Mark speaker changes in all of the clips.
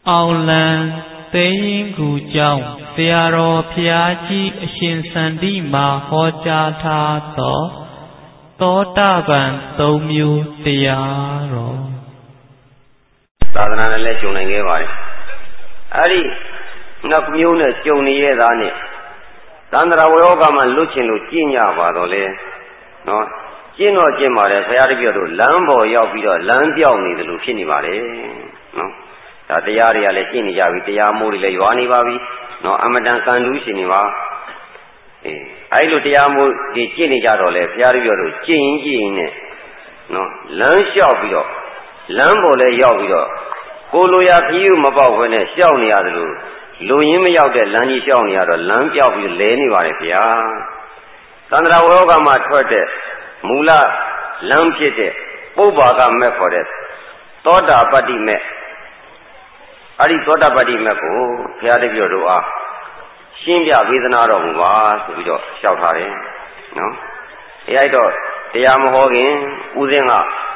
Speaker 1: အောင်လံသိရင်ကူကြောင့်ဆရာတော်ဖျားကြီးအရှင်စန္ဒီမှာဟောကြားထားသောသောတာပန်၃မျိုးတရားတော်
Speaker 2: သာသနာနဲ့လည်းကြုံနိုင်ခဲ့ပါတယ်အဲ့ဒီနှစ်မျိုးနဲ့ကြုံနေရတာနဲ့သန္တရာဝယောကမှာလွတ်ချင်လို့ကြည်ညပါတော့လေနော်ကျင့်တော့ကျင့်ပါတယ်ဘုရားတပည့်တို့လမ်းပေါ်ရောက်ပြီးတော့လမ်းပြောင်းနေတယ်လို့ဖြစ်နေပါတယ်နော်ဒါတရားတွေကလည်းကျင့်နေကြပြီတရားမိုးတွေလည်းရွာနေပါပြီနော်အမတန်ကံတူးရှင်နေပါအဲ့လိုတရားမိုးတွေကျင့်နေကြတော့လေဘုရားတပည့်တို့ကျင့်ရင်နဲ့နော်လမ်းလျှောက်ပြီးတော့လမ်းပေါ်လည်းရောက်ပြီးတော့ကိုလိုရာခရီးမပေါက်ခွင့်နဲ့လျှောက်နေရတယ်လို့လူရင်းမရောက်တဲ့လမ်းကြီးလျှောက်နေရတော့လမ်းပြောက်ပြီးလဲနေပါလေဗျာသန္တရာဝယောကမှာထွက်တဲ့မူလလမ်းဖြစ်တဲ့ပုဗ္ဗာကမဲ့ခေါ်တဲ့သောတာပတ္တိမဲ့အဲ့ဒီသောတာပတ္တိမဲ့ကိုဘုရားတပည့်တို့အားရှင်းပြဝေဒနာတော်မူပါဆိုပြီးတော့လျှောက်ထားတယ်နော်အဲ့တော့တရားမဟောခင်ဦးဇင်းက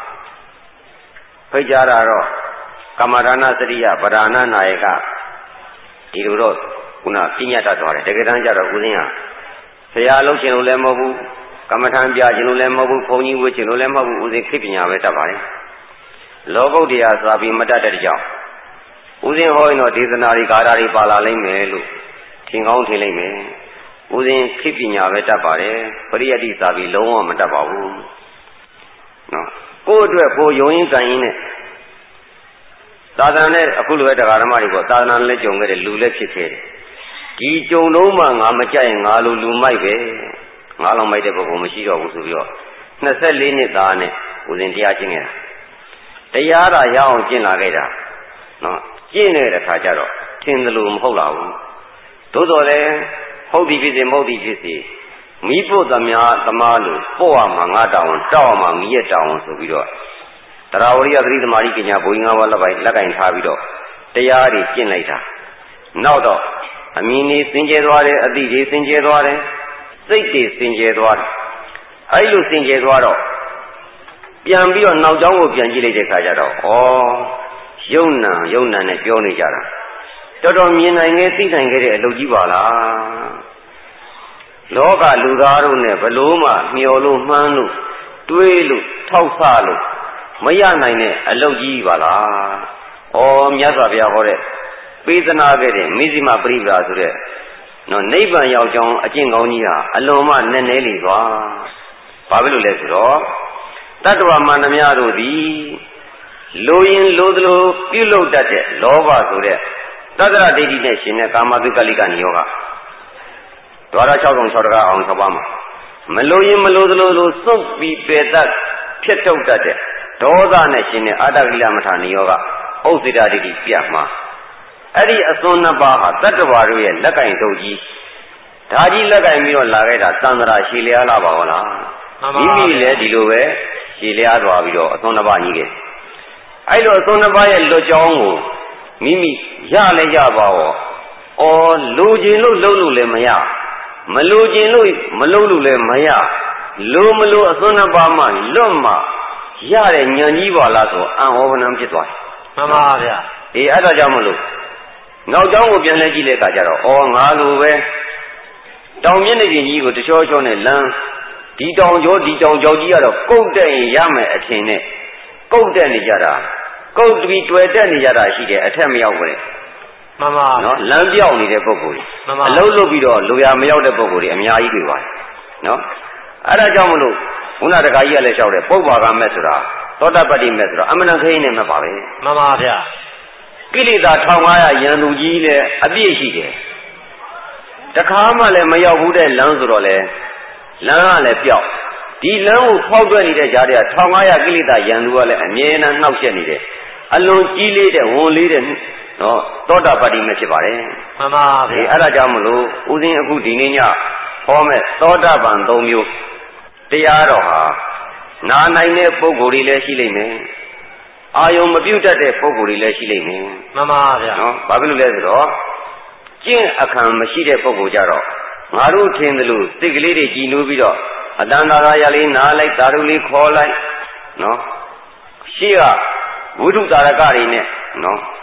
Speaker 2: ဖိတ်ကြားတာတော့ကမ္မဒါနစရိယပဓာနနာယကဒီလိုတော့ခုနပြညတ်တတ်သွားတယ်တကယ်တမ်းကျတော့ဦးဇင်းကဆရာလုပ်ချင်လို့လည်းမဟုတ်ဘူးကမ္မထံပြချင်လို့လည်းမဟုတ်ဘူးဘုန်းကြီးဝတ်ချင်လို့လည်းမဟုတ်ဘူးဦးဇင်းခေပညာပဲတတ်ပါတယ်လောကုတ္တရာစာပြီးမတတ်တဲ့ကြောင့်ဦးဇင်းဟောရင်တော့ဒေသနာတွေဂါထာတွေပါလာလိမ့်မယ်လို့ထင်ကောင်းထင်လိမ့်မယ်ဦးဇင်းခေပညာပဲတတ်ပါတယ်ပရိယတ္တိစာပြီးလုံးဝမတတ်ပါဘူးနော်ကိုယ့်အတွက်ကိုယုံရင်ကံရင်နဲ့သာသနာနဲ့အခုလိုပဲတရားဓမ္မတွေပေါ့သာသနာနဲ့ကြုံခဲ့တဲ့လူလည်းဖြစ်ခဲ့တယ်ဒီကြုံလုံးမှငါမကြိုက်ရင်ငါလိုလူမိုက်ပဲငါလောက်မိုက်တဲ့ပုဂ္ဂိုလ်မရှိတော့ဘူးဆိုပြီးတော့24နှစ်သားနဲ့ဦးဇင်းတရားကျင့်ခဲ့တာတရားသာရအောင်ကျင့်လာခဲ့တာနော်ကျင့်နေတဲ့ခါကျတော့ထင်တယ်လို့မဟုတ်လာဘူးသို့တော်လည်းဟုတ်သည်ဖြစ်စေမဟုတ်သည်ဖြစ်စေမိဖို့သမားလို့ပို့ရမှာငါတောင်းတောက်ရမှာမိရဲ့တောင်းဆိုပြီးတော့တရားဝရိယသတိသမารိပညာဘုံ၅ပါးလက်ကင်ထားပြီးတော့တရားတွေကျင့်လိုက်တာနောက်တော့အမီနေစင်ကြဲသွားတယ်အတိတွေစင်ကြဲသွားတယ်စိတ်တွေစင်ကြဲသွားတယ်အဲ့လိုစင်ကြဲသွားတော့ပြန်ပြီးတော့နောက်ကျောင်းကိုပြန်ကြည့်လိုက်တဲ့အခါကျတော့ယုံနံနဲ့ပြောနေကြတာတော်တော်မြင်နိုင်ခဲ့သိနိုင်ခဲ့တဲ့အလုပ်ကြီးပါလားလောကလူသားတို့နဲ့ဘလို့မှမျောလို့မှန်းလို့တွေးလို့ထောက်ဆလို့မရနိုင်တဲ့အလုပ်ကြီးပါလားမြတ်စွာဘုရားဟောတဲ့ပေးသနာခဲ့တဲ့မိဇိမပရိပဒါဆိုတဲ့နော်နိဗ္ဗာန်ရောက်ကြောင်းအကျင့်ကောင်းကြီးဟာအလွန်မှနည်းနည်းလေးပါဘာဖြစ်လို့လဲဆိုတော့တတ္တဝမန္တမတို့သည်လိုရင်လိုသလိုပြုလုပ်တတ်တဲ့လောဘဆိုတဲ့သတ္တရဒိဋ္ဌိနဲ့ရှင်တဲ့ကာမတုကလိကနိယောဂဒွါရ6ကောင်6တကားအောင်6ပါးမှာမလိုရင်မလိုသလိုလိုစုပ်ပြီးပယ်တတ်ဖြစ်ထုတ်တတ်တဲ့ဒေါသနဲ့ရှင်တဲ့အတ္တကိလမထာနိယောဂဥစ္စေတဒိဋ္ဌိပြတ်မှာအဲ့ဒီအစွန်းနှစ်ပါးဟာတတ္တဝါတို့ရဲ့လက်ကင်ထုတ်ကြီးဒါကြီးလက်ကင်ပြီးတော့လာခဲ့တာသံဃာရှည်လျားလာပါဘောလားမိမိလည်းဒီလိုပဲရှည်လျားသွားပြီးတော့အစွန်းနှစ်ပါးကြီးခဲ့အဲ့လိုအစွန်းနှစ်ပါးရဲ့လွတ်ကြောင်းကိုမိမိရလည်းရပါရောလိုချင်လို့လုပ်လို့လည်းမရမလိုချင်လို့မလုပ်လို့လည်းမရလိုမလိုအစွန်းနှစ်ပါးမှလွတ်မှရတဲ့ဉာဏ်ကြီးပါလားဆိုအံ့ဩဗနံဖြစ်သွားတယ်
Speaker 1: မှန်ပါဗျာ
Speaker 2: အဲ့ဒါကြောင့်မလို့နောက်ကျောင်းကိုပြန်လဲကြည့်တဲ့အခါကျတော့ငါလိုပဲတောင်မျက်နှာပြင်ကြီးကိုတချောချောနဲ့လမ်းဒီတောင်ကျော်ကြောက်ကြီးကတော့ကုတ်တက်ရင်ရမယ်အထင်နဲ့ကုတ်တက်နေကြတာကုတ်ပြီးတွေ့တက်နေကြတာရှိတယ်အထက်မရောက်ဘူး
Speaker 1: မှန်ပါ
Speaker 2: နော်လမ်းပြောင်းနေတဲ့ပုံကိုယ်ကြီးအလုံးလုပ်ပြီးတော့လူရမရောက်တဲ့ပုံကိုယ်ကြီးအများကြီးတွေ့ပါတယ်နော်အဲ့ဒါကြောင့်မလို့ဘုရားတက္ကကြီးကလည်းလျှောက်တယ်ပုဗ္ဗာကမဲ့ဆိုတာသောတာပတ္တိမဲ့ဆိုတာအမှန်တန်ခင်းနေမှာပါပဲ
Speaker 1: မှန်ပါဗျာ
Speaker 2: ကိလေသာ1500ရန်သူကြီးလည်းအပြည့်ရှိတယ်တခါမှလည်းမရောက်ဘူးတဲ့လမ်းဆိုတော့လေလမ်းကလည်းပြောက်ဒီလမ်းကိုဖောက်ထွက်နေတဲ့ကြားတွေက1500ကိလေသာရန်သူကလည်းအမြဲတမ်းနှောက်ယှက်နေတယ်အလွန်ကြီးလေးတဲ့ဝန်လေးတဲ့နော်သောတာပတ္တိမဲ့ဖြစ်ပါတယ်
Speaker 1: မှန်ပါဗျာ
Speaker 2: အဲ့ဒါကြောင့်မလို့ဦးဇင်းအခုဒီနေ့ညဟောမဲ့သောတာပန်3မျိုးတရားတော်ဟာနာနိုင်တဲ့ပုဂ္ဂိုလ်တွေလည်းရှိလိမ့်မယ်အာယုံမပြုတ်တတ်တဲ့ပုဂ္ဂိုလ်တွေလည်းရှိလိမ့်မယ်
Speaker 1: မှန်ပါဗျာ
Speaker 2: နော်ဘာဖြစ်လို့လဲဆိုတော့ကျင့်အခါမရှိတဲ့ပုဂ္ဂိုလ်ကြတော့ငါတို့ထင်သလိုစိတ်ကလေးတွေကြည်နူးပြီးတော့အတန်သာရလေးနားလိုက်သာဓုလေးခေါ်လိုက်နော်ရှေ့ကဝိတုတာရကတွေနဲ့နော်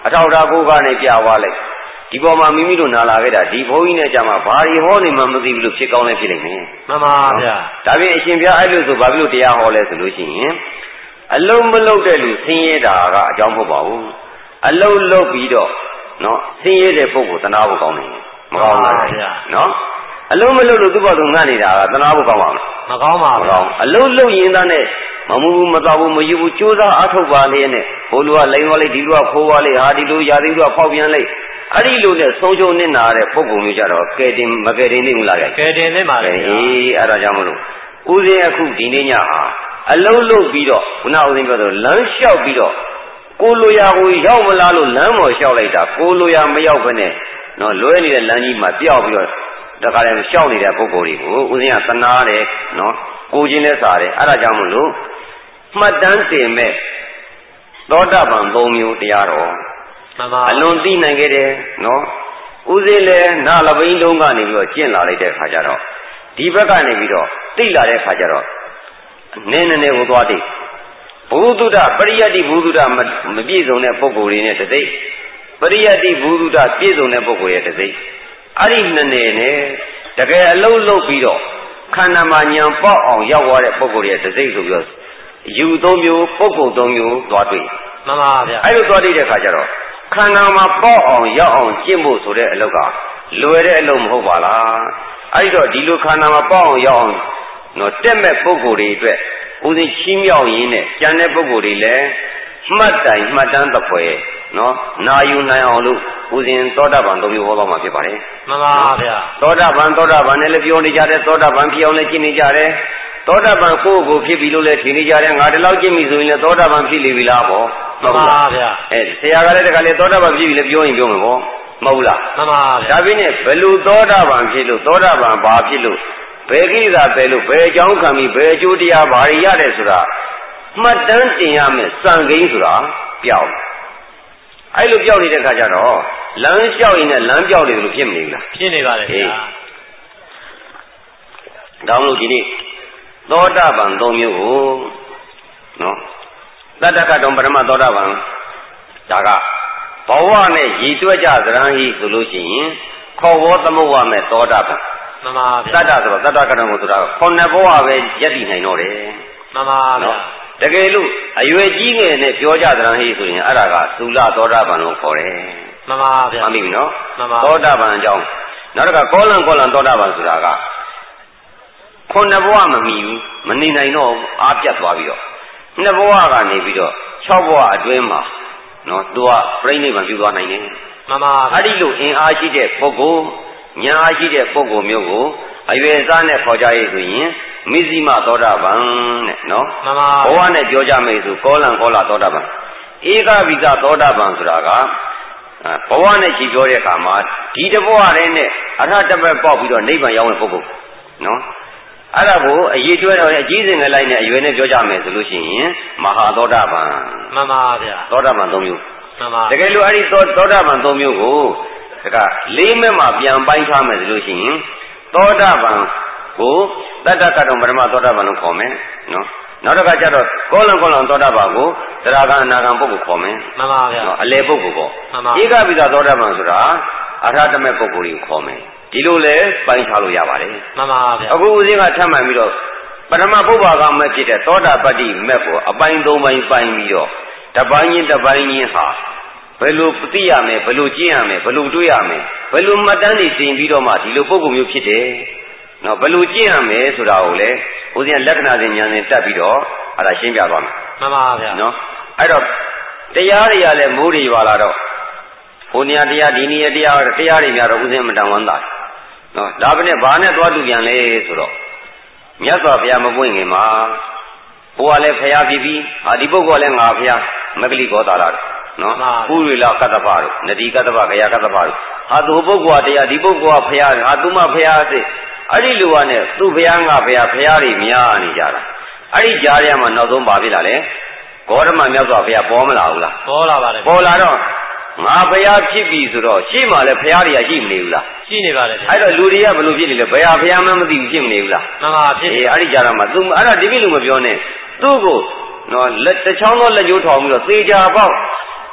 Speaker 2: အထောက်အထားကိုကနေပြသွားလိုက်ဒီပေါ်မှာမိမိတို့နာလာခဲ့တာဒီဘုန်းကြီးနဲ့ကြမှာဘာတွေဟောနေမှမသိဘူးလို့ဖြစ်ကောင်းလဲဖြစ်နိုင်မယ်မှန်ပါဗျာဒါပြင်အရှင်ဘုရားအဲ့လိုဆိုဘာဖြစ်လို့တရားဟောလဲဆိုလို့ရှိရင်အလုံးမလုံးတဲ့လူဆင်းရဲတာကအကြောင်းမဟုတ်ပါဘူးအလုံးလုံးပြီးတော့နော်ဆင်းရဲတဲ့ပုဂ္ဂိုလ်သနာဖို့ကောင်းတယ်မကောင်းပါဘူးဗျာနော်အလုံးမလုံးလို့သူ့ဘောသူငတ်နေတာကသနာဖို့ကောင်းပါမလားမကောင်းပါဘူးအလုံးလုံးရင်သားနဲ့မမှုဘူးမတော်ဘူးမယူဘူးကြိုးစားအားထုတ်ပါလေနဲ့ဘိုးလူကလိန်သွားလိုက်ဒီလူကခိုးသွားလိုက်ဟာဒီလူရာသီလူကဖောက်ပြန်လိုက်အဲ့ဒီလိုနဲ့ဆုံးရှုံးနေတာတဲ့ပုဂ္ဂိုလ်မျိုးကြတော့ကဲတင်မကဲတင်နေဘူးလားကဲတင်နေပါလေအေးအဲ့ဒါကြောင့်မလို့ဦးဇင်းအခုဒီနေ့ညဟာအလုံးလုံးပြီးတော့ခုနဦးဇင်းပြောသလိုလမ်းလျှောက်ပြီးတော့ကိုလိုရာကိုရောက်မလားလို့လမ်းပေါ်လျှောက်လိုက်တာကိုလိုရာမရောက်ဘဲနဲ့နော်လွဲနေတဲ့လမ်းကြီးမှာပြောက်ပြီးတော့တခါတည်းလျှောက်နေတဲ့ပုဂ္ဂိုလ်တွေကိုဦးဇင်းကသနာတယ်နော်ကိုချင်းနဲ့စားတယ်အဲ့ဒါကြောင့်မလို့မှတ်တမ်းတင်မဲ့သောတာပန်၃မျိုးတရားတော်အလွန်သိနိုင်ခဲ့တယ်နော်ဦးဇင်းလည်းနာလပိန်းတုံးကနေပြီးတော့ကျင့်လာလိုက်တဲ့ခါကျတော့ဒီဘက်ကနေပြီးတော့သိလာတဲ့ခါကျတော့နည်းနည်းကိုသွားသိဘုဒ္ဓပရိယတ္တိဘုဒ္ဓမပြည့်စုံတဲ့ပုဂ္ဂိုလ်တွေနဲ့တသိပရိယတ္တိဘုဒ္ဓပြည့်စုံတဲ့ပုဂ္ဂိုလ်ရဲ့တသိအဲ့ဒီနှစ်နယ်နဲ့တကယ်အလုံးလုံးပြီးတော့ခန္ဓာမှာဉာဏ်ပေါက်အောင်ရောက်သွားတဲ့ပုဂ္ဂိုလ်ရဲ့တသိဆိုပြီးတော့ယူ၃မျိုးပုဂ္ဂိုလ်၃မျိုးသွားတွေ့မှန်ပါဗျာအဲ့လိုသွားတွေ့တဲ့ခါကျတော့ခန္ဓာမှာပေါက်အောင်ရောက်အောင်ကျင့်ဖို့ဆိုတဲ့အလုပ်ကလွယ်တဲ့အလုပ်မဟုတ်ပါလားအဲ့တော့ဒီလိုခန္ဓာမှာပေါက်အောင်ရောက်အောင်နော်တက်မဲ့ပုဂ္ဂိုလ်တွေအတွက်ဦးဇင်းချီးမြှောက်ရင်းနဲ့ကျန်တဲ့ပုဂ္ဂိုလ်တွေလည်းမှတ်တိုင်မှတ်တမ်းသဖွယ်နော်နာယူနိုင်အောင်လို့ဦးဇင်းသောတာပန်၃မျိုးဟောသွားမှာဖြစ်ပါတယ်မှန်ပါဗျာသောတာပန်နဲ့လည်းပြောနေကြတယ်သောတာပန်ဖြစ်အောင်လည်းကျင့်နေကြတယ်သောတာပန်ကိုယ်ဖြစ်ပြီလို့လည်းထင်နေကြတယ်ငါဒီလောက်ကျင့်ပြီဆိုရင်လည်းသောတာပန်ဖြစ်လိမ့်ပြီလားပေါ့မှန်ပါဗျာဆရာကလည်းတခါလေသောတာပန်ဖြစ်ပြီလည်းပြောရင်ပြောမှာပေါ့မဟုတ်လားမှန်ပါဗျာဒါပြင်ဘယ်လိုသောတာပန်ဖြစ်လို့သောတာပန်ဘာဖြစ်လို့ဘယ်ကိစ္စပဲလို့ဘယ်အကြောင်းခံပြီးဘယ်အကျိုးတရားဘာတွေရတယ်ဆိုတာမှတ်တမ်းတင်ရမယ်စံကိန်းဆိုတာပြောင်းအဲ့လိုပြောင်းနေတဲ့ခါကျတော့လမ်းလျှောက်ရင်လည်းလမ်းပြောင်းနေတယ်လို့ဖြစ်မနေဘူးလားဖြစ်နေပါလေဗျာဒါလို့ဒီနေ့သောတာပန်၃မျိုးကိုနော်တတ္တကတုံပရမသောတာပန်ဒါကဘဝနဲ့ရည်တွက်ကြသရံဟိဆိုလို့ရှိရင်ခေါ်ဝေါသမုတ်ဝမဲ့သောတာပန်မှန်ပါဗျာတတ္တဆိုတော့တတ္တကတုံကိုဆိုတာခုနှစ်ဘဝပဲယက်တည်နိုင်တော့တယ်မှန်ပါဗျာတကယ်လို့အရွယ်ကြီးငယ်နဲ့ပြောကြသရံဟိဆိုရင်အဲ့ဒါကသုလသောတာပန်လို့ခေါ်တယ်မှန်ပါဗျာမှန်ပြီနော်မှန်ပါသောတာပန်အကြောင်းနောက်တစ်ခါကောလံသောတာပန်ဆိုတာကခုနှစ်ဘဝမမီဘူးမနေနိုင်တော့အားပြတ်သွားပြီးတော့နှစ်ဘဝကနေပြီးတော့6ဘဝအတွင်းမှာနော်သူကပြိဋိဘံပြုသွားနိုင်တယ်မှန်ပါအဲ့ဒီလိုအင်အားရှိတဲ့ပုဂ္ဂိုလ်ဉာဏ်အားရှိတဲ့ပုဂ္ဂိုလ်မျိုးကိုအရွယ်စားနဲ့ခေါ်ကြရည်ဆိုရင်မိဇိမသောတာပန်တဲ့နော်မှန်ပါဘဝနဲ့ပြောကြမယ်ဆိုကောလံသောတာပန်ဧကဝိကသောတာပန်ဆိုတာကဘဝနဲ့ကြည်ပြောတဲ့အခါမှာဒီတဘဝတည်းနဲ့အရဟတပတ်ပေါက်ပြီးတော့နိဗ္ဗာန်ရောက်တဲ့ပုဂ္ဂိုလ်နော်အဲ့ဒါကိုအရေးတွဲတော်ရဲ့အကြီးစဉ်ငယ်လိုက်နဲ့အရွယ်နဲ့ပြောကြမယ်ဆိုလို့ရှိရင်မဟာသောတာပန်မှန်ပါဗျာသောတာပန်၃မျိုးမှန်ပါတကယ်လို့အဲ့ဒီသောတာပန်၃မျိုးကိုဒါကလေးမဲ့မှာပြန်ပိုင်းထားမယ်ဆိုလို့ရှိရင်သောတာပန်ကိုတတ္တကတုံပရမသောတာပန်လို့ခေါ်မယ်နော်နောက်တစ်ခါကျတော့ကောလံသောတာပန်ကိုသရဂံအနာဂံပုဂ္ဂိုလ်ခေါ်မယ်မှန်ပါဗျာအလေပုဂ္ဂိုလ်ပေါ့ဧကပိသသောတာပန်ဆိုတာအရဟတမေပုဂ္ဂိုလ်ကိုခေါ်မယ်ဒီလိုလဲပိုင်းထားလို့ရပါတယ်မှန်ပါဗျာအခုဦးဇင်းကထပ်မှန်ပြီးတော့ပထမပုဗ္ဗာကမဲ့ဖြစ်တဲ့သောတာပတ္တိမဲ့ကိုအပိုင်း၃ပိုင်းပိုင်းပြီးတော့တပိုင်းချင်းဟာဘယ်လိုသိရမယ်ဘယ်လိုကျင့်ရမယ်ဘယ်လိုတွေးရမယ်ဘယ်လိုမှတ်တမ်းတွေတင်ပြီးတော့မှဒီလိုပုဂ္ဂိုလ်မျိုးဖြစ်တယ်နော်ဘယ်လိုကျင့်ရမယ်ဆိုတာကိုလည်းဦးဇင်းလက္ခဏာစဉ်ဉာဏ်နဲ့တက်ပြီးတော့အဲ့ဒါရှင်းပြသွားမယ်မှန်ပါဗျာနော်အဲ့တော့တရားတွေကလည်းမိုးတွေပါလာတော့ဟိုနေရာတရားဒီနေရာတရားတွေများတော့ဦးဇင်းမတန်ဝမ်းသာနော်ဒါပဲနဲ့ဘာနဲ့သွားတူပြန်လဲဆိုတော့မြတ်စွာဘုရားမပွင့်ခင်မှာဟိုကလည်းဖရာဖြစ်ပြီးဒီပုဂ္ဂိုလ်လည်းငါဖရာမဂလိကောသာလာနော်ပုရိလကတ္တပတို့နတိကတ္တပခရာကတ္တပတို့သူပုဂ္ဂိုလ်ကတရားဒီပုဂ္ဂိုလ်ကဖရာသူမဖရာစိအဲ့ဒီလူကနဲ့သူ့ဖရာငါဖရာတွေများနေကြတာအဲ့ဒီကြားရမှာနောက်ဆုံးပါဖြစ်လာလေဂေါတမမြတ်စွာဘုရားပေါ်မလာဘူးလားပေါ်လာပါတယ်ပေါ်လာတော့ငါဘုရားဖြစ်ပြီဆိုတော့ရှေ့မှာလည်းဘုရားတွေကရှိမနေဘူးလားရှိနေပါတယ်အဲ့တော့လူတွေကဘယ်လိုဖြစ်နေလဲဘုရားမှမသိဘူးဖြစ်မနေဘူးလားမှန်ပါဖြစ်အဲ့ဒီကြားမှာသူအဲ့ဒါဒီပြလူမပြောနဲ့သူ့ကိုနော်လက်တစ်ချောင်းသောလက်ကျိုးထောင်ပြီးတော့သေချာပေါက်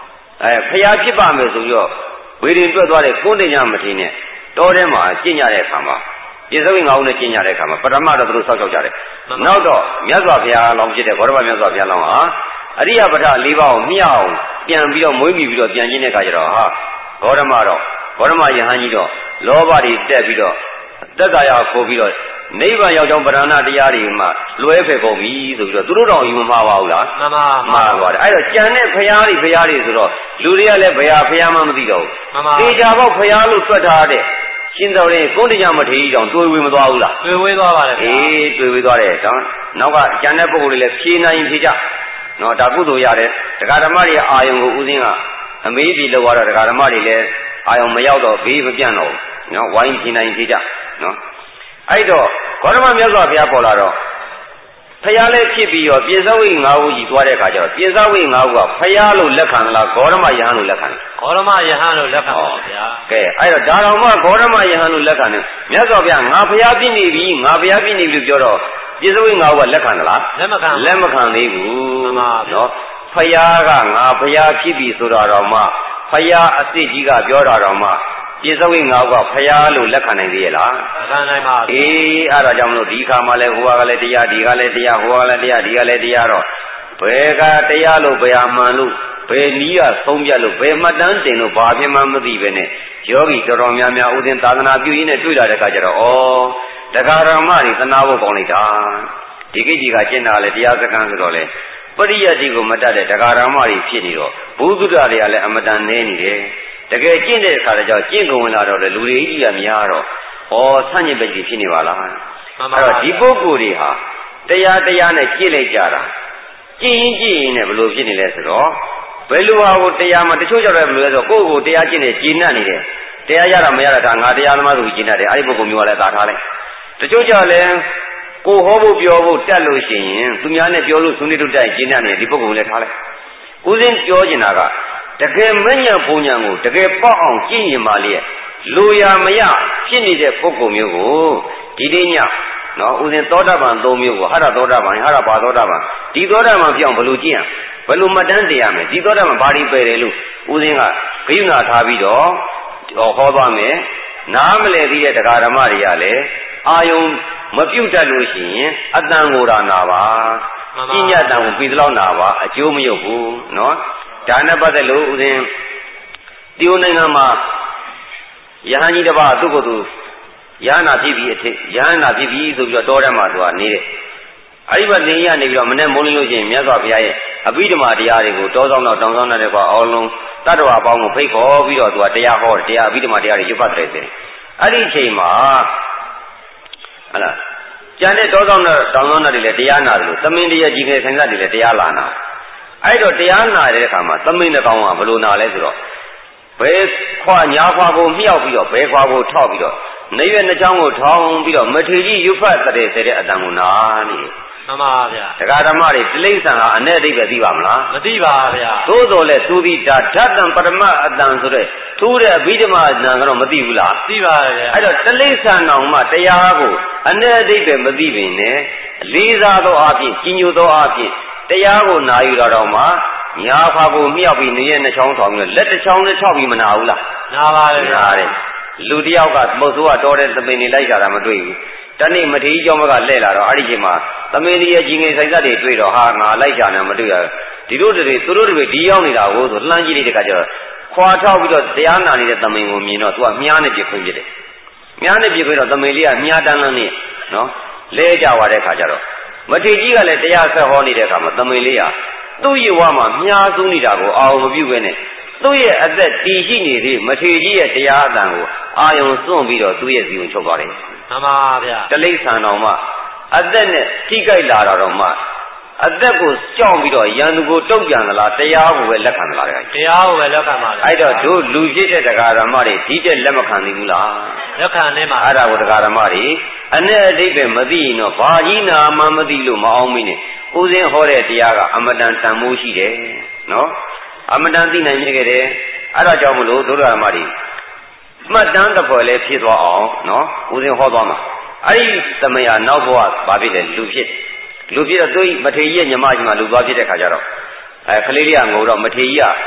Speaker 2: ဖျားဖြစ်ပါမယ်ဆိုပြီးတော့ဝေရင်တွက်သွားတဲ့ကိုးတင်ညာမထေရနဲ့တောထဲမှာကျင့်ကြတဲ့အခါမှာပြစ္ဆုတ်ငါးဦးနဲ့ကျင့်ကြတဲ့အခါမှာပထမတော့သူတို့ဆောက်ရှောက်ကြတယ်နောက်တော့မြတ်စွာဘုရားလောင်းဖြစ်တဲ့ဘောဓဘာမြတ်စွာဘုရားလောင်းဟာအရိယပဋ္ဌ၄ပါးကိုမြှောက်ပြန်ပြီးတော့မွေးမိပြီးတော့ပြန်ကျင့်တဲ့အခါကျတော့ဟာဂေါတမယဟန်ကြီးတော့လောဘတွေတက်ပြီးတော့တက်ကာယခိုးပြီးတော့နိဗ္ဗာန်ရောက်ကြောင်းပရဏတရားတွေမှာလွဲဖယ်ကုန်ပြီဆိုပြီးတော့သူတို့တော့ယူမမှာပါဘူးလားမှန်ပါတယ်အဲ့တော့ကြံတဲ့ဖရာတွေဆိုတော့လူတွေကလည်းဘယ်ဟာဖရာမှမသိတော့ဘူးတေချာပေါက်ဖရာလို့တွက်ထားတဲ့ရှင်တော်ရင်ကုန်းတရားမထေရတောင်တွေ့ဝေမသွားဘူးလားတွေ့ဝေသွားပါတယ်တွေ့ဝေသွားတယ်ဒါနောက်ကကြံတဲ့ပုဂ္ဂိုလ်တွေလည်းဖြေနိုင်ဖြေကြနော်ဒါကုသိုလ်ရတယ်တရားဓမ္မတွေအာယုံကိုဥစဉ်ကအမေးပြီးလောက်ရတော့တရားဓမ္မတွေလည်းအာယုံမရောက်တော့ဘေးမပြန့်တော့ဘူးနော်ဝိုင်းဖြေနိုင်ဖြေကြနော်အဲ့တော့ဂေါတမမြတ်စွာဘုရားပေါ်လာတော့ဖယားလည်းဖြစ်ပြီးတော့ပြင်စဝိ၅ဦးကြီးသွားတဲ့အခါကျတော့ပြင်စဝိ၅ဦးကဖယားလို့လက်ခံလားဂေါတမယဟန်လို့လက်ခံလားဂေါတမယဟန်လို့လက်ခံပါဗျာကဲအဲ့တော့ဒါတော်မှဂေါတမယဟန်လို့လက်ခံတယ်မြတ်စွာဘုရားငါဖယားပြည့်နေပြီငါဖယားပြည့်နေပြီလို့ပြောတော့ပြင်စဝိ၅ဦးကလက်ခံသလားလက်မခံသေးဘူးနော်ဖယားကငါဖယားဖြစ်ပြီဆိုတော့မှဖယားအစ်စ်ကြီးကပြောတာတော့မှပြစ္ဆုတ်ငါးကဖျားလို့လက်ခံနိုင်သေးရဲ့လားခံနိုင်ပါဘူးအဲ့ဒါကြောင့်မလို့ဒီခါမှလည်းဟိုကလည်းတရားဒီကလည်းတရားဟိုကလည်းတရားဒီကလည်းတရားတော့ဘယ်ကတရားလို့ဘယ်ဟာမှန်လို့ဘယ်နည်းကသုံးပြလို့ဘယ်မှတ်တမ်းတင်လို့ဘာဖြစ်မှမသိပဲနဲ့ယောဂီတော်တော်များများဥစဉ်သာသနာပြုရင်းနဲ့တွေ့လာတဲ့အခါကျတော့ဩတရားဓမ္မတွေသနာဖို့ကောင်းလိုက်တာဒီကိစ္စကကျင့်တာလေတရားစခန်းဆိုတော့လေပရိယတ်တိကိုမတတ်တဲ့တရားဓမ္မတွေဖြစ်နေတော့ဘုသူဒ္ဓတွေကလည်းအမတန်နေနေတယ်တကယ်ကျင့်တဲ့အခါကျတော့ကျင့်ကုန်လာတော့လေလူတွေကြီးကများတော့ဆန့်ကျင်ဘက်ကြီးဖြစ်နေပါလားအဲ့တော့ဒီပုဂ္ဂိုလ်တွေဟာတရားနဲ့ကျင့်လိုက်ကြတာကျင့်ရင်နဲ့ဘယ်လိုဖြစ်နေလဲဆိုတော့ဘယ်လိုဟာကိုတရားမှတချို့ကြောင့်လည်းဘယ်လိုလဲဆိုတော့ကိုယ့်ကိုတရားကျင့်နေကျင့်နေတယ်တရားရတာမရတာဒါငါတရားသမားဆိုပြီးကျင့်တယ်အဲ့ဒီပုဂ္ဂိုလ်မျိုးကလည်းသာထားလိုက်တချို့ကြောင့်လည်းကိုဟောဖို့ပြောဖို့တက်လို့ရှိရင်သူများနဲ့ပြောလို့သူနေတို့တိုက်ကျင့်နေဒီပုဂ္ဂိုလ်လည်းထားလိုက်ဦးစင်းပြောချင်တာကတကယ်မဉ္ဇဉ်ဘုံညာကိုတကယ်ပေါက်အောင်ကျင့်ရင်ပါလေလူရမရဖြစ်နေတဲ့ပုဂ္ဂိုလ်မျိုးကိုဒီနေ့ညနော်ဦးဇင်းသောတာပန်၃မျိုးကိုဟာရသောတာပန်ဟာရပါသောတာပန်ဒီသောတာပန်ပြောင်းဘယ်လိုကျင့်ရဘယ်လိုမှတ်တမ်းတင်ရမလဲဒီသောတာပန်ဘာတွေပယ်တယ်လို့ဦးဇင်းကဂိယူနာထားပြီးတော့ဟောသွားမယ်နားမလည်သေးတဲ့တရားဓမ္မတွေကလည်းအာယုံမပြုတ်တတ်လို့ရှိရင်အတန်ကိုယ်နာပါပညာတန်ကိုပြီးသလောက်နာပါအကျိုးမရုပ်ဘူးနော်ဒါနဲ့ပတ်သက်လို့ဦးဇင်းဒီနိုင်ငံမှာယဟန်ကြီးတစ်ပါးသူ့ကိုယ်သူယဟနာဖြစ်ပြီးအထက်ယဟနာဖြစ်ပြီးဆိုပြီးတော့တောထဲမှာသူကနေတယ်အဲ့ဒီဘက်နေရနေပြီးတော့မနေ့မိုးလင်းလို့ရှိရင်မြတ်စွာဘုရားရဲ့အဘိဓမ္မာတရားတွေကိုတောဆောင်တော့တောင်ဆောင်တဲ့ကွာအောလုံးတတ္တဝါပေါင်းကိုဖိတ်ခေါ်ပြီးတော့သူကတရားဟောတရားအဘိဓမ္မာတရားတွေရွတ်ပတ်တယ်အဲ့ဒီအချိန်မှာဟလားကျန်တဲ့တောဆောင်တဲ့တောင်ဆောင်တဲ့တွေလည်းတရားနာတယ်လို့သမင်းတရားကြီးငယ်ဆိုင်သက်တွေလည်းတရားလာနာအဲ့တော့တရားနာတဲ့အခါမှာသမင်းတဲ့ကောင်ကဘယ်လိုနာလဲဆိုတော့ဘယ်ခွာညာခွာကိုမြှောက်ပြီးတော့ဘယ်ခွာကိုထောက်ပြီးတော့နေရွယ်နှချောင်းကိုထောင်းပြီးတော့မထေကြီးရွတ်ဖတ်တဲ့အတန်ကိုနာနေတယ်မှန်ပါဗျာတရားဓမ္မတွေတိလိ္ဆန်ဟာအ내အဓိပ္ပာယ်သိပါမလားမသိပါဗျာသို့တော်လဲသူဒီဒါဓာတံပရမအတန်ဆိုတဲ့သူ့တဲ့အဘိဓမ္မာအတန်ကတော့မသိဘူးလားသိပါဗျာအဲ့တော့တိလိ္ဆန်တော်မှတရားကိုအ내အဓိပ္ပာယ်မသိပင်နဲ့လေးစားသောအဖြစ်ကြီးညိုသောအဖြစ်တရားကိုနာယူတော့မှညာဖာကိုမြောက်ပြီးနေရနှချောင်းထောင်ပြီးလက်တစ်ချောင်းနဲ့ထောက်ပြီးမနာဘူးလားနာပါလေနာတယ်လူတယောက်ကမုတ်ဆိုးကတော်တဲ့သမင်နေလိုက်ကြတာမတွေ့ဘူးတနေ့မထေကြီးကျောင်းဘက်ကလှည့်လာတော့အဲ့ဒီချိန်မှာသမင်ကြီးရဲ့ကြီးငယ်ဆိုင်သက်တွေတွေ့တော့ဟာငါလိုက်ကြတယ်မတွေ့ရဒီတို့တွေသူတို့တွေဒီရောက်နေတာကိုဆိုလှမ်းကြည့်လိုက်တဲ့အခါကျတော့ခွာထောက်ပြီးတော့တရားနာနေတဲ့သမင်ကိုမြင်တော့သူကမြားနဲ့ပြစ်ခွင့်ပြတယ်မြားနဲ့ပြစ်ခွင့်တော့သမင်လေးကမြားတန်းလန်းနဲ့နော်လဲကြသွားတဲ့အခါကျတော့မထေကြီးကလည်းတရားဆက်ဟောနေတဲ့အခါမှာသမင်လေးကသူ့ရဲ့ဝါမှာမြားစုနေတာကိုအာရုံမပြုဘဲနဲ့သူ့ရဲ့အသက်တည်ရှိနေသေးမထေကြီးရဲ့တရားအတန်ကိုအာယုံစွန့်ပြီးတော့သူ့ရဲ့ဇီဝင်ချုပ်သွားတယ်မှန်ပါဗျာတိလိ္ဆန်တော်မှအသက်နဲ့ထိကြိုက်လာတော့မှအသက်ကိုကြောက်ပြီးတော့ရန်သူကိုတုံ့ပြန်သလားတရားကိုပဲလက်ခံသလားတရားကိုပဲလက်ခံပါလေအဲ့တော့တို့လူဖြစ်တဲ့တရားဓမ္မတွေဒီတဲ့လက်မခံသေးဘူးလားလက်ခံနေပါအဲ့ဒါကိုတရားဓမ္မတွေအ내အဓိပ္ပာယ်မသိရင်တော့ဘာကြီးနာမှမသိလို့မအောင်မင်းနဲ့ဦးဇင်းဟောတဲ့တရားကအမတန်တန်မိုးရှိတယ်နော်အမတန်သိနိုင်မြဲခဲ့တယ်အဲ့ဒါကြောင့်မလို့ဒုရဓမ္မတွေမှတ်တမ်းတစ်ဖွဲ့လေးဖြစ်သွားအောင်နော်ဦးဇင်းဟောသွားမှာအဲ့ဒီသမယနောက်ဘဝဘာဖြစ်လဲလူဖြစ်တော့သူမထေကြီးရဲ့ညီမကြီးမှလူသွားဖြစ်တဲ့ခါကျတော့ကလေးလေးကငိုတော့မထေကြီးက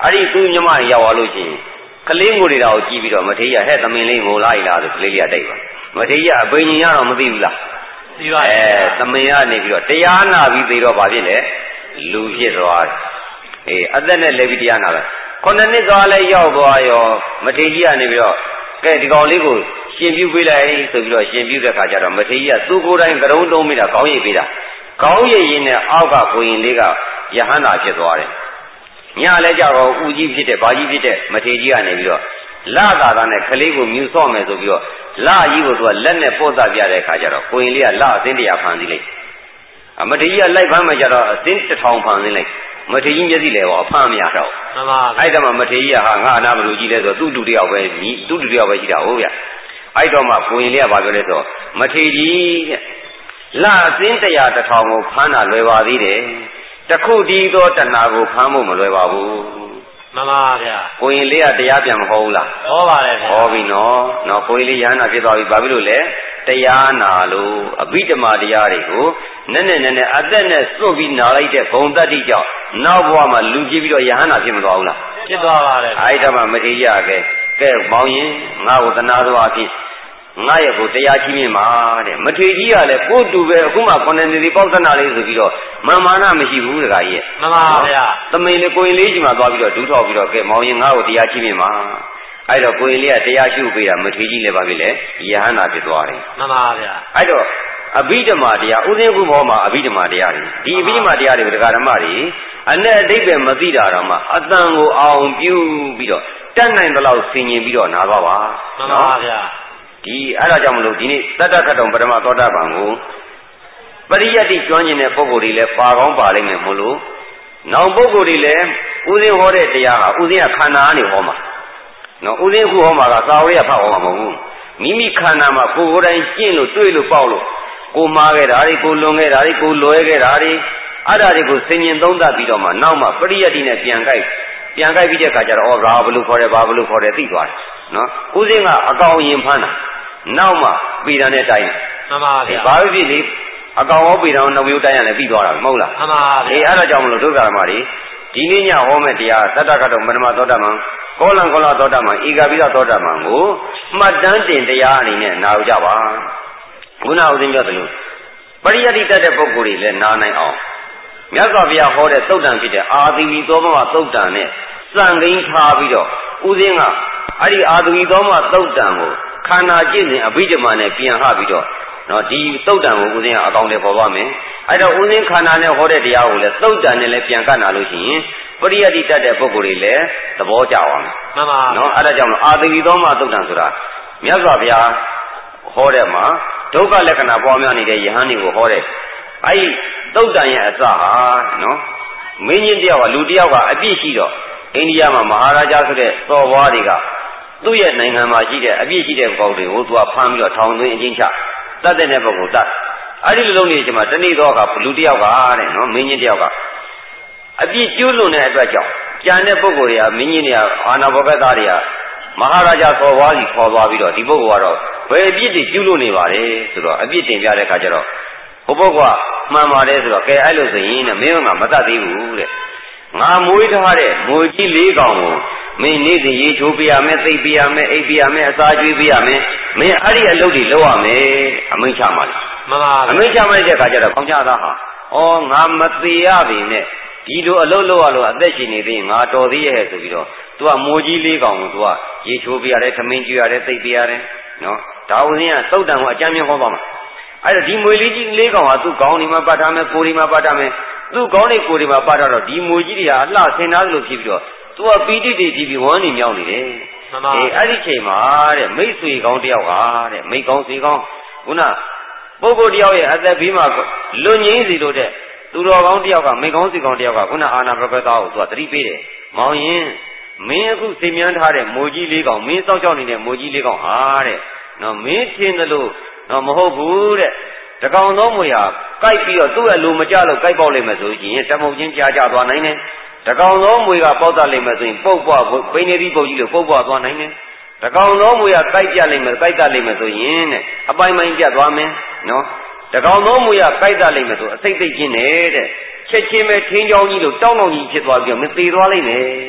Speaker 2: အဲ့ဒီသူ့မြမရောက်သွားလို့ရှိရင်ကလေးငိုနေတာကိုကြည့်ပြီးတော့မထေရဟဲ့သမင်လေးငိုလိုက်လားဆိုကလေးလေးကတိတ်ပါမထေရအဘိညာဉ်ရတော့မသိဘူးလားသိပါရဲ့သမင်ကနေပြီးတော့တရားနာပြီးသိတော့ဗာဖြစ်လေလူဖြစ်သွားတယ်အသက်နဲ့လည်းပြီးတရားနာပဲ9 နှစ်သွားလဲရောက်သွားရောမထေရကနေပြီးတော့ကဲဒီကောင်လေးကိုရှင်ပြုပေးလိုက်ဆိုပြီးတော့ရှင်ပြုတဲ့ခါကျတော့မထေရသူကိုယ်တိုင်ကရုံးတုံးမိတာခေါင်းရိပ်ပေးတာခေါင်းရိပ်ရင်းနဲ့အောက်ကကိုရင်လေးကယဟန္တာဖြစ်သွားတယ်ညလည်းကြတော့ဦးကြီးဖြစ်တဲ့ဘာကြီးဖြစ်တဲ့မထေရကနေပြီးတော့လသာသာနဲ့ကလေးကိုမြူဆော့မယ်ဆိုပြီးတော့လကြီးကိုသူကလက်နဲ့ပို့သပြတဲ့ခါကျတော့ကိုရင်လေးကလအသင်းတရားဖန်စီလိုက်မထေရလိုက်ဖမ်းမှကျတော့အသင်း1000ဖန်စီလိုက်မထေရမျက်စိလည်းအဖမ်းမရတော့မှန်ပါအဲ့တော့မှမထေရဟာငါအနာဘလူကြီးလဲဆိုသူ့တူတယောက်ပဲသူ့တူတယောက်ပဲရှိတာဟုတ်ဗျအဲ့တော့မှကိုရင်လေးကဘာပြောလဲဆိုမထေကြီးတဲ့လအသင်းတရား1000ကိုဖမ်းတာလွယ်ပါသေးတယ်တခုတည်းသောတဏှာကိုဖမ်းဖို့မလွယ်ပါဘူးမှန်ပါဗျာကိုရင်လေးကတရားပြန်မဟောဘူးလားဟောပါတယ်ဗျာဟောပြီနော်ကိုရင်လေးရဟန္တာဖြစ်သွားပြီဘာဖြစ်လို့လဲတရားနာလို့အဘိဓမ္မာတရားတွေကိုနည်းနည်းအသက်နဲ့စွန့်ပြီးနာလိုက်တဲ့ဘုံတတ္တိကြောင့်နောက်ဘဝမှာလူကြည့်ပြီးတော့ယဟန္တာဖြစ်မသွားဘူးလားဖြစ်သွားပါတယ်အဲ့ဒါမှမထေရကဲမောင်ရင်ငါ့ကိုသနာတော်အဖြစ်ငါရဲ့ကိုတရားချင်းမြင်ပါတဲ့မထေကြီးကလည်းကိုတူပဲအခုမှ9 နှစ်ဒီပေါက်သနာလေးဆိုပြီးတော့မာနမရှိဘူးတခါကြီးရဲ့မှန်ပါဗျာသမင်လေးကိုရင်လေးကြီးမှသွားပြီးတော့ဒူးထောက်ပြီးတော့ကဲမောင်ရင်ငါ့ကိုတရားချင်းမြင်ပါအဲ့တော့ကိုရင်လေးကတရားရှုပေးတာမထေကြီးလည်းပါပြီလေယဟန္တာဖြစ်သွားတယ်မှန်ပါဗျာအဲ့တော့အဘိဓမ္မာတရားဥစဉ်ခုဘောမှာအဘိဓမ္မာတရားတွေဒီအဘိဓမ္မာတရားတွေတရားဓမ္မတွေအနဲ့အတိတ်ပဲမသိတာတော့မှအတန်ကိုအောင်ပြုပြီးတော့တတ်နိုင်သလောက်ဆင်ញင်ပြီးတော့နာသွားပါမှန်ပါဗျာဒီအဲ့ဒါကြောင့်မလို့ဒီနေ့တတ္တခတ်တော်ပထမသောတာပန်ကိုပရိယတ္တိကျွမ်းကျင်တဲ့ပုဂ္ဂိုလ်တွေလည်းပါကောင်းပါလိမ့်မယ်မို့လို့နောက်ပုဂ္ဂိုလ်တွေလည်းဥစဉ်ဟောတဲ့တရားဟာဥစဉ်ကခန္ဓာကနေဟောမှာနော်ဥစဉ်ခုဟောမှာကသာဝရဖတ်ဟောမှာမဟုတ်ဘူးမိမိခန္ဓာမှာကိုယ်တိုင်ကျင့်လို့တွေ့လို့ပေါက်လို့ကိုမှားခဲ့တာတွေကိုလွန်ခဲ့တာတွေကိုလွဲခဲ့တာတွေအဲ့ဒါတွေကိုဆင်ញင်သုံးသပ်ပြီးတော့မှနောက်မှပရိယတ္တိနဲ့ပြန်ကြိုက်ပြီးတဲ့အခါကျတော့ဘာဘလို့ခေါ်တယ်ဘာဘလို့ခေါ်တယ်သိသွားတယ်နော်ဥစဉ်ကအကောင်ရင်ဖမ်းတာနောက်မှပေတံနဲ့တိုင်းမှန်ပါဗျာဘာလို့ဖြစ်လေအကောင်ရောပေတံနောက်မျိုးတိုင်းရလည်းပြီးသွားတာမဟုတ်လားမှန်ပါဗျာအဲ့ဒါကြောင့်မလို့ဒုက္ခဓမ္မတွေဒီနေ့ညဟောမဲ့တရားသတ္တကတော်မနမသောတာပန်ကောလံသောတာပန်ဧကပိသသောတာပန်ကိုမှတ်တမ်းတင်တရားအနေနဲ့နာကြပါခုနဥစဉ်ပြောသလိုပရိယတ္တိတတ်တဲ့ပုဂ္ဂိုလ်တွေလည်းနားနိုင်အောင်မြတ်စွာဘုရားဟောတဲ့သုတ်တံဖြစ်တဲ့အာသီဝီသောမသုတ်တံနဲ့စံကိန်းထားပြီးတော့ဥစဉ်ကအဲ့ဒီအာသီဝီသောမသုတ်တံကိုခန္ဓာကျင့်စဉ်အဘိဓမ္မာနဲ့ပြန်ဟပြီးတော့နော်ဒီသုတ်တံကိုဥစဉ်ကအကောင်တွေပေါ်ပါမယ်အဲ့တော့ဥစဉ်ခန္ဓာနဲ့ဟောတဲ့တရားကိုလည်းသုတ်တံနဲ့လည်းပြန်ကတ်နာလို့ရှိရင်ပရိယတ္တိတတ်တဲ့ပုဂ္ဂိုလ်တွေလည်းသဘောကျအောင်မှန်ပါနော်အဲ့ဒါကြောင့်အာသီဝီသောမသုတ်တံဆိုတာမြတ်စွာဘုရားဟောတဲ့မှာဒုက္ခလက္ခဏာပေါ်များနေတဲ့ယဟန်တွေကိုဟောတဲ့အဲဒီသုတ်တန်ရဲ့အစဟာနော်မင်းကြီးတယောက်ကလူတယောက်ကအပြစ်ရှိတော့အိန္ဒိယမှာမဟာရာဂျာဆိုတဲ့သော်ဘွားတွေကသူ့ရဲ့နိုင်ငံမှာရှိတဲ့အပြစ်ရှိတဲ့ပုဂ္ဂိုလ်တွေကိုသူကဖမ်းပြီးတော့ထောင်သွင်းအချင်းချတတ်တဲ့ပုဂ္ဂိုလ်တတ်အဲ့ဒီလိုလုပ်နေချိန်မှာတနေ့တော့ကလူတယောက်ကတဲ့နော်မင်းကြီးတယောက်ကအပြစ်ကျူးလွန်တဲ့အတွက်ကြောင့်ကြံတဲ့ပုဂ္ဂိုလ်တွေကမင်းကြီးတွေကအာနာဘောဂသားတွေကမဟာရာဂျာသော်ဘွားကြီးခေါ်သွားပြီးတော့ဒီပုဂ္ဂိုလ်ကတော့ဘယ်အပြစ်တွေကျူးလွန်နေပါလဲဆိုတော့အပြစ်တင်ပြတဲ့အခါကျတော့ဟိုပုဂ္ဂိုလ်ကမှန်ပါတယ်ဆိုတော့ကဲအဲ့လိုဆိုရင်မင်းကမတတ်သေးဘူးတဲ့ငါမွေးထားတဲ့ငွေကြီး4ကောင်ကိုမင်းနေ့စဉ်ရေချိုးပေးရမယ်သိပ်ပေးရမယ်အိပ်ပေးရမယ်အစာကျွေးပေးရမယ်မင်းအဲ့ဒီအလုပ်တွေလုပ်ရမယ်အမိန့်ချမှာလေမှန်ပါအမိန့်ချမှတဲ့အခါကျတော့ကောင်းကြသားဟာဩငါမသေးရပြီနဲ့ဒီလိုအလုပ်လုပ်ရလို့အသက်ရှင်နေသေးရင်ငါတော်သေးရဲ့ဆိုပြီးတော့သူကမိုးကြီး4ကောင်ကိုသူကရေချိုးပေးရတယ်ထမင်းကျွေးရတယ်သိပ်ပေးရတယ်နော်ဒါဦးစင်းကသုတ်တံကိုအကြမ်းမြင်ဟောပါမှာအဲ့တော့ဒီမွေလေးကြီး4ကောင်ဟာသူ့ကောင်းဒီမှာပတ်ထားမယ်ကိုယ်ဒီမှာပတ်ထားမယ်သူ့ကောင်းတွေကိုယ်ဒီမှာပတ်ထားတော့ဒီမွေကြီးတွေဟာအလှဆင်သားလို့ဖြစ်ပြီးတော့သူကပီတိတွေပြီးဝမ်းနေမြောက်နေတယ်အဲ့ဒီချိန်မှာတဲ့မိတ်ဆွေကောင်းတယောက်ဟာတဲ့မိတ်ကောင်းဆွေကောင်းခုနပုဂ္ဂိုလ်တယောက်ရဲ့အသက်ဘေးမှာလွန်ငင်းစီလို့တဲ့သူတော်ကောင်းတယောက်ကမိတ်ကောင်းဆွေကောင်းတယောက်ကခုနအာနာပကသားကိုသူကသတိပေးတယ်မောင်ရင်မင်းအခုစိတ်မြန်းထားတဲ့မိုးကြီး4ကောင်မင်းစောက်ကြောက်နေတဲ့မိုးကြီး4ကောင်ဟာတဲ့နော်မင်းထင်တယ်လို့နော်မဟုတ်ဘူးတဲ့တကောင်သောမွေဟာကြိုက်ပြီးတော့သူ့ရဲ့လူမကြလို့ကြိုက်ပေါက်လိမ့်မယ်ဆိုရင်တမုတ်ချင်းကြားကြသွားနိုင်တယ်တကောင်သောမွေကပေါက်တတ်လိမ့်မယ်ဆိုရင်ပုတ်ပွားဘိနေတိပုတ်ကြီးလို့ပုတ်ပွားသွားနိုင်တယ်တကောင်သောမွေကကြိုက်ပြလိမ့်မယ်ကြိုက်တတ်လိမ့်မယ်ဆိုရင်တဲ့အပိုင်းပိုင်းပြတ်သွားမယ်နော်တကောင်သောမွေကကြိုက်တတ်လိမ့်မယ်ဆိုအစိတ်သိချင်းနေတဲ့ချက်ချင်းပဲထင်းချောင်းကြီးလို့တောင်းတောင်းကြီးဖြစ်သွားပြီးတော့မသေးသွားလိမ့်မယ်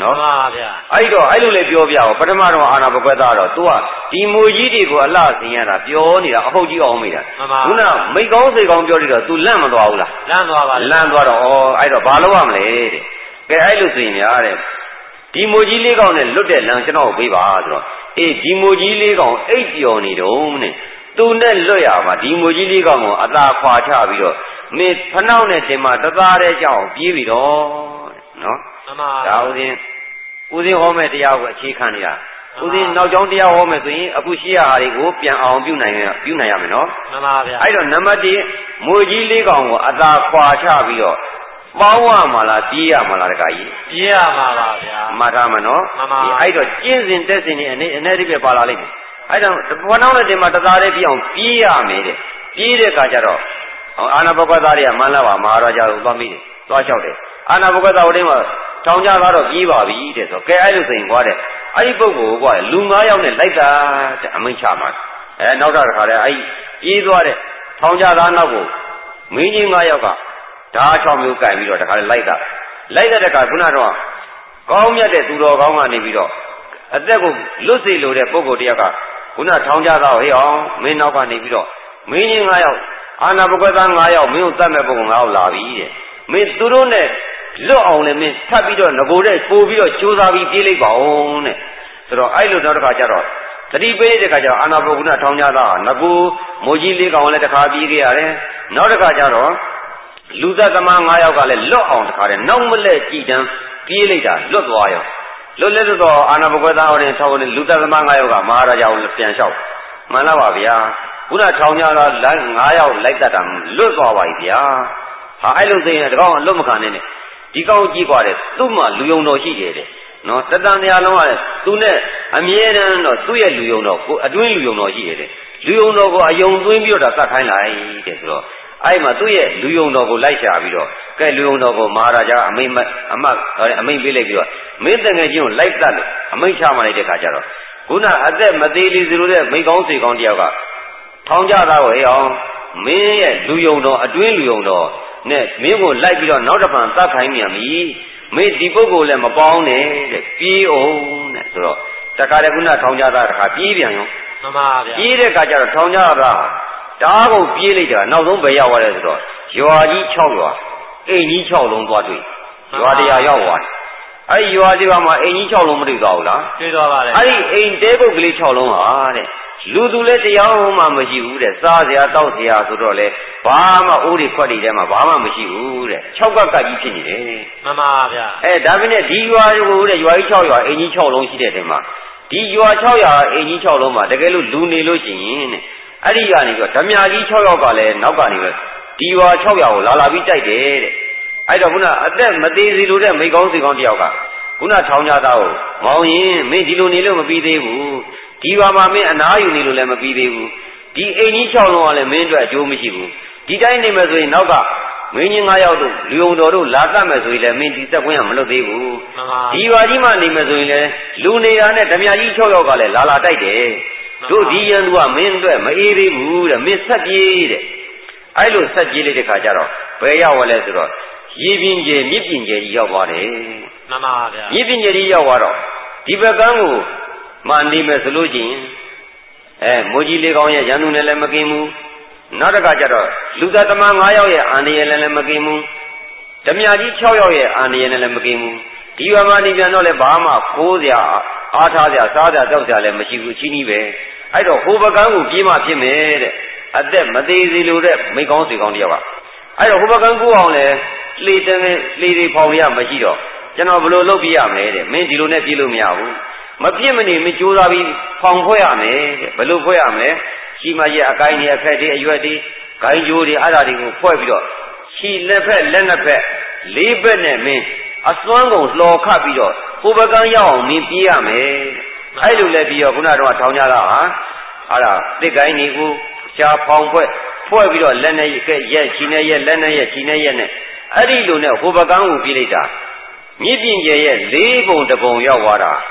Speaker 2: နော်
Speaker 3: မှန်ပါဗျာ
Speaker 2: အဲ့တော့အဲ့လိုလေပြောပြအောင်ပထမတော့အာနာဘကွက်သားတော့ तू ကဒီမွေကြီးတွေကိုအလှဆင်ရတာပြောနေတာအဟုတ်ကြီးအောင်မိတာခုနမိကောင်းစိတ်ကောင်းပြောနေတော့ तू လန့်မသွားဘူးလား
Speaker 3: လန့်သွားပါ
Speaker 2: လန့်သွားတော့အဲ့တော့ဘာလုပ်ရမလဲတဲ့ကဲအဲ့လိုဆိုရင်များတဲ့ဒီမွေကြီးလေးကောင်နဲ့လွတ်တဲ့လမ်းကျွန်တော်ကိုပေးပါဆိုတော့အေးဒီမွေကြီးလေးကောင်အိတ်ပြော်နေတော့တဲ့သူနဲ့လွတ်ရပါဒီမွေကြီးလေးကောင်ကိုအသာခွာချပြီးတော့မင်းဖနှောက်နဲ့တင်မှာတသားတဲ့ကြောင်ပြေးပြီးတော့နော်
Speaker 3: မှန်ပါ
Speaker 2: ဒါဦးစင်းဟောမဲ့တရားကိုအခြေခံနေတာဦးစင်းနောက်ကျောင်းတရားဟောမယ်ဆိုရင်အခုရှိရဟာတွေကိုပြန်အောင်ပြုနိုင်ရမယ်နော်
Speaker 3: မှန်ပါဗျာ
Speaker 2: အဲ့တော့နံပါတ်1မွေကြီးလေးကောင်ကိုအသာခွာချပြီးတော့ပေါင်းရမှာလားပြေးရမှာလားတခါကြီး
Speaker 3: ပြေးရမှာပါဗျာ
Speaker 2: မှတ်ထားမယ်နော်အဲ့တော့ကျင့်စဉ်တက်စဉ်နေအနေဒီပဲပါလာလိမ့်မယ်အဲ့တော့ဘဝနောက်နဲ့တင်မှာတသားလေးပြအောင်ပြေးရမယ်တဲ့ပြေးတဲ့အခါကျတော့အာနာဘဂဝသားတွေကမန္တလာမဟာရာဇာကိုသွားမိတယ်သွားလျှောက်တယ်အာနာဘဂဝသားဟိုတင်းမှာထောင်ကြသားတော့ပြေးပါပြီတဲ့ဆိုကဲအဲ့လိုဆိုရင်ကွာတဲ့အဲ့ဒီပုဂ္ဂိုလ်ကွာလူ9ယောက်နဲ့လိုက်တာတဲ့အမိန့်ချမှာနောက်တော့တခါတည်းအဲ့ပြေးသွားတဲ့ထောင်ကြသားနောက်ကိုမင်းကြီး9ယောက်ကဓာတ်6မျိုးကင်ပြီးတော့တခါတည်းလိုက်တဲ့တခါခုနတော့ကောင်းမြတ်တဲ့သူတော်ကောင်းကနေပြီးတော့အသက်ကိုလွတ်စေလိုတဲ့ပုဂ္ဂိုလ်တယောက်ကခုနထောင်ကြသားကိုဟေ့အောင်မင်းနောက်ကနေပြီးတော့မင်းကြီး9ယောက်အာနာဘဂဝသား9ယောက်မင်းကိုတတ်မဲ့ပုဂ္ဂိုလ်9ယောက်လာပြီတဲ့မင်းသူတို့နဲ့လွတ်အောင်လည်းမင်းထပ်ပြီးတော့ငကိုတဲ့ပို့ပြီးတော့ကြိုးစားပြီးပြေးလိုက်ပါအောင်တဲ့ဆိုတော့အဲ့လိုတော့တစ်ခါကျတော့တတိပေးတဲ့ခါကျတော့အာနာဘဂဝထောင်ကြသားငကိုမိုးကြီးလေးကောင်လည်းတစ်ခါပြေးခဲ့ရတယ်နောက်တစ်ခါကျတော့လူသက်သမား9ယောက်ကလည်းလွတ်အောင်တစ်ခါတည်းနောက်မလဲကြည်တန်းပြေးလိုက်တာလွတ်သွားရောလွတ်လက်တော့အာနာဘဂဝသားဟောတဲ့ထောက်တဲ့လူသက်သမား9ယောက်ကမဟာရာဇာကိုပြန်လျှောက်မှန်လားပါဗျာခုနထောင်ကြသား9ယောက်လိုက်တတ်တာလွတ်သွားပါပြီဗျာဟာအဲ့လိုသိရင်တကောင်အလွတ်မခံနဲ့ဒီကောင်ကြည့်กว่าတဲ့သူ့မှာလူယုံတော်ရှိတယ်တဲ့နော်တတန်တရားလုံးကသူနဲ့အမြဲတမ်းတော့သူ့ရဲ့လူယုံတော်ကိုအတွင်းလူယုံတော်ရှိတယ်တဲ့လူယုံတော်ကိုအယုံသွင်းပြီးတော့တတ်ခိုင်းလိုက်တဲ့ဆိုတော့အဲ့မှာသူ့ရဲ့လူယုံတော်ကိုလိုက်ရှာပြီးတော့ကဲလူယုံတော်ကိုမဟာရာဇာအမိန့်ပေးလိုက်ပြီးတော့မင်းတငယ်ချင်းကိုလိုက်တတ်လို့အမိန့်ချမှလိုက်တဲ့ခါကျတော့ခုနအသက်မသေးလေးစလို့တဲ့မိကောင်းစေကောင်းတယောက်ကထောင်ကြသားကိုဟေ့အောင်မင်းရဲ့လူယုံတော်အတွင်းလူယုံတော်နဲ့မင်းကိုလိုက်ပြီးတော့နောက်တစ်ပံသတ်ခိုင်းမြန်ပြီမင်းဒီပုဂ္ဂိုလ်လည်းမပေါင်းနဲ့တဲ့ပြေးအောင်တဲ့ဆိုတော့တခါတည်းခုနထောင်ကြသားတခါပြေးပြန်ရော
Speaker 3: မှန်ပါဗျာ
Speaker 2: ပြေးတဲ့ခါကျတော့ထောင်ကြသားတားကုန်ပြေးလိုက်တာနောက်ဆုံးပဲရောက်သွားတယ်ဆိုတော့ရွာကြီး6ရွာအိမ်ကြီး6လုံးသွားတွေ့ရွာတရားရောက်သွားတယ်အဲ့ဒီရွာဒီကမှာအိမ်ကြီး6လုံးမတွေ့သွားဘူးလား
Speaker 3: တွေ့သွားပါတယ်
Speaker 2: အဲ့ဒီအိမ်တဲပုတ်ကလေး6လုံးဟာတဲ့လူသူလည်းတရားမှမရှိဘူးတဲ့စားစရာတောက်စရာဆိုတော့လေဘာမှအိုးတွေခွက်တွေထဲမှာဘာမှမရှိဘူးတဲ့6ကပ်ကြီးဖြစ်နေတယ်
Speaker 3: မှန်ပါဗျာ
Speaker 2: ဒါပေမဲ့ဒီရွာကိုတဲ့ရွာကြီး6ရွာအိမ်ကြီး6လုံးရှိတဲ့တဲမှာဒီရွာ6ရွာအိမ်ကြီး6လုံးမှာတကယ်လို့လူနေလို့ရှိရင်တဲ့အဲ့ဒီကနေပြီးတော့ဓမြကြီး6ယောက်ကလည်းနောက်ကနေပဲဒီရွာ6ရွာကိုလာပြီးတိုက်တယ်တဲ့အဲ့တော့ခုနအသက်မသေးစီလို့တဲ့မိကောင်းစီကောင်းတယောက်ကခုနထောင်ကြသားကိုမောင်ရင်မင်းဒီလိုနေလို့မပြီးသေးဘူးဒီဘာမှမင်းအနားယူနေလို့လည်းမပြီးသေးဘူးဒီအိမ်ကြီး6လုံးကလည်းမင်းအတွက်အကျိုးမရှိဘူးဒီတိုင်းနေမယ်ဆိုရင်နောက်ကမင်းကြီး9ယောက်တို့လူုံတော်တို့လာတတ်မယ်ဆိုရင်လည်းမင်းဒီသက်ကွင်းကမလွတ်သေးဘူးဒီဘာကြီးမှနေမယ်ဆိုရင်လည်းလူနေတာနဲ့ဓမြကြီး6ယောက်ကလည်းလာတိုက်တယ်တို့ဒီရန်သူကမင်းအတွက်မအေးသေးဘူးတဲ့မင်းဆက်ပြေးတဲ့အဲ့လိုဆက်ပြေးလိုက်တဲ့ခါကျတော့ဘယ်ရောက်လဲဆိုတော့ရေပြင်းကျယ်မြစ်ပြင်းကျယ်ကြီးရောက်သွားတယ်
Speaker 3: မှန်ပါဗျာ
Speaker 2: မြစ်ပြင်းကျယ်ကြီးရောက်သွားတော့ဒီဘက်ကန်းကိုမှနေမယ်ဆိုလို့ချင်းမိုးကြီးလေးကောင်းရဲ့ရန်သူနဲ့လည်းမကင်းဘူးနောက်တစ်ခါကျတော့လူသားသမား9ယောက်ရဲ့အာဏာရလည်းမကင်းဘူးဓမြကြီး6ယောက်ရဲ့အာဏာရလည်းမကင်းဘူးဒီဘက်မှာနေပြန်တော့လည်းဘာမှခိုးစရာအားထားစရာစားစရာတောက်စရာလည်းမရှိဘူးချင်းကြီးပဲအဲ့တော့ဟိုဘကန်းကိုပြေးမှဖြစ်မယ်တဲ့အသက်မသေးစီလို့တဲ့မိကောင်းစီကောင်းတယောက်ကအဲ့တော့ဟိုဘကန်းကိုအောင်လဲလေတွေဖောင်ရမရှိတော့ကျွန်တော်ဘယ်လိုလုပ်ပြရမလဲတဲ့မင်းဒီလိုနဲ့ပြေးလို့မရဘူးမပြစ်မနေမကြိုးစားပြီးဖောင်ဖွဲ့ရမယ်တဲ့ဘယ်လိုဖွဲ့ရမလဲရှိမရဲ့အကိုင်းတွေအခက်တွေအရွက်တွေဂိုင်းကြိုးတွေအဲ့ဒါတွေကိုဖွဲ့ပြီးတော့ခြေလက်ဖက်လက်နှစ်ဖက်လေးဘက်နဲ့မင်းအစွမ်းကုန်လှော်ခတ်ပြီးတော့ဟိုဘကန်းရောက်အောင်မင်းပြေးရမယ်အဲ့လိုလဲပြီးတော့ခုနကတော့ထောင်ကြတာဟာအဲ့ဒါတစ်ကိုင်းတွေကိုရှားဖောင်ဖွဲ့ပြီးတော့လက်နဲ့ရက်ခြေနဲ့ရက်လက်နဲ့ရက်ခြေနဲ့ရက်နဲ့အဲ့ဒီလိုနဲ့ဟိုဘကန်းကိုပြေးလိုက်တာမြစ်ပြင်ကျရဲ့4ပုံတပုံရောက်သွားတာ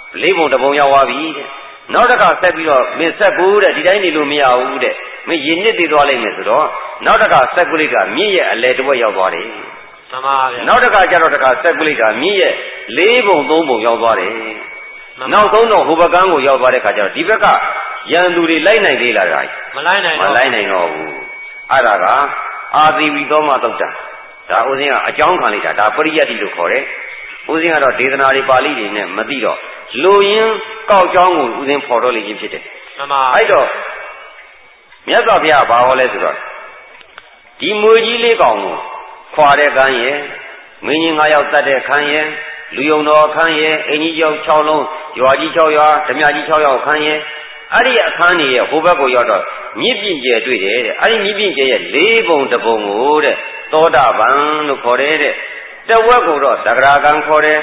Speaker 2: 4ပုံတပုံရောက်သွားပြီတဲ့နောက်တစ်ခါဆက်ပြီးတော့မင်းဆက်ကူတဲ့ဒီတိုင်းနေလို့မရဘူးတဲ့မင်းရင်နစ်သေးသွားလိမ့်မယ်ဆိုတော့နောက်တစ်ခါဆက်ကူလေးကမြစ်ရဲ့အလဲတစ်ဝက်ရောက်သွားတယ်
Speaker 3: မှန်ပါဗျာ
Speaker 2: နောက်တစ်ခါကျတော့ဆက်ပြလိုက်တာမြင့်ရဲ့4 ပုံ 3 ပုံရောက်သွားတယ်နောက်ဆုံးတော့ဟိုဘကန်းကိုရောက်သွားတဲ့ခါကျတော့ဒီဘက်ကရန်သူတွေလိုက်နိုင်သေးလားဗျာ
Speaker 3: မလိုက်နိုင်
Speaker 2: တော့ဘူးအဲ့ဒါကအာသီဝီသောမသုတ်တံဒါဦးဇင်းကအကြောင်းခံလိုက်တာဒါပရိယတ္တိလို့ခေါ်တယ်ဦးဇင်းကတော့ဒေသနာတွေပါဠိတွေနဲ့မသိတော့လူရင်းကောက်ကြောင်းကိုဦးဇင်းဖော်တော့လိမ့်ခြင်းဖြစ်တယ်
Speaker 3: မှန်ပါ
Speaker 2: အဲ့တော့မြတ်စွာဘုရားဘာဟောလဲဆိုတော့ဒီမွေကြီးလေးကောင်ကိုခွာတဲ့ကန်းရဲ့မင်းကြီး9 ယောက်တတ်တဲ့ခန်းရဲ့လူယုံတော်အခန်းရဲ့အင်ကြီးကျောက်6 လုံးရွာကြီး6 ရွာဓမြကြီး6 ယောက်အခန်းရဲ့အဲ့ဒီအခန်းကြီးရဲ့ဟိုဘက်ကိုရောက်တော့မြင့်ပြင်းကျဲတွေ့တယ်တဲ့အဲ့ဒီမြင့်ပြင်းကျဲရဲ့4 ပုံ 1 ပုံကိုတဲ့သောတာပန်လို့ခေါ်တယ်တဲ့တဝက်ကိုတော့သဂရာကံခေါ်တယ်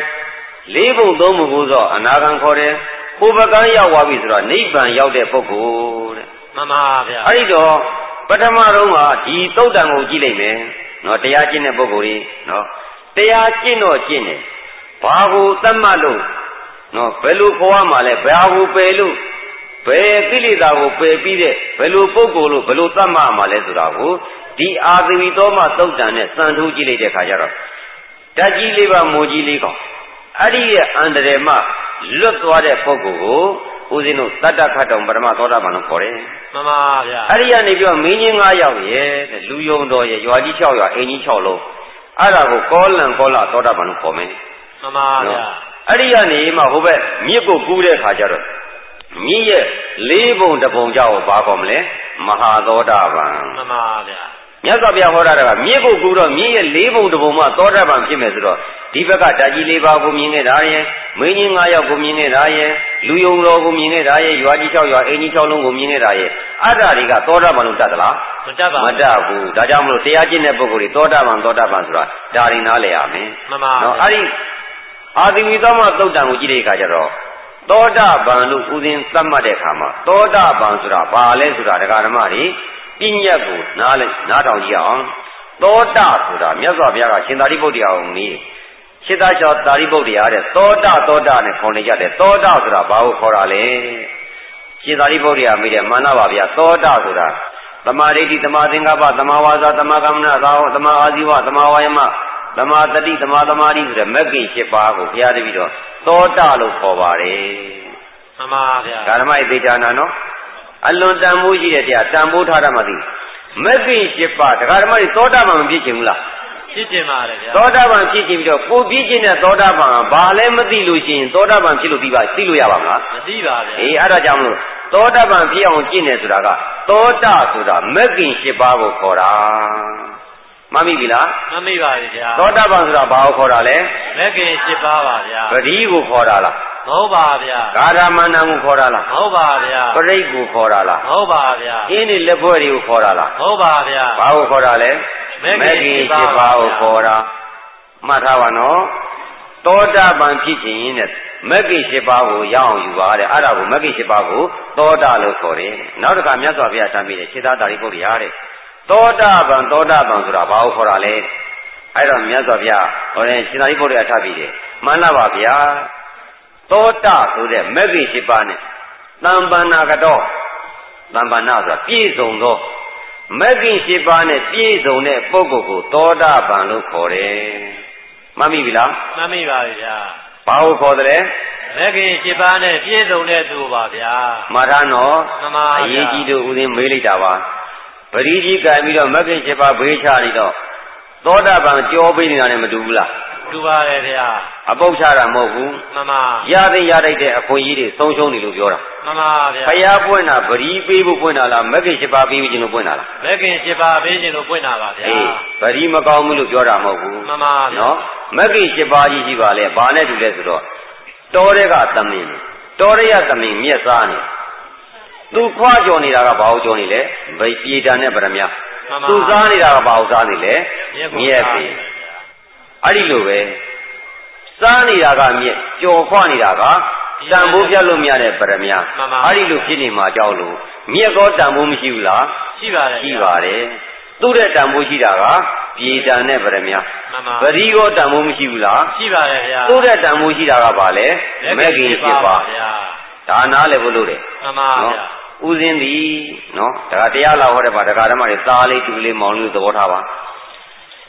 Speaker 2: 4 ပုံ 3 ပုံကိုတော့အနာကံခေါ်တယ်ဟိုဘက်ကရောက်သွားပြီဆိုတော့နိဗ္ဗာန်ရောက်တဲ့ပုဂ္ဂိုလ်တဲ့
Speaker 3: မှန်ပါဗျာ
Speaker 2: အဲ့ဒီတော့ပထမဆုံးကဒီသုတ်တံကိုကြည့်လိုက်မယ်နော်တရားကျင့်တဲ့ပုဂ္ဂိုလ်ကြီးနော်တရားကျင့်တော့ကျင့်တယ်ဘာကိုသတ်မှတ်လို့နော်ဘယ်လိုခေါ်ရမှာလဲဘာကိုပယ်လို့ဘယ်ကိလေသာကိုပယ်ပြီးတဲ့ဘယ်လိုပုဂ္ဂိုလ်လို့ဘယ်လိုသတ်မှတ်မှာလဲဆိုတာကိုဒီအာသဝီသောမသုတ်တံနဲ့စံထိုးကြည့်လိုက်တဲ့အခါကျတော့ဓာတ်ကြီးလေးပါမိုးကြီးလေးကောင်အဲ့ဒီရဲ့အန္တရာယ်မှလွတ်သွားတဲ့ပုဂ္ဂိုလ်ကိုဦးဇင်းတို့တတ္တခတ်တော်ပရမသောတာပန်လို့ခေါ်တယ်
Speaker 3: မှန်ပါဗျာ
Speaker 2: အဲ့ဒီကနေပြီးတော့မင်းကြီး9 ယောက်ရဲ့လူယုံတော်ရဲ့ရွာကြီး6 ရွာအင်ကြီး6 လုံးအဲ့ဒါကိုကောလံကောလသောတာပန်လို့ခေါ်မယ်
Speaker 3: မှန်ပါဗျာ
Speaker 2: အဲ့ဒီကနေမှဟိုဘက်မြစ်ကိုကူးတဲ့ခါကျတော့မြစ်ရဲ့4 ပုံ 1 ပုံကြောက်ဘာခေါ်မလဲမဟာသောတာပန်
Speaker 3: မှန်ပါဗျာ
Speaker 2: မြတ်စွာဘုရားဟောတာကမြစ်ကိုကူးတော့မြစ်ရဲ့4 ပုံ 1 ပုံမှသောတာပန်ဖြစ်မယ်ဆိုတော့ဒီဘက်ကဓာကြီး 4 ပါးကိုမြင်ခဲ့တာရဲ့မင်းကြီး9 ယောက်ကိုမြင်ခဲ့တာရဲ့လူယုံတော်ကိုမြင်ခဲ့တာရဲ့ရွာကြီး6 ရွာအင်ကြီး6 လုံးကိုမြင်ခဲ့တာရဲ့အဲ့ဒါတွေကသောတာပန်လို့တတ်သလား
Speaker 3: မတတ်ပါဘူး
Speaker 2: မတတ်ဘူးဒါကြောင့်မလို့တရားကျင့်တဲ့ပုဂ္ဂိုလ်တွေသောတာပန်ဆိုတာဒါရင်းနားလည်ရမယ်
Speaker 3: မှန်ပါ
Speaker 2: နော်အဲ့ဒီအာသီဝီသောမသုတ်တံကိုကြည့်တဲ့အခါကျတော့သောတာပန်လို့ဥစဉ်သတ်မှတ်တဲ့အခါမှာသောတာပန်ဆိုတာဘာလဲဆိုတာဒကာဓမ္မတွေပညာကိုနားထောင်ကြည့်အောင်သောတာဆိုတာမြတ်စွာဘုရားကရှင်သာရိပုတ္တရာကိုမေးရှင်သာကျော်သာရိပုတ္တရာတဲ့သောတာနဲ့ခေါ်နေကြတယ်သောတာဆိုတာဘာကိုခေါ်တာလဲရှင်သာရိပုတ္တရာမေးတယ်မှန်ပါပါဗျာသောတာဆိုတာသမာဓိဋ္ဌိသမာသင်္ကပ္ပသမာဝါစာသမာကမ္မနာသမာအာဇီဝသမာဝါယမသမာတတိသမာသမာဓိဆိုတဲ့မဂ္ဂင်7 ပါးကိုဘုရားတပည့်တော်သောတာလို့ခေါ်ပါတယ်
Speaker 3: မှန်ပါဗျာ
Speaker 2: ဓမ္မဣသေချာနာနော်အလွန်တန်ဖိုးရှိတဲ့တရားတန်ဖိုးထားတာမှသိမဂ္ဂင်7 ပါးဓမ္မတွေသောတာပန်မဖြစ်ချင်ဘူးလား
Speaker 3: ဖြစ်ချင်ပါတယ်ဗျာ
Speaker 2: သောတာပန်ဖြစ်ချင်ပြီးတော့ကိုဖြစ်ချင်တဲ့သောတာပန်ဘာလဲမသိလို့ရှိရင်သောတာပန်ဖြစ်လို့သိလို့ရပါမလား
Speaker 3: မသိပါဗျာ
Speaker 2: အေးအဲ့ဒါကြောင့်မလို့သောတာပန်ဖြစ်အောင်ကျင့်တယ်ဆိုတာကသောတာဆိုတာမဂ္ဂင်7 ပါးကိုခေါ်တာမှတ်မိပြီလား
Speaker 3: မှတ်မိပါပြီဗျာ
Speaker 2: သောတာပန်ဆိုတာဘာကိုခေါ်တာလဲ
Speaker 3: မဂ္ဂင်7 ပါးပါဗျာ
Speaker 2: ပတိကိုခေါ်တာလား
Speaker 3: မဟုတ်ပါဗျာ
Speaker 2: ဂါရမဏံကိုခေါ်တာလား
Speaker 3: မဟုတ်ပါဗျာ
Speaker 2: ပရိတ်ကိုခေါ်တာလား
Speaker 3: မဟုတ်ပါဗျာ
Speaker 2: အင်းဒီလက်ဖွဲ့တွေကိုခေါ်တာလား
Speaker 3: မဟုတ်ပါဗျာ
Speaker 2: ဘာကိုခေါ်တာလဲ
Speaker 3: မဂ္ဂင်7 ပါး
Speaker 2: ကိုခေါ်တာမှတ်ထားပါနော်သောတာပန်ဖြစ်ခြင်းနဲ့မဂ္ဂင်7 ပါးကိုရအောင်ယူပါတဲ့အဲ့ဒါကိုမဂ္ဂင်7 ပါးကိုသောတာလို့ခေါ်တယ်နောက်တစ်ခါမြတ်စွာဘုရားတမ်းပြီးတယ်ခြေသားတာရိပုတ္တရာတဲ့သောတာပန်ဆိုတာဘာကိုခေါ်တာလဲအဲ့တော့မြတ်စွာဘုရားဟောတယ်ခြေသားရိပုတ္တရာထပ်ပြီးတယ်မှန်လားပါဗျာသောတာဆိုတဲ့မဂ္ဂင်7 ပါးနဲ့သံပန္နာကတော့သံပန္နာဆိုတာပြည့်စုံသောမဂ္ဂင်7 ပါးနဲ့ပြည့်စုံတဲ့ပုဂ္ဂိုလ်ကိုသောတာပန်လို့ခေါ်တယ်မှတ်မိပြီလား
Speaker 3: မှတ်မိပါပြီဗျာ
Speaker 2: ဘာကိုခေါ်တယ်
Speaker 3: မဂ္ဂင်7 ပါးနဲ့ပြည့်စုံတဲ့သူပါဗျာ
Speaker 2: မှတ်ထားနော်
Speaker 3: မှန်ပါဗျာ
Speaker 2: အရေးကြီးလို့ဦးဇင်းမေးလိုက်တာပါပရိကြီးကံပြီးတော့မဂ္ဂင်7 ပါးဘေးချနေတော့သောတာပန်ကြောပေးနေတာနဲ့မတူဘူးလား
Speaker 3: တူပါတယ်ဗျာ
Speaker 2: အပုတ်ချတာမဟုတ်ဘူး
Speaker 3: မှန်ပါ
Speaker 2: ရလိုက်တဲ့အခွင့်အရေးတွေဆုံးရှုံးနေလို့ပြောတာ
Speaker 3: မှန်ပါဗျာ
Speaker 2: ဘုရားပွင့်တာပရိပေးဖို့ပွင့်တာလားမဂ္ဂင်7 ပါးပေးခြင်းလို့ပွင့်တာလား
Speaker 3: မဂ္ဂင်7 ပါးပေးခြင်းလို့ပွင့်တာပါဗျာ
Speaker 2: အေးပရိမကောင်းဘူးလို့ပြောတာမဟုတ်ဘူး
Speaker 3: မှန်ပါဗျာ
Speaker 2: နော်မဂ္ဂင်7 ပါးကြီးရှိပါလေဘာနဲ့တူလဲဆိုတော့တောတဲ့ကသမင်တောရရသမင်မြက်စားနေသူခွားကြော်နေတာကဘာကိုကြော်နေလဲဗိပြေတံနဲ့ပရမညာသူစားနေတာကဘာကိုစားနေလဲမြက်ပြီအဲ့ဒီလိုပဲစားနေတာကမြက်ကြော်ခွားနေတာကတန်ဖိုးပြတ်လို့မရတဲ့ပရမညာအဲ့ဒီလိုဖြစ်နေမှာကြောက်လို့မြက်ကောတန်ဖိုးမရှိဘူးလား
Speaker 3: ရှိပါတယ်
Speaker 2: ရှိပါတယ်သူ့တဲ့တန်ဖိုးရှိတာကပြေတံနဲ့ပရမညာပရိကောတန်ဖိုးမရှိဘူးလား
Speaker 3: ရှိပါတယ်ဗျာ
Speaker 2: သူ့တဲ့တန်ဖိုးရှိတာကဘာလဲမဂ္ဂင်7 ပါး
Speaker 3: ဗျာ
Speaker 2: ဒါနားလည်းဘလို့တယ်
Speaker 3: မှန်ပါဗျာ
Speaker 2: ဥစဉ်သည်နော်ဒါကတရားလာဟောတဲ့ပါဒကာဓမ္မတွေသားလေးတူလေးမောင်လေးသဘောထားပါဒ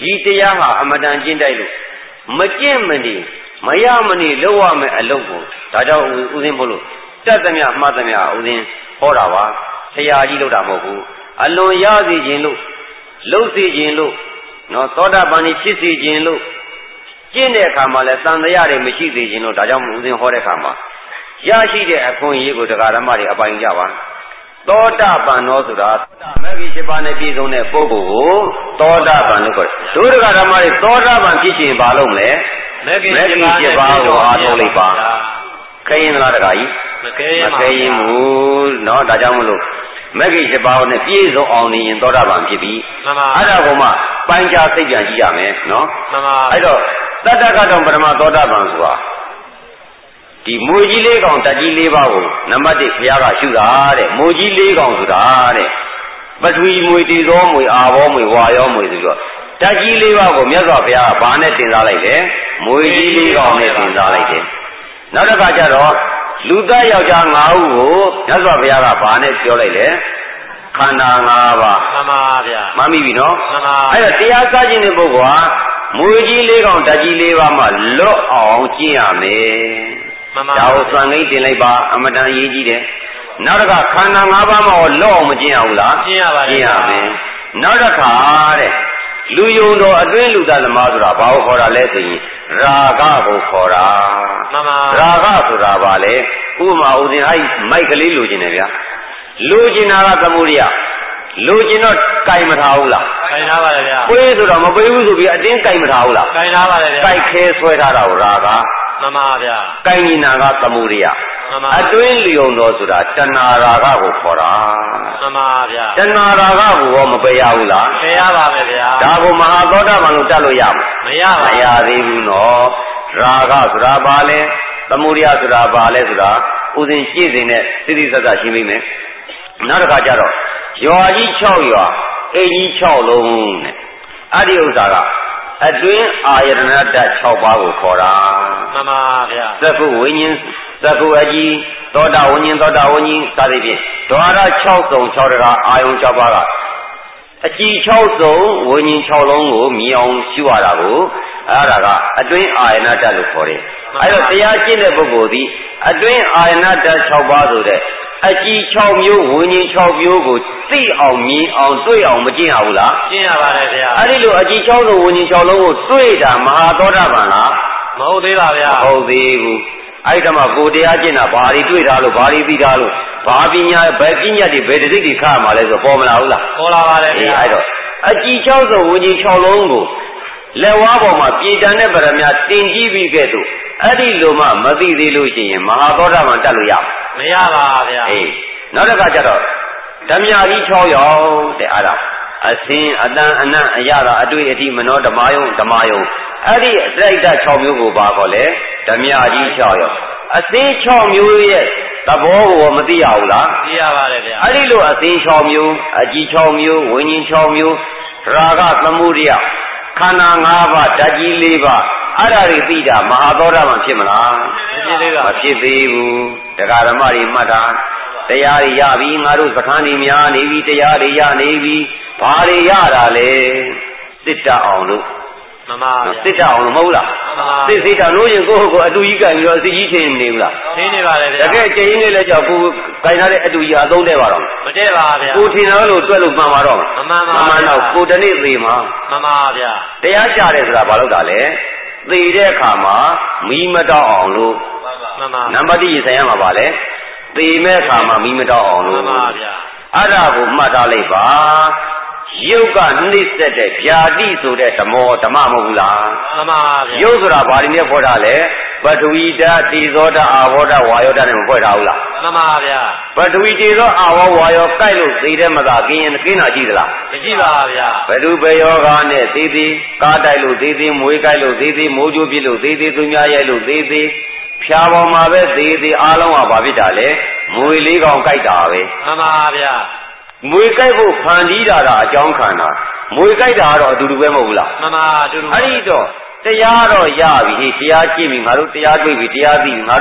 Speaker 2: ဒီတရားဟာအမတန်ကျင့်တိုက်လို့မကျင့်မနေမရမနေလုပ်ရမယ်အလုပ်ကိုဒါကြောင့်ဦးစင်းဖို့လို့တတ်သမျှမှတ်သမျှဦးစင်းဟောတာပါဆရာကြီးလုပ်တာမဟုတ်ဘူးအလွန်ရစေခြင်းလို့လုပ်စေခြင်းလို့နော်သောတာပန်ကြီးဖြစ်စေခြင်းလို့ကျင့်တဲ့အခါမှာလဲသံသရာတွေမရှိစေခြင်းလို့ဒါကြောင့်ဦးစင်းဟောတဲ့အခါမှာရရှိတဲ့အခွင့်အရေးကိုတရားဓမ္မတွေအပိုင်ကြပါသောတာပန်တော်ဆိုတာမဂ္ဂင်7ပါးနဲ့ပြည့်စုံတဲ့ပုဂ္ဂိုလ်ကိုသောတာပန်လို့ခေါ်တယ်ဒုတရားဓမ္မတွေသောတာပန်ဖြစ်ခြင်းဘာလို့မလဲမဂ္ဂင်7ပါးကိုအားထုတ်လိုက်ပါခဲရင်လားတခါကြီးမခဲရင်ဘူးเนาะဒါကြောင့်မလို့မဂ္ဂင်7ပါးနဲ့ပြည့်စုံအောင်နေရင်သောတာပန်ဖြစ်ပြီအဲ့ဒါကိုမှပိုင်းခြားသိပြန်ကြည့်ရမယ်เนาะအဲ့တော့တတ္တကတော့ပထမသောတာပန်ဆိုတာဒီမွေကြီး၄ကောင်ဓာတ်ကြီး၄ပါးကိုနံပါတ်1ဘုရားကရှုတာတဲ့မွေကြီး၄ကောင်ဆိုတာတဲ့ပထဝီမွေတေဇောမွေအာဘောမွေဝါယောမွေဆိုပြီးတော့ဓာတ်ကြီး၄ပါးကိုမြတ်စွာဘုရားကဘာနဲ့တင်စားလိုက်လဲမွေကြီး၄ကောင်နဲ့တင်စားလိုက်တယ်နောက်တစ်ခါကျတော့လူသားယောက်ျား၅ဦးကိုမြတ်စွာဘုရားကဘာနဲ့ပြောလိုက်လဲခန္ဓာ၅ပါးမှန်ပါဗျာမှန်ပြီနော်မှန်ပါအဲ့တော့တရားစားခြင်းတဲ့ပုဂ္ဂိုလ်ဟာမွေကြီး၄ကောင်ဓာတ်ကြီး၄ပါးမှလွတ်အောင်ကျင့်ရမယ်ဒါကိုသံဃိတင်လိုက်ပါအမတန်ရေးကြည့်တယ်နောက်တစ်ခါခန္ဓာ၅ပါးမှာလော့အောင်မကျင့်ရဘူးလားကျင့်ရပါကျင့်ရမယ်နောက်တစ်ခါတဲ့လူယုံတော်အတွင်းလူသားသမားဆိုတာဘာကိုခေါ်တာလဲဆိုရင်ရာဂကိုခေါ်တာမှန်ပါရာဂဆိုတာဘာလဲဥပမာဦးဇင်အဲ့မိုက်ကလေးလိုချင်တယ်ဗျာလိုချင်တာကသမုဒိယလိုချင်တော့ကြိုင်မထားဘူးလားကြိုင်ထားပါတယ်ဗျာပေးဆိုတော့မပေးဘူးဆိုပြီးအတင်းကြိုင်မထားဘူးလားကြိုင်ထားပါတယ်ဗျာကြိုက်ခဲဆွဲထားတာကိုရာဂမှန်ပါဗျာကိုင်ညာကသမုဒိယအတွင်းလျုံတော်ဆိုတာတဏှာရာဂကိုခေါ်တာမှန်ပါဗျာတဏှာရာဂကိုရောမပယ်ရဘူးလားပယ်ရပါမယ်ဗျာဒါကိုမဟာသောတာပန်လို့တတ်လို့ရမရပါဘူးမရသေးဘူးနော်ရာဂဆိုတာဘာလဲသမုဒိယဆိုတာဘာလဲဆိုတာဥစဉ်ရှင်းစဉ်နဲ့သိသိသက်သက်ရှင်းပြီးမယ်နောက်တစ်ခါကျတော့ရွာကြီး6ရွာအိမ်ကြီး6လုံးနဲ့အဲ့ဒီဥစ္စာကအတွင်းအာယတနာဓာတ်6ပါးကိုခေါ်တာမှန်ပါဗျာသက္ကုဝိညာဉ်သက္ကုအကြီးသောတာဝိညာဉ်သောတာဝိညာဉ်စသဖြင့်ဒွါရ6စုံ6တကားအာယုံ6ပါးကအကြီး6စုံဝိညာဉ်6လုံးကိုမြင်အောင်ရှုရတာကိုအဲ့ဒါကအတွင်းအာယနာဓာတ်လို့ခေါ်တယ်အဲ့တော့တရားကျင့်တဲ့ပုဂ္ဂိုလ်ဒီအတွင်းအာယနာဓာတ်6ပါးဆိုတဲ့အကြီး6မျိုးဝိညာဉ်6မျိုးကိုသိအောင်မြင်အောင်တွေ့အောင်မကျင့်ရဘူးလားကျင့်ရပါတယ်ဗျာအဲ့ဒီလိုအကြီး6စုံဝိညာဉ်6လုံးကိုတွေ့တာမဟာသောတာပန်လားမဟုတ်သေးပါဗျာမဟုတ်သေးဘူးအဲ့ဒီမှာကိုတရားကျင့်တာဘာတွေတွေ့တာလို့ဘာတွေသိတာလို့ဘာပညာဘယ်ပညာတွေဘယ်တစိတ်တွေခါမှာလဲဆိုပေါ်မလာဘူးလားပေါ်လာပါတယ်ဗျာအဲ့တော့အကြီး6စုံဝိညာဉ်6လုံးကိုလက်ဝါးပေါ်မှာပြည်တန်တဲ့ဗရမ တင်ကြည့်ပြီးခဲ့သို့အဲ့ဒီလိုမှမသိသေးလို့ရှိရင်မဟာသောတာပန်တတ်လို့ရမရပါဗျာအေးနောက်တစ်ခါကျတော့ဓမြကြီး6ယောက်တဲ့အဲ့ဒါအစင်းအတန်အနံ့အရသာအတွေ့အထိမနောဓမ္မယုံဓမ္မယုံအဲ့ဒီအတိုက်တ6မျိုးကိုပါခေါ်လဲဓမြကြီး6ယောက်အစင်း6မျိုးရဲ့သဘောကိုမသိရဘူးလားသိရပါတယ်ဗျာအဲ့ဒီလိုအစင်း6မျိုးအကြီး6မျိုးဝိညာဉ်6မျိုးရာဂသမုဒိယခန္ဓာ5ပါးဓာတ်ကြီး4ပါးအဲ့ဒါတွေသိတာမဟာသောတာပန်ဖြစ်မလားမဖြစ်သေးဘူးတရားဓမ္မတွေမှတ်တာတရားတွေရပြီငါတို့စခန်းတွေများနေပြီတရားတွေရနေပြီဘာတွေရတာလဲစစ်တအောင်လို့မှန်ပါစစ်တအောင်လို့မဟုတ်လားစစ်စစ်တလို့ရင်ကိုယ့်ကိုအတူကြီးကန်ပြီးတော့အစီကြီးထင်းနေဘူးလားထင်းနေပါလေဗျာတကယ်ကျင်းနေလဲကြောက်ကိုကန်ထားတဲ့အတူကြီးအသုံးတဲ့ပါတော့မတည့်ပါဗျာကိုထင်တယ်လို့တွက်လို့မှန်ပါတော့မှန်ပါတော့ကိုတနေ့သေးမှာမှန်ပါဗျာတရားကြတယ်ဆိုတာဘာလို့တာလဲသေတဲ့အခါမှာမီးမတောက်အောင်လို့မှန်ပါနံပါတ်1ဆိုင်ရမှာပါလေသေမဲ့အခါမှာမီးမတောက်အောင်လို့မှန်ပါဗျာအဲ့ဒါကိုမှတ်ထားလိုက်ပါယုတ်ကနှိမ့်ဆက်တဲ့ဗျာတိဆိုတဲ့ဓမ္မမဟုတ်ဘူးလားမှန်ပါဗျာယုတ်ဆိုတာဘာတွေနဲ့ဖွဲ့ထားလဲပထဝီဓာတ်တေဇောဓာတ်အာဘောဓာတ်ဝါယောဓာတ်နဲ့မဖွဲ့ထားဘူးလားမှန်ပါဗျာပထဝီတေဇောအာဘောဝါယောကိုက်လို့သေတဲ့မသာကင်းရင်ကင်းတာရှိသလားမရှိပါဗျာဘဒုပယောဂနဲ့သေသေးကားတိုက်လို့သေသေးမွေးကိုက်လို့သေသေးမိုးကြိုးပြစ်လို့သေသေးသူများရိုက်လို့သေသေးဖြာပေါ်မှာပဲသေသေးအားလုံးကဘာဖြစ်တာလဲမွေလေးကောင်ကိုက်တာပဲမှန်ပါဗျာမွေကြိုက်ဖို့ဖန်တီးတာအကြောင်းခံတာမွေကြိုက်တာကတော့အတူတူပဲမဟုတ်ဘူးလားမှန်ပါအတူတူအဲ့ဒီတော့တရားတော့ရပြီတရားကြည့်ပြီငါတို့တရားတွေ့ပြီတရားသိပြီငါတို့က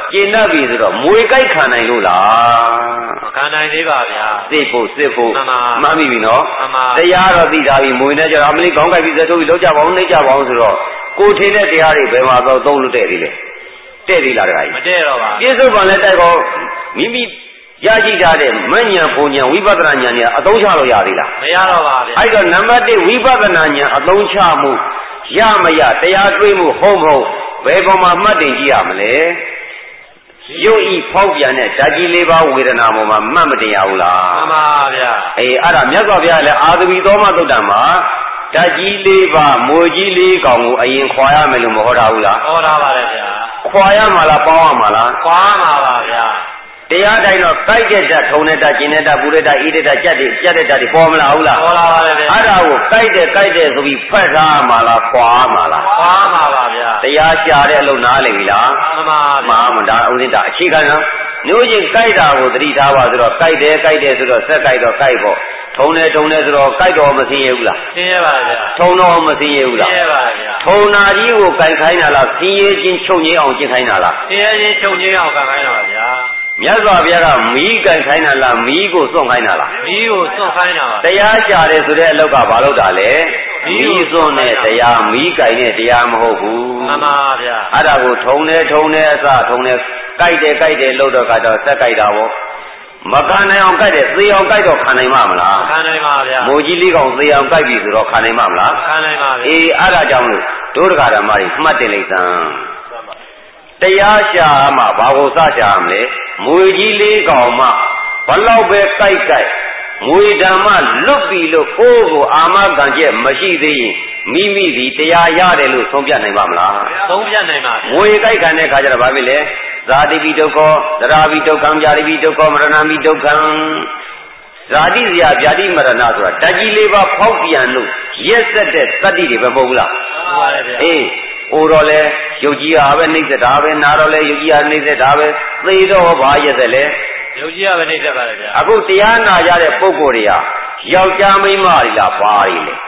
Speaker 2: ကျင့်တတ်ပြီဆိုတော့မွေကြိုက်ခံနိုင်လို့လား
Speaker 3: ခံနိုင်သေးပါဗျာ
Speaker 2: စစ်ဖို့မှန်ပြီနော်
Speaker 3: မှန်
Speaker 2: တရားတော့သိတာပြီမွေနဲ့ကြတော့အမလေးခေါင်းကြိုက်ပြီးစက်ထုတ်ပြီးလောက်ကြပါဦးနှိမ့်ကြပါဦးဆိုတော့ကိုထင်တဲ့တရားတွေဘယ်မှာတော့သုံးလို့တဲ့သေးလဲတဲ့သေးလားတခါကြီး
Speaker 3: မတဲ့တော့ပါ
Speaker 2: ပြစ္ဆုတ်ပံလည်းတိုက်ကောမိမိရရှိကြတဲ့မဉ္ဇဉ်ဘုံဉဏ်ဝိပဿနာဉာဏ်เนี่ยအသုံးချလို့ရသေးလား
Speaker 3: မရတော့ပါဗျာ
Speaker 2: အဲ့တော့နံပါတ်1ဝိပဿနာဉာဏ်အသုံးချမှုရမရတရားတွေးမှုဟုတ်မဟုတ်ဘယ်ပေါ်မှာမှတ်တင်ကြည့်ရမလဲရုပ်ဤဖောက်ပြန်တဲ့ဓာတ်ကြီး၄ပါးဝေဒနာပေါ်မှာမှတ်မတင်ရဘူးလား
Speaker 3: မှန်ပါဗျာ
Speaker 2: အေးအဲ့ဒါမြတ်စွာဘုရားလည်းအာသဝီသောမသုတ်တံမှာဓာတ်ကြီး၄ပါးမွေကြီး၄ကောင်ကိုအရင်ခွာရမယ်လို့မဟောတာဘူးလား
Speaker 3: ဟောတာပါတယ်ဗျာ
Speaker 2: ခွာရမှာလားပေါင်းရမှာလား
Speaker 3: ခွာမှာပါဗျာ
Speaker 2: တရားတိုင်းတော့ကြိုက်တဲ့ဓာတ်ထုံတဲ့ဓာတ်ကျင်တဲ့ဓာတ်ပူတဲ့ဓာတ်အေးတဲ့ဓာတ်ကြက်တဲ့ဓာတ်တွေပေါ်မလာဘူးလား
Speaker 3: ပေါ်လာပါတယ်ဗျာ
Speaker 2: အဲ့ဒါကိုကြိုက်တဲ့ဆိုပြီးဖက်ထားမှာလားခွာမှာလား
Speaker 3: ခွာမှာပါဗျာ
Speaker 2: တရားရှာတဲ့အလုံးနားလည်ပြီလား
Speaker 3: မှန်ပါဗျာ
Speaker 2: မှန်ဒါဥစဉ်ဒါအခြေခံနော်မျိုးချင်းကြိုက်တာကိုသတိထားပါဆိုတော့ကြိုက်တယ်ဆိုတော့ဆက်ကြိုက်တော့ကြိုက်ပေါ့ထုံတယ်ဆိုတော့ကြိုက်တော့မသိရဘူးလား
Speaker 3: သိရပါဗျာ
Speaker 2: ထုံတော့မသိရဘူးလား
Speaker 3: သိရပါဗျာ
Speaker 2: ထုံနာကြီးကိုကြိုက်ခိုင်းတာလားသိရချင်းချုပ်ငြိမ်းအောင်ကျင့်ခိုင်းတာလား
Speaker 3: သိရချင်းချုပ်ငြိမ်းအောင်ကြိုက်ခိုင်းတာပါဗျာ
Speaker 2: မြတ်စွာဘုရားကမီးကြိုက်ခိုင်းတာလားမီးကိုစွန့်ခိုင်းတာလား
Speaker 3: မီးကိုစွန့်ခိုင်းတာပါ
Speaker 2: တရားရှာတယ်ဆိုတဲ့အလောက်ကဘာလို့တာလဲမီးစွန့်တဲ့တရားမီးကြိုက်တဲ့တရားမဟုတ်ဘူး
Speaker 3: မှန်ပါဗျာ
Speaker 2: အဲ့ဒါကိုထုံတယ်အစထုံတယ်ကြိုက်တယ်လို့တော့ကတော့ဆက်ကြိုက်တာပေါ့မခံနိုင်အောင်ကြိုက်တယ်သေအောင်ကြိုက်တော့ခံနိုင်မှာမလား
Speaker 3: ခံနိုင်ပါဗျာ
Speaker 2: မိုးကြီးလေးကောင်သေအောင်ကြိုက်ပြီဆိုတော့ခံနိုင်မှာမလား
Speaker 3: ခံနိုင်ပါဗျာ
Speaker 2: အေးအဲ့ဒါကြောင့်လို့ဒုဒကာဓမ္မတွေမှတ်တင်လိုက်စမ်းတရားရှာမှဘာကိုစရှာမလဲမွေကြီးလေးကောင်မှဘလောက်ပဲကြိုက်မွေဓမ္မလွတ်ပြီလို့ကိုယ်ကိုအာမခံချက်မရှိသေးရင်မိမိဒီတရားရတယ်လို့ဆုံးဖြတ်နိုင်ပါမလား
Speaker 3: ဆုံးဖြတ်နိုင်ပါ
Speaker 2: မွေကြိုက်ခံတဲ့ခါကျတော့ဘာဖြစ်လဲဇာတိပိဒုက္ခသရာပိဒုက္ခံဗျာတိပိဒုက္ခမရဏပိဒုက္ခံဇာတိဇရာဗျာတိမရဏဆိုတာဓာတ်ကြီး၄ပါးဖောက်ပြန်လို့ရက်ဆက်တဲ့တတ္တိတွေပဲမဟုတ်ဘူးလား
Speaker 3: မှန်ပါတယ်ဗျာ
Speaker 2: အေးအိုတော့လဲယုတ်ကြီးဟာပဲနှိမ့်သက်တာပဲနာတော့လဲယုတ်ကြီးဟာနှိမ့်သက်တာပဲသေတော့ဘာရက်သက်လဲ
Speaker 3: ယုတ်ကြီးဟာပဲနှိမ့်သက်ပါတယ်ဗျာ
Speaker 2: အခုတရားနာကြတဲ့ပုဂ္ဂိုလ်တွေဟာယောက်ျားမိန်းမတွေလားဘာတွေလဲ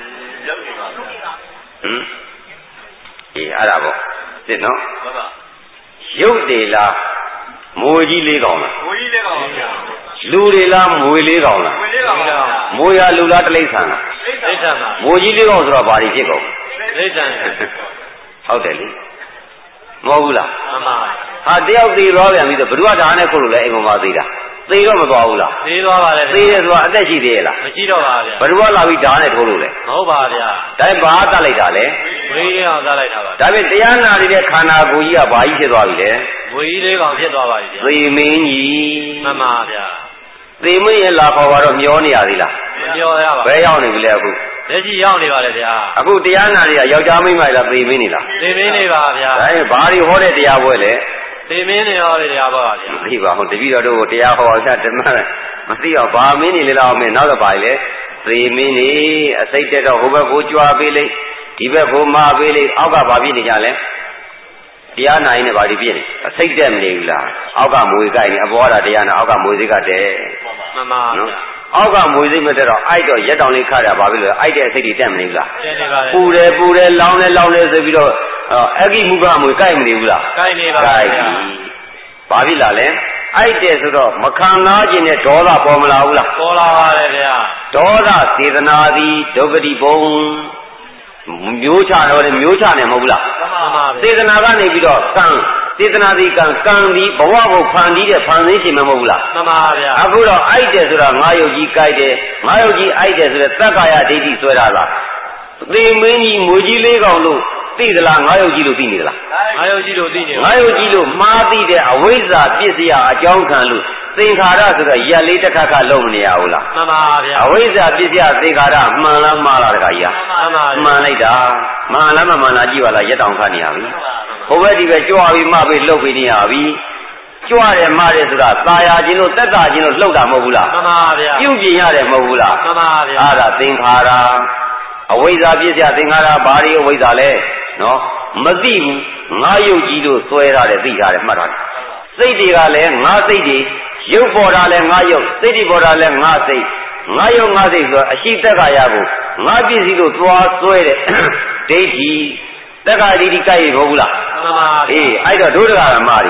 Speaker 2: အေးအဲ့ဒါပေါ့သိနော်
Speaker 3: ဟုတ်ပါ
Speaker 2: ရုပ်တွေလားမွေကြီးလေးကောင်လား
Speaker 3: မွေကြီးလေးကောင်ပါဗျာ
Speaker 2: လူတွေလားမွေလေးကောင်လား
Speaker 3: မွေလေးကောင်ပါ
Speaker 2: မွေရလူလားတိရစ္ဆာန်လား
Speaker 3: တိရစ္ဆာန်ပါ
Speaker 2: မွေကြီးလေးကောင်ဆိုတော့ဘာတွေဖြစ်ကုန်
Speaker 3: တိရစ္ဆာန်
Speaker 2: ဟုတ်တယ်လေမဟုတ်ဘူးလား
Speaker 3: မှန်ပါ
Speaker 2: ဟာတယောက်သေးသွားပြန်ပြီးတော့ဘ누구ကဓာတ်နဲ့ခုတ်လို့လဲအိမ်ပေါ်မှာသေးတာသေတော့မသွားဘူးလား
Speaker 3: သေသွားပါတယ်
Speaker 2: သေတယ်ဆိုတာအသက်ရှိသေးရဲ့လား
Speaker 3: မရှိတော့ပါဗျာ
Speaker 2: ဘ누구ကလာပြီးဓာတ်နဲ့ထိုးလို့လဲ
Speaker 3: မဟုတ်ပါဗျာ
Speaker 2: ဒါဘာတတ်လိုက်တာလဲ
Speaker 3: မွေကြီးအောင်တတ်လိုက်တာပါ
Speaker 2: ဒါပေမဲ့တရားနာနေတဲ့ခန္ဓာကိုယ်ကြီးကဘာကြီးဖြစ်သွားပြီလဲ
Speaker 3: မွေကြီးလေးကောင်ဖြစ်သွားပါပြီဗျာ
Speaker 2: သေမင်းကြီး
Speaker 3: မှန်ပါဗျာ
Speaker 2: သေမင်းရဲ့လာခေါ်တော့မျောနေရသေးလား
Speaker 3: မမျောရပါ
Speaker 2: ဘယ်ရောက်နေပြီလဲအခု
Speaker 3: လက်ရှိရောက်နေပါလေဗျာ
Speaker 2: အခုတရားနာတွေကယောက်ျားမိန်းမလားသေမင်းနေလား
Speaker 3: သေမင်းနေပါဗျာ
Speaker 2: ဒါရင်ဘာတွေဟောတဲ့တရားပွဲလဲ
Speaker 3: သေမင်းနေဟောတဲ့တရားပွဲပါဗျာ
Speaker 2: မသိပါဘူးတပည့်တော်တို့တရားဟောအောင်ဓမ္မမသိအောင်ဘာမင်းနေလဲတော့မင်းနောက်တော့ပါလေသေမင်းနေအစိတ်တက်တော့ဟိုဘက်ကိုကြွားပေးလိုက်ဒီဘက်ကိုမပေးလိုက်အောက်ကဘာဖြစ်နေကြလဲတရားနာရင်လည်းဘာတွေဖြစ်နေအစိတ်တက်မနေဘူးလားအောက်ကမွေကြိုက်နေအပေါ်ကတရားနာအောက်ကမွေစိတ်ကတဲ့
Speaker 3: မှန်ပါနော်
Speaker 2: အောက်ကမွေစိတ်မတက်တော့အိုက်တော့ရက်တောင်လေးခါရဘာဖြစ်လို့အိုက်တဲ့အစိတ်တွေတက်မနေဘူးလား
Speaker 3: တက်နေပါလေ
Speaker 2: ပူတယ်လောင်းတယ်ဆိုပြီးတော့အဂိမုခမွေကြိုက်မနေဘူးလား
Speaker 3: ကြိုက်နေပါဗျာ
Speaker 2: ဘာဖြစ်လာလဲအိုက်တယ်ဆိုတော့မခံနာခြင်းနဲ့ဒေါသပေါ်မလာဘူးလား
Speaker 3: ပေါ်လာပါတယ်ဗျာ
Speaker 2: ဒေါသစေတနာသည်ဒုက္ခတိဘုံမျိုးချတော့လေမျိုးချနေမဟုတ်ဘူးလား
Speaker 3: မှန်ပါဗျာ
Speaker 2: စေတနာကနေပြီးတော့ကံစေတနာသည်ကံသည်ဘဝကိုဖန်တီးတဲ့ဖန်ဆင်းရှင်မဟုတ်ဘူးလား
Speaker 3: မှန်ပါဗျာ
Speaker 2: အခုတော့အိုက်တယ်ဆိုတာငါယုတ်ကြီးကြိုက်တယ်ငါယုတ်ကြီးအိုက်တယ်ဆိုတဲ့သက္ကာယဒိဋ္ဌိဆွဲတာလားသေမင်းကြီးမွေကြီးလေးကောင်လို့သိသလားငါယုတ်ကြီးလို့သိနေသလား
Speaker 3: ငါယုတ်ကြီးလို့သိနေ
Speaker 2: ငါယုတ်ကြီးလို့မှားသိတဲ့အဝိဇ္ဇာပစ္စယအကြောင်းခံလို့သင်္ခါရဆိုတော့ရက်လေးတစ်ခါခါလုံးမနေရဘူးလား
Speaker 3: မှန်ပါဗျာ
Speaker 2: အဝိဇ္ဇာပစ္စယသင်္ခါရမှန်လားမှားလားတခါကြီး
Speaker 3: မှန်
Speaker 2: လိုက်တာမှန်လားမမှန်လားကြည့်ပါလားရက်တောင်ခတ်နေရပြီဟိုဘက်ဒီဘက်ကြွပြီးမှပြီးလှုပ်ပြီးနေရပြီကြွတယ်မှားတယ်ဆိုတာသာယာခြင်းလို့သက်သာခြင်းလို့လှုပ်တာမဟုတ်ဘူးလား
Speaker 3: မှန်ပါဗျာ
Speaker 2: ပြုပြင်ရတယ်မဟုတ်ဘူးလား
Speaker 3: မှန်ပါဗျာ
Speaker 2: အဲ့ဒါသင်္ခါရအဝိဇ္ဇာပစ္စယသင်္ခါရဘာတွေအဝိဇ္ဇာလဲနော်မသိဘူးငါယုတ်ကြီးလို့စွဲထားတယ်သိထားတယ်မှတ်ထားတယ်စိတ်တွေကလည်းငါစိတ်တွေရုပ်ပေါ်တာလည်းငါယုတ်စိတ်တွေပေါ်တာလည်းငါစိတ်ငါယုတ်ငါစိတ်ဆိုအရှိတက္ကရာကိုငါပစ္စည်းလို့သွားစွဲတဲ့ဒိဋ္ဌိတက္ကရာဒိဋ္ဌိကြိုက်ရဘူးလား
Speaker 3: မှန်ပါ
Speaker 2: အေးအဲ့တော့ဒုဒကာဓမ္မတွေ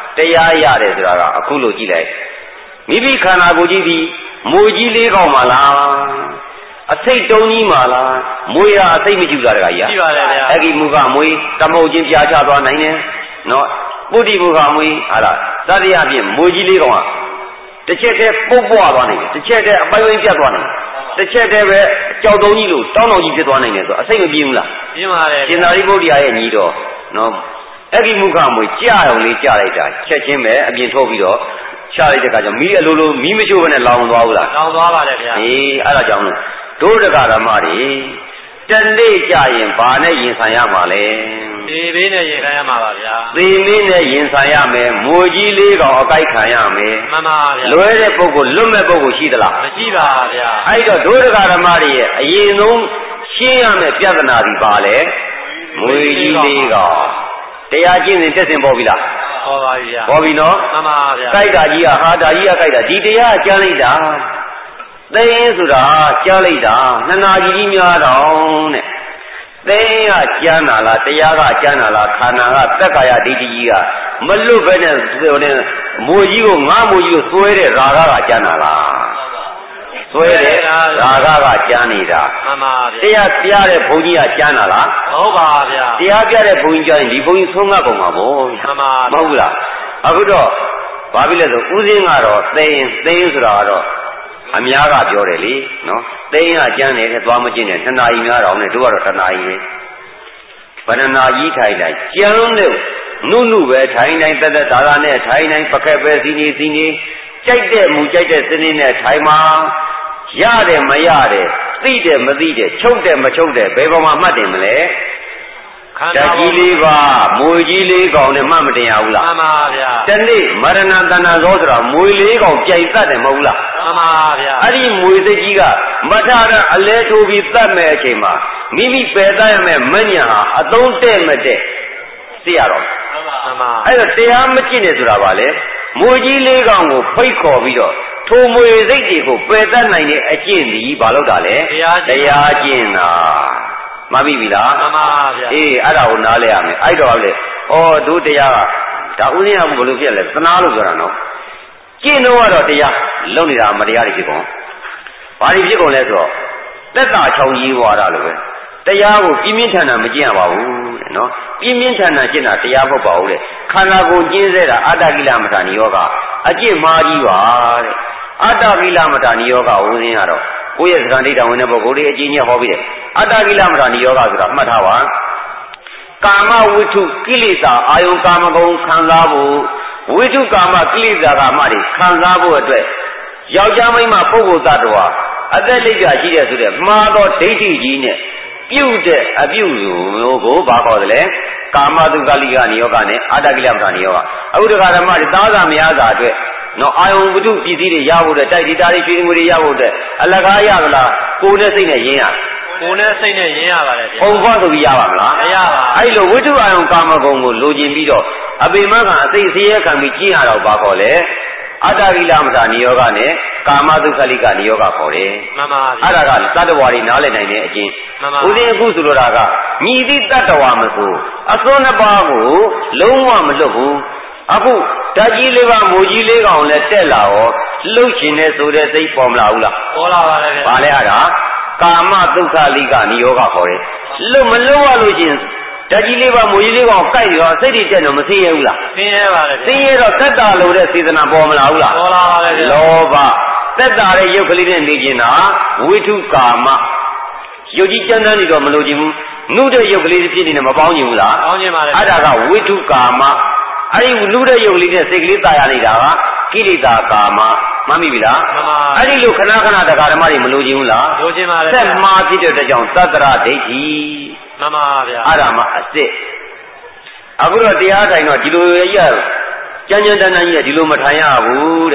Speaker 2: တရားရတယ်ဆိုတာကအခုလို့ကြည့်လိုက်မိမိခန္ဓာကိုယ်ကြီးဒီမွေကြီးလေးကောင်ပါလားအစိတ်တုံးကြီးပါလားမွေရအစိတ်မကြည့်တာတကကြီး
Speaker 3: ရှိပါတယ်ဗျာ
Speaker 2: အဲ့ဒီမူကမွေတမုတ်ချင်းပြာချသွားနိုင်တယ်နော်ပုဒ္ဓိမူကမွေဟာလားသတိအပြင်မွေကြီးလေးကောင်ကတစ်ချက်တည်းပုတ်ပွားသွားနိုင်တယ်တစ်ချက်တည်းအပိုင်းပိုင်းပြတ်သွားနိုင်တယ်တစ်ချက်တည်းပဲကြောက်တုံးကြီးလို့တောင်းတောင်ကြီးဖြစ်သွားနိုင်တယ်ဆိုအစိတ်မပြေဘူးလား
Speaker 3: ပြင်းပါတယ်
Speaker 2: ရှင်သာရိပုတ္တရာရဲ့ညီတော်နော်အဲ့ဒီမူကမွေကြာအောင်လေးကြာလိုက်တာချက်ချင်းပဲအပြင်ထုတ်ပြီးတော့ချလိုက်တဲ့အခါကျမီးအလိုလိုမီးမရှိုးဘဲနဲ့လောင်သွားဘူးလား
Speaker 3: လောင်သွားပါတယ်ဗျာ
Speaker 2: အေးအဲ့ဒါကြောင့်တို့တရားဓမ္မတွေတနေ့ကြရင်ဘာနဲ့ရင်ဆိုင်ရမှာလဲ
Speaker 3: သေဘေးနဲ့ရင်ဆိုင်ရမှာပါဗျာ
Speaker 2: သေဘေးနဲ့ရင်ဆိုင်ရမယ်မွေကြီးလေးကောင်အကိုက်ခံရမယ်
Speaker 3: မှန်ပါဗျာ
Speaker 2: လွဲတဲ့ပုဂ္ဂိုလ်လွတ်မဲ့ပုဂ္ဂိုလ်ရှိသလား
Speaker 3: မရှိပါဗျာ
Speaker 2: အဲ့တော့တို့တရားဓမ္မတွေရဲ့အရင်ဆုံးရှင်းရမယ်ပြဿနာဒီပါလေမွေကြီးလေးကောင်တရားကျင့်စဉ်တက်စဉ်ပေါ်ပြီလား
Speaker 3: ဟောပါဗျာ
Speaker 2: ပေါ်ပြီနော်
Speaker 3: မှန်ပါဗျာ
Speaker 2: ကြိုက်တာကြီးကဟာတာကြီးကကြိုက်တာဒီတရားကျမ်းလိုက်တာသိင်းဆိုတာကြားလိုက်တာနှစ်နာကြီးကြီးများတော့တဲ့သိင်းကကျမ်းတာလားတရားကကျမ်းတာလားခန္ဓာကသက္ကာယဒိဋ္ဌိကြီးကမလွတ်ဘဲနဲ့မွေကြီးကိုငါမွေကြီးကိုသွဲတဲ့ရာဂကကျမ်းတာလားသွဲတဲ့ရာဂကကျမ်းနေတာ
Speaker 3: မှန်ပါဗျာ
Speaker 2: တရားပြတဲ့ဘုန်းကြီးကကျမ်းတာလား
Speaker 3: ဟုတ်ပါဗျာ
Speaker 2: တရားပြတဲ့ဘုန်းကြီးကျမ်းရင်ဒီဘုန်းကြီးဆုံးငါကုန်မှာပေါ့
Speaker 3: မှန်ပါ
Speaker 2: မဟုတ်ဘူးလားအခုတော့ဘာဖြစ်လဲဆိုဥစဉ်ကတော့သိင်းဆိုတာကတော့အများကပြောတယ်လေနော်သိန်းကကျမ်းတယ်တဲ့သွားမကျင့်တယ်နှစ်နာရီများတော့နဲ့တို့ကတော့တစ်နာရီပဲဘယ်နှနာကြီးထိုင်လိုက်ကျမ်းလို့နုပဲထိုင်တိုင်းတက်တက်ဒါနဲ့ထိုင်တိုင်းပကက်ပဲစီနေကြိုက်တဲ့မူကြိုက်တဲ့စနစ်နဲ့ထိုင်မှာရတယ်မရတယ်သိတယ်မသိတယ်ချုပ်တယ်မချုပ်တယ်ဘယ်ပေါ်မှာမှတ်တယ်မလဲဓာတ်ကြီးလေးပါမွေကြီးလေးကောင်နဲ့မှတ်မတင်ရဘူးလား
Speaker 3: မှန်ပါဗျာ
Speaker 2: တနေ့မရဏတဏ္ဍဇောဆိုတာမွေလေးကောင်ကြိုက်တတ်တယ်မဟုတ်ဘူးလား
Speaker 3: မှန်ပါဗျာ
Speaker 2: အဲ့ဒီမွေစိတ်ကြီးကမထရအလဲထိုးပြီးတတ်မဲ့အချိန်မှာမိမိပယ်တတ်ရမယ့်မညာဟာအသုံးတဲ့မတဲ့သိရတော့
Speaker 3: မှန်ပါ
Speaker 2: အဲ့တော့တရားမကျင့်နေဆိုတာပါလေမွေကြီးလေးကောင်ကိုဖိတ်ခေါ်ပြီးတော့ထိုမွေစိတ်တွေကိုပယ်တတ်နိုင်တဲ့အကျင့်ကြီးဘာလို့တာလဲတရားကျင့်တာမပြီပြီလား
Speaker 3: မှန်ပါဗျာ
Speaker 2: အေးအဲ့ဒါကိုနားလဲရမယ်အဲ့တော့လေဩတို့တရားကဒါဥစဉ်ကဘယ်လိုဖြစ်လဲသနာလို့ပြောတာနော်ကျင့်တော့ကတော့တရားလုံနေတာမတရားတွေဖြစ်ကုန်ဘာတွေဖြစ်ကုန်လဲဆိုတော့သက်သာချောင်ကြီးဝါဒလိုပဲတရားကိုပြင်းပြင်းထန်ထန်မကျင့်ရပါဘူးတဲ့နော်ပြင်းပြင်းထန်ထန်ကျင့်တာတရားမဟုတ်ပါဘူးတဲ့ခန္ဓာကိုယ်ကျင့်စေတာအတ္တကိလမထာနိယောကအကျင့်မှားကြီးပါတဲ့အတ္တကိလမထာနိယောကဥစဉ်ကတော့ကိုယ့်ရဲ့သံဃာဒိဋ္ဌဝင်တဲ့ပုဂ္ဂိုလ်တွေအကျဉ်းချင်းဟောပြီးတယ်အတ္တကိလမထာနိယောဂဆိုတာမှတ်ထားပါကာမဝိထုကိလေသာအာယုကာမဂုဏ်ခံစားဖို့ဝိထုကာမကိလေသာကာမတွေခံစားဖို့အတွက်ယောက်ျားမိန်းမပုဂ္ဂိုလ်သတ္တဝါအသက်လိပ်ပြရှိတဲ့ဆိုတဲ့မှားသောဒိဋ္ဌိကြီးနဲ့ပြုတ်တဲ့အပြုမျိုးကိုဘာခေါ်တယ်လဲကာမတုကလိကနိယောဂနဲ့အတ္တကိလမထာနိယောဂအခုတခါဓမ္မတွေသားစာမယားစာအတွက်နော်အာယုဝိထုပစ္စည်းတွေရဖို့တဲ့တိုက်ဒီတာတွေရွှေငွေတွေရဖို့တဲ့အလကားရသလားကိုယ်နဲ့စိတ်နဲ့ရင်းရ
Speaker 3: ကိုယ်နဲ့စိတ်နဲ့ရင်းရပါတယ်ဗျာ
Speaker 2: ပုံဖော်ဆိုပြီးရပါမလား
Speaker 3: မရပါဘူး
Speaker 2: အဲ့လိုဝိတုအာယုကာမဂုဏ်ကိုလိုချင်ပြီးတော့အပေမကအသိစရဲခံပြီးကျင့်ရတော့ဘာခေါ်လဲအတ္တကိလမထာနိယောဂနဲ့ကာမတုခလိကနိယောဂခေါ်တယ်
Speaker 3: မှန်ပါဗျာ
Speaker 2: အဲ့ဒါကတတ္တဝါတွေနားလည်နိုင်တဲ့အချင်း
Speaker 3: မှန်ပါ
Speaker 2: ဦးဇင်းအခုဆိုလိုတာကညီတိတတ္တဝါမဆိုအစွန်းနှစ်ပါးကိုလုံးဝမလွတ်ဘူးအခုဓာတ်ကြီးလေးပါမူကြီးလေးကောင်လည်းတက်လာရောလှုပ်ရှင်နေဆိုတဲ့သိပေါ်မလာဘူးလား
Speaker 3: ပေါ်လာပါတယ်ဗျာ
Speaker 2: ဘာလဲအဲ့ဒါကာမဒုက္ခလိကနိယောဂခေါ်တယ်လှုပ်မလှုပ်ရလို့ချင်းဓာတ်ကြီးလေးပါမူကြီးလေးကောင်ကိုက်ရောစိတ်တွေတက်တော့မသိရဘူးလား
Speaker 3: သိရပါတယ်
Speaker 2: သိရတော့သက်တာလို့တဲ့စေတနာပေါ်မလာဘူးလား
Speaker 3: ပေါ်လာပါတယ်ဗျာ
Speaker 2: လောဘသက်တာတဲ့ရုပ်ကလေးနဲ့နေကျင်တာဝိထုကာမရုပ်ကြီးကြမ်းတမ်းနေတော့မလို့ခြင်းဘူးနုတဲ့ရုပ်ကလေးဖြစ်နေတယ်မပေါင်းခြင်းဘူးလား
Speaker 3: ပေါင်းခြင်းပါတယ်
Speaker 2: အဲ့ဒါကဝိထုကာမအဲ့ဒီလူတဲ့ယုတ်လေးနဲ့စိတ်ကလေးတာရနေတာကကိလေသာကာမမှတ်မိပြီလား
Speaker 3: မှန်ပါ
Speaker 2: အဲ့ဒီလိုခဏခဏတရားဓမ္မတွေမလိုချင်ဘူးလား
Speaker 3: လိုချင်ပါတယ်
Speaker 2: ဆက်မှားဖြစ်တဲ့ကြောင့်သတ္တရဒိဋ္ဌိ
Speaker 3: မှန်ပါဗျာ
Speaker 2: အဲ့ဒါမှအစ်စ်အခုတော့တရားထိုင်တော့ဒီလိုရကြမ်းကြမ်းတမ်းတမ်းကြီးနဲ့ဒီလိုမထိုင်ရဘူးတဲ့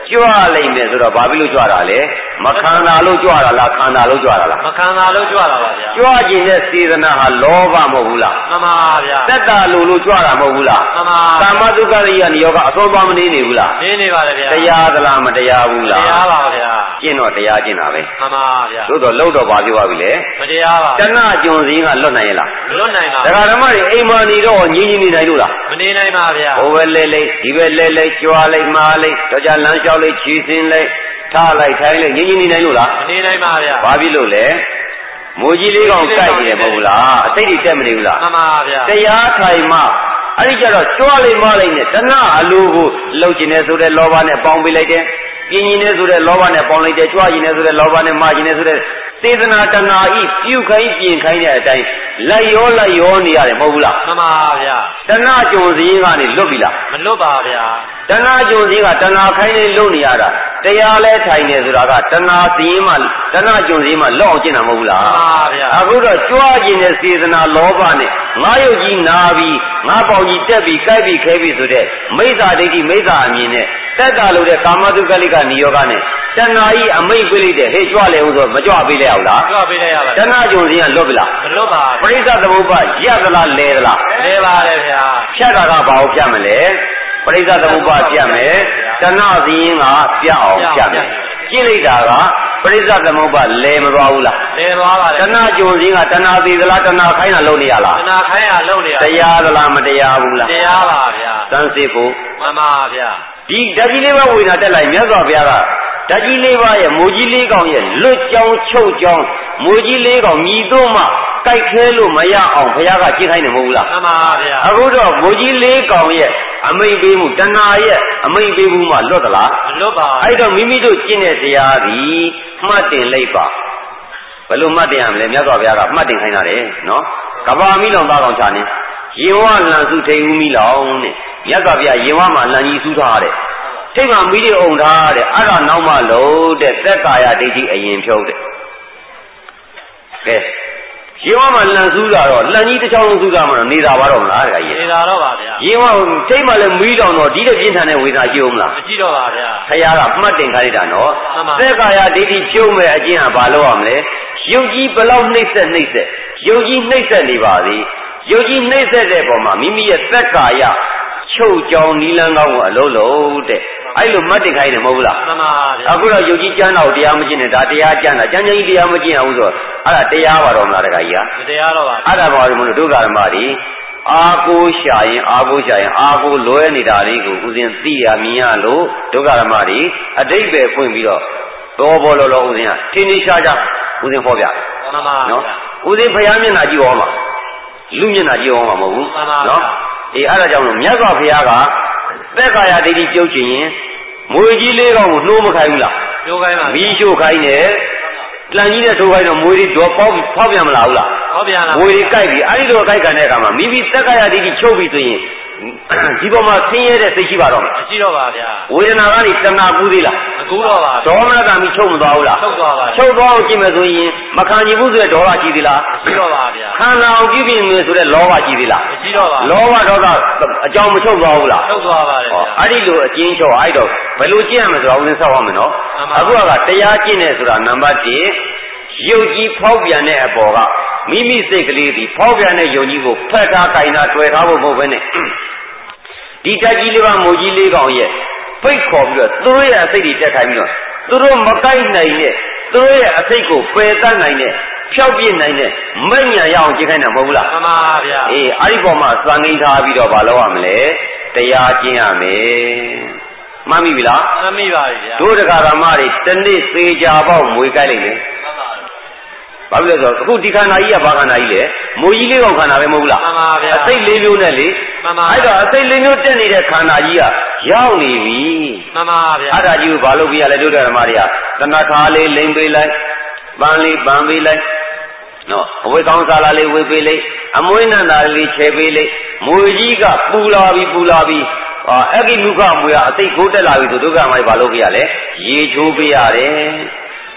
Speaker 2: ကြွလိုက်မယ်ဆိုတော့ဘာဖြစ်လို့ကြွတာလဲမခန္ဓာလို့ကြွတာလားခန္ဓာလို့ကြွတာလား
Speaker 3: မခန္ဓာလို့ကြွတာပါဗျာ
Speaker 2: ကြွခြင်းတဲ့စေတနာဟာလောဘမဟုတ်ဘူးလား
Speaker 3: မှန်ပါဗျာ
Speaker 2: တတ္တလို့ကြွတာမဟုတ်ဘူးလား
Speaker 3: မှန်ပါ
Speaker 2: ကာမတုက္ခရိယနိယောကအဆုံးသွားမနေနေဘူးလား
Speaker 3: နေနေပါလေဗျာ
Speaker 2: တရားသလားမတရားဘူးလား
Speaker 3: တရားပါဗျာ
Speaker 2: ကျင့်တော့တရားကျင့်တာပဲ
Speaker 3: မှန်ပါဗျာ
Speaker 2: သို့တော့လောက်တော့ဘာပြောပါပြီလဲ
Speaker 3: မတရားပါ
Speaker 2: တဏှကြုံစည်းကလွတ်နိုင်ရဲ့လား
Speaker 3: မလွတ်နိုင်ပါ
Speaker 2: ဘူးဒကာဓမ္မတွေအိမ်မာနေတော့ငြင်းနေနိုင်လို့လား
Speaker 3: မနေနိုင်ပါဗျာ
Speaker 2: ဟိုပဲလဲလိုက်ဒီပဲလဲလိုက်ကြွားလိုက်မားလိုက်တော့ကြလမ်းလျှောက်လိုက်ခြေစင်းလိုက်ထားလိုက်ထိုင်လိုက်ငြင်းနေနိုင်လို့လား
Speaker 3: မနေနိုင်ပါဗျာ
Speaker 2: ဘာဖြစ်လို့လဲမိုးကြီးလေးကောင်ကြိုက်နေတယ်မဟုတ်လားအသိတွေတက်မနေဘူးလား
Speaker 3: မှန်ပါဗျာ
Speaker 2: တရားထိုင်မှအဲ့ဒီကျတော့ကြွားလိုက်မားလိုက်နဲ့တဏှအလိုကိုလှုပ်ကျင်နေဆိုတဲ့လောဘနဲ့ပေါင်းပေးလိုက်တယ်ပြင်းရင်နေဆိုတဲ့လောဘနဲ့ပေါင်းလိုက်တယ်ကြွားရင်နေဆိုတဲ့လောဘနဲ့မာရင်နေဆိုတဲ့စေတနာတဏှာဤပြုခိုင်းပြင်ခိုင်းတဲ့အတိုင်းလိုက်ရောနေရတယ်မဟုတ်ဘူးလား
Speaker 3: မှန်ပါဗျာ
Speaker 2: တဏှကြုံစည်းကနေလွတ်ပြီလား
Speaker 3: မလွတ်ပါဗျာ
Speaker 2: တဏှကြုံစည်းကတဏှခိုင်းနေလုံနေရတာတရားလဲထိုင်နေဆိုတာကတဏှစည်းမှတဏှကြုံစည်းမှလောက်အောင်ကျင့်တာမဟုတ်ဘူးလား
Speaker 3: မှန်ပါဗျာ
Speaker 2: အခုတော့ကြွားခြင်းနဲ့စေတနာလောဘနဲ့ငါယုတ်ကြီးနာပြီးငါပေါင်ကြီးတက်ပြီးကြိုက်ပြီးခဲပြီးဆိုတဲ့မိစ္ဆာဒိဋ္ဌိမိစ္ဆာအမြင်နဲ့တက်တာလို့တဲ့ကာမတုက္ခလိကနိယောဂနဲ့တဏှာကြီးအမိတ်ပေးလိုက်တဲ့ဟေးကြွလေဦးဆိုမကြွပေးလိုက်အောင်လား
Speaker 3: ကြွပေးလိုက်ရပါ
Speaker 2: တဏှကြုံစည်းကလွတ်ပြီလား
Speaker 3: မလွတ်ပါ
Speaker 2: ပရိစ္ဆသမုပ္ပါရက်သလားလဲသလား
Speaker 3: လဲပါတယ်ဗျာ
Speaker 2: ဖြတ်တာကဘာကိုဖြတ်မလဲပရိစ္ဆသမုပ္ပါဖြတ်မယ်တဏှစည်းကပြအောင်ဖြတ်မယ်ကြည့်လိုက်တာကပရိစ္ဆသမုပ္ပါလဲမသွားဘူးလား
Speaker 3: လဲသွားပါတယ်
Speaker 2: တဏှကြုံစည်းကတဏှသေးသလားတဏှခိုင်းတာလုပ်နေရလား
Speaker 3: တဏှခိုင်းတာလုပ်နေရ
Speaker 2: တရားသလားမတရားဘူးလား
Speaker 3: တရားပါဗျာ
Speaker 2: သံစေဖို့
Speaker 3: မှန်ပါဗျာ
Speaker 2: ဒီဓာတ်ကြီးလေးပါးဝေဒနာတက်လိုက်မြတ်စွာဘုရားကဓာတ်ကြီးလေးပါးရဲ့မိုးကြီးလေးကောင်ရဲ့လွတ်ကြောင်းချုပ်ကြောင်းမိုးကြီးလေးကောင်မြည်တော့မှကြိုက်ခဲလို့မရအောင်ဘုရားကကြည့်ခိုင်းတယ်မဟုတ်ဘူးလား
Speaker 3: မှန်ပါဗျာ
Speaker 2: အခုတော့မိုးကြီးလေးကောင်ရဲ့အမိတ်ပေးမှုတဏှာရဲ့အမိတ်ပေးမှုမှလွတ်သလား
Speaker 3: မလွတ်ပါ
Speaker 2: အဲ့တော့မိမိတို့ကျင့်တဲ့တရားသည်မှတ်တင်လိုက်ပါဘယ်လိုမှတ်တင်ရမလဲမြတ်စွာဘုရားကမှတ်တင်ခိုင်းတာတယ်နော်ကဘာမိလောင်သားကောင်ချာနေရေဝလန်စုထိန်ဦးမိလောင်တဲ့မြတ်စွာဘုရားရေဝမှာလန်ကြီးစူးထားတဲ့ထိတ်မှမိတွေအုံထားတဲ့အဲ့ဒါနောက်မှလို့တဲ့သက်ကာယဒိဋ္ဌိအရင်ဖြုတ်တဲ့ကဲရေဝမှာလန်စူးတာတော့လန်ကြီးတစ်ချောင်းလုံးစူးတာမှနေတာပါတော့မလားတခါကြီး
Speaker 3: နေတာတော့ပါဗျာ
Speaker 2: ရေဝထိတ်မှလည်းမိတောင်တော့ဒီတဲ့ပြင်းထန်တဲ့ဝေဒနာရှိအောင်မလား
Speaker 3: မရှိတော့ပါဗျာ
Speaker 2: ခရားကမှတ်တင်ခိုင်းတာနော်သက်ကာယဒိဋ္ဌိဖြုတ်မဲ့အကျင့်ကဘာလို့ရမလဲယုတ်ကြီးဘလောက်နှိမ့်ဆက်ယုတ်ကြီးနှိမ့်ဆက်နေပါသည်ယုတ်ကြီးနှိမ့်ဆက်တဲ့ပုံမှာမိမိရဲ့သက်ကာယချုပ်ကြောင်နီလန်းကောင်းကိုအလုံးလုံးတဲ့အဲ့လိုမှတ်တင်ခိုင်းတယ်မဟုတ်ဘူးလား
Speaker 3: မှန်ပါဗျာ
Speaker 2: အခုတော့ယုတ်ကြီးကျမ်းတော်တရားမကျင့်နဲ့ဒါတရားကျမ်းတာကျမ်းကြီးတရားမကျင့်အောင်ဆိုအဲ့ဒါတရားပါတော့မလားတခါကြီး
Speaker 3: ကမတရားတော့ပါ
Speaker 2: အဲ့ဒါပါလို့မလို့ဒုက္ခဓမ္မတွေအာကိုရှာရင်အာကိုလွဲနေတာလေးကိုဥစဉ်သိရမြင်ရလို့ဒုက္ခဓမ္မတွေအတိတ်ပဲဖွင့်ပြီးတော့ဘောလောဥစဉ်ကထင်းထင်းရှားရှားဥစဉ်ဟောပြ
Speaker 3: မှန်ပါ
Speaker 2: နော်ဥစဉ်ဘုရားမျက်နှာကြည့်ဟောမှာလူမျက်နှာကြည့်ဟောမှာမဟုတ်ဘူးနော်အေးအဲ့ဒါကြောင့်လို့မြတ်စွာဘုရားကသက်ကာယဒိဋ္ဌိပြုတ်ချင်ရင်မွေကြီးလေးကောင်ကိုနှိုးမခိုင်းဘူးလား
Speaker 3: နှိုးခိုင်းပါ
Speaker 2: မီးရှို့ခိုင်းတယ်လန်ကြီးနဲ့ထိုးခိုင်းတော့မွေတွေတော့ပေါက်ဖောက်ပြန်မလာဘူးလား
Speaker 3: ဖောက်ပြန်လာ
Speaker 2: မွေတွေကြိုက်ပြီအဲ့ဒီလိုကြိုက်ကန်တဲ့အခါမှာမိမိသက်ကာယဒိဋ္ဌိချုပ်ပြီဆိုရင်ဒီပေါ်မှာဆင်းရဲတဲ့စိတ်ရှိပါတော့မလား
Speaker 3: မရှိတော့ပါဗျာ
Speaker 2: ဝေဒနာကနေတဏှာကူးသေးလား
Speaker 3: မကူးတော့ပါ
Speaker 2: ဒေါမနကံပြီးချုပ်မသွားဘူးလား
Speaker 3: ချုပ်သွားပါ
Speaker 2: ချုပ်သွားအောင်ကြည့်မယ်ဆိုရင်မခံနိုင်ဘူးဆိုတဲ့ဒေါသရှိသေးလား
Speaker 3: မရှိတော့ပါဗျာ
Speaker 2: ခန္ဓာအောင်ကြည့်ပြီးမယ်ဆိုတဲ့လောဘရှိသေးလား
Speaker 3: မရှိတော့ပါ
Speaker 2: လောဘဒေါသအကြောင်းမချုပ်သွားဘူးလား
Speaker 3: ချုပ်သွားပါတယ်ဗျာ
Speaker 2: အဲ့ဒီလိုအကျဉ်းချုပ်အဲ့တော့ဘယ်လိုကျင့်ရမလဲဆိုတော့ဦးဇင်းဆောက်ရမယ်နော်အခုကတရားကျင့်နေဆိုတာနံပါတ်1ယုတ်ကြီးဖောက်ပြန်တဲ့အပေါ်ကမိမိစိတ်ကလေးဒီဖောက်ပြန်တဲ့ယုတ်ကြီးကိုဖက်ထားကင်တာတွေ့ထားဖို့မဟုတ်ဘဲနဲ့ဒီတက်ကြီးလေးပါမိုးကြီးလေးကောင်ရဲ့ဖိတ်ခေါ်ပြီးတော့သူတို့ရဲ့အစိတ်တွေတက်ခိုင်းပြီးတော့သူတို့မကိုက်နိုင်တဲ့သူတို့ရဲ့အစိတ်ကိုပယ်တတ်နိုင်တဲ့ဖြောက်ပြစ်နိုင်တဲ့မိညာရအောင်ကြည့်ခိုင်းတာမဟုတ်ဘူးလား
Speaker 3: မှန်ပါဗျာ
Speaker 2: အေးအဲ့ဒီပေါ်မှာစံငိမ့်ထားပြီးတော့မလုပ်ရမလဲတရားကျင့်ရမယ်မှန်ပြီလား
Speaker 3: မှန်ပြီပါဗျာ
Speaker 2: တို့တရားဓမ္မတွေတနေ့သေချာပေါက်မွေကြိုက်လိုက်တယ်ဘာဖြစ်လဲဆိုတော့အခုဒီခန္ဓာကြီးကဘာခန္ဓာကြီးလဲမိုးကြီးလေးကောင်ခန္ဓာပဲမဟုတ်လား
Speaker 3: မှန်ပါဗျာ
Speaker 2: အစိတ်လေးမျိုးနဲ့လေ
Speaker 3: မှန်ပါ
Speaker 2: အဲ့တော့အစိတ်လေးမျိုးတက်နေတဲ့ခန္ဓာကြီးကရောက်နေပြီ
Speaker 3: မှန်ပါဗျာ
Speaker 2: အဲ့ဒါကြီးကိုဘာလို့ပြရလဲတို့ဓမ္မတွေကတဏှာလေးလိမ့်ပေးလိုက်ပန်းလေးပန်းပေးလိုက်နော်အဝိကောင်းစားလာလေးဝေပေးလိုက်အမွေးနန္တာလေးချေပေးလိုက်မွေကြီးကပူလာပြီအဲ့ဒီလူကမွေကအစိတ်ကိုတက်လာပြီဆိုဒုက္ခမိုက်ဘာလို့ပြရလဲရေချိုးပေးရတယ်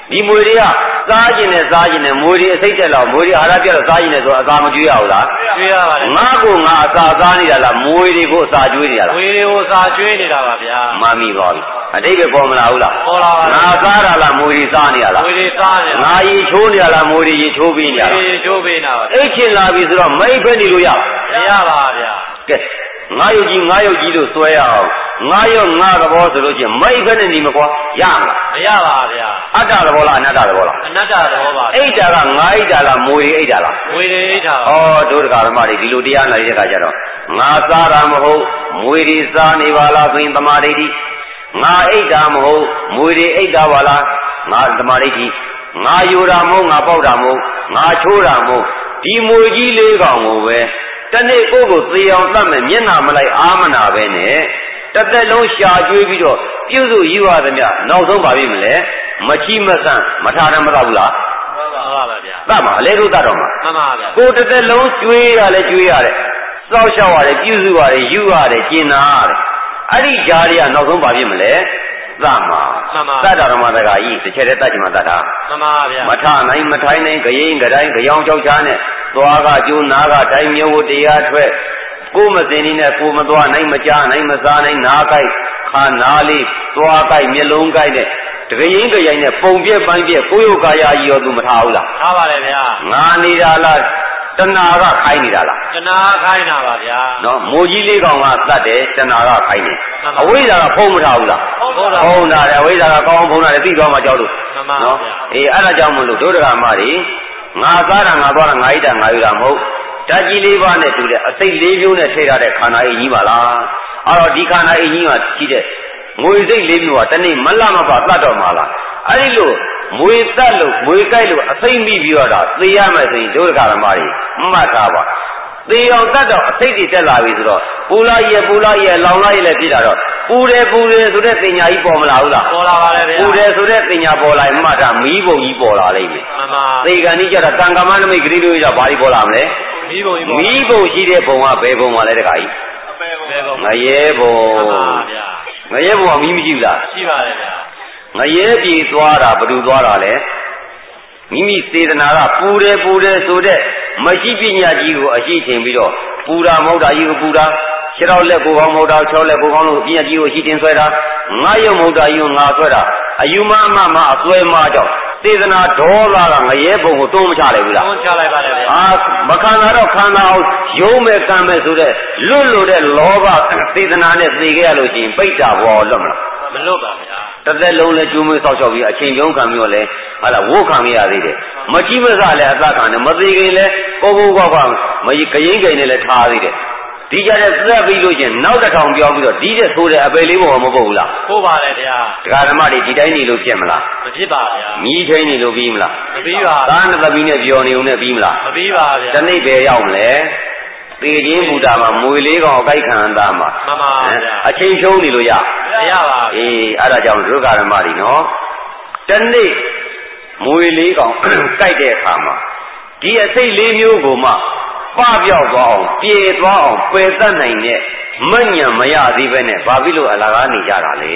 Speaker 2: ဒီမွေတွေကစားကျင်နဲ့မွေတွေအစိတ်တက်လောက်မွေတွေအာရပြတော့စားကျင်နဲ့ဆိုအစာမကျွေးရဘူးလား
Speaker 3: ကျွေးရပါတယ်
Speaker 2: ငါကိုငါအစာစားနေတာလားမွေတွေကိုအစာကျွေးနေတာလား
Speaker 3: မွေတွေကိုအစာကျွေးနေတာပါဗျာ
Speaker 2: မမီပါဘူးအတိတ်ပဲပေါ်မလာဘူးလား
Speaker 3: ပေါ်လာပါ
Speaker 2: ငါစားတာလားမွေတွေစားနေတာလား
Speaker 3: မွေတွေစားနေတာ
Speaker 2: ငါရေချိုးနေတာလားမွေတွေရေချိုးပေးနေတာလား
Speaker 3: ရေချိုးပေးနေတာပါ
Speaker 2: အိတ်ချင်လာပြီဆိုတော့မိတ်ပဲနေလို့ရ
Speaker 3: မရပါဗျာ
Speaker 2: ကဲငါယုတ်ကြီးလို့စွဲရအောင်ငါယုတ်ငါသဘောဆိုလို့ချင်းမိတ်ပဲနဲ့နေမကွာရမလား
Speaker 3: မရပါဗျာ
Speaker 2: အတ္တသဘောလားအနတ္တသဘောလား
Speaker 3: အနတ္တသဘောပါ
Speaker 2: အိတ်တာကငါအိတ်တာလားမွေအိတ်တာလား
Speaker 3: မွေအိတ်တာ
Speaker 2: ဩတို့တရားဓမ္မတွေဒီလိုတရားနာတဲ့အခါကျတော့ငါစားတာမဟုတ်မွေတွေစားနေပါလားဆိုရင်သမာဓိတိငါအိတ်တာမဟုတ်မွေတွေအိတ်တာပါလားငါသမာဓိတိငါယူတာမဟုတ်ငါပေါက်တာမဟုတ်ငါချိုးတာမဟုတ်ဒီမွေကြီးလေးကောင်ကိုပဲတနေ့ကိုယ်ကိုသေအောင်သတ်မယ်မျက်နှာမလိုက်အာမနာပဲနဲ့တစ်သက်လုံးရှာကျွေးပြီးတော့ပြုစုယူရသမျှနောက်ဆုံးပါပြီမလဲမချီမဆန့်မထားတယ်မတော့ဘူးလား
Speaker 3: မှန်ပါဗျာ
Speaker 2: သတ်မှာအလဲတို့သတ်တော့မှာ
Speaker 3: မှန်ပါဗျာ
Speaker 2: ကိုယ်တစ်သက်လုံးကျွေးရလဲကျွေးရတယ်စောက်ရှောက်ရတယ်ပြုစုရတယ်ယူရတယ်ကျင်နာရတယ်အဲ့ဒီကြားတွေကနောက်ဆုံးပါပြီမလဲသတ်မှာသတ်တာဓမ္မတကာကြီးတစ်ချက်တည်းသတ်ချင်မှသတ်တာ
Speaker 3: မှန်ပါဗျာ
Speaker 2: မထနိုင်မထိုင်နိုင်ကြရင်ကြတိုင်းကြောင်ကြောက်ချားနဲ့သွားကကျိုးနာကတိုင်းမျိုးတရားထွက်ကိုမစင်နေနဲ့ကိုမသွားနိုင်မကြားနိုင်မစားနိုင်နားကြိုက်ခါနာလေးသွားကြိုက်မျက်လုံးကြိုက်နဲ့တကရင်ကြရင်နဲ့ပုံပြက်ပိုင်းပြက်ကိုယ့်ယောကာယကြီးရောသူမထားဘူးလား
Speaker 3: ထားပါတယ်ဗျာ
Speaker 2: ငါနေတာလားတဏှာကခိုင်းနေတာလား
Speaker 3: တဏှာခိုင်းတာပါဗျာ
Speaker 2: နော်မိုးကြီးလေးကောင်ကသတ်တယ်တဏှာကခိုင်းတယ်အဝိဇ္ဇာကဖုံးမထားဘူးလားဖုံးတာတယ်အဝိဇ္ဇာကကောင်းဖုံးတာတယ်သိသွားမှကြောက်လို့
Speaker 3: နော်
Speaker 2: အေးအဲ့ဒါကြောင့်မလို့ဒုဒကမတွေငါစားတာငါသွားတာငါဣတာငါယူတာမဟုတ်ဓာတ်ကြီးလေးပါးနဲ့တူတဲ့အစိတ်လေးမျိုးနဲ့ထိထားတဲ့ခန္ဓာအိမ်ကြီးပါလားအဲ့တော့ဒီခန္ဓာအိမ်ကြီးမှာရှိတဲ့ငွေစိတ်လေးမျိုးကတနေ့မလမပါတတ်တော့မှာလားအဲ့ဒီလိုမွေတက်လို့မွေကြိုက်လို့အစိတ်မိပြီးတော့သေရမယ်ဆိုရင်ဒုက္ခဓမ္မတွေမှတ်ထားပါသေအောင်တတ်တော့အစိတ်တွေတက်လာပြီဆိုတော့ပူလာရဲ့လောင်လာရဲ့လည်းဖြစ်တာတော့ပူတယ်ဆိုတဲ့တင်ညာကြီးပေါ်မလာဘူးလား
Speaker 3: ပေါ်လာပါလေဗျာ
Speaker 2: ပူတယ်ဆိုတဲ့တင်ညာပေါ်လာရင်မှတ်ထားမီးပုံကြီးပေါ်လာလိမ့်မယ်
Speaker 3: မှန်ပါ
Speaker 2: သေကံကြီးကြတာကံကမနမိတ်ဂရိလို့ရဘာကြီးပေါ်လာမလဲ
Speaker 3: မီးပုံ
Speaker 2: ရှိတဲ့ဘုံကဘယ်ဘုံပါလဲတခါကြီးငရဲဘုံငရဲဘုံကမီးမရှိဘူးလား
Speaker 3: ရှိပါတယ်ဗျာ
Speaker 2: ငရဲပြေသွားတာဘယ်သူသွားတာလဲမိမိစေတနာကပူတယ်ဆိုတဲ့မရှိပညာကြီးကိုအရှိထင်ပြီးတော့ပူတာမဟုတ်တာကြီးကိုပူတာခြေတော်လက်ကိုကောင်းမဟုတ်တာချောလက်ကိုကောင်းလို့ပညာကြီးကိုအရှိတင်ဆွဲတာငါရုံမဟုတ်တာကြီးကိုငါဆွဲတာအယူမအဆွဲမကြောင့်စေတနာဒေါသကငရဲဘုံကိုတွန်းမချလိုက်ဘူးလား
Speaker 3: တွန်းချလိုက်ပါတယ်ဗျာ
Speaker 2: မခံတာတော့ခံတာအောင်ယုံမဲ့ကံမဲ့ဆိုတဲ့လွတ်လို့တဲ့လောဘစေတနာနဲ့သိခဲ့ရလို့ရှိရင်ပိဋ္ဌာဘောလွတ်မလား
Speaker 3: မလွတ်ပါဗျာ
Speaker 2: တစ်သက်လုံးလဲကျိုးမွေးဆောက်ရှောက်ပြီးအချိန်ကျုံးခံပြီးတော့လဲဟာလားဝိုးခံရသေးတယ်မကြည့်မစလဲအသက်ခံတယ်မသေးခင်လဲကိုကောမကြီးကရင်ကိန်နဲ့လဲထားသေးတယ်ဒီကြတဲ့သက်ပြီးလို့ချင်းနောက်တစ်ထောင်ပြောပြီးတော့ဒီတဲ့ဆိုတဲ့အပေလေးပေါ်မပုတ်ဘူးလား
Speaker 3: ပုတ်ပါလေဗျာ
Speaker 2: တရားဓမ္မတွေဒီတိုင်းနေလို့ဖြစ်မလား
Speaker 3: မဖြစ်ပါဗျာ
Speaker 2: မြည်ထိန်နေလို့ပြီးမလား
Speaker 3: မပြီးပါ
Speaker 2: သာနသမီးနဲ့ပြောနေုံနဲ့ပြီးမလား
Speaker 3: မပြီးပါဗျာ
Speaker 2: ဒီနေ့ပဲရောက်မလဲသေခြင်းဘုရားမှာမွေလေးကောင်အကြိုက်ခံတာမှာ
Speaker 3: မှန်ပါဗျာ
Speaker 2: အချိန်ရှုံးနေလို့ရ
Speaker 3: မရပါ
Speaker 2: အေးအဲ့ဒါကြောင့်ဒုက္ခဓမ္မတွေနော်တနေ့မွေလေးကောင်ကြိုက်တဲ့အခါမှာဒီအစိတ်လေးမျိုးကိုမှပပြောက်သွားအောင်ပြေသွားအောင်ပယ်တတ်နိုင်တဲ့မဉ္ဇဉ်မရသေးပဲနဲ့ဘာဖြစ်လို့အလကားနေကြတာလဲ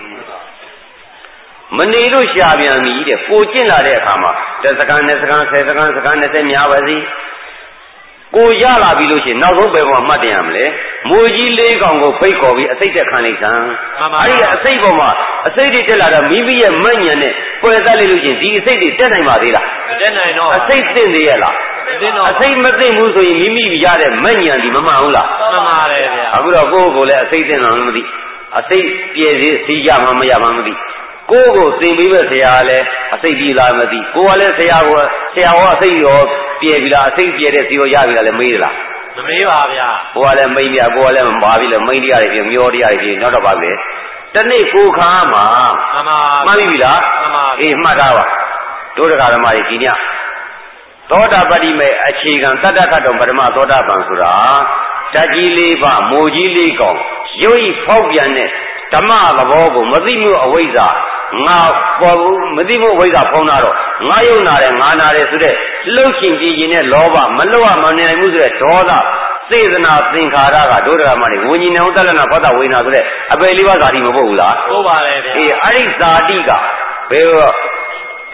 Speaker 2: မနေလို့ရှားပြန်ပြီတဲ့ပိုကျင့်လာတဲ့အခါမှာ10စက္ကန့်10စက္ကန့်20များပါစီကိုရလာပြီလို့ရှိရင်နောက်ဆုံးဘယ်ပေါ်မှတ်တင်ရမလဲမိုးကြီးလေးကောင်ကိုဖိတ်ခေါ်ပြီးအစိတ်တက်ခံလိုက်စမ်းအဲ့ဒီအစိတ်ပေါ်မှာအစိတ်တွေတက်လာတော့မိမိရဲ့မဉ္ဇဉ်နဲ့ပယ်တတ်လို့ရှိရင်ဒီအစိတ်တွေတက်နိုင်ပါသေးလား
Speaker 3: တက်နိုင်တော့
Speaker 2: အစိတ်သိသေးရဲ့လားအစိတ်မသိဘူးဆိုရင်မိမိရတဲ့မဉ္ဇဉ်ဒီမမှန်ဘူးလား
Speaker 3: မှန်ပါတယ်ဗျာ
Speaker 2: အခုတော့ကိုယ့်ကိုယ်လည်းအစိတ်သိတယ်မသိအစိတ်ပြည့်စီရမှမရမှမသိကိုယ့်ကိုသင်ပေးမဲ့ဆရာလည်းအစိတ်ပြီးလားမသိကိုယ်ကလည်းဆရာဟောအစိတ်ရောပြည့်ပြီလားအစိတ်ပြည့်တဲ့စီရောရပြီလားလည်းမေးသလား
Speaker 3: မမေးပါဗျာ
Speaker 2: ကိုယ်ကလည်းမိန်ပြကိုယ်ကလည်းမပါပြီလေမိန်တရားတွေပြမျောတရားတွေပြနောက်တော့ပါပဲတနေ့ကိုခါမှာမှန်ပြီလားအေးမှတ်ထားပါဒုဒကာဓမ္မတွေဒီညသောတာပတိမေအခြေခံတတ္တခတ်တော်ပထမသောတာပန်ဆိုတာဓာတ်ကြီးလေးပါမိုးကြီးလေးကောင်ရုပ်ဤဖောက်ပြန်တဲ့ဓမ္မသဘောကိုမသိမှုအဝိဇ္ဇာငါပေါ်ဘူးမသိမှုအဝိဇ္ဇာဖုံးတာတော့ငါယုံနာတယ်ငါနာတယ်ဆိုတဲ့လှုပ်ရှင်ကြည်ရင်တဲ့လောဘမလွတ်မနေနိုင်မှုဆိုတဲ့ဒေါသစေတနာသင်္ခါရကဒုဒရမတွေဝิญဉ်နဲ့ဥဒ္ဒလနာဘောဓဝိညာဆိုတဲ့အပေလေးပါးဇာတိမပုတ်ဘူးလား
Speaker 3: ပုတ်ပါလေဗျာ
Speaker 2: အေးအဲ့ဒီဇာတိကဘယ်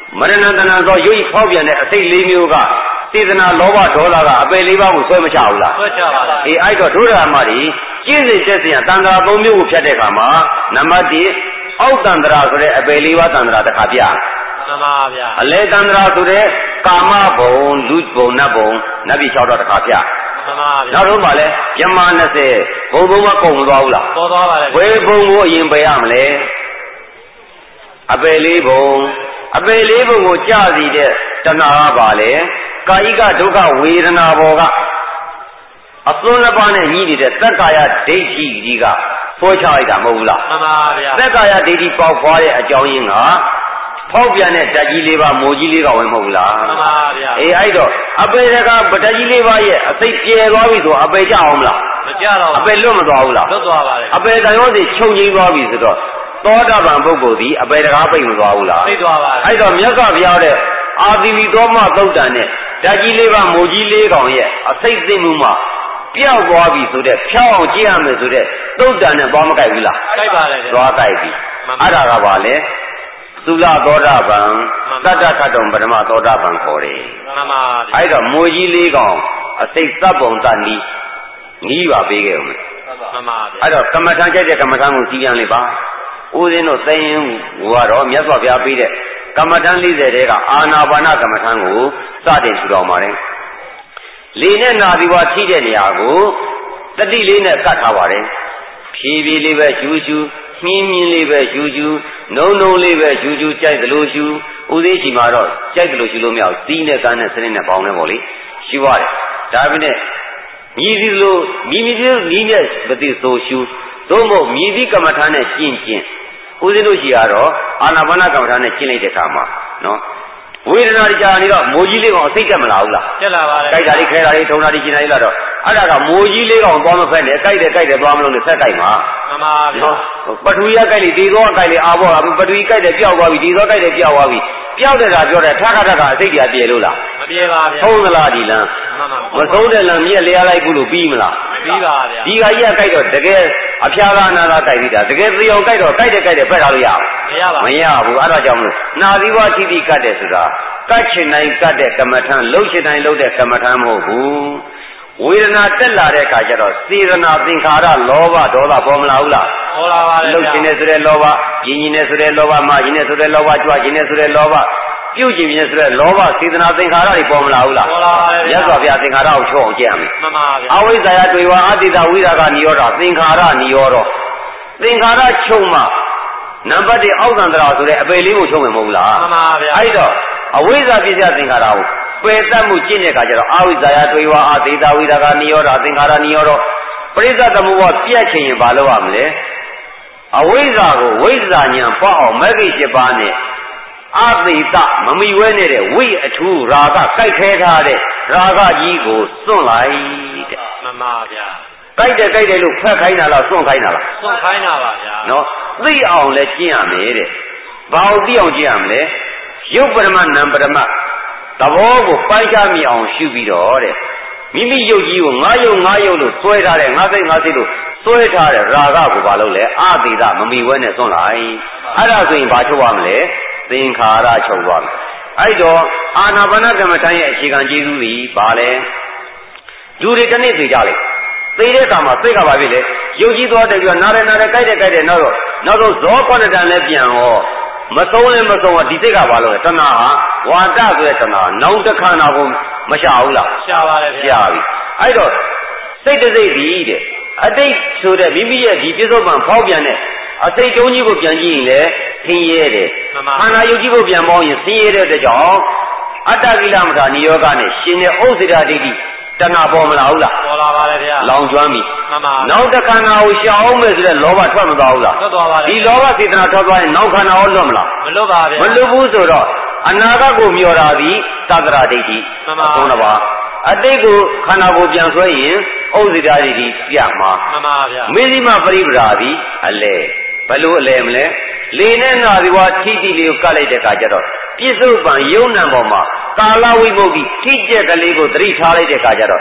Speaker 2: မရဏတဏသောရုပ်ဖောက်ပြန်တဲ့အစိတ်၄မျိုးကစေတနာလောဘဒေါသကအပယ်၄ပါးကိုဆွဲမချဘူးလားဆွဲချပါလားအေးအဲ့တော့ဒုရမတွေကျင့်စဉ်တက်စဉ်တန်ត្រာ၃မျိုးကိုဖြတ်တဲ့အခါမှာနံပါတ်1အောက်တန်ត្រာဆိုတဲ့အပယ်၄ပါးတန်ត្រာတစ်ခါပြမှန်ပါဗျာအလေတန်ត្រာဆိုတဲ့ကာမဘုံလူဘုံနတ်ဘုံနတ်ပြည်၆တော့တစ်ခါပြမှန်ပါဗျာနောက်တော့မှလည်းပြမ20ဘုံဘုံမကုန်မသွားဘူးလားပေါ်သွားပါလေဘယ်ဘုံကိုအရင်ပယ်ရမလဲအပယ်၄ဘုံအပေလေးဘုံကိုကြစီတဲ့တဏှာကပါလေကာယကဒုက္ခဝေဒနာဘောကအစွန်းတစ်ပါးနဲ့ညီနေတဲ့သက္ကာယဒိဋ္ဌိကြီးကဆွဲချလိုက်တာမဟုတ်ဘူးလားမှန်ပါဗျာသက္ကာယဒိဋ္ဌိပေါက်ဖွားတဲ့အကြောင်းရင်းကဖောက်ပြန်တဲ့ဓာတ်ကြီး၄ပါးမိုးကြီး၄ပါးဝင်မဟုတ်ဘူးလားမှန်ပါဗျာအေးအဲ့တော့အပေတကဓာတ်ကြီး၄ပါးရဲ့အစိတ်ကျဲသွားပြီဆိုအပေကြအောင်မလားမကြတော့အပေလွတ်မသွားဘူးလားလွတ်သွားပါလေအပေတန်ရောစီချုပ်ငိမ့်သွားပြီဆိုတော့သောတာပန်ပုဂ္ဂိုလ်ဒီအပေတကားပိတ်မသွားဘူးလားပိတ်သွားပါအဲ့တော့မြတ်စွာဘုရားတဲ့အာသီဝီသောမသုတ်တန်နဲ့ဓာတ်ကြီး၄ပါးမိုးကြီး၄ကောင်ရဲ့အစိတ်သိမ့်မှုမှာပျောက်သွားပြီဆိုတဲ့ဖြောင်းအောင်ကြည့်ရမယ်ဆိုတဲ့သုတ်တန်နဲ့သွားမကြိုက်ဘူးလားကြိုက်ပါလေသွားကြိုက်ပြီအဲ့ဒါကပါလေသုလသောတာပန်တတ္တခတ်တုံပထမသောတာပန်ခေါ်တယ်မှန်ပါဗျအဲ့တော့မိုးကြီး၄ကောင်အစိတ်သဗ္ဗုံတန်နီးပါပေးခဲ့ဦးမယ်မှန်ပါဗျအဲ့တော့ကမ္မထံကြိုက်တဲ့ကမ္မထံကိုစီးပြန်လိုက်ပါဦးဇင်းတို့သိရင်ကတော့မြတ်စွာဘုရားပေးတဲ့ကမ္မထံ40တဲကအာနာပါနကမ္မထံကိုစတင်ထူထောင်ပါတယ်လေနဲ့နာပြီးွားထိတဲ့နေရာကိုတတိလေးနဲ့ကတ်ထားပါတယ်ဖြည်းဖြည်းလေးပဲရှူရှူမြင်းမြင်းလေးပဲရှူရှူနှုံနှုံလေးပဲရှူရှူကြိုက်သလိုရှူဦးသေးချီမှာတော့ကြိုက်သလိုရှူလို့မရဘူးစီးနဲ့ကန်းနဲ့စနစ်နဲ့ပေါင်းနေပေါ့လေရှူရတယ်ဒါပေမဲ့မြည်စီလိုမြည်မြည်နီးနဲ့မသိဆိုရှူသို့မဟုတ်မြည်သည့်ကမ္မထာနဲ့ကျင့်ဦးဇင်းတို့ရှိရတော့အာနာပါနကမ္မထာနဲ့ကျင့်လိုက်တဲ့အခါမှာနော်ဝေဒနာကြာနေတော့မိုးကြီးလေးကောင်အစိတ်တက်မလာဘူးလားတက်လာပါလေကြိုက်တာလေးခဲတာလေးထုံတာလေးကျင်တာလေးလာတော့အဲ့ဒါကမိုးကြီးလေးကောင်သွားမဖက်နဲ့ကြိုက်တယ်သွားမလို့နဲ့ဆက်ကြိုက်မှာမှန်ပါဗျာပထဝီကကြိုက်လေဒီသောကကြိုက်လေအာဘောကပထဝီကြိုက်တယ်ပြောက်သွားပြီဒီသောကြိုက်တယ်ပြောက်သွားပြီပြောက်တယ်တာပြောတယ်ထခအစိတ်ကြီးပြေလို့လားမပြေပါဗျာထုံးသလားဒီလမ်းမဆုံးတဲ့လမ်းမြက်လျားလိုက်ဘူးလို့ပြီးမလားပြီးပါဗျာဒီကကြီးကကြိုက်တော့တကယ်အဖျားကအနာသာကြိုက်ပြီးတာတကယ်သေအောင်ကြိုက်တော့ကြိုက်တယ်ဖက်ထားလို့ရအောင်မရဘူးအဲ့ဒါကြောင့်မလို့နာသီဝတိတိကတ်တယ်ဆိုတာကတ်ချင်တိုင်းကတ်တဲ့ကမ္မထံလှုပ်ချင်တိုင်းလှုပ်တဲ့ကမ္မထံမဟုတ်ဘူးဝေဒနာတက်လာတဲ့အခါကျတော့စေတနာသင်္ခါရလောဘဒေါသပေါ်မလာဘူးလားပေါ်လာပါလေလှုပ်ချင်တဲ့ဆိုတဲ့လောဘပြင်းချင်တဲ့ဆိုတဲ့လောဘမှားချင်တဲ့ဆိုတဲ့လောဘကြွချင်တဲ့ဆိုတဲ့လောဘပြုတ်ချင်တဲ့ဆိုတဲ့လောဘစေတနာသင်္ခါရတွေပေါ်မလာဘူးလားပေါ်လာပါလေမြတ်စွာဘုရားသင်္ခါရကိုချုပ်အောင်ကြည့်ရမယ်မှန်ပါဗျာအဝိဇ္ဇာယတွေ့ဝါအတ္တိတဝိရာဂနိရောဓသင်္ခါရနိရောဓသင်္ခါရချုပ်မှနံပါတ်1အောက်သန္တရာဆိုတဲ့အပေလေးကိုချုပ်မယ်မဟုတ်လားမှန်ပါဗျာအဲ့တော့အဝိဇ္ဇာပြည့်စက်သင်္ခါရကိုပယ်တတ်မှုကျင့်တဲ့အခါကျတော့အဝိဇ္ဇာယတွေ့ဝါအသေတဝိရာဂနိရောဓသင်္ခါရနိရောဓပရိစ္ဆသမုပ္ပါပြတ်ချင်ရင်ဘာလုပ်ရမလဲအဝိဇ္ဇာကိုဝိဇ္ဇာဉာဏ်ပေါအောင်မဂ္ဂင်7ပါးနဲ့အသေတမမီဝဲနေတဲ့ဝိအထူးရာဂကြိုက်ခဲထားတဲ့ရာဂကြီးကိုစွန့်လိုက်တဲ့မှန်ပါဗျာကြိုက်တယ်လို့ဖက်ခိုင်းတာလားစွန့်ခိုင်းတာလားစွန့်ခိုင်းတာပါဗျာနော်သိအောင်လဲကျင့်ရမယ်တဲ့ဘာလို့သိအောင်ကျင့်ရမလဲရုပ်ပရမနံပရမသဘောကိုပိုင်းခြားမိအောင်ရှုပြီးတော့တဲ့မိမိရုပ်ကြီးကိုငါရုပ်လို့စွဲထားတဲ့ငါစိတ်လို့စွဲထားတဲ့ရာဂကိုဘာလို့လဲအသေတမမီဝဲနဲ့စွန့်လိုက်အဲ့ဒါဆိုရင်ဘာချုပ်ရမလဲသင်္ခါရချုပ်သွားမယ်အဲ့တော့အာနာပါနကမ္မဋ္ဌာန်းရဲ့အခြေခံကျေးဇူးတွေပါလဲလူတွေတစ်နေ့သိကြလေသိတဲ့အခါမှာစိတ်ကပါပြီလေရုပ်ကြီးသွားတယ်ပြီးတော့နားတယ်ကြိုက်တယ်နောက်တော့ဇောကောဏတန်လည်းပြန်ဟောမဆုံးလည်းမဆုံးဒီစိတ်ကဘာလို့လဲတဏှာဝါဒဆိုတဲ့တဏှာနောက်တစ်ခါနာကိုမရှာဘူးလားရှာပါလေဗျာရှာပြီအဲ့တော့စိတ်တစ်စိတ်ဒီတဲ့အတိတ်ဆိုတဲ့မိမိရဲ့ဒီပြစ္ဆုတ်ပံဖောက်ပြန်တဲ့အစိတ်တုံးကြီးကိုပြန်ကြည့်ရင်လည်းဆင်းရဲတယ်ခန္ဓာယုတ်ကြီးကိုပြန်ပေါင်းရင်ဆင်းရဲတဲ့အတွက်ကြောင့်အတ္တကိလမထာနိယောဂနဲ့ရှင်တဲ့ဥစ္စေတာဒိဋ္ဌိတဏှာပေါ်မလာဘူးလားပေါ်လာပါလေဗျာလောင်ကျွမ်းပြီမှန်ပါနောက်တစ်ခန္ဓာကိုရှာအောင်မယ်ဆိုတဲ့လောဘထွက်မသွားဘူးလားထွက်သွားပါလေဒီလောဘစေတနာထွက်သွားရင်နောက်ခန္ဓာရောလွတ်မလားမလွတ်ပါဗျာမလွတ်ဘူးဆိုတော့အနာဂတ်ကိုမျှော်တာဒီသတ္တရာဒိဋ္ဌိမှန်ပါသုံးပါအတိတ်ကိုခန္ဓာကိုပြန်ဆွဲရင်ဥစ္စေတာဒိဋ္ဌိပြမှာမှန်ပါဗျာမေဇိမပရိပဒါဒီအလဲဘယ်လိုအလဲမလဲလေနဲ့နာဒီဝါထိတိလေးကိုကတ်လိုက်တဲ့အခါကျတော့ပြစ္ဆုတ်ပံယုံနံပေါ်မှာကာလဝိမု ക്തി ထိကျက်ကလေးကိုသတိထားလိုက်တဲ့အခါကျတော့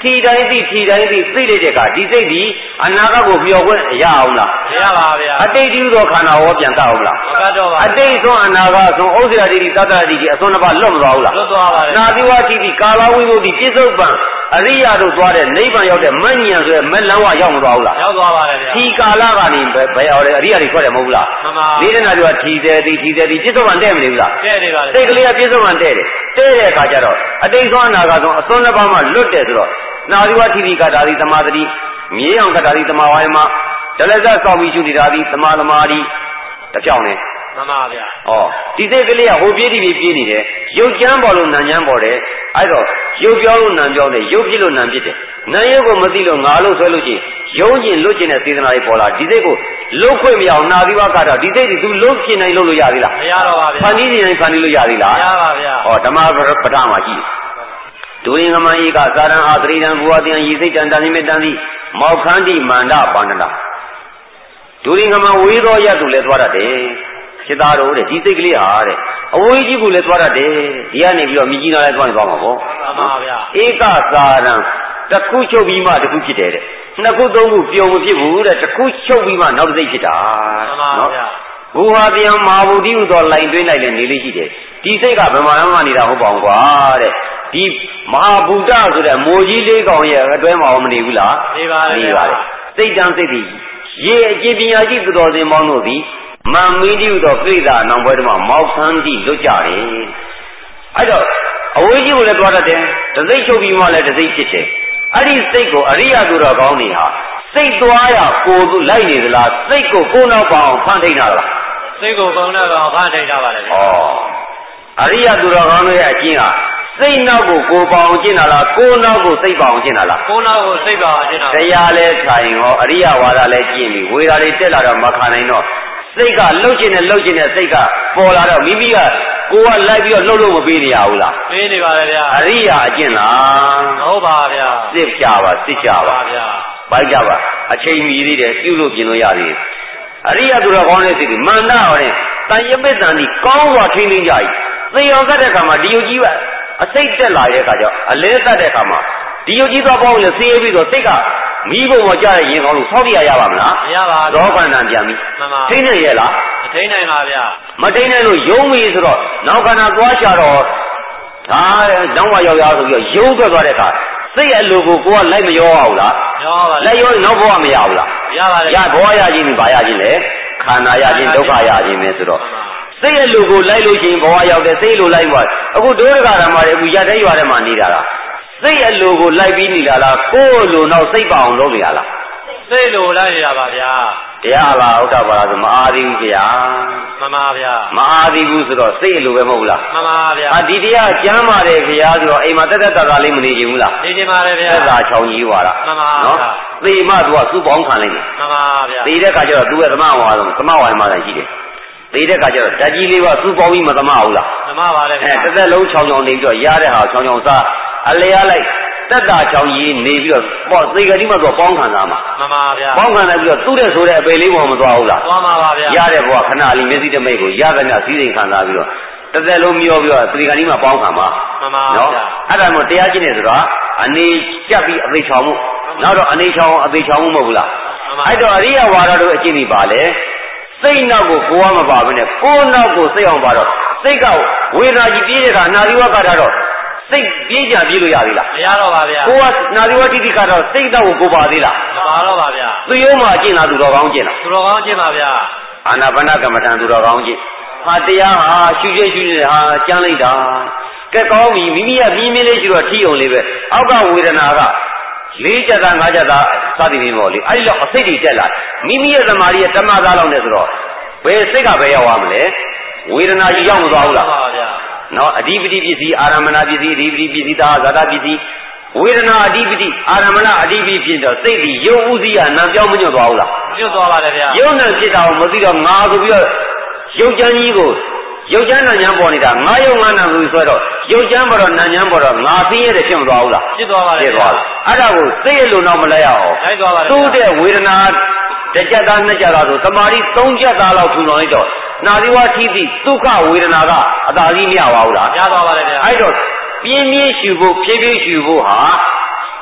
Speaker 2: ထီတိုင်းသိသိတဲ့ကဒီစိတ်ဒီအနာဂတ်ကိုမျှော်ခွင့်ရအောင်လား
Speaker 3: မရပါဗျာ
Speaker 2: အတိတ်ဒီသောခန္ဓာဟောပြန်တတ်အောင်လား
Speaker 3: မတတ်တော့ပါ
Speaker 2: အတိတ်ဆုံးအနာဂတ်ဆုံးဥစ္စာတိတိသတ္တတိတိအစွန်းတစ်ပါးလွတ်မသွားဘူးလား
Speaker 3: လွတ်သွားပါတယ်
Speaker 2: နာသီဝတိတိကာလဝိမု ക്തി ပြစ္ဆုတ်ပံအရိယတို့သွားတဲ့နိဗ္ဗာန်ရောက်တဲ့မဉ္ဇဉ်ဆိုတဲ့မလန်းဝရောက်မသွားဘူးလား
Speaker 3: ရောက်သွားပါတယ်ဗျာ
Speaker 2: ဒီကာလကနေဘယ်ရောက်လဲအရိယတွေထွက်တယ်မဟုတ်ဘူးလား
Speaker 3: မှန်ပါ
Speaker 2: လေးတဲ့နာပြောထီတယ်ဒီပြစ္ဆုတ်ပံတဲ့မနေဘူးလား
Speaker 3: တဲ့နေပါလေ
Speaker 2: စိတ်ကလေးကပြစ္ဆုတ်ပံတဲ့တဲ့အခါကျတော့အတိတ်ဆုံးအနာဂတ်ဆုံးအစွန်းတစ်ပါးမှလွတ်တယ်ဆိုတော့နာသီဝတိတိကတာတိသမာဓိမြေအောင်ကတာတိသမာဝိုင်းမှာဒလဇတ်စောင့်ပြီးရှုနေတာဒီသမာသမာဓိတကြောင်နေ
Speaker 3: မှန်ပါဗျာ
Speaker 2: ဒီစိတ်ကလေးကဟိုပြေးနေနေတယ်ရုပ်ကြမ်းပေါ်လို့နာကြမ်းပေါ်တယ်အဲ့တော့ရုပ်ပြောလို့နာပြောတယ်ရုပ်ဖြစ်လို့နာဖြစ်တယ်နာရုပ်ကိုမသိလို့ငါလို့ဆွဲလို့ချင်းယုံကျင်လွတ်ကျင်တဲ့စေတနာတွေပေါ်လာဒီစိတ်ကိုလှုပ်ခွင့်မရအောင်နာသီဝကတာဒီစိတ်ဒီသူလှုပ်ဖြစ်နိုင်လို့ရသေးလား
Speaker 3: မရတော့ပါဗျာ
Speaker 2: ဖန်တီးနေနိုင်ဖန်တီးလို့ရသေးလား
Speaker 3: မရပါဗျာ
Speaker 2: ဓမ္မပဒမှာရှိဒုရင်ကမဧကသာရံအာသရိတံဘူဝတံယေစိတ်တံတဏိမေတံတိမောက္ခန္တိမန္တပန္နတာဒုရင်ကမဝေသောရတ်သူလည်းသွားတတ်တယ်စိတ်သားတို့တဲ့ဒီစိတ်ကလေးဟာတဲ့အဝေးကြီးကိုလည်းသွားတတ်တယ်ဒီကနေပြီးတော့မြကြီးနာလည်းသွားနေသွားမှာပေါ့
Speaker 3: မှန်ပါဗျာ
Speaker 2: ဧကသာရံတစ်ခုချုပ်ပြီးမှတစ်ခုဖြစ်တယ်တဲ့နှစ်ခုသုံးခုပြုံမဖြစ်ဘူးတဲ့တစ်ခုချုပ်ပြီးမှနောက်တစ်စိတ်ဖြစ်တာ
Speaker 3: မှန်ပါဗျာ
Speaker 2: ဘူဟာတရားမဟာဗုဒ္ဓဟူသောလိုင်တွင်းလိုက်လည်းနေလေးရှိတယ်ဒီစိတ်ကဗမာမှနေတာဟုတ်ပါအောင်ကွာတဲ့ဒီမဟာဗုဒ္ဓဆိုတဲ့မိုးကြီးလေးကောင်ရဲ့အတွဲမှာမနေဘူးလား
Speaker 3: နေပါလေ
Speaker 2: စိတ်တန်စိတ်ဒီရေအကျင့်ပညာရှိသူတော်စင်ပေါင်းတို့သည်မမင်းတိဟူသောကိလေသာနောင်ပွဲတို့မှာမောက်ဆန်းတိလွတ်ကြတယ်အဲ့တော့အဝေးကြီးကိုလည်းသွားတတ်တယ်တစိတ်ချုပ်ပြီးမှလည်းတစိတ်ဖြစ်တယ်အဲ့ဒီစိတ်ကိုအရိယသူတော်ကောင်းတွေဟာစိတ်သွားရကိုယ်သူလိုက်နေသလားစိတ်ကိုကိုယ်နောက်ပါအောင်ဖန်ထိန်တာလား
Speaker 3: စိတ်ကိုကောင်းတဲ့ကောင်ဖန်ထိန်တာပါလေ
Speaker 2: အရိယသူတော်ကောင်းတွေရဲ့အကျင့်ဟာစိတ်နောက်ကိုကိုယ်ပေါအောင်ကျင့်တာလားကိုယ်နောက်ကိုစိတ်ပေါအောင်ကျင့်တာလား
Speaker 3: ကိုယ်နောက်ကိုစိတ်ပေါအောင်ကျင့်တာ
Speaker 2: တရားလဲထိုင်ဟောအရိယဝါဒလဲကျင့်ပြီးဝေဒာတွေတက်လာတော့မခံနိုင်တော့စိတ်ကလှုပ်ခြင်းနဲ့စိတ်ကပေါ်လာတော့မိမိကကိုယ်ကလိုက်ပြီးတော့လှုပ်မပေးနေရဘူးလား
Speaker 3: ပေးနေပါလေဗျာ
Speaker 2: အရိယာအကျင့်လား
Speaker 3: မဟုတ်ပါဗျာ
Speaker 2: စစ်ကြပါ
Speaker 3: ဗျာ
Speaker 2: ဘိုက်ကြပါအချိန်မီသေးတယ်ပြုလို့ပြင်လို့ရသေးတယ်အရိယာသူတော်ကောင်းတဲ့စိတ်ကမန္တဟောတဲ့တန်ရပိတန်ဒီကောင်းစွာထိန်းသိမ်းကြ၏သေအောင်ကတဲ့အခါမှာဒီယုတ်ကြီးကအစိတ်တက်လာတဲ့အခါကျတော့အလဲတက်တဲ့အခါမှာဒီယုတ်ကြီးသွားပေါင်းလို့ဆေးပြီးတော့စိတ်ကမိဘုံမကြတဲ့ရင်ကောင်းလို့ဆောက်ရပါမလား
Speaker 3: မရပါဘူး
Speaker 2: သောကန္တန်ပြန်ပြီထိန်းနေရလား
Speaker 3: မထိန်းနိုင်ပါဗျာ
Speaker 2: မထိန်းနိုင်လို့ယုံပြီဆိုတော့နောက်ကန္တသွားချတော့ဒါတောင်းဝရောက်ရဆိုပြီးယုံထွက်သွားတဲ့အခါစိတ်အလိုကိုကိုကလိုက်မရောအောင်လား
Speaker 3: ရောပါ
Speaker 2: လိုက်ရောနောက်ဘဝမရဘူးလား
Speaker 3: ရပါလေ
Speaker 2: ရဘဝရခြင်းဘာရခြင်းလဲခန္ဓာရခြင်းဒုက္ခရခြင်းပဲဆိုတော့စိတ်အလိုကိုလိုက်လို့ရှိရင်ဘဝရောက်တဲ့စိတ်လိုလိုက်ပါအခုဒုက္ခဓမ္မတွေအခုရတဲ့ရွာထဲမှာနေတာလားစိတ်အလိုကိုလိုက်ပြီးနေတာလားကိုယ်လိုနောက်စိတ်ပါအောင်လုပ်နေရလား
Speaker 3: စိတ်လိုလိုက်နေတာပါဗျာ
Speaker 2: တရားလားဟုတ်တာပါလားဆိုမအားသေးဘူးဗျာ
Speaker 3: မှန်ပါဗျာ
Speaker 2: မအားသေးဘူးဆိုတော့စိတ်အလိုပဲမဟုတ်လား
Speaker 3: မှန်ပါဗျာ
Speaker 2: ဒီတရားကျမ်းပါတယ်ဗျာဆိုတော့အိမ်မှာတက်တာလေးမနေချင်ဘူးလား
Speaker 3: နေချင်ပါတယ်ဗျာ
Speaker 2: သက်သာချောင်းကြီးွာတာ
Speaker 3: မှန်ပါနော်
Speaker 2: သေမသူကသူ့ပေါင်းခံလိုက်တယ်
Speaker 3: မှန်ပါဗျာ
Speaker 2: သေတဲ့ခါကျတော့သူကသမဝါဆုံးသမဝါယမသာရှိတယ်သေတဲ့ခါကျတော့ဓာတ်ကြီးလေးကသူ့ပေါင်းပြီးမသမဘူးလား
Speaker 3: သမပါလေဗျာ
Speaker 2: တစ်သက်လုံးချောင်းချောင်းနေပြီးတော့ရတဲ့ဟာချောင်းချောင်းစားအလျားလိုက်တက်တာချောင်းကြီးနေပြီးတော့ပေါ့သေကတိမှသူပေါင်းခံစားမှာ
Speaker 3: မှန်ပါဗျာ
Speaker 2: ပေါင်းခံလိုက်ပြီးတော့သူ့တဲ့ဆိုတဲ့အပေလေးပေါ်မသွားဘူးလား
Speaker 3: သွားမှာပါဗျာ
Speaker 2: ရတဲ့ဘဝခဏလေးမျက်စိတမိတ်ကိုရတဲ့ညစည်းစိမ်ခံစားပြီးတော့တစ်သက်လုံးမျောပြီးတော့သေကတိမှပေါင်းခံမှာ
Speaker 3: မှန်ပါဗျာ
Speaker 2: အဲ့ဒါမှတရားကျင့်နေဆိုတာအနေကျပ်ပြီးအသေးချောင်းမှုနောက်တော့အနေချောင်းအသေးချောင်းမှုမဟုတ်ဘူးလားအဲ့တော့အရိယဝါဒတို့အကျင့်ဒီပါလေစိတ်နောက်ကိုကိုယ်ကမပါဘူးနဲ့ကိုယ်နောက်ကိုစိတ်အောင်ပါတော့စိတ်ကဝေဒနာကြီးပြေးတဲ့အခါနာသီဝကတာတော့စိတ်ပြေးကြပြေးလို့ရသေးလား
Speaker 3: မရတော့ပါဗျာ
Speaker 2: ကိုကနာသီဝတိတိကတော့စိတ်တော့ကိုပါသေးလား
Speaker 3: မပါတော့ပါဗျာ
Speaker 2: သူရုံးမှာကျင့်တာသူတော်ကောင်းကျင့်တာ
Speaker 3: သူတော်ကောင်းကျင့်ပါဗျာ
Speaker 2: အာနာပါနကမ္မထံသူတော်ကောင်းကျင့်ဟာတရားဟာရှုနေဟာကျမ်းလိုက်တာကဲကောင်းပြီမိမိကပြင်းပြင်းလေးရှိတော့ထီအောင်လေးပဲအောက်ကဝေဒနာကလေးချက်သားငါးချက်သားစသည်ဖြင့်ပေါ့လေအဲ့ဒီတော့အစိတ်တွေတက်လာမိမိရဲ့သမာဓိရဲ့တမသားလောက်နဲ့ဆိုတော့ဘယ်စိတ်ကဘယ်ရောက်သွားမလဲဝေဒနာကြီးရောက်မသွားဘူးလား
Speaker 3: မှန်ပါဗျာ
Speaker 2: နော်အဓိပတိပစ္စည်းအာရမဏပစ္စည်းအဓိပတိပစ္စည်းသာဇာတပစ္စည်းဝေဒနာအဓိပတိအာရမဏအဓိပတိဖြစ်တော့စိတ်ဒီယုတ်ဥစည်းကနာပြောင်းမညွတ်သွားဘူးလား
Speaker 3: ညွတ်သွားပါတယ်ဗျာ
Speaker 2: ယုတ်နဲ့ဖြစ်တာကိုမသိတော့ငါဆိုပြီးတော့ယုတ်ချမ်းကြီးကိုယုတ်ချမ်းနာညာပေါ်နေတာငါယုတ်ငါနာလို့ဆိုတော့ယုတ်ချမ်းပေါ်တော့နာညာပေါ်တော့ငါသိရတဲ့ဖြစ်မသွားဘူးလား
Speaker 3: ဖြစ်သွားပါတယ်
Speaker 2: ဖြစ်သွားလားအဲ့ဒါကိုစိတ်လိုတော့မလဲရအောင်
Speaker 3: လိုက်သွားပါတယ်
Speaker 2: သူ့တဲ့ဝေဒနာတစ်ချက်သားနှစ်ချက်သားဆိုသမာဓိ၃ချက်သားလောက်ထူထောင်လိုက်တော့နာသီဝထိတိဒုက္ခဝေဒနာကအသာကြီးမရပါဘူးလား
Speaker 3: ရသွားပါတယ်ဗျာ
Speaker 2: အဲ့တော့ပြင်းပြင်းရှူဖို့ဖြည်းဖြည်းရှူဖို့ဟာ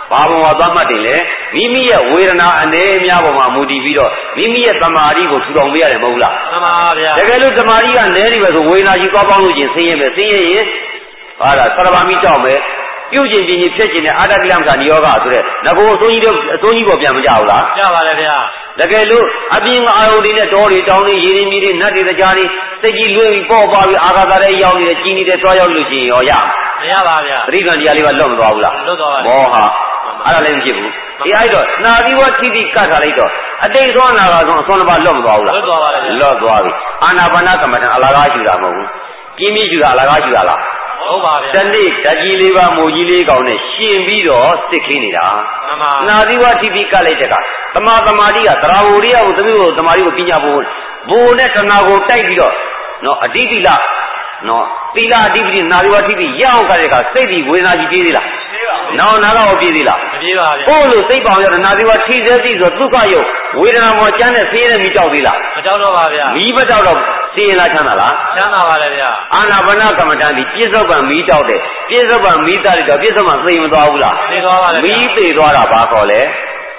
Speaker 2: ဘာဘဝသွားမှတ်တယ်လေမိမိရဲ့ဝေဒနာအနေအများပေါ်မှာမူတည်ပြီးတော့မိမိရဲ့သမာဓိကိုထူထောင်ပေးရတယ်မဟုတ်လားမှန်ပါဗျာတကယ်လို့သမာဓိကနည်းနေပဲဆိုဝေဒနာကြီးသွားပေါင်းလို့ချင်းဆင်းရဲမယ်ဆင်းရဲရင်ဟာဒါသရဘာမိကြောက်မယ်ပြုကျင်ပြင်းဖြစ်ခြင်းနဲ့အာတတိယမသာနိယောဂဆိုတဲ့ငကိုအစိုးကြီးပေါ်ပြန်မကြဘူးလားကြပါလေဗျာတကယ်လို့အပြင်အာယုန်တွေနဲ့တောတွေတောင်းတွေရေရင်းကြီးတွေနတ်တွေကြားတွေစိတ်ကြီးလွှဲပြီးပေါ့ပါပြီးအာဃာတတွေရောက်နေတဲ့ကြီးနေတဲ့တွားရောက်လို့ရှိရင်ရောရမရပါဗျာသတိကံတရားလေးကလွတ်မသွားဘူးလားလွတ်သွားပါမောဟအဲ့ဒါလည်းမဖြစ်ဘူးဒီအဲ့တော့နာသီဝထိတိကတ်ထားလိုက်တော့အတိတ်သောအနာဂတ်သောအစွမ်းတစ်ပါးလွတ်မသွားဘူးလားလွတ်သွားပါလေလွတ်သွားပြီအာနာပါနကမ္မထံအလကားယူတာမဟုတ်ဘူးပြင်းပြယူတာအလကားယူတာလားဟုတ်ပါဗျာတနေ့ဓာကြီးလေးပါမိုးကြီးလေးကောင်နဲ့ရှင်ပြီးတော့စစ်ခင်းနေတာမှန်ပါနာသီဝထိတိကတ်လိုက်တဲ့ကသမာတိကသရာဝရိယကိုသမီးကိုသမာဓိကိုပညာဖို့ဘိုးနဲ့တဏှာကိုတိုက်ပြီးတော့နော်အတိတိလနော်သီလအဓိပတိနာသီဝထိတိရအောင်ကြတဲ့ကစိတ်ဒီဝေဒနာကြီးပြေးသေးလားနောင်နာတော့ပြေးသေးလားမပြေးပါဗျာဟုတ်လို့စိတ်ပေါင်ရနာသီဝထိစေသည်ဆိုဒုက္ခယုတ်ဝေဒနာပေါ်ကျမ်းနဲ့ဆင်းရဲမိကြောက်သေးလားမကြောက်တော့ပါဗျာမိမကြောက်တော့ဆင်းရဲလားချမ်းသာလားချမ်းသာပါလေဗျာအာနာပါနကမ္မဋ္ဌာန်းဒီပြစ္ဆုတ်ပံမိကြောက်တယ်ပြစ္ဆုတ်ပံမိသားတယ်တော့ပြစ္ဆုတ်ပံသိမသွားဘူးလားသိသွားပါလေမိသိသွားတာဘာခေါ်လဲ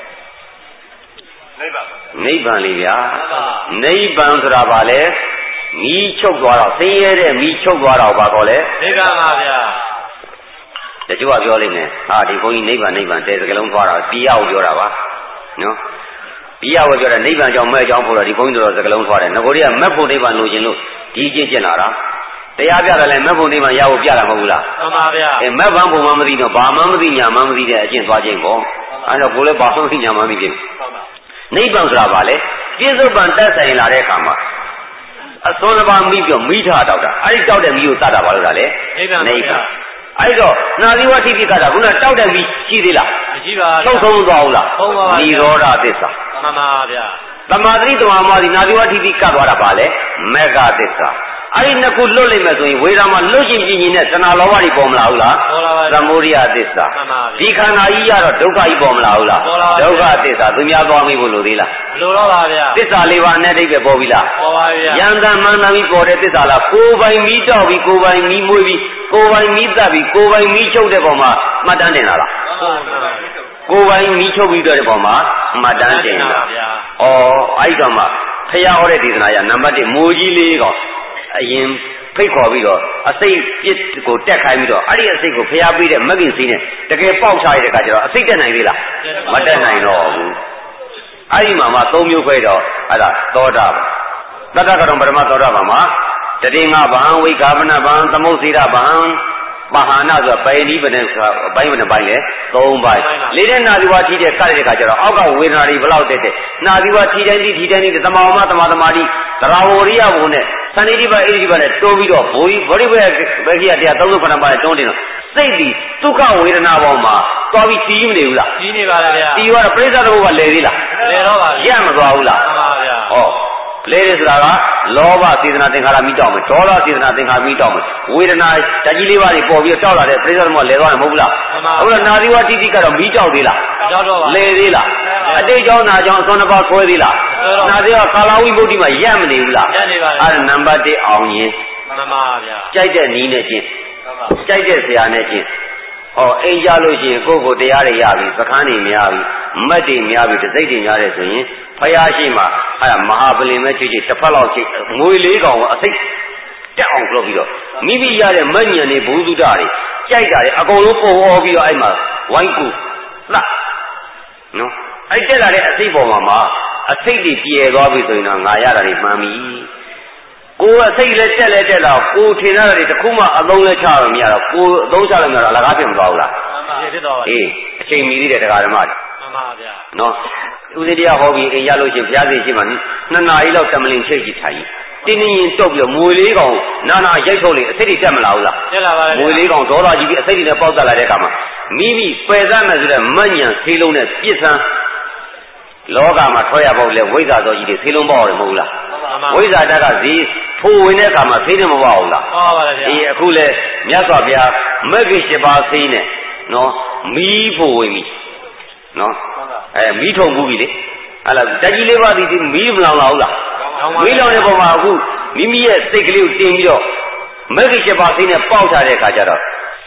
Speaker 2: နိဗ္ဗာန်လေးဗျာနိဗ္ဗာန်ဆိုတာဘာလဲမီးချုပ်သွားတော့ဆင်းရဲတဲ့မီးချုပ်သွားတော့ဘာခေါ်လဲနိဗ္ဗာန်ပါဗျာတချို့ကပြောလိမ့်မယ်ဟာဒီဘုန်းကြီးနိဗ္ဗာန်တဲ့စကားလုံးသွားတာပြရအောင်ပြောတာပါနော်ပြရအောင်ပြောတာနိဗ္ဗာန်ကြောင့်မဲ့ကြောင့်ဖို့တော့ဒီဘုန်းကြီးတို့စကားလုံးသွားတယ်ငကိုတွေကမက်ဖို့နိဗ္ဗာန်လိုချင်လို့ဒီကျင့်ကျင့်လာတာတရားပြတယ်လည်းမက်ဖို့နိဗ္ဗာန်ရဖို့ပြတာမဟုတ်ဘူးလားမှန်ပါဗျာမက်ဘန်းဘုံမှမသိတော့ဘာမှမသိညာမှမသိတဲ့အကျင့်သွားခြင်းပေါ့အဲတော့ကိုယ်လည်းဘာမှမသိညာမှမသိဖြစ်နိဗ္ဗာန်ဆိုတာဘာလဲပြစ္ဆုတ်ပံတက်ဆိုင်လာတဲ့အခါမှာအစွန်းတစ်ပါးမိပြီးမိထားတောက်တာအဲ့ဒီတောက်တဲ့မိကိုတတ်တာဘာလို့လဲနိဗ္ဗာန်အဲ့တော့နာသီဝထိတိကတာခုနတောက်တဲ့မိရှိသေးလားမရှိပါဘူးဆုံးသွားဘူးလားဆုံးပါပါနိရောဓသစ္စာမှန်ပါဗျာသမာဓိတမာမာဒီနာသီဝထိတိကသွားတာပါလေမေဃသစ္စာအဲ့ဒီနှစ်ခုလွတ်လိုက်မယ်ဆိုရင်ဝေဒနာမှာလွတ်ရှင်ပြင်းရင်နဲ့တဏှာလောဘတွေပေါ်မလာဘူးလားပေါ်လာပါဘူးသမုဒိယသစ္စာဒီခန္ဓာကြီးရတော့ဒုက္ခကြီးပေါ်မလာဘူးလားဒုက္ခသစ္စာသူများသွားမိဖို့လိုသေးလားမလိုတော့ပါဗျာသစ္စာလေးပါးနဲ့အိဗယ်ပေါ်ပြီလားပေါ်ပါဗျာယန္တမန္တပြီးပေါ်တဲ့သစ္စာလားကိုယ်ပိုင်မီးတောက်ပြီးကိုယ်ပိုင်မီးမွေးပြီးကိုယ်ပိုင်မီးသက်ပြီးကိုယ်ပိုင်မီးချုပ်တဲ့ပုံမှာမှတ်တမ်းတင်တာလားကိုယ်ပိုင်မီးချုပ်ပြီးတဲ့ပုံမှာမှတ်တမ်းတင်တာဗျာဩအဲ့တော့မှဖရာဟောတဲ့ဒေသနာရနံပါတ်1မိုးကြီးလေးကောင်အရင်ဖိတ်ခေါ်ပြီးတော့အစိတ်ပြစ်ကိုတက်ခိုင်းပြီးတော့အဲ့ဒီအစိတ်ကိုဖျားပေးတဲ့မဂ္ဂင်စီးနဲ့တကယ်ပေါက်ချရတဲ့အခါကျတော့အစိတ်တက်နိုင်သေးလားမတက်နိုင်တော့ဘူးအဲ့ဒီမှာမှ3မျိုးခွဲတော့အဲ့ဒါသောတာတတ္တကတော်ပရမသောတာပန်မှာတတိငါဗံဝိကာပနဗံသမုတ်စီရဗံမဟာနာဆိုပိုင်ဒီပနဲ့ဆိုအပိုင်းနဲ့ပိုင်းလေ3ပိုင်းလေးတဲ့နာသီဝထိတဲ့ကတဲ့ခါကျတော့အောက်ကဝေဒနာတွေဘလောက်တက်တဲ့နာသီဝထိတိုင်းဒီသမာဝမသမာသမာတိသရဝရိယဘုံနဲ့သန္တိတိပါဣတိပါနဲ့တိုးပြီးတော့ဘောဓိဘယ်ကြီးတရား39ပါးနဲ့တွန်းတင်တော့စိတ်ဒီဒုက္ခဝေဒနာပေါ်မှာသွားပြီးတီးမနေဘူးလားတီးနေပါလားဗျာတီးရတော့ပြိဿတဘုကလဲသေးလားလဲတော့ပါဗျာရမသွားဘူးလားမှန်ပါဗျာဟောလဲတယ်ဆိုတာကလောဘစေတနာသင်္ခါရမိတောက်မယ်ဒေါသစေတနာသင်္ခါရမိတောက်မယ်ဝေဒနာဓာကြီးလေးပါးတွေပေါ်ပြီးတောက်လာတဲ့ပြိဿတဘုကလဲသွားတယ်မဟုတ်ဘူးလားဟုတ်လားနာသီဝတိတိကတော့မိတောက်သေးလားတောက်တော့ပါလဲသေးလားအတိတ်ကြောင့်နာကြောင့်အစွမ်းတစ်ပါးဆွဲသေးလားနာသီဝကာလဝိမု ക്തി မှာရက်မနေဘူးလားရက်နေပါလားအဲ့ဒါနံပါတ်1အောင်ရင်မှန်ပါဗျာကြိုက်တဲ့နီးနဲ့ချင်းကြိုက်တဲ့ဆရာနဲ့ချင်းအိမ်ကြလို့ရှိရင်ကိုယ့်ကိုတရားတွေရပြီစခန်းတွေများပြီမတ်တွေများပြီတစိတ်တွေများတယ်ဆိုရင်ဖယားရှိမှအဲ့ဒါမဟာပလင်မဲ့ချွေတစ်ဖက်လောက်ချိငွေလေးကောင်အစိတ်တက်အောင်လုပ်ပြီးတော့မိမိရတဲ့မဉ္ဇဉ်တွေဘုသူတ္တတွေကြိုက်တာတွေအကုန်လုံးပုံဟောပြီးတော့အဲ့မှာဝိုင်းကူလှနော်အဲ့တက်လာတဲ့အစိတ်ပေါ်မှာအစိတ်တွေပြဲသွားပြီဆိုရင်တော့ငါရတာတွေမှန်ပြီကိုယ်အစိတ်လည်းတက်တော့ကိုထင်ရတာတွေတခုမှအသုံးလည်းချလို့မရတော့ကိုအသုံးချလို့မရတော့အလကားဖြစ်မသွားဘူးလားမှန်ပါဖြစ်တော့ပါအေးအချိန်မီသေးတယ်တရားဓမ္မမှန်ပါဗျာနော်ဦးဇင်းတရားဟောပြီးအိမ်ရလို့ရှိရင်ဘုရားရှင်ရှိမှ2 နာရီလောက်တမလင်ချိတ်ကြည့်ထိုင်တင်းတင်းရင်တုတ်ပြီးတော့မွေလေးကောင်နာနာရိုက်ထုတ်လေအစိတ်တွေတက်မလာဘူးလားတက်လာပါလေမွေလေးကောင်ဒေါသကြီးပြီးအစိတ်တွေနဲ့ပေါက်တက်လာတဲ့အခါမှာမိမိပယ်သမယ်ဆိုတဲ့မဉ္ဇဉ်သေးလုံးနဲ့ပြစ်စမ်းလောကမှာထွက်ရဖို့လေဝိဇ္ဇာတော်ကြီးတွေသေးလုံးပေါ့တယ်မဟုတ်လားဝိဇ္ဇာတက်ကဈေးဖိုးဝင်တဲ့အခါမှာသေးတယ်မပေါ့ဘူးလားဟုတ်ပါဗျာဒီအခုလေမြတ်စွာဘုရားမဂ္ဂင်7 ပါးသေးနဲ့နော်မီးဖိုးဝင်ပြီနော်မီးထုံဘူးပြီလေအဲ့ဒါတကြီးလေးပါးဒီမီးမလောင်လာဘူးလားမီးလောင်တဲ့ပုံမှာအခုမိမိရဲ့စိတ်ကလေးကိုတင်ပြီးတော့မဂ္ဂင်7 ပါးသေးနဲ့ပေါက်ထားတဲ့အခါကျတော့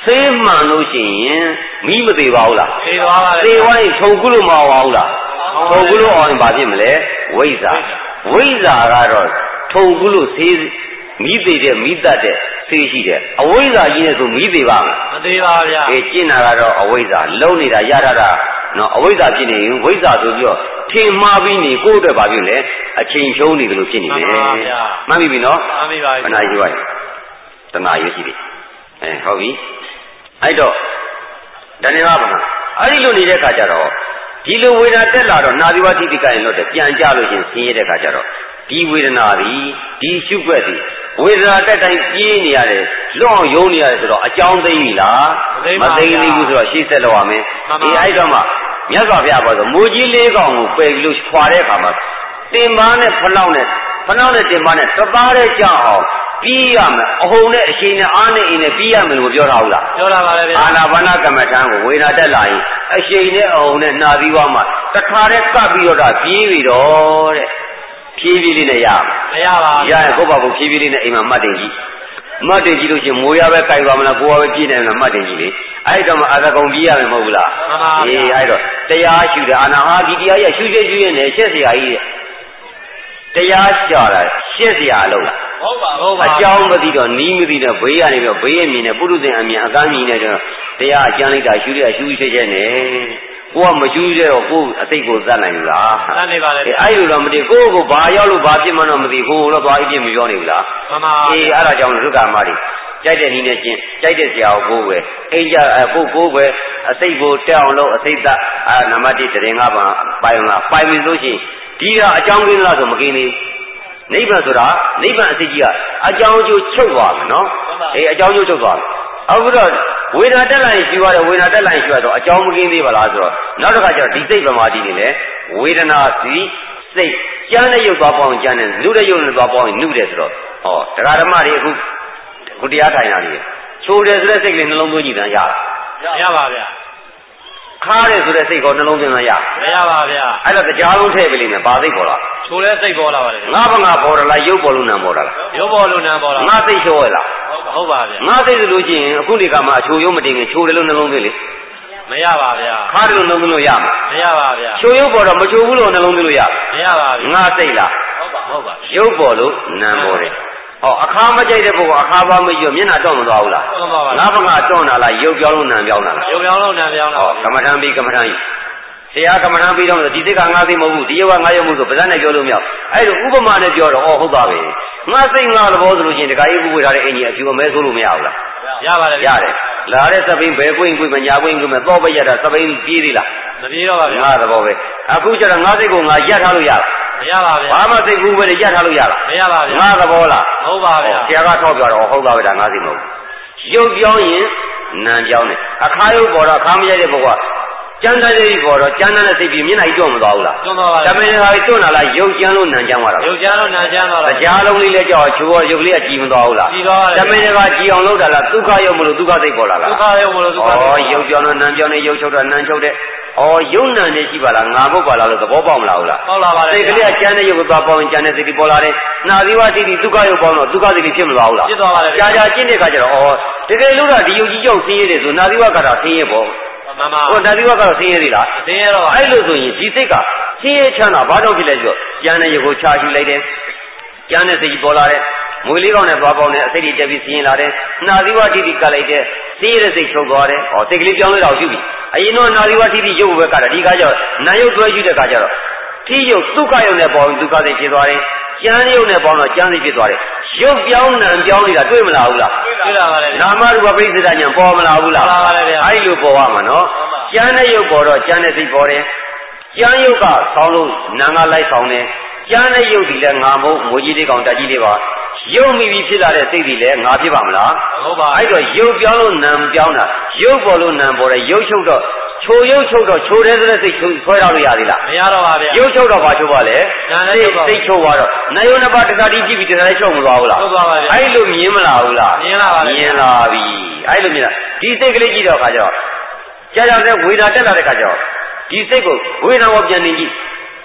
Speaker 2: ဆေးမှန်လို့ရှိရင်မိမသေးပါဘူးလား
Speaker 3: သေပါပါလေ
Speaker 2: သေဝိုင်းထုံကုလို့မအောင်ဘူးလားထုံကုလို့အောင်ရင်ဘာဖြစ်မလဲဝိဇ္ဇာကတော့ထုံကုလို့ဆေးမိသေးတဲ့မိတတ်တဲ့ဆေးရှိတယ်အဝိဇ္ဇာကြီးနဲ့ဆိုမိသေးပါမ
Speaker 3: သေးပါဗျာ
Speaker 2: ကျင့်တာကတော့အဝိဇ္ဇာလုံးနေတာရတာနော်အဝိဇ္ဇာဖြစ်နေရင်ဝိဇ္ဇာဆိုပြီးတော့ထင်မှားပြီးနေကိုယ့်အတွက်ဘာဖြစ်လဲအချိန်ဖြုံးနေတယ်လို့ဖြစ်နေတယ်မှန်ပြီနော်
Speaker 3: မှန်ပြီပါ
Speaker 2: ဘယ်နာရီပါတနာရီရှိတယ်ဟုတ်ပြီအဲ့တော့တဏှာပါအဲ့ဒီလိုနေတဲ့ခါကျတော့ဒီလိုဝေဒနာတက်လာတော့နာသီဝတိတိကရင်လို့ပြန်ကြလို့ရှင်ဆင်းရဲတဲ့ခါကျတော့ဒီဝေဒနာဒီရှုွက်ဒီဝေဒနာတက်တိုင်းပြေးနေရတယ်လွတ်အောင်ယုံနေရတယ်ဆိုတော့အကြောင်းသိပြီလားမသိသေးဘူးဆိုတော့ရှေ့ဆက်လောက်ရမယ်အဲ့တော့မှမြတ်စွာဘုရားပြောဆိုမိုးကြီးလေးကောင်ကိုပယ်ပြီးလို့ခွာတဲ့အခါမှာတင်ပါနဲ့ဖနှောက်နဲ့တင်ပါနဲ့တသားတဲ့ကြောက်အောင်ပြီးရမယ်အဟုန်နဲ့အရှိန်နဲ့အားနဲ့အိမ်နဲ့ပြီးရမယ်လို့ပြောထားဘူးလား
Speaker 3: ပြောတာပါလေဗျာ
Speaker 2: အာနာပါနကမ္မထံကိုဝေဒနာတက်လာရင်အရှိန်နဲ့အဟုန်နဲ့နှာသီးဝါမှာတခါတည်းကပ်ပြီးတော့ပြေးပြီးတော့တဲ့ဖြည်းဖြည်းလေးနဲ့ရ
Speaker 3: မရပါဘူး
Speaker 2: ရရင်ကိုယ့်ဘာကိုဖြည်းဖြည်းလေးနဲ့အိမ်မှာမှတ်တင်ကြည့်လို့ရှိရင်မိုးရပဲကြိုက်ပါမလားကိုယ်ပဲပြေးနိုင်မလားမှတ်တင်ကြည့်လေအဲ့တော့မှအာသကုံပြေးရမယ်မဟုတ်ဘူးလား
Speaker 3: မှန်ပါ
Speaker 2: အေးအဲ့တော့တရားရှုတယ်အာနာဟာဒီတရားရရှုရင်နဲ့ရှက်เสียကြီးတဲ့တရားရှာတာရှက်เสียအလုပ်လား
Speaker 3: ဟုတ်ပါ
Speaker 2: အကြောင်းမသိတော့နီးမသိတော့ဘေးကနေပြီးဘေးရဲ့မြင်နဲ့ပုရုဇဉ်အမြင်အကမ်းမြင်နဲ့တော့တရားအကျမ်းလိုက်တာရှုရရှုချက်နဲ့ကိုကမရှုရတော့ကိုအသိကိုသတ်နိုင်ဘူးလား
Speaker 3: သတ်နေပါလေ
Speaker 2: အဲ့လိုတော့မသိကိုဘာရောက်လို့ဘာဖြစ်မှန်းတော့မသိဟိုတော့သွားအပြစ်မပြောနေဘူးလား
Speaker 3: မှန်ပါ
Speaker 2: အေးအဲ့ဒါကြောင့်ဒုက္ခမတွေကြိုက်တဲ့နည်းနဲ့ချင်းကြိုက်တဲ့ဆရာကိုကိုယ်ပဲအိမ်ကြကိုပဲအသိကိုတက်အောင်လို့အသိသက်နံပါတ်1တရင်ကပါပိုင်ပြီလို့ရှိရင်ဒီကအကြောင်းကင်းလားဆိုမကင်းသေးနိဗ္ဗာန်ဆိုတာနိဗ္ဗာန်အစစ်ကြီးကအကြောင်းကျိုးချုပ်သွားမယ်နော်အေးအကြောင်းကျိုးချုပ်သွားမယ်အခုတော့ဝေဒနာတက်လာရင်ရှိရတယ်ဝေဒနာတက်လာရင်ရှိရတော့အကြောင်းမကင်းသေးပါလားဆိုတော့နောက်တစ်ခါကျတော့ဒီစိတ်ဗမာတိနေလေဝေဒနာစီစိတ်ကျမ်းတဲ့ရုပ်သွားပေါင်းကျမ်းတဲ့နုတဲ့ရုပ်နဲ့သွားပေါင်းရင်နုတယ်ဆိုတော့တရားဓမ္မတွေအခုတရားထိုင်တာတွေချိုးတယ်ဆိုတဲ့စိတ်ကလေးနှလုံးသွင်းကြည့်တယ်ရ
Speaker 3: ပါဗျာ
Speaker 2: ခါတယ်ဆိုတဲ့စိတ်ကောနှလုံးသွင်းရ
Speaker 3: မရပါဗျာ
Speaker 2: အဲ့တော့တရားလုံးထည့်ပေးလိမ့်မယ်ဘာစိတ်ပေါ်လား
Speaker 3: ချိုးတဲ့စိတ်ပေါ်လာပါလေ
Speaker 2: ငါဘာငါပေါ်လာရုပ်ပေါ်လို့နာပေါ်လာ
Speaker 3: ရုပ်ပေါ်လို့နာပေါ်လာ
Speaker 2: ငါစိတ်ချိုးရလား
Speaker 3: ဟုတ်ပါဗျာ
Speaker 2: ငါစိတ်ဆိုလို့ရှိရင်အခုဒီကမှာအချိုးရုပ်မတင်ခင်ချိုးတယ်လို့နှလုံးသွင်းလေ
Speaker 3: မရပါဗျာ
Speaker 2: ခါတယ်လို့နှလုံးသွင်းလို့ရမှာ
Speaker 3: မရပါဗျာ
Speaker 2: ချိုးရုပ်ပေါ်တော့မချိုးဘူးလို့နှလုံးသွင်းလို့ရ
Speaker 3: မရပါဘူး
Speaker 2: ငါစိတ်လား
Speaker 3: ဟုတ်ပါ
Speaker 2: ရုပ်ပေါ်လို့နာပေါ်တယ်အခါမကြိုက်တဲ့ပုဂ္ဂိုလ်အခါပါမကြည့်မျက်နှာတော့မသွားဘူးလား
Speaker 3: မှန်ပါပါ
Speaker 2: ငါဘကတော့နာလားရုပ်ပြောင်းလို့နာပြောင်းတာလား
Speaker 3: ရုပ်ပြောင်းလို့နာပြောင်းတာ
Speaker 2: ကမ္မထံပြီးကမ္မထံကြီးဆရာကမ္မထံပြီးတော့ဒီစိတ်ကငါသိမဟုတ်ဘူးဒီရုပ်ကငါရုပ်မှုဆိုပါးစပ်နဲ့ပြောလို့မရအဲ့လိုဥပမာနဲ့ပြောတော့ဟုတ်ပါပဲငါစိတ်ငါသဘောဆိုလို့ရှိရင်တခါကြီးဥပဝေထားတဲ့အင်ကြီးအဖြူအမဲဆိုလို့မရဘူးလား
Speaker 3: ရပါတယ်
Speaker 2: ရတယ်လာတဲ့သပိန်ဘယ်ကွင်းကွင်းမညာကွင်းကွင်းမတော့ပဲရတာသပိန်ပြေးသေးလား
Speaker 3: မပြေးတော့ပါဗျာ
Speaker 2: ငါသဘောပဲအခုကျတော့ငါစိတ်ကိုငါရပ်ထားလို့ရလား
Speaker 3: မရပါဗျာ
Speaker 2: ဘာမှစိတ်ကူးပဲရပ်ထားလို့ရလား
Speaker 3: မရပါဗျာ
Speaker 2: ငါသဘောလား
Speaker 3: ဟုတ်ပါဗျာ
Speaker 2: ဆရာကထောက်ပြတော့ဟုတ်ပါပဲဒါငါစိတ်မဟုတ်ရုပ်ပြောင်းရင်နာပြောင်းတယ်အခါရုပ်ပေါ်တော့အခါမရတဲ့ဘုရားကျမ်းတဲ့စိတ်ပေါ်တော့ကျမ်းတဲ့စိတ်ပြီးမျက်နှာကြီးတွန်းမသွားဘူးလား
Speaker 3: တွန်းသွားပါ
Speaker 2: ဘူးဒါပေမဲ့ဟာတွန်းလာလားရုပ်ကျမ်းလို့နာကျမ်းသွားတာ
Speaker 3: ရုပ်ကျမ်းလို့နာကျမ်းသွားတာ
Speaker 2: ကြားလုံးလေးလည်းကြောက်ချိုးရုပ်ကလေးကကြည်မသွားဘူးလား
Speaker 3: ကြည်သွားတယ်
Speaker 2: ဒါပေမဲ့ကကြည်အောင်လုပ်တာလားဒုက္ခရုပ်မလို့ဒုက္ခစိတ်ပေါ်လာလား
Speaker 3: ဒုက္ခရုပ်မလို့ဒုက္ခ
Speaker 2: ရုပ်ပြောင်းတော့နာပြောင်းနေရုပ်ချုပ်တော့နာချုပ်တဲ့ရုပ်နာနေရှိပါလားငါဘုတ်ပါလားလို့သဘောပေါက်မလားဟုတ်လား
Speaker 3: ပေါက်လာပါတယ်
Speaker 2: စိတ်ကလေးကကျမ်းတဲ့ရုပ်ကသွားပေါင်းကျမ်းတဲ့စိတ်ပေါ်လာတယ်နာသီဝစိတ်ဒုက္ခရုပ်ပေါင်းတော့ဒုက္ခစိတ်ဖြစ်မသွားဘူးလား
Speaker 3: ဖြစ်သွားပါတယ်
Speaker 2: ကြာကြာကျင့်တဲ့အခါကျတော့တကယ်လို့ဒီယုံကြည်ကြောင့်ဆင်းရဲတယ်ဆိုနာသီဝကတာဆင်းရဲပေါ့
Speaker 3: မှန်ပါ
Speaker 2: နာသီဝကတော့ဆင်းရဲသေးလား
Speaker 3: ဆင်းရဲတော့
Speaker 2: အဲ့လိုဆိုရင်ဒီစိတ်ကဆင်းရဲချမ်းသာဘာကြောင့်ဖြစ်လဲဆိုတော့ကျမ်းတဲ့ရုပ်ကိုချာရှုလိုက်တယ်ကျမ်းတဲ့စိတ်ပေါ်လာတယ်မွေလေးကောင်နဲ့သွားပေါင်းတဲ့အစိတ်တွေတက်ပြီးဆင်းရဲလာတယ်နာသီဝတိတိကလိုက်တယ်ဆင်းရဲတဲ့စိတ်ချုပ်သွားတယ်စိတ်ကလေးပြောင်းလဲတော့ရှုပြီအရင်တော့နာသီဝတိတိရုပ်ပဲကတာဒီကကြောင့်နာယုတ်တွဲရှုတဲ့ကကြတော့ထိယုတ်ဒုက္ခယုတ်နဲ့ပေါင်းဒုက္ခစိတ်ဖြစ်သွားတယ်ကျမ်းယုတ်နဲ့ပေါင်းတော့ကျမ်းစိတ်ဖြစ်သွားတယ်ရုပ်ပြောင်းနာပြောင်းနေတာတွေ့မလားဘူးလား
Speaker 3: တွေ့လာပါတယ်
Speaker 2: နာမရူပပရိစ္ဆေဒဉာဏ်ပေါ်မလားဘူးလား
Speaker 3: ပေါ်လာပါတယ်ဗျာ
Speaker 2: အဲ့လိုပေါ်ရမှာနော်ကျမ်းတဲ့ရုပ်ပေါ်တော့ကျမ်းတဲ့စိတ်ပေါ်တယ်ကျမ်းရုပ်ကဆောင်းလို့နာငါလိုက်ဆောင်တယ်ကျမ်းတဲ့ရုပ်ဒီလည်းငါမဟုတ်ငိုကြီးလေးကောင်တက်ကြီးလေးပါရုပ်မိပြီးဖြစ်လာတဲ့စိတ်ဒီလည်းငါဖြစ်ပါမလား
Speaker 3: ဟုတ်ပါ
Speaker 2: အဲ့တော့ရုပ်ပြောင်းလို့နာပြောင်းတာရုပ်ပေါ်လို့နာပေါ်တယ်ရုပ်ချုပ်တော့ချိုရုပ်ချုပ်တော့ချိုတဲ့ဆိုတဲ့စိတ်ဆွဲထားလို့ရသေးလား
Speaker 3: မရတော့ပါဗျာ
Speaker 2: ရုပ်ချုပ်တော့ဘာချုပ်ပါလဲစိတ်ချုပ်သွားတော့နာယုံနှစ်ပါးတခါတည်းကြည့်ပြီးတခါတည်းချုပ်မသွားဘူးလား
Speaker 3: ချုပ်သွားပါဗျာ
Speaker 2: အဲ့လိုမြင်မလားဘူးလား
Speaker 3: မြင်လာပါ
Speaker 2: မြင်လာပြီအဲ့လိုမြင်လာဒီစိတ်ကလေးကြည့်တော့ခါကျတော့ကြာကြာနဲ့ဝေဒနာတက်လာတဲ့ခါကျတော့ဒီစိတ်ကိုဝေဒနာကိုပြန်နေကြည့်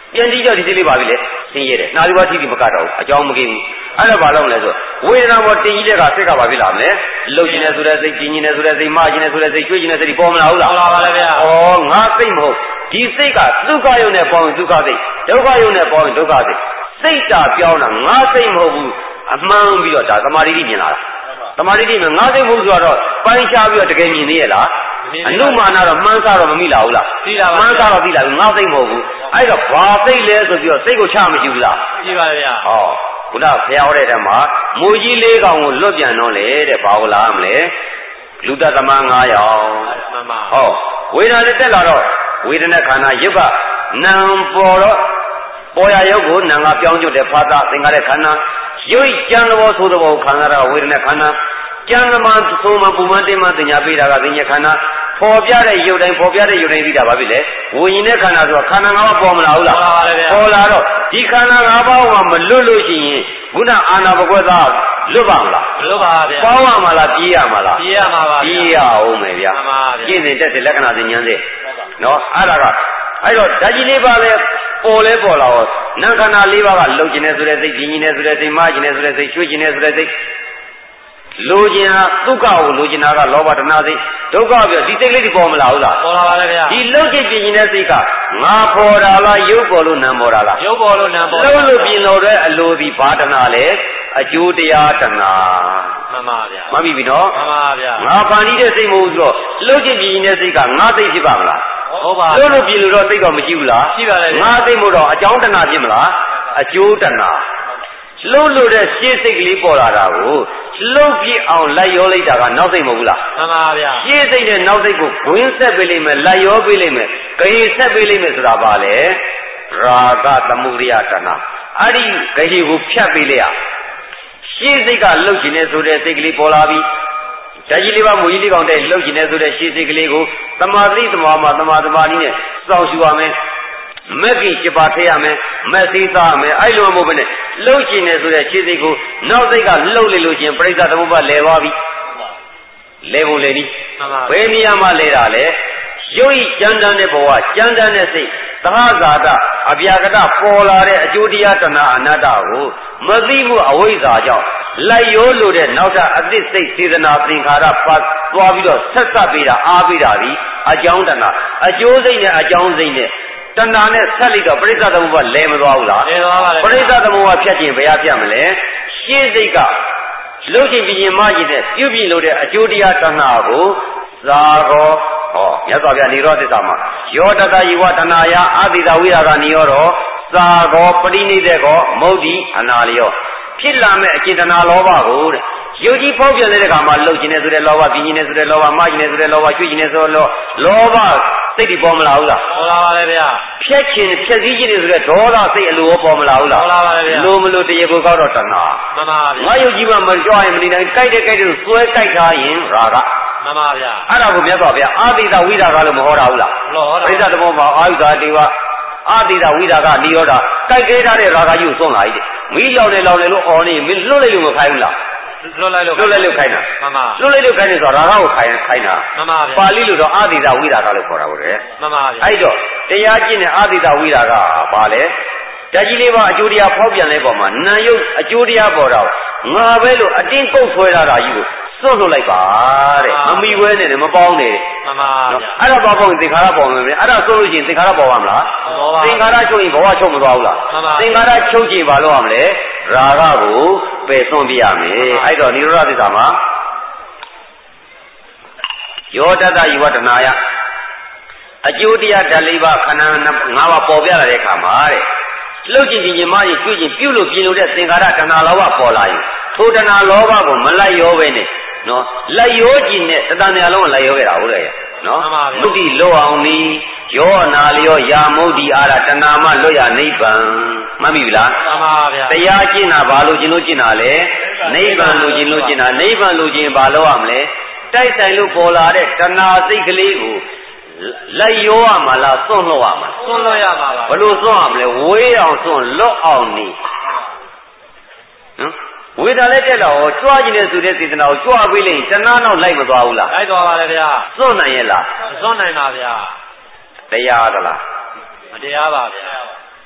Speaker 2: ပြန်ကြည့်ကြဒီစိတ်လေးပါပြီလေဆင်းရဲတယ်နာရီဝါတိတိမကတော့အကြောင်းမကင်းဘူးအဲ့ဒါဘာလို့လဲဆိုဝေဒနာပေါ်တင်ကြီးတဲ့ကစိတ်ကဘာဖြစ်လာမလဲလှုပ်ခြင်းနဲ့ဆိုတဲ့စိတ်ကြီးခြင်းနဲ့ဆိုတဲ့စိတ်မခြင်းနဲ့ဆိုတဲ့စိတ်ကျွေးခြင်းနဲ့စိတ်ပေါ်မလာဘူးလားပေါ်လာပါလေဗျာဩငါစိတ်မဟုတ်ဒီစိတ်ကဒုက္ခယုံနဲ့ပေါင်းဒုက္ခစိတ်ဒုက္ခယုံနဲ့ပေါင်းဒုက္ခစိတ်စိတ်တာပြောင်းတာငါစိတ်မဟုတ်ဘူးအမှန်ပြီးတော့ဒါသမာဓိတိမြင်လာတာသမာဓိတိမြင်ငါစိတ်မဟုတ်ဆိုတော့ပိုင်းခြားပြီးတော့တကယ်မြင်နေရလားအနုမာနတော့မှန်းစားတော့မမိလာဘူးလားသိလာပါမှန်းစားတော့သိလာပြီငါစိတ်မဟုတ်ဘူးအဲ့တော့ဘာစိတ်လဲဆိုပြီးတော့စိတ်ကိုချမကြည့်ဘူးလားကြည့်ပါဗျာဟောခုနဖျားဟောတဲ့တည်းမှာမူကြီး၄ကောင်ကိုလွတ်ပြန်တော့လေတဲ့ဘာလို့လားမလဲလူတသမ9ယောက်မှန်ပါဟောဝေဒနာနဲ့တက်လာတော့ဝေဒနာခန္ဓာယုတ်ကနာပေါ်တော့ပေါ်ရယုတ်ကိုနာငါပြောင်းကျွတ်တဲ့ဖာသာသင်္ခါရခန္ဓာယုတ်ကြံတော်ဆိုတဲ့ဘောခန္ဓာကဝေဒနာခန္ဓာကြံမန်သုံးမပူမန်တင်မတင်ညာပေးတာကသင်ညာခန္ဓာပေါ်ပြတဲ့ယုတ်တိုင်းပေါ်ပြတဲ့ယုတ်တိုင်းသိတာပါပြီလေဝိညာဉ်နဲ့ခန္ဓာဆိုတာခန္ဓာ၅ပါးပေါ်မလာဘူးလားပေါ်လာတော့ဒီခန္ဓာ၅ပါးကမလွတ်လို့ရှိရင်ခုနအာနာဘကွက်သားလွတ်ပါမလားမလွတ်ပါဗျာပေါင်းရမှာလားပြေးရမှာလားပြေးရမှာပါပြေးရအောင်မယ်ဗျာမှန်ပါဗျာကျင့်စဉ်တက်စဉ်လက္ခဏာစဉ်ဉာဏ်စဉ်နော်အဲ့ဒါကအဲ့တော့ဓာတ်ကြီးလေးပါလဲပေါ်လဲပေါ်လာတော့နာခန္ဓာ၄ပါးကလှုပ်ခြင်းနဲ့ဆိုတဲ့စိတ်ပြင်းခြင်းနဲ့ဆိုတဲ့စိတ်မခြင်းနဲ့ဆိုတဲ့စိတ်ချွေးခြင်းနဲ့ဆိုတဲ့စိတ်လိုချင်တာဒုက္ခကိုလိုချင်တာကလောဘတဏှာစိတ်ဒုက္ခပြောဒီစိတ်လေးဒီပေါ်မလာဘူးလားပေါ်လာပါလေဗျာဒီလှုပ်ခြင်းပြင်းခြင်းတဲ့စိတ်ကငါပေါ်တာလားရုပ်ပေါ်လို့နာမ်ပေါ်တာလားရုပ်ပေါ်လို့နာမ်ပေါ်လှုပ်လို့ပြင်းလို့တဲ့အလိုဒီဘာတဏှာလဲအကျိုးတရားတဏှာမှန်ပါဗျာမှန်ပြီနော်မှန်ပါဗျာငါဖန်တီးတဲ့စိတ်မဟုတ်ဘူးဆိုတော့လှုပ်ခြင်းပြင်းခြင်းတဲ့စိတ်ကငါစိတ်ဖြစ်ပါမလားဟုတ်ပါလှုပ်လို့ပြင်းလို့တော့စိတ်တော့မရှိဘူးလားရှိပါလေငါစိတ်မို့တော့အကြောင်းတဏှာဖြစ်မလားအကျိုးတဏှာလှုပ်လို့တဲ့ရှေ့စိတ်ကလေးပေါ်လာတာကိုလှုပ်ပြအောင်လိုက်ရောလိုက်တာကနောက်စိတ်မဟုတ်ဘူးလားမှန်ပါဗျာရှေ့စိတ်နဲ့နောက်စိတ်ကိုဂွင်းဆက်ပေးလိမ့်မယ်လိုက်ရောပေးလိမ့်မယ်ဂရေဆက်ပေးလိမ့်မယ်ဆိုတာပါလေရာဂသမုဒယတဏှာအဲ့ဒီဂရေကိုဖြတ်ပေးလိုက်ရရှေ့စိတ်ကလှုပ်ခြင်းနဲ့ဆိုတဲ့စိတ်ကလေးပေါ်လာပြီဓာတ်ကြီးလေးပါမူကြီးလေးကောင်တဲ့လှုပ်ခြင်းနဲ့ဆိုတဲ့ရှေ့စိတ်ကလေးကိုသမာဓိသမာမှာသမာဓိပါနည်းနဲ့စောင့်ရှုရမယ်မက်ကြီး7ပါးထည့်ရမယ်မက်သေးစားရမယ်အဲ့လိုမဟုတ်ဘဲနဲ့လှုပ်ခြင်းနဲ့ဆိုတဲ့ခြေစိတ်ကိုနောက်စိတ်ကလှုပ်လေလို့ချင်းပြိဿသမုပ္ပါလဲသွားပြီလဲဖို့လေဒီဘယ်နေရာမှာလဲတာလဲရုပ်ဤကြမ်းတမ်းတဲ့ဘဝကြမ်းတမ်းတဲ့စိတ်သဟဇာတအပြာကတပေါ်လာတဲ့အကျိုးတရားတဏှာအနတ္တကိုမသိမှုအဝိဇ္ဇာကြောင့်လိုက်ရိုးလို့တဲ့နောက်ထပ်အသစ်စိတ်စေတနာသင်္ခါရပတ်သွားပြီးတော့ဆက်ဆက်ပေးတာအားပေးတာဒီအကြောင်းတဏှာအကျိုးစိတ်နဲ့အကြောင်းစိတ်နဲ့တဏှာနဲ့ဆက်လိုက်တော့ပရိစ္ဆသမုပ္ပါလဲမသွားဘူးလားလဲသွားပါလေပရိစ္ဆသမုပ္ပါဖြတ်ခြင်းဘယ်ဟာဖြတ်မလဲရှင်းစိတ်ကလှုပ်ခြင်းပြင်းမခြင်းနဲ့ပြုပြင်လို့တဲ့အကျိုးတရားတဏှာကိုဇာကောဟောမြတ်စွာဘုရားနိရောဓသစ္စာမှာယောတတယဝတဏှာယအာတိတဝိရာဂနိရောဓဇာကောပရိနိဒေကောမုဒ္ဓိအနာလျောဖြစ်လာမဲ့အကျဉ်တဏှာလောဘကိုတဲ့ယုတ်ကြီးဖောက်ပြန်တဲ့ခါမှာလှုပ်ခြင်းနဲ့ဆိုတဲ့လောဘပြင်းခြင်းနဲ့ဆိုတဲ့လောဘမခြင်းနဲ့ဆိုတဲ့လောဘချွေးခြင်းနဲ့ဆိုတော့လောဘစိတ်ဒီပေါ်မလာဘူးလားပေါ်လာပါလေဗျာဖြက်ခြင်းဖြက်စည်းခြင်းတွေဆိုတဲ့ဒေါသစိတ်အလိုရောပေါ်မလာဘူးလားပေါ်လာပါလေဗျာလိုမလို့တရေကိုကောက်တော့တဏှာမှန်ပါဗျာငါယုတ်ကြီးမှမကြောက်ရင်မနေနိုင်ကြိုက်တဲ့ကြိုက်တဲ့ဆွဲကြိုက်ထားရင်ရာဂမှန်ပါဗျာအဲ့ဒါကိုမြတ်စွာဘုရားအာတိတဝိရာဂလို့မဟောတာဘူးလားဟောတာပြိဿသဘောမှာအာယုဇာတေဝအာတိတဝိရာဂနိရောဓကြိုက်ခဲထားတဲ့ရာဂကြီးကိုသွန်းလာ යි တဲ့မီးကြောင်နေလောင်နေလို့အော်နေမင်းလွတ်လိုက်လို့မခိုင်းဘူးလားလွတ်လိုက်လို့ခိုင်းတာမှန်ပါလွတ်လိုက်လို့ခိုင်းနေဆိုတော့ရာဂကိုခိုင်းတာမှန်ပါဗျာပါဠိလိုတော့အာတိတဝိရာဂလို့ခေါ်တာဟုတ်တယ်မှန်ပါဗျာအဲ့တော့တရားကျင့်တဲ့အာတိတဝိရာဂပါလေဓာတ်ကြီးလေးပါအကျိုးတရားဖောက်ပြန်လဲပေါ်မှာနာယုတ်အကျိုးတရားပေါ်တော့ငါပဲလို့အတင်းပုတ်ဆွဲတာကြီးကိုစွန့်လွတ်လိုက်ပါတဲ့မမီဝဲနဲ့မပေါင်းနဲ့မှန်ပါဗျာအဲ့ဒါဘာပေါ့သင်္ခါရပေါ်မယ်အဲ့ဒါစွန့်လို့ရှိရင်သင်္ခါရပေါ်ပါမလားသင်္ခါရချုပ်ရင်ဘဝချုပ်မသွားဘူးလားသင်္ခါရချုပ်ကြည့်ပါလို့ရမလဲရာဂကိုပယ်သွန်းပြရမယ်အဲ့တော့နိရောဓသစ္စာမှာယောတတယဝတနာယအကျိုးတရားဓာတ်၄ပါးခန္ဓာ၅ပါးပေါ်ပြလာတဲ့အခါမှာတဲ့လှုပ်ခြင်းခြင်းမကြီးကျွေးခြင်းပြုလို့ပြင်လို့တဲ့သင်္ခါရတဏှာလောဘပေါ်လာရင်ထိုတဏှာလောဘကိုမလိုက်ရောပဲနဲ့နော်လိုက်ရောခြင်းနဲ့တဏှာများလုံးလိုက်ရောခဲ့တာဟုတ်တယ်နော်မုဒ္ဓိလောအောင်နီးယောနာလျောယာမုဒ္ဓိအာရတဏှာမလွတ်ရနိဗ္ဗာန်မှတ်ပြီလားမှန်ပါဗျာတရားကျင့်တာဘာလို့ကျင့်လို့ကျင့်တာလဲနိဗ္ဗာန်လို့ကျင့်လို့ကျင့်တာနိဗ္ဗာန်လို့ကျင့်ဘာလို့ရမလဲတိုက်ဆိုင်လို့ပေါ်လာတဲ့တဏှာစိတ်ကလေးကိုလိုက်ရောရမှာလားစွန့်လို့ရမှာစွန့်လို့ရမှာပါဘလို့စွန့်ရမလဲဝေးအောင်စွန့်လွတ်အောင်နေနော်ဝေဒနာလည်းတက်လာတော့ကြွားခြင်းနဲ့ဆိုတဲ့စေတနာကိုကြွားပေးလိုက်ရင်တဏှာနောက်လိုက်မသွားဘူးလားလိုက်သွားပါလေဗျာစွန့်နိုင်ရဲ့လားစွန့်နိုင်ပါဗျာတရားသလားမတရားပါဗျာ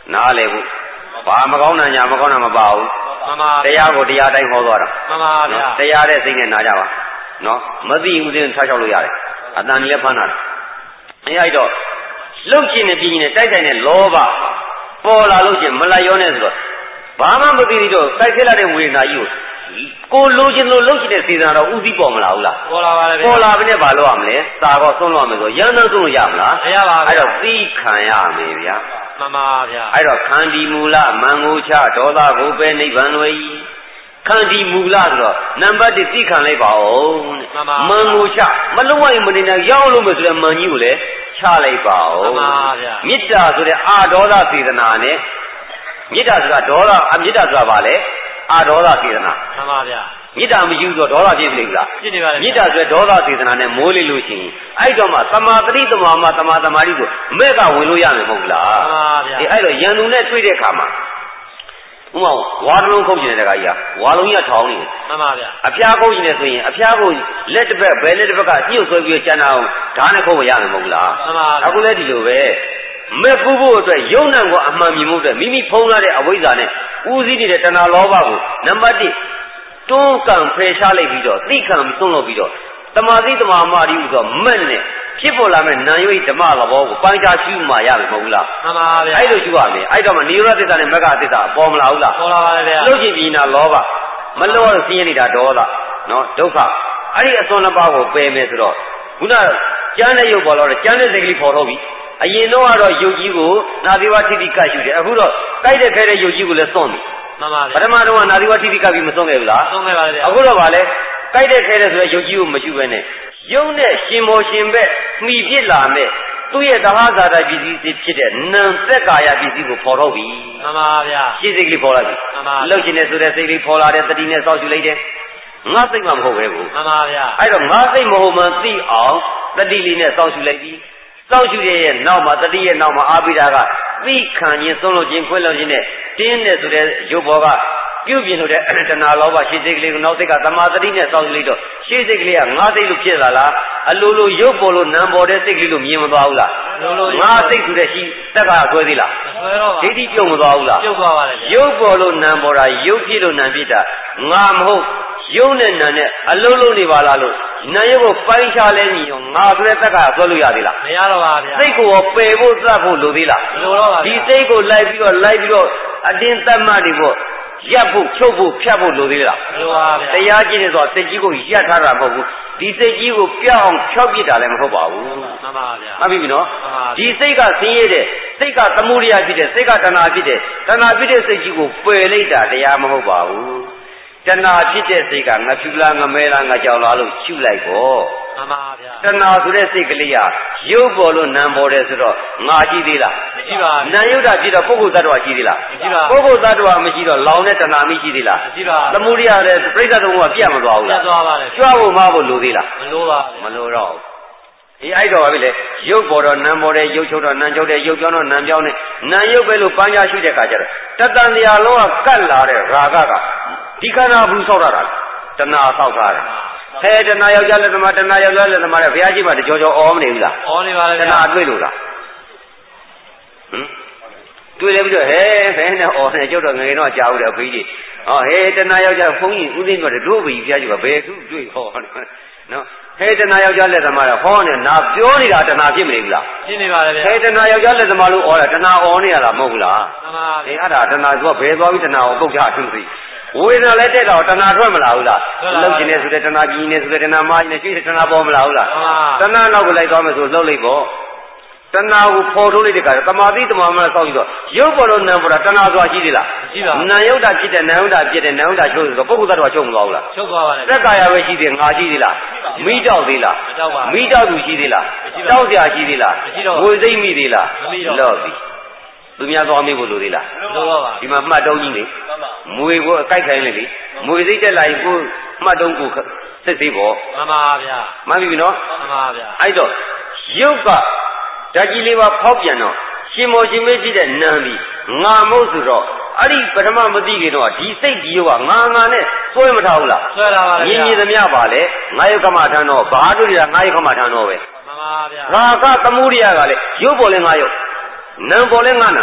Speaker 2: နားလေဘူးဘာမကောင်းတာညာမကောင်းတာမပါဘူး
Speaker 3: မှန်ပါ
Speaker 2: တရားကိုတရားတိုင်းဟောသွားတာ
Speaker 3: မှန်ပါဗျာ
Speaker 2: တရားတဲ့စိတ်နဲ့နားကြပါနော်မသိဘူးစဉ်ထားလျှောက်လို့ရတယ်အတန်ကြီးလည်းဖမ်းတာအဲ့တော့လှုပ်ခြင်းနဲ့ပြင်းခြင်းနဲ့တိုက်ဆိုင်တဲ့လောဘပေါ်လာလို့ချင်းမလိုက်ရောနဲ့ဆိုတော့ဘာမှမသိတော့တိုက်ခဲ့လာတဲ့ဝေဒနာကြီးကိုလိုချင်လို့လှုပ်ချင်တဲ့စေတနာတော့ဥသိပေါ်မလာဘူးလား
Speaker 3: ပေါ်လာပါလေ
Speaker 2: ပေါ်လာပြီနဲ့ဘာလုပ်ရမလဲစာတော့ဆုံးလို့ရမယ်ဆိုရန်တော့ဆုံးလို့ရမလား
Speaker 3: မရပါဘူး
Speaker 2: အဲ့တော့သိခံရမယ်ဗျာ
Speaker 3: မှန်ပါဗျာ
Speaker 2: အဲ့တော့ခန္တီမူလမန်ကိုချဒေါသကိုပဲနိဗ္ဗာန်လွယ်ကြီးခန္တီမူလဆိုတော့နံပါတ်1သိခံလိုက်ပါဦးမန်ကိုချမလုံးဝရင်မနေနိုင်ရောက်လို့မယ်ဆိုတဲ့မန်ကြီးကိုလည်းချလိုက်ပါဦး
Speaker 3: မှန်ပါဗျာ
Speaker 2: မေတ္တာဆိုတဲ့အာဒေါသစေတနာနဲ့မေတ္တာဆိုတာဒေါသမေတ္တာဆိုတာဘာလဲအာဒေါသစေတနာ
Speaker 3: မှန်ပါဗျာ
Speaker 2: မေတ္တာမရှိဘူးဆိုတော့ဒေါသဖြစ်နေဘူးလား
Speaker 3: ဖြစ်နေပါလေ
Speaker 2: မေတ္တာဆိုတဲ့ဒေါသစေတနာနဲ့မိုးလေးလို့ရှိရင်အဲ့တော့မှသမာဓိသမာမသမာသမာဓိကိုမဲ့ကဝင်လို့ရမယ်မဟုတ်လား
Speaker 3: မှန်ပါဗျာ
Speaker 2: အဲ့တော့ယန္တုနဲ့တွေ့တဲ့အခါမှာဥမာဝါလုံးခုတ်ကျင်တဲ့တခါကြီးဝါလုံးကြီးထောင်းနေ
Speaker 3: မှန်ပါဗျာ
Speaker 2: အဖျားခုတ်ကျင်နေဆိုရင်အဖျားကိုလက်တစ်ဖက်ဘယ်လက်တစ်ဖက်ကညှို့ဆွဲပြီးကျန်တာအောင်ဓာတ်နဲ့ခုတ်မရမယ်မဟုတ်လား
Speaker 3: မှန်ပါ
Speaker 2: အခုလည်းဒီလိုပဲမဲ့ပူဖို့အတွက်ယုံနံကိုအမှန်မြင်မှုအတွက်မိမိဖုံးလာတဲ့အဝိဇ္ဇာနဲ့ဦးစီးနေတဲ့တဏှာလောဘကိုနံပါတ်1တွန်းကန်ဖယ်ရှားလိုက်ပြီးတော့သိခံပြီးသွန်းလို့ပြီးတော့တမာတိတမာမာရီဥဆိုမဲ့နဲ့ဖြစ်ပေါ်လာမဲ့နာယွိဓမ္မသဘောကိုပိုင်းခြားရှုမှရမယ်မဟုတ်လား
Speaker 3: မှန်ပါဗျာ
Speaker 2: အဲ့လိုရှုရမယ်အဲ့တော့မှနိရောဓသစ္စာနဲ့မဂ္ဂသစ္စာပေါ်မလာဘူးလား
Speaker 3: ပေါ်လာပါလေဗျာ
Speaker 2: လှုပ်ခြင်းပြီးနာလောဘမလောဆင်းရဲနေတာဒေါသနော်ဒုက္ခအဲ့ဒီအစွန်းနှစ်ပါးကိုပယ်မယ်ဆိုတော့ခုနကျမ်းတဲ့ရုပ်ပေါ်တော့ကျမ်းတဲ့စိတ်ကလေးပေါ်ထုတ်ပြီအရင်တော့ကတော့ယုတ်ကြီးကိုနာသီဝတိတိကရှုတယ်အခုတော့တိုက်တဲ့ခဲတဲ့ယုတ်ကြီးကိုလည်းစွန့်ပြီ
Speaker 3: မှန်ပါဗျာ
Speaker 2: ပထမတော့နာသီဝတိတိကပြီးမစွန့်ခဲ့ဘူးလား
Speaker 3: စွန့်ခဲ့ပါလေဗျာ
Speaker 2: အခုတော့ဗာလဲတိုက်တဲ့ခဲတဲ့ဆိုတဲ့ယုတ်ကြီးကိုမရှုဘဲနဲ့ယုံနဲ့ရှင်မောရှင်ဘက်မှီပြစ်လာမဲ့သူ့ရဲ့သဟဇာတပစ္စည်းဖြစ်တဲ့နံသက်ကာယပစ္စည်းကိုပေါ်ထုတ်ပြီ
Speaker 3: မှန်ပါဗျာ
Speaker 2: ရှင်းစိတ်ကလေးပေါ်လာပြီ
Speaker 3: မှန်ပါ
Speaker 2: လှုပ်ခြင်းနဲ့ဆိုတဲ့စိတ်လေးပေါ်လာတဲ့တတိနဲ့စောင့်ရှုလိုက်တယ်ငါစိတ်မှမဟုတ်ပဲဘူး
Speaker 3: မှန်ပါဗျာ
Speaker 2: အဲ့တော့ငါစိတ်မဟုတ်မှသိအောင်တတိလေးနဲ့စောင့်ရှုလိုက်ပြီစောင့်ရှုရဲ့နောက်မှာတတိရဲ့နောက်မှာအာဘိဓာကသိခံခြင်းသုံးလို့ခြင်းခွဲလို့ခြင်းနဲ့တင်းတဲ့ဆိုတဲ့ရုပ်ဘောကပြုပြင်လို့တဲ့တဏှာလောဘရှင်းစိတ်ကလေးကိုနောက်စိတ်ကသမာဓိနဲ့စောင့်ရှုလိုက်တော့ရှင်းစိတ်ကလေးကငါစိတ်လို့ဖြစ်လာလားအလိုလိုရုပ်ပေါ်လို့နံပေါ်တဲ့စိတ်ကလေးလို့မြင်မသွားဘူးလားငါစိတ်ဆိုတဲ့ရှိတက်ကဆွဲသေးလား
Speaker 3: ဆွဲတော့ပါ
Speaker 2: ဒိဋ္ဌိပြုတ်မသွားဘူးလား
Speaker 3: ပြုတ်သွားပါလေ
Speaker 2: ရုပ်ပေါ်လို့နံပေါ်တာရုပ်ဖြစ်လို့နံဖြစ်တာငါမဟုတ်ရုပ်နဲ့နံနဲ့အလုံးလုံးနေပါလားလို့နံရုပ်ကိုပိုင်းခြားလဲညီရောငါဆိုတဲ့တက်ကဆွဲလို့ရသေးလား
Speaker 3: မရတော့ပါဗျာ
Speaker 2: စိတ်ကိုရောပယ်ဖို့သတ်ဖို့လိုသေးလား
Speaker 3: မလိုတော့ပါ
Speaker 2: ဒီစိတ်ကိုလိုက်ပြီးတော့အတင်းသတ်မှတ်နေဖို့ရပ်ဖို့ချုပ်ဖို့ဖြတ်ဖို့လိုသေးလား
Speaker 3: မလိုပါဗျာ
Speaker 2: တရားကျင့်နေဆိုစိတ်ကြီးကိုရပ်ထားတာမဟုတ်ဘူးဒီစိတ်ကြီးကိုပြောင်းဖြောက်ပြစ်တာလည်းမဟုတ်ပါဘူး
Speaker 3: မှန်ပါဗျာ
Speaker 2: မှတ်ပြီနော်ဒီစိတ်ကဆင်းရဲတဲ့စိတ်ကသမုဒိယဖြစ်တဲ့စိတ်ကတဏှာဖြစ်တဲ့တဏှာဖြစ်တဲ့စိတ်ကြီးကိုပယ်လိုက်တာတရားမဟုတ်ပါဘူးတဏှာဖြစ်တဲ့စိတ်ကငါဖြူလားငမဲလားငါကြောက်လားလို့ရှုလိုက်ပေါ့
Speaker 3: မှန်ပါဗျာ
Speaker 2: တဏှာဆိုတဲ့စိတ်ကလေးကရုပ်ပေါ်လို့နာမ်ပေါ်တယ်ဆိုတော့ငါကြည့်သေးလား
Speaker 3: မရှိပါဘူး
Speaker 2: နာမ်ရုပ်တာဖြစ်တော့ပုဂ္ဂိုလ်သတ္တဝါကြည့်သေးလား
Speaker 3: မရှိပါ
Speaker 2: ဘူးပုဂ္ဂိုလ်သတ္တဝါမရှိတော့လောင်တဲ့တဏှာမရှိသေးလား
Speaker 3: မရှိပါဘူး
Speaker 2: သမုဒိယလည်းပြိဿသုံးကပြတ်မသွားဘူး
Speaker 3: လားပြတ်သွားပါလေ
Speaker 2: ကြွဖို့မဖို့လိုသေးလား
Speaker 3: မလိုပါ
Speaker 2: မလိုတော့အေးအဲ့တော့ပြီလေရုပ်ပေါ်တော့နာမ်ပေါ်တယ်ရုပ်ချုပ်တော့နာမ်ချုပ်တယ်ရုပ်ပြောင်းတော့နာမ်ပြောင်းတယ်နာမ်ရုပ်ပဲလို့ပန်းချရှုတဲ့အခါကျတော့တတန်တရားလုံးကကတ်လာတဲ့ရာဂကဒီခန္ဓာဘူးဆောက်တာတဏှာဆောက်တာဟဲ့တဏှာယောက်ျားလက်သမားတဏှာယောက်ျားလက်သမားတဲ့ဘုရားကြီးမှာတကြောအောမနေဘူးလား
Speaker 3: အောနေပါလေ
Speaker 2: တဏှာတွေ့လို့လားတွေ့တယ်ပြီးတော့ဟဲ့ဘယ်နဲ့အောနေကျုပ်တော့ငယ်တော့ကြားဦးတယ်အဖေကြီးဟောဟဲ့တဏှာယောက်ျားဘုန်းကြီးဦးသိန်းတို့တို့ဘီဘုရားကြီးကဘယ်သူတွေ့ဟောနော်ဟဲ့တဏှာယောက်ျားလက်သမားကဟောနေနာပြောနေတာတဏှာဖြစ်မနေဘူးလား
Speaker 3: ဖြစ်နေပါလေဗျာ
Speaker 2: ဟဲ့တဏှာယောက်ျားလက်သမားလို့အော်တာတဏှာအောနေရတာမဟုတ်ဘူးလား
Speaker 3: မှန်ပါ
Speaker 2: အေးအဲ့ဒါတဏှာကဘယ်သွားပြီးတဏှာကိုပုတ်ချအထုသိဝေဒနာလည်းတက်တော့တဏှာထွက်မလာဘူးလားလှုပ်ခြင်းနဲ့ဆိုတဲ့တဏှာကြီးနေဆိုတဲ့တဏှာမာကြီးနေရှိတဲ့တဏှာပေါ်မလာဘူးလားတဏှာနောက်ကိုလိုက်သွားမယ်ဆိုလှုပ်လိုက်ပေါ့တဏှာကိုဖော်ထုတ်လိုက်တဲ့အခါသမာဓိတမာမနဲ့စောင့်ပြီးတော့ရုပ်ပေါ်လို့နာမ်ပေါ်တာတဏှာဆိုတာရှိသေးလား
Speaker 3: ရှိပါဘူး
Speaker 2: နာယုတ်တာဖြစ်တဲ့နာယုတ်တာဖြစ်တဲ့နာယုတ်တာချုပ်ဆိုတော့ပုဂ္ဂိုလ်သတ္တဝါချုပ်မသွားဘူးလား
Speaker 3: ချုပ်သွားပါလေ
Speaker 2: သက်ကာယပဲရှိသေးငါရှိသေးလားမိတောက်သေးလား
Speaker 3: မတောက်ပါဘူး
Speaker 2: မိတောက်သူရှိသေးလားတောက်เสียရှိသေးလားဝေစိတ်မိသေးလားလော့ပြီသူများသွားမေးဖို့လိုသေးလား
Speaker 3: လိုပါပါ
Speaker 2: ဒီမှာမှတ်တုံးကြီးလေမွေကိုအကြိုက်ခိုင်းလေလေမွေစိတ်တက်လာရင်ကိုမှတ်တုံးကိုစစ်သေးပေါ့
Speaker 3: မှန်ပါဗျာ
Speaker 2: မှန်ပြီနော်
Speaker 3: မှန်ပါဗျာ
Speaker 2: အဲ့တော့ရုပ်ကဓာတ်ကြီးလေးပါဖောက်ပြန်တော့ရှင်မောရှင်မေးဖြစ်တဲ့နာမ်ပြီးငါမဟုတ်ဆိုတော့အဲ့ဒီပထမမသိခင်တော့ဒီစိတ်ဒီရုပ်ကငါနဲ့ဆွဲမထားဘူးလား
Speaker 3: ဆွဲတာပါလေ
Speaker 2: ညီညီသမျှပါလေငါယုတ်ကမထမ်းတော့ဘာတို့တွေကငါယုတ်ကမထမ်းတော့ပဲ
Speaker 3: မှန်ပါဗျာ
Speaker 2: ရာကသမုဒိယကလည်းရုပ်ပေါ်လဲငါယုတ်နာမ်ပေါ်လဲငါနာမ်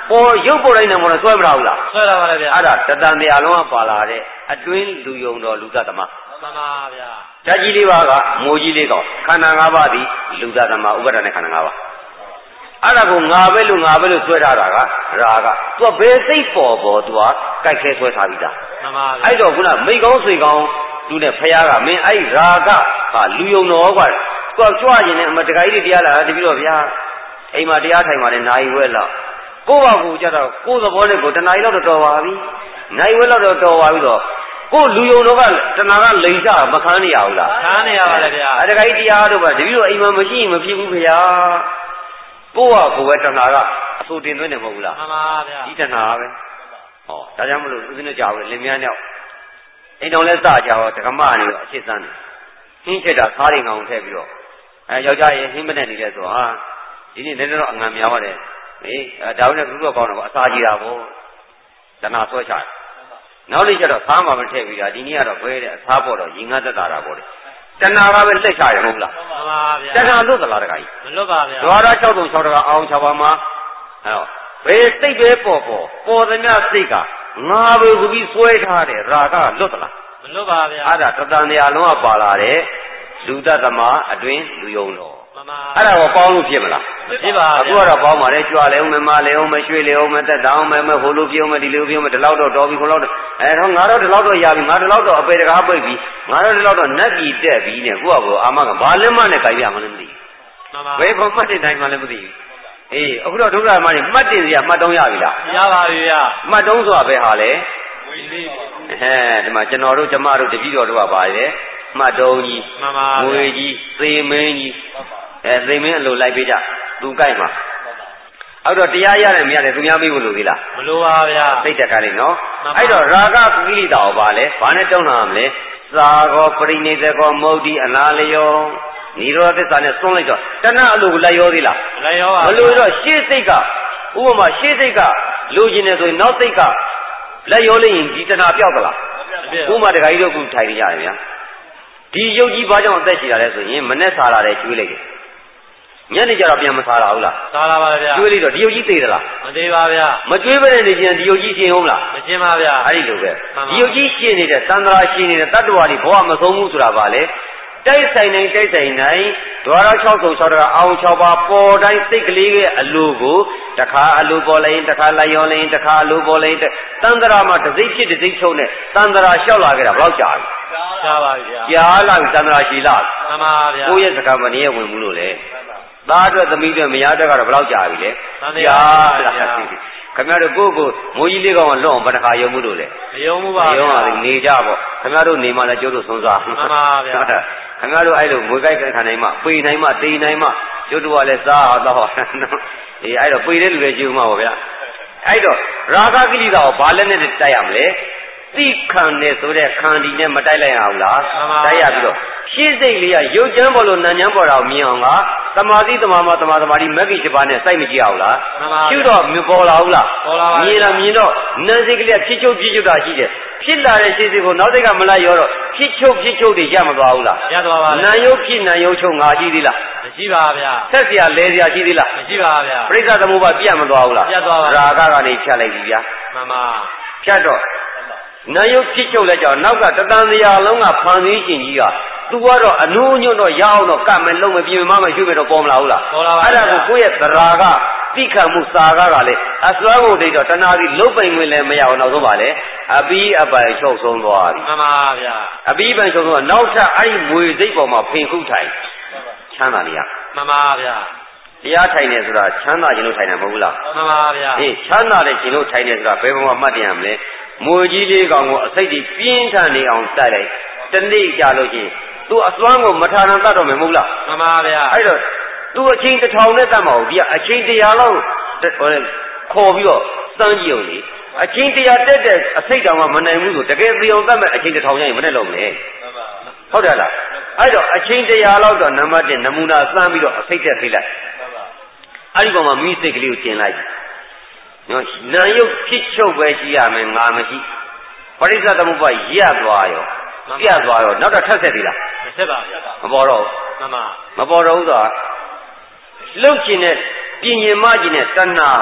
Speaker 2: ပေါ်ရုပ်ပေါ်တိုင်းနဲ့ပေါ်တော့ဆွဲမလာဘူးလား
Speaker 3: ဆွဲလာပါလေဗျာ
Speaker 2: အဲ့ဒါတတန်တရားလုံးကပါလာတဲ့အတွင်းလူယုံတော်လူသတ္တမ
Speaker 3: မှန်ပါဗျာ
Speaker 2: ဓာတ်ကြီးလေးပါကမိုးကြီးလေးကောင်ခန္ဓာ၅ပါးသည်လူသတ္တမဥပါဒနဲ့ခန္ဓာ၅ပါးအဲ့ဒါကိုငါပဲလို့ဆွဲထားတာကရာကသူကဘယ်စိတ်ပေါ်သူကကြိုက်ခဲဆွဲထားပြီးသား
Speaker 3: မှန်ပါဗျာ
Speaker 2: အဲ့တော့ခုနမိတ်ကောင်းဆွေကောင်းသူနဲ့ဖယားကမင်းအဲ့ရာကဟာလူယုံတော်ကွာသူကကြွကျင်နေအမတခါကြီးတရားလာတပြီးတော့ဗျာအိမ်မှာတရားထိုင်ပါလေနိုင်ဝဲလောက်ကိုယ့်ဘာကိုကြတော့ကိုယ်သဘောနဲ့ကိုတဏှာကြီးတော့တော်ပါပြီနိုင်ဝဲလောက်တော့တော်ပါပြီတော့ကိုလူယုံတော့ကတဏှာကလိန်ကြမခံနေရဘူးလား
Speaker 3: ခံနေရပါလေဗျာ
Speaker 2: အတခါကြီးတရားတော့ဗျာတပြီးတော့အိမ်မှာမရှိရင်မဖြစ်ဘူးဗျာကိုယ့်ဟာကိုယ်ပဲတဏှာကအဆိုတင်သွင်းနေမဟုတ်ဘူးလား
Speaker 3: မှန်ပါဗျာ
Speaker 2: ဒီတဏှာပဲဟောဒါကြောင့်မလို့ဦးဇင်းတို့ကြောက်လေလင်မြန်းတော့အိမ်တော်လဲစကြတော့တက္ကမနေတော့အဖြစ်စမ်းတယ်ဟင်းချက်တာစားရင်ကောင်ထည့်ပြီးတော့ယောက်ျားရဲ့ဟင်းမနဲ့နေလဲဆိုဟာဒီနေ့လည်းတော့အငံများပါတယ်ဟေးဒါနဲ့ဘုရားကောင်းတော့အစာကြီးတာပေါ့တဏှာဆွဲချတယ်နောက်လေးကျတော့စားမှမထည့်ပြီးတာဒီနေ့ကတော့ဘဲတဲ့အစားပေါ့တော့ရင်ငတ်သက်တာပေါ့လေတဏှာကပဲလက်ချရတယ်မဟုတ်လား
Speaker 3: မှန်ပါဗျာ
Speaker 2: တဏှာလွတ်သလားတခါကြီး
Speaker 3: မလွတ်ပါဗျာ
Speaker 2: ဒွါရ6 တကအောင်6ပါမှာဘယ်စိတ်ပဲပေါ်သမျှစိတ်ကငါပဲဟူပြီးဆွဲထားတယ်ရာကလွတ်သလား
Speaker 3: မလွတ်ပါဗျာ
Speaker 2: အဲ့ဒါတတန်တရားလုံးကပါလာတဲ့လူတ္တသမအတွင်းလူယုံတော်
Speaker 3: မှန်ပါ
Speaker 2: အဲ့ဒါကိုပေါင်းလို့ဖြစ်မလား
Speaker 3: မဖြစ်ပါဘူး
Speaker 2: အခုကတော့ပေါင်းပါလေကြွလဲအောင်မလဲအောင်ရွှေလဲအောင်တက်တောင်းမဟိုလိုပြုံးမဒီလိုပြုံးမဒီလောက်တော့တော်ပြီခုလောက်တော့တော့ငါတော့ဒီလောက်တော့ရပြီငါဒီလောက်တော့အပေတကားပိတ်ပြီငါတော့ဒီလောက်တော့နတ်ပြည်တက်ပြီနဲ့ကိုယ့်ဟာကိုအာမကဘာလက်မနဲ့ကြိုက်ရမှလည်းမသိ
Speaker 3: မှန်ပါ
Speaker 2: ဘယ်ကောင်မှတ်တဲ့တိုင်းမှလည်းမသိဘူးအေးအခုတော့ဒုက္ခမကြီးမှတ်တင်စရာမှတ်တုံးရပြီလား
Speaker 3: ရပါပြီဗျာ
Speaker 2: မှတ်တုံးဆိုတာပဲဟာလေဒီမှာကျွန်တော်တို့ကျမတို့တပည့်တော်တို့ကပါလေမှတ်တုံးကြီး
Speaker 3: မှန်ပါ
Speaker 2: ငွေကြီးသေမင်းကြီးသေမင်းအလိုလိုက်ပေးကြသူကြိုက်မှာအောက်တော့တရားရတယ်မရတယ်သူများမေးဖို့လိုသေးလား
Speaker 3: မလိုပါဗျာ
Speaker 2: သိတဲ့ကလေးနော်အဲ့တော့ရာဂကိလေသာကိုပါလေဘာနဲ့တုံးလာမလဲသာကောပရိနိသေကောမௌဒိအနာလယောနိရောဓသစ္စာနဲ့သွန်းလိုက်တော့တဏှအလိုကိုလက်ရောသေးလား
Speaker 3: လက်ရောပါ
Speaker 2: မလိုတော့ရှေ့စိတ်ကဥပမာရှေ့စိတ်ကလိုချင်တယ်ဆိုရင်နောက်စိတ်ကလက်ရောလိုက်ရင်ဒီတဏှပြောက်သလားဥပမာတခါကြီးတို့ခုထိုင်နေကြတယ်ဗျာဒီယုတ်ကြီးဘာကြောင့်အသက်ရှည်လာလဲဆိုရင်မနဲ့စားလာတယ်ကျွေးလိုက်တယ်ညနေကျတော့ပြန်မစားလာဘူးလား
Speaker 3: စားလာပါဗျာ
Speaker 2: ကျွေးလိုက်တော့ဒီယုတ်ကြီးသေးသလား
Speaker 3: မသေးပါဗျာ
Speaker 2: မကျွေးဘဲနဲ့နေကျင်ဒီယုတ်ကြီးရှင်းဟုတ်လား
Speaker 3: မရှင်းပါဗျာ
Speaker 2: အဲ့ဒီလိုပဲဒီယုတ်ကြီးရှင်းနေတဲ့သံဃာရှင်းနေတဲ့တတ္တဝါတွေဘဝမဆုံးဘူးဆိုတာပါလေတိုက်ဆိုင်နိုင်ဒွါရ6 6တကအောင်6ပါပေါ်တိုင်းစိတ်ကလေးရဲ့အလိုကိုတခါအလိုပေါ်လိုက်တခါလိုက်ရောလိုက်တခါအလိုပေါ်လိုက်သံဃာမှာတစ်စိတ်ဖြစ်တစ်စိတ်ချုပ်နဲ့သံဃာလျှောက်လာခဲ့တာဘယ်လောက်ကြာပြီ
Speaker 3: ကြာပါပြီဗျာ
Speaker 2: ကြာလာပြီသံဃာရှိလာ
Speaker 3: မှန်ပါဗျာ
Speaker 2: ကိုယ့်ရဲ့စကားမနေရဝင်ဘူးလို့လေသားအတွက်သမီးအတွက်မယားအတွက်ကတော့ဘယ်လောက်ကြာပြီလဲ
Speaker 3: ကြာ
Speaker 2: လာခင်ဗျားတို့ကိုမိုးကြီးလေးကောင်ကလွတ်အောင်ဘယ်နှခါယုံမှုလို့လဲ
Speaker 3: မယုံဘူးပါ
Speaker 2: ဗျာယုံပါနေကြပေါ့ခင်ဗျားတို့နေမှလည်းကျိုးတို့ဆုံးစား
Speaker 3: မှန်ပါဗျာ
Speaker 2: ခင်ဗျားတို့အဲ့လိုငွေကြိုက်ခံနိုင်မှပေနိုင်မှတေးနိုင်မှကျိုးတို့ကလည်းစားတော့အေးအဲ့တော့ပေတဲ့လူတွေကျိုးမှာပေါ့ဗျာအဲ့တော့ရာဂကိလေသာကိုဘာလက်နဲ့တိုက်ရမလဲသိခံနေဆိုတဲ့ခံဒီနဲ့မတိုက်လိုက်ရဘူးလားတိုက်ရပြီးတော့ရှင်းစိတ်လေးကရုပ်ချမ်းပေါ်လို့နာဉ္ဇမ်းပေါ်တာကိုမြင်အောင်ကသမာဓိသမာဓိမဂ္ဂင်7ပါးနဲ့စိုက်မကြည့်အောင်လားရှုတော့မပေါ်လာဘူးလားမြင်တော့နာစိတ်ကလေးဖြစ်ချုပ်တာရှိတယ်ဖြစ်လာတဲ့ရှင်းစိတ်ကိုနောက်စိတ်ကမလိုက်ရောတော့ဖြစ်ချုပ်တွေရမသွားဘူးလား
Speaker 3: ရသွားပါ
Speaker 2: နာယုတ်ဖြစ်နာယုတ်ချုပ်ငါရှိသေးလား
Speaker 3: မရှိပါဗျာ
Speaker 2: ဆက်เสียလဲเสียရှိသေးလား
Speaker 3: မရှိပါဗျာ
Speaker 2: ပြိဿသမုပ္ပါပြတ်မသွားဘူးလား
Speaker 3: ပြတ်သွားပါ
Speaker 2: ရာဂကနေဖြတ်လိုက်ပြီဗျာ
Speaker 3: မှန်ပါ
Speaker 2: ဖြတ်တော့နာယုတ်ဖြစ်ချုပ်လိုက်ကြအောင်နောက်ကတတန်တရားလုံးကဖန်သေးရှင်ကြီးကသူကတော့အနုညွတ်တော့ရအောင်တော့ကတ်မယ်လုံးမယ်ပြင်မမရွှေ့မယ်တော့ပေါ်မလာဘူးလား
Speaker 3: ပေါ်လာပါ
Speaker 2: အဲ့ဒါကိုကိုယ့်ရဲ့သရာကတိခံမှုစာကားကလည်းအစွမ်းကုန်တိတ်တော့တဏှာပြီးလုတ်ပိန်ဝင်လည်းမရအောင်နောက်ဆုံးပါလေအပီးအပိုင်ချုပ်ဆုံးသွားပြီ
Speaker 3: မှန်ပါဗျာ
Speaker 2: အပီးပိုင်ချုပ်ဆုံးတော့နောက်ထပ်အဲ့ဒီမွေစိတ်ပေါ်မှာဖင်ခုထိုင်ချမ်းသာနေရ
Speaker 3: မှန်ပါဗျာ
Speaker 2: တရားထိုင်နေဆိုတာချမ်းသာခြင်းလို့ထိုင်တာမဟုတ်ဘူးလား
Speaker 3: မှန်ပါဗျာ
Speaker 2: အေးချမ်းသာတဲ့ခြင်းလို့ထိုင်နေဆိုတာဘယ်ဘုံမှာမှတ်တင်ရမလဲမွေကြီးလေးကောင်ကိုအစိတ်ကြီးပြင်းထန်နေအောင်တိုက်လိုက်တနေ့ကြာလို့ချင်းသူအစွမ်းကိုမထာဏတတ်တော့မယ်မဟုတ်လား
Speaker 3: မှန်ပါဗျာ
Speaker 2: အဲ့တော့သူအချိန်1000နဲ့တတ်မှာဟုတ်ဒီကအချိန်100လောက်ခေါ်ပြီးတော့စမ်းကြည့်အောင်လေအချိန်100တက်တဲ့အစိတ်တောင်မှမနိုင်ဘူးဆိုတကယ်ပြောင်းတတ်မဲ့အချိန်1000ရရင်မနဲ့လုံးလေဟုတ်တယ်လားအဲ့တော့အချိန်100လောက်တော့နံပါတ်1နမူနာစမ်းပြီးတော့အစိတ်တက်ပေးလိုက်အဲ့ဒီကောင်မှာမိစိတ်ကလေးကိုကျင်လိုက်နော်နာယုတ်ဖြစ်ချုပ်ပဲရှိရမယ်ငါမရှိပရိစ္ဆသမုပ္ပါရက်သွားရောပြတ်သွားရောနောက်တော့ထပ်ဆက်သေးလား
Speaker 3: မဆက်ပါဘူး
Speaker 2: မပေါ်တော့
Speaker 3: မှန်ပါ
Speaker 2: မပေါ်တော့ဘူးဆိုတော့လှုပ်ခြင်းနဲ့ပြင်ရင်မခြင်းနဲ့တဏှာ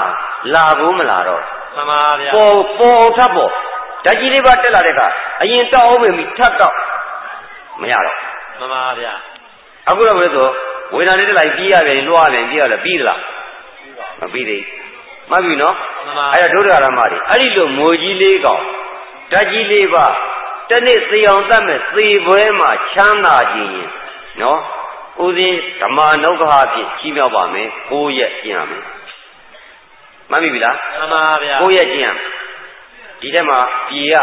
Speaker 2: လာဘူးမလာတော့
Speaker 3: မှန်ပါဗျာ
Speaker 2: ပေါ်ထပ်ပေါ်ဓာတ်ကြီးလေးပါတက်လာတဲ့ကအရင်တောက်အောင်ပြီထပ်တော့မရတော့
Speaker 3: မှန်ပါဗျာ
Speaker 2: အခုတော့ဘယ်ဆိုဝေဒနာလေးတက်လိုက်ပြီးရပြန်လွှားပြန်ပြီးရလဲပြီးသလားမပြီးသေးမှတ်ပြီနော်အဲ့ဒါဒုဒ္ဒရမတွေအဲ့ဒီလိုငိုကြီးလေးကောင်ဓာတ်ကြီးလေးပါတနေ့သေအောင်တတ်မဲ့သေပွဲမှာချမ်းသာခြင်းနော်ဥစဉ်ဓမ္မနုက္ခအဖြစ်ကြီးမြောက်ပါမယ်9ရက်ကျင့်ရမယ်မှတ်ပြီလား
Speaker 3: မှန်ပါဗျာ
Speaker 2: 9ရက်ကျင့်ရမယ်ဒီထဲမှာပြေရ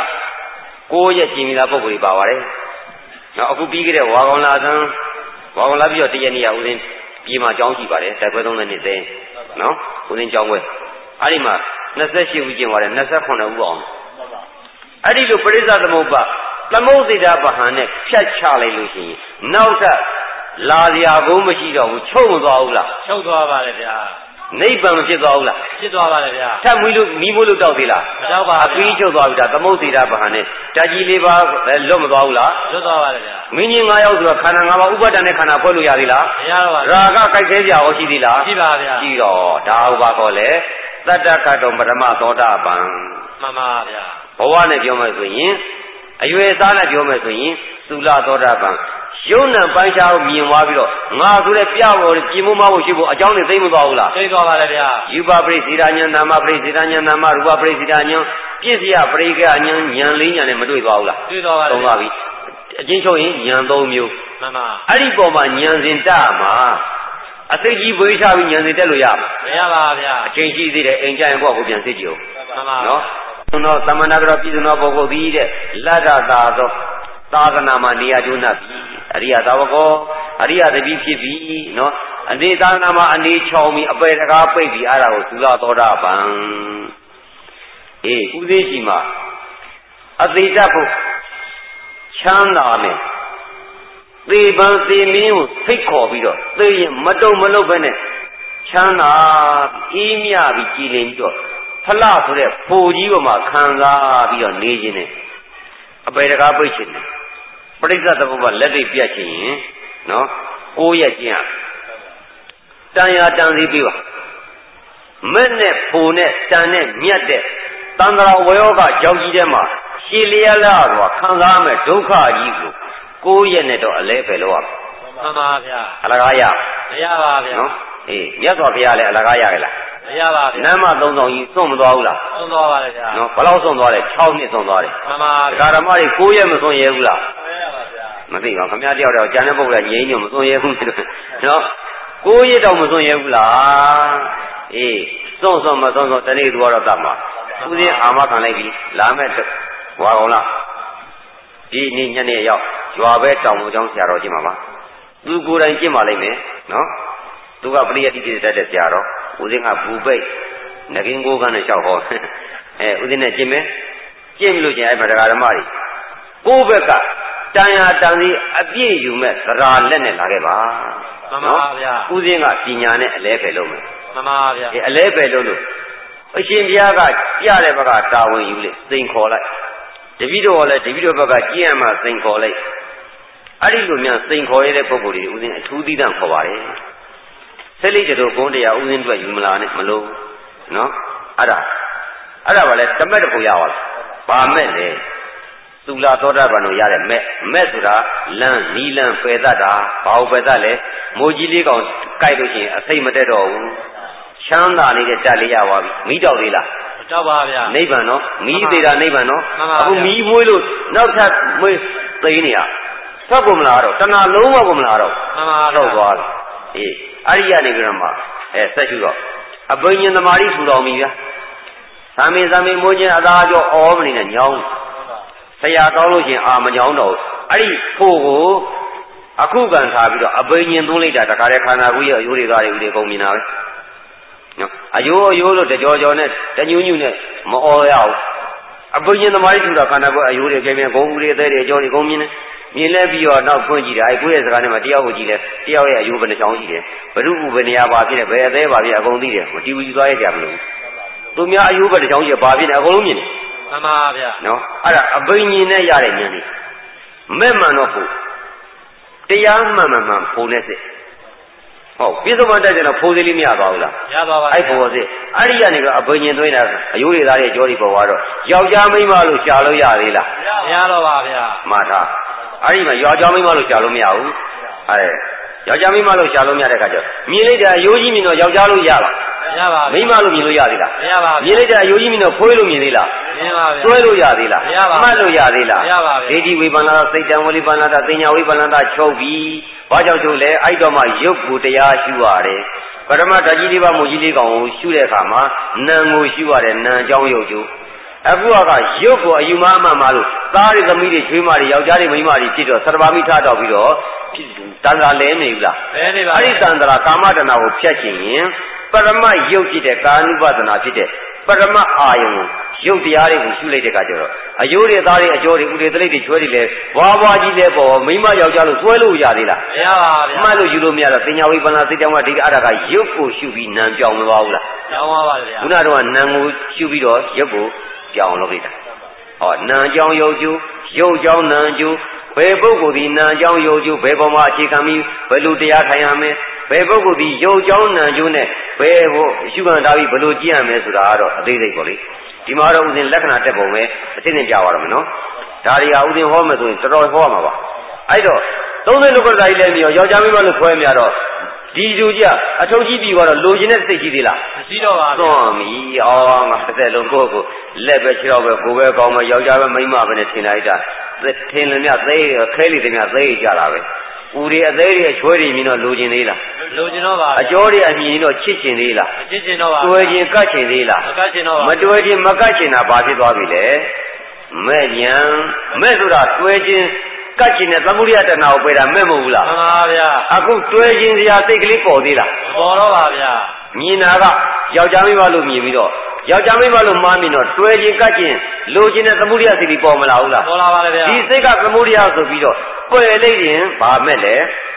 Speaker 2: 9ရက်ကျင့်ပြီးသားပုဂ္ဂိုလ်တွေပါပါတယ်နော်အခုပြီးခဲ့တဲ့ဝါကောင်လာပြီးတော့တရက်နေ့ရဥစဉ်ပြေမှာကြောင်းရှိပါတယ်တိုက်ပွဲ30နှစ်သိန်းနော်ဥစဉ်ကြောင်းပွဲအဲ့ဒီမှာ28ဦးကျင့်သွားတယ်29ဦးအောင်အဲ့ဒီလိုပရိစ္ဆသမုပ္ပါသမုဒ္ဒေတာပဟံနဲ့ဖြတ်ချလိုက်လို့ရှိရင်နောက်ထပ်လာစရာဘုံမရှိတော့ဘူးချုပ်မသွားဘူးလား
Speaker 3: ချုပ်သွားပါတယ်ဗျာ
Speaker 2: နိဗ္ဗာန်မဖြစ်သွားဘူးလား
Speaker 3: ဖြစ်သွားပါတယ်ဗျာ
Speaker 2: ထပ်မွေးလို့မီးမိုးလို့တောက်သေးလား
Speaker 3: မတောက်ပါဘူး
Speaker 2: အပြီးချုပ်သွားပြီဒါသမုဒ္ဒေတာပဟံနဲ့ဓာကြီးလေးပါလွတ်မသွားဘူးလား
Speaker 3: လွတ်သွားပါတယ်ဗျာ
Speaker 2: မင်းကြီး9ယောက်ဆိုတော့ခန္ဓာ5ပါးဥပါဒဏ်နဲ့ခန္ဓာဖွဲ့လို့ရသေးလား
Speaker 3: မရတော့ပါဘူး
Speaker 2: ရာဂကြိုက်ခဲကြရောရှိသေးလား
Speaker 3: ရှိပါဗျာ
Speaker 2: ရှိတော့ဒါဥပါခေါ်လေသတ္တခတ်တော်ပထမသောတာပန်
Speaker 3: မှန်ပါဗျာ
Speaker 2: ဘဝနဲ့ပြောမယ်ဆိုရင်အရွယ်သားနဲ့ပြောမယ်ဆိုရင်သုလသောတာပန်ယုံနဲ့ပိုင်းခြားကိုမြင်သွားပြီးတော့ငါဆိုတဲ့ပြပေါ်ပြင်မိုးမဖို့ရှိဖို့အကြောင်းတွေသိမသွားဘူးလား
Speaker 3: သိသွားပါလေဗျာ
Speaker 2: ယူပပရိသေရဉာဏ်နာမပရိသေရဉာဏ်နာမရူပပရိသေရဉာဏ်ပြည့်စရာပရိက္ခဉာဏ်၄ဉာဏ်နဲ့မတွေ့သွားဘူးလား
Speaker 3: တွေ့သွားပါလေ
Speaker 2: သုံးပါပြီအချင်းချုပ်ရင်ဉာဏ်၃မျိုး
Speaker 3: မှန်ပါ
Speaker 2: အဲ့ဒီပုံမှာဉာဏ်စဉ်တမှာအသိကြီးဝေးချပြီးဉာဏ်စဉ်တက်လို့ရမှာ
Speaker 3: မရပါဗျာ
Speaker 2: အချင်းရှိသေးတယ်အိမ်ကြရင်ကိုယ့်ကိုပြန်စစ်ကြည့်
Speaker 3: အောင်မှန်ပါ
Speaker 2: နော်သောသမဏဂရပြည်သောပုဂ္ဂိုလ်သည်တဲ့လတ္တသာသောသာသနာမှာနေရာကျိုးနှပ်ပြီအရိယသာဝကောအရိယတပိဖြစ်ပြီနော်အနေသာသနာမှာအနေချောင်ပြီးအပယ်တကားပိတ်ပြီးအဲ့ဒါကိုသုလသောတာပန်ဥသိရှိမှာအသေးတတ်ဖို့ချမ်းသာမယ်သေပန်သေမင်းကိုဖိတ်ခေါ်ပြီးတော့သေရင်မတုံမလုပ်ပဲနဲ့ချမ်းသာအေးမြပြီးကြည်လင်ပြီးတော့ဖလဆိုတဲ့ဖိုကြီးပေါ်မှာခံစားပြီးတော့နေခြင်းနဲ့အပေတကားပိတ်ခြင်းနဲ့ပရိစ္ဆသမုပ္ပါလက်တွေပြတ်ခြင်းရင်နော်9ရက်ကျင့်ရတန်ရာတန်စီပြီးပါမဲ့နဲ့ဖိုနဲ့တန်နဲ့မြတ်တဲ့တန်ត្រာဝယောကကြောက်ကြီးထဲမှာရှည်လျက်လာတော့ခံစားမဲ့ဒုက္ခကြီးကို9ရက်နဲ့တော့အလဲပဲလို့ရ
Speaker 3: မှန်ပါဗျာ
Speaker 2: အလကားရ
Speaker 3: မရပါဗျာ
Speaker 2: နော်မြတ်စွာဘုရားလည်းအလကားရကြလား
Speaker 3: မရပါဘူး
Speaker 2: နမ်းမ3000ကြီးစွန့်မသွားဘူးလား
Speaker 3: စွန့်သွားပါလေဗျာ
Speaker 2: နော်ဘယ်လောက်စွန့်သွားလဲ6နှစ်စွန့်သွားတယ်
Speaker 3: မှန်ပါဗျ
Speaker 2: ာဓမ္မတွေ9ရက်မစွန့်ရဲဘူးလား
Speaker 3: မရပါဗျာ
Speaker 2: မသိပါဘူးခင်ဗျားတယောက်တည်းကျန်တဲ့ပုဂ္ဂိုလ်ကငြိမ်းညွတ်မစွန့်ရဲဘူးနော်9ရက်တော့မစွန့်ရဲဘူးလားစွန့်မစွန့်တနေ့သူကတော့တတ်မှာဦးစင်းအာမခံလိုက်ပြီလာမဲ့ဝါကောင်လားဒီနေ့ညနေရောက်ရွာပဲတောင်ပေါ်ကျောင်းဆရာတော်ကျင့်ပါပါသူကိုယ်တိုင်ကျင့်ပါလိမ့်မယ်နော်သူကပရိယတိတိတတ်တဲ့ဆရာတော်ဦးစင်းကဘူပိတ်ငကင်းကိုကန်းနဲ့လျှောက်ဟောဦးစင်းနဲ့ကျင့်မယ်ကျင့်လို့ကျင်အဲ့မှာတရားဓမ္မတွေကိုယ့်ဘက်ကတန်ရာတန်စီအပြည့်ယူမဲ့သရာလက်နဲ့လာခဲ့ပါ
Speaker 3: မှန်ပါဗျာ
Speaker 2: ဦးစင်းကပညာနဲ့အလဲပဲလုပ်မယ်
Speaker 3: မှန်ပါဗျာ
Speaker 2: အလဲပဲလုပ်လို့အရှင်ဘုရားကပြတဲ့ဘက်ကတာဝန်ယူလိုက်စိန်ခေါ်လိုက်တပည့်တော်ကလည်းတပည့်တော်ဘက်ကကျင့်ရမှစိန်ခေါ်လိုက်အဲ့ဒီလိုများစိန်ခေါ်ရတဲ့ပုဂ္ဂိုလ်တွေဦးစင်းအထူးသီးသန့်ခေါ်ပါတယ်ဆက်လိတို့ဘုန်းတရားဦးစင်းတို့ယူမလာနဲ့မလို့နော်အဲ့ဒါပါလေတမက်တခုရပါလားဘာမဲ့လဲသုလသောတာပန်တို့ရတဲ့မဲ့ဆိုတာလမ်းနီးလမ်းပယ်တတ်တာဘာလို့ပယ်တတ်လဲမိုးကြီးလေးကောင်ကြိုက်လို့ရှိရင်အစိမ့်မတက်တော့ဘူးချမ်းသာနေတဲ့တက်လေးရပါပြီမိတောက်သေးလား
Speaker 3: မတောက်ပါဗျာ
Speaker 2: နိဗ္ဗာန်နော်မီးသေးတာနိဗ္ဗာန်နော်အခုမီးမွေးလို့နောက်ထပ်မွေးသိနေရထွက်ကုန်မလားတော့တဏှာလုံးဝကုန်မလားတော့
Speaker 3: မှန်ပါ
Speaker 2: တော့သွားတယ်အဲ့ဒီကနေပြီးတော့မှဆက်ရှိတော့အဘိညာဉ်သမารိထူတော်မီဗျာသာမင်းမိုးခြင်းအသာကြောအောမနေနဲ့ညောင်းဆရာကောင်းလို့ရှင်အာမညောင်းတော့အဲ့ဒီဖို့ကိုအခုကန်ထားပြီးတော့အဘိညာဉ်သွင်းလိုက်တာတခါတည်းခန္ဓာကိုယ်ရဲ့အယိုးတွေသားတွေကုန်မြင်တာပဲနော်အယိုးလို့တကြောနဲ့တညူးညူးနဲ့မအော်ရဘူးအဘိညာဉ်သမารိထူတာခန္ဓာကိုယ်အယိုးတွေကျင်းပြန်ဂုံဦးတွေအသေးတွေအကြောတွေကုန်မြင်တယ်မြင်လဲပြီးတော့နောက်ဖွင့်ကြည့်တာကိုယ့်ရဲ့စကားနဲ့မှတယောက်ကိုကြည့်လဲတယောက်ရဲ့အယိုးဘယ်နှချောင်းရှိတယ်ဘ누구ဘယ်နေရာပါဖြစ်တယ်ဘယ်အသေးပါဖြစ်အကုန်သိတယ်မတီးဘူးသွားရကြမလို့သူများအယိုးဘယ်နှချောင်းရှိပါဖြစ်တယ်အကုန်လုံးမြင်တယ်
Speaker 3: မှန်ပါဗျာ
Speaker 2: နော်အဲ့ဒါအဘိညာဉ်နဲ့ရတဲ့ဉာဏ်လေးမဲ့မှန်တော့ဖို့တရားမှန်ဖို့နဲ့စစ်ဟုတ်ပြစ္ဆုတ်ပန်တိုက်တယ်တော့ဖိုးသေးလေးမရသွားဘူးလား
Speaker 3: ရသွားပါ
Speaker 2: အဲ့ဖိုးသေးအဲ့ဒီကနေကအဘိညာဉ်သွင်းတာအယိုးတွေသားရဲ့ကြောတွေပေါ်သွားတော့ယောက်ျားမိန်းမလို့ရှာလို့ရသေးလား
Speaker 3: မရတော့ပါဗျာ
Speaker 2: မှတ်ထားအဲ့ဒီမှာယောက်ျားမိန်းမလို့ရှာလို့မရဘူးအဲ့ယောက်ျားမိန်းမလို့ရှာလို့မရတဲ့ခါကျမြင်လိုက်တဲ့အယိုးကြီးမြင်တော့ယောက်ျားလို့ရလား
Speaker 3: မရပါဘူး
Speaker 2: မိန်းမလို့မြင်လို့ရသေးလား
Speaker 3: မရပါဘူး
Speaker 2: မြင်လိုက်တဲ့အယိုးကြီးမြင်တော့ဖွေးလို့မြင်သေးလား
Speaker 3: မြင်ပါဗျာ
Speaker 2: တွဲလို့ရသေးလား
Speaker 3: မရပါဘူး
Speaker 2: မှတ်လို့ရသေးလား
Speaker 3: မရပါဘူး
Speaker 2: ဒေတိဝိပန္နစိတ်တံဝလိပန္နတာသိညာဝိပန္နတာချုပ်ပြီးဘာကြောင့်ချုပ်လဲအဲ့တော့မှရုပ်ကိုတရားရှုရတယ်ပရမတ္တကြီးလေးပါမူကြီးလေးကောင်ကိုရှုတဲ့အခါမှာနာမ်ကိုရှုရတယ်နာမ်အကြောင်းရုပ်ကျိုးအခုကရုပ်ကိုအယူမအမှန်မှလို့သားတွေသမီးတွေချွေးမတွေယောက်ျားတွေမိန်းမတွေဖြစ်တော့သရဘာမိထားတော့ပြီးတော့တန်ត្រာလဲနေဘူးလား
Speaker 3: လဲနေပါ
Speaker 2: အဲ့ဒီတန်ត្រာကာမတဏကိုဖျက်ခြင်းရင်ပရမရုပ်ဖြစ်တဲ့ကာနုပဒနာဖြစ်တဲ့ပရမအာယုံရုပ်တရားတွေကိုရှုလိုက်တဲ့အခါကျတော့အယိုးတွေသားတွေအကျော်တွေဥတွေသလိပ်တွေချွဲတွေလဲဘွားဘွားကြီးလဲပေါ်မိန်းမယောက်ျားလို့ဆွဲလို့ရသေးလား
Speaker 3: မရပါဘူး
Speaker 2: မှတ်လို့ယူလို့မရတော့ပညာဝိပန္နစိတ်တောင်းကဒီအရာကရုပ်ကိုရှုပြီးနာမ်ပြောင်းမသွားဘူးလား
Speaker 3: ပြောင်းသွားပါဗျာ
Speaker 2: ခုနကတော့နာမ်ကိုရှုပြီးတော့ရုပ်ကိုပြောင်းလုပ်လိုက်တာဟောနာမ်ကြောင်းရုပ်ကျိုးရုပ်ကြောင်းနာမ်ကျိုးဘယ်ပုဂ္ဂိုလ်ဒီနာမ်ကြောင်းရုပ်ကျိုးဘယ်ပေါ်မှာအခြေခံပြီးဘယ်လိုတရားထိုင်ရမလဲဘယ်ပုဂ္ဂိုလ်ဒီရုပ်ကြောင်းနာမ်ကျိုးနဲ့ဘယ်ဟိုရှုခံထားပြီးဘယ်လိုကြည့်ရမလဲဆိုတာကတော့အသေးစိတ်ပေါ့လေဒီမှာတော့ဥစဉ်လက္ခဏာတက်ပုံပဲအသိဉာဏ်ကြပါတော့မယ်နော်ဒါတွေကဥစဉ်ဟောမယ်ဆိုရင်တော်တော်ဟောရမှာပါအဲ့တော့30လောကဓာတ်ကြီးလည်းမြောက်ယောက်ျားမိန်းမလို့ခွဲမြတော့ဒီလူကြီးအထုပ်ကြီးပြီးတော့လိုချင်တဲ့စိတ်ကြီးသေးလား
Speaker 3: မရှိတော့ပါဘူး
Speaker 2: သွန်ပြီအော်ငါတစ်လုံးကိုလက်ပဲခြေတော့ပဲကိုယ်ပဲကောင်းမယ်ယောက်ျားပဲမိန်းမပဲနဲ့ထင်လိုက်တာထင်လည်းမြသေးခဲလိတဲ့မြသေးကြတာပဲဦးတွေအသေးတွေအချွဲတွေမြင်တော့လိုချင်သေးလား
Speaker 3: လိုချင်တော့ပါ
Speaker 2: အကျော်တွေအမြင်တော့ချစ်ချင်သေးလား
Speaker 3: ချစ်ချင်တော့ပါ
Speaker 2: တွေ့ချင်ကတ်ချင်သေးလား
Speaker 3: မကတ်ချင်တော့ပါ
Speaker 2: မတွေ့ချင်မကတ်ချင်တာဘာဖြစ်သွားပြီလဲမဲ့ညာမဲ့ဆိုတာတွေ့ချင်ကတ်ချင်တဲ့သမုဒိယတဏှာကိုပယ်တာမဲ့မဟုတ်ဘူးလား
Speaker 3: မှန်ပါဗျာ
Speaker 2: အခုတွေ့ချင်စရာစိတ်ကလေးပေါ်သေးလား
Speaker 3: ပေါ်တော့ပါဗျာ
Speaker 2: မြင်တာကယောက်ျားမိန်းမလို့မြင်ပြီးတော့ယောက်ျားမိန်းမလို့မှားမြင်တော့တွေ့ချင်ကတ်ချင်လိုချင်တဲ့သမုဒိယစိတ်ကြီးပေါ်မလာဘူးလား
Speaker 3: ပေါ်လာပါလေဗျာ
Speaker 2: ဒီစိတ်ကသမုဒိယဆိုပြီးတော့ပယ်လိုက်ရင်ဘာမဲ့လဲ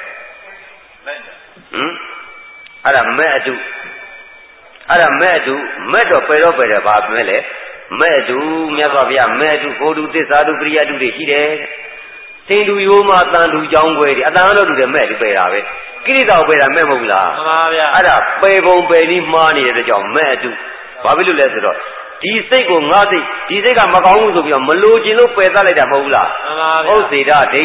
Speaker 2: အဲ့ဒါမဲ့အတုအဲ့ဒါမဲ့အတုမဲ့တော့ပယ်တော့ပယ်တယ်ဘာမဲ့လဲမဲ့အတုမြတ်စွာဘုရားမဲ့အတုကိုတုသစ္စာတုပရိယတုတွေရှိတယ်သင်္တူရိုးမှာတန်တူကြောင်းခွဲတွေအတန်လို့တူတယ်မဲ့ဒီပယ်တာပဲကိရိတာကိုပယ်တာမဲ့မဟုတ်လား
Speaker 3: မှန်ပါဗျာ
Speaker 2: အဲ့ဒါပယ်ပုံပယ်နည်းမှားနေတဲ့ကြောင့်မဲ့အတုဘာဖြစ်လို့လဲဆိုတော့ဒီစိတ်ကိုငါစိတ်ဒီစိတ်ကမကောင်းဘူးဆိုပြီးတော့မလိုချင်လို့ပယ်သလိုက်တာမဟုတ်ဘူးလား
Speaker 3: မှန်ပါဗျာ
Speaker 2: ဥစ္စေဒဒိဋ္ဌိ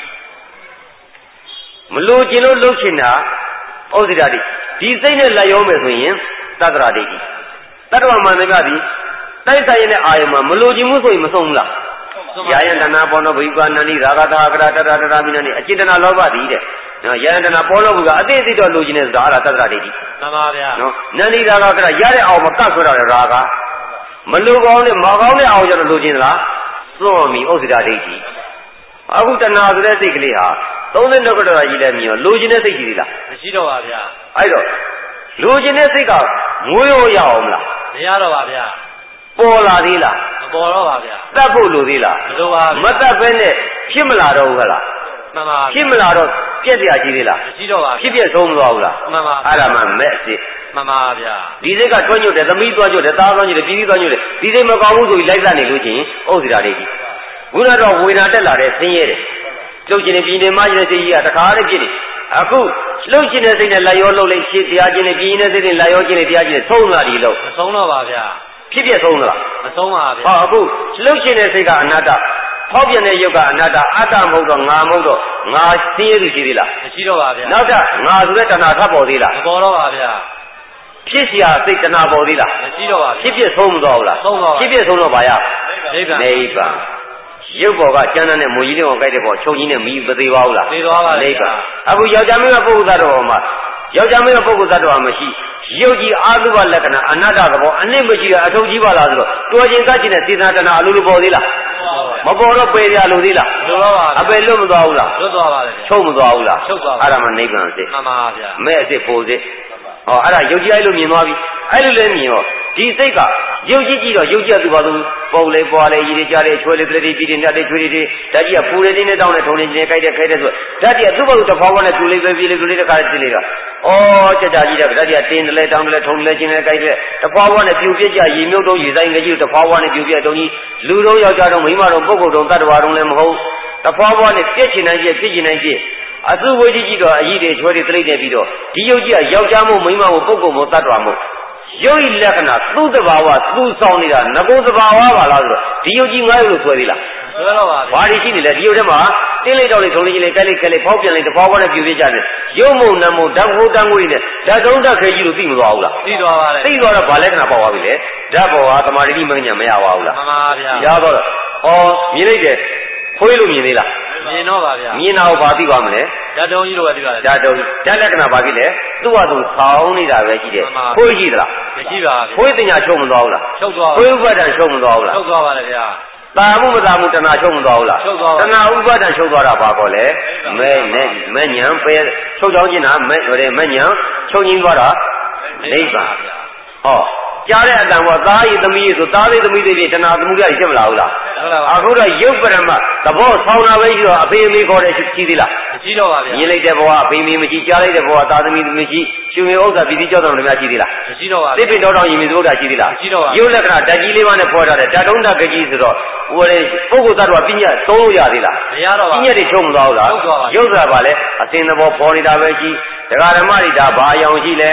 Speaker 2: မလိုချင်လို့လှုပ်ချင်တာဥစ္စေဒဒိဋ္ဌိဒီစိတ်နဲ့လက်ရောမယ်ဆိုရင်သတ္တရာဒိဋ္ဌိတတ္တဝမှန်တယ်ကဒီတိုက်ဆိုင်တဲ့အာယုံမှာမလိုချင်မှုဆိုရင်မဆုံးဘူးလားယာယံတနာပေါ်တော့ဘိက္ခာနန္ဒီရာဂတာကရတတတမိနနိအจิตနာလောဘတည်တဲ့နော်ယာယံတနာပေါ်လို့ကအတိအသိတော့လိုချင်တဲ့ဆိုတာအဲ့ဒါသတ္တရာဒိဋ္ဌိ
Speaker 3: မှန်ပါဗျာ
Speaker 2: နော်နန္ဒီရာဂကရရတဲ့အောင်မကတ်ဆွဲတာလေရာဂမလိုကောင်းနဲ့မကောင်းတဲ့အောင်ကျတော့လိုချင်သလားစွန့်မီဥစ္စေဒဒိဋ္ဌိအခုတဏှာဆိုတဲ့စိတ်ကလေးဟာ30လောကဓာတ်ကြီးလည်းမြင်ရောလိုချင်တဲ့စိတ်ကြီးသေးလား
Speaker 3: မရှိတော့ပါဗျာ
Speaker 2: အဲ့တော့လိုချင်တဲ့စိတ်ကငွေရောရအောင်မလား
Speaker 3: မရတော့ပါဗျာ
Speaker 2: ပေါ်လာသေးလား
Speaker 3: မပေါ်တော့ပါဗျာ
Speaker 2: တတ်ဖို့လိုသေးလား
Speaker 3: မလိုပါဘူး
Speaker 2: မတတ်ဘဲနဲ့ဖြစ်မလာတော့ဘူးဟဲ့လား
Speaker 3: မှန်ပါ
Speaker 2: ဖြစ်မလာတော့ပြက်စရာကြီးသေးလား
Speaker 3: မရှိတော့ပါ
Speaker 2: ဖြစ်ပြက်ဆုံးမသွားဘူးလား
Speaker 3: မှန်ပါ
Speaker 2: အဲ့ဒါမှမဲ့အစ်
Speaker 3: မှန်ပါဗျာ
Speaker 2: ဒီစိတ်ကတွန်းညွတ်တယ်သမီးတွန်းညွတ်တယ်သားတွန်းညွတ်တယ်ပြည်ပြီးတွန်းညွတ်တယ်ဒီစိတ်မကောင်းဘူးဆိုပြီးလိုက်စားနေလို့ချင်းဥစ္စေတာတွေကြီးခုနတော့ဝေဒနာတက်လာတဲ့ဆင်းရဲတယ်လှုပ်ခြင်းနဲ့ပြည်နေမှကျတဲ့စိတ်ကြီးကတခါတည်းဖြစ်နေအခုလှုပ်ခြင်းနဲ့စိတ်နဲ့လက်ရောလှုပ်လိုက်ရှင်းတရားခြင်းနဲ့ပြည်နေတဲ့စိတ်နဲ့လက်ရောခြင်းနဲ့တရားခြင်းနဲ့ဆုံးလာပြီလို့
Speaker 3: မဆုံးတော့ပါဗျာ
Speaker 2: ဖြစ်ပြဆုံးလား
Speaker 3: မဆုံးပါဗျာ
Speaker 2: ဟောအခုလှုပ်ခြင်းနဲ့စိတ်ကအနတ္တဖောက်ပြန်တဲ့ယုတ်ကအနတ္တအတ္တမဟုတ်တော့ငါမဟုတ်တော့ငါဆင်းရဲသူရှိသေးလား
Speaker 3: မရှိတော့ပါဗျာ
Speaker 2: နောက်ထပ်ငါဆိုတဲ့တဏှာထပ်ပေါ်သေးလား
Speaker 3: မပေါ်တော့ပါဗျာ
Speaker 2: ဖြစ်เสียစိတ်တဏှာပေါ်သေးလား
Speaker 3: မရှိတော့ပါဘူး
Speaker 2: ဖြစ်ပြဆုံးမသွားဘူးလား
Speaker 3: ဆုံးတော့
Speaker 2: ဖြစ်ပြဆုံးတော့ဘာရ
Speaker 3: နိဗ္ဗာန်
Speaker 2: နိဗ္ဗာန်ရုပ်ပေါ်ကကျမ်းတဲ့မူကြီးလေးကိုကြိုက်တဲ့ပေါ်ချုပ်ကြီးနဲ့မီးမသေးပါဘူးလား
Speaker 3: သေးသွားပါ
Speaker 2: နိဗ္ဗာန်အခုယောက်ျားမင်းကပုဂ္ဂိုလ်သတ္တဝါမှာယောက်ျားမင်းကပုဂ္ဂိုလ်သတ္တဝါမရှိရုပ်ကြီးအာသုဘလက္ခဏာအနတ္တသဘောအနစ်မရှိတဲ့အထုပ်ကြီးပါလားဆိုတော့တော်ခြင်းကတ်ခြင်းနဲ့စေတနာတဏှာအလိုလိုပေါ်သေးလားမပေါ်တော့ပယ်ရလို့သေးလား
Speaker 3: လွတ်သွားပါ
Speaker 2: အပယ်လွတ်မသွားဘူးလား
Speaker 3: လွတ်သွားပါတယ်
Speaker 2: ချုပ်မသွားဘူးလား
Speaker 3: ချုပ်သွားပါ
Speaker 2: အဲ့ဒါမှနိဗ္ဗာန်စစ်
Speaker 3: မှန်ပါဗျာ
Speaker 2: မဲ့အစ်ဖို့စစ်ဟောအဲ့ဒါယုတ်ကြီးအဲ့လိုမြင်သွားပြီအဲ့လိုလဲမြင်ရောဒီစိတ်ကယုတ်ကြီးကြည့်တော့ယုတ်ကြီးသူပါသူပုံလေပွားလေရည်ရကြလေချွဲလေတတိပြည်တင်တတ်တဲ့ချွေးတွေဓာတ်ကြီးကပူလေတင်းနဲ့တောင်းနဲ့ထုံနေခြင်းကြိုက်တဲ့ခဲတဲ့ဆိုဓာတ်ကြီးကသူ့ဘာသူတစ်ဖောက်ဖောက်နဲ့ကျူလေးပဲပြေးလေကျူလေးတစ်ခါတည်းလိုက်တော့ဩကြကြကြီးတဲ့ဓာတ်ကြီးကတင်းတယ်လဲတောင်းတယ်လဲထုံတယ်လဲခြင်းလဲကြိုက်တဲ့တစ်ဖောက်ဖောက်နဲ့ပြူပြစ်ကြရေမြုပ်တော့ရေဆိုင်ငကြီးတစ်ဖောက်ဖောက်နဲ့ပြူပြစ်တုံးကြီးလူတော့ယောက်ျားတော့မိန်းမတော့ပုဂ္ဂိုလ်တော့တတ္တဝါတော့လည်းမဟုတ်တစ်ဖောက်ဖောက်နဲ့ပြစ်ချင်နိုင်ပြစ်ဖြစ်ချင်နိုင်ပြစ်အစုဝိကြီးတော့အကြီးတွေချွဲတွေတိတ်နေပြီးတော့ဒီယုတ်ကြီးကယောက်ျားမို့မိန်းမမို့ပုဂ္ဂိုလ်မို့တတ်တော်မို့ယုတ်ဤလက္ခဏာသူ့တဘာဝသူ့ဆောင်နေတာငကိုတဘာဝပါလားဆိုတော့ဒီယုတ်ကြီးငါ့ယုတ်လို့ဆွဲသေးလားဆွဲတော့ပါဘာတွေရှိနေလဲဒီယုတ်ထဲမှာတင်းလိုက်တော့လေထုံးလေးကြီးလေးကဲလေးကဲလေးဖောက်ပြန်လိုက်တဘောဘောနဲ့ပြူပြကြတယ်ရုပ်မုံနမုံဓာတ်ဟိုတန်းကိုကြီးနဲ့ဓာတ်တုံးဓာတ်ခဲကြီးလို့သိမသွားဘူးလားသိသွားပါလေသိသွားတော့ဘာလက္ခဏာပေါက်သွားပြီလေဓာတ်ပေါ်ဟာသမာဓိမဉ္ဇဉ်မရပါဘူးလားမှန်ပါဗျာရတော့မြင်လိုက်တယ်ခွေးလို့မြင်သေးလားမြင်တော့ပါဗျာမြင်တာကိုဘာသိပါမလဲဓာတ်တုံးကြီးလို့ပဲသိပါလေဓာတ်တုံးဓာတ်လက္ခဏာဘာဖြစ်လဲသူ့ဟာသူဆောင်းနေတာပဲရှိတယ်ခွေးရှိသလားမရှိပါဘူးခွေးတင်ညာချုပ်မသွားဘူးလားချုပ်သွားပါခွေးဥပဒံချုပ်မသွားဘူးလားချုပ်သွားပါလေဗျာတာမှုမတာမှုတဏှာချုပ်မသွားဘူးလားချုပ်သွားပါတဏှာဥပဒံချုပ်သွားတာဘာကောလဲမဲ့ညံပဲချုပ်ချောင်းခြင်းတာမဲ့ညံချုပ်ငင်းသွားတာနိဗ္ဗာန်ဟောကြားတဲ့အတန်ပေါ်သားရည်သမီးရည်ဆိုသားလေးသမီးလေးတွေတဏှာသမှုရရှိမလားဟုတ်လားအခုတော့ရုပ်ပရမသဘောဆောင်းတာပဲရှိတော့အဖေအမေခေါ်တဲ့ရှိသေးလားမရှိတော့ပါဗျာမြင်လိုက်တဲ့ဘဝအဖေအမေမရှိကြားလိုက်တဲ့ဘဝသားသမီးမရှိရှင်မေဥစ္စာပြည်တိကြောက်တော်များရှိသေးလားမရှိတော့ပါဘူးသိပင်တော်တော်ရင်မြင်သုဒ္ဓရှိသေးလားမရှိတော့ပါဘူးရုပ်လက္ခဏာဓာတ်ကြီးလေးပါးနဲ့ဖော်ထားတဲ့ဓာတ်တုံးဓာတ်ကြီးဆိုတော့ဟိုလေပုဂ္ဂိုလ်သတ္တဝါပညာသုံးလို့ရသေးလားမရတော့ပါဘူးပညာတွေချုပ်မသွားဘူးလားရုပ်ဆိုတာဗာလဲအစင်သဘောပေါ်နေတာပဲရှိတရားဓမ္မတွေဒါဘာအယောင်ရှိလဲ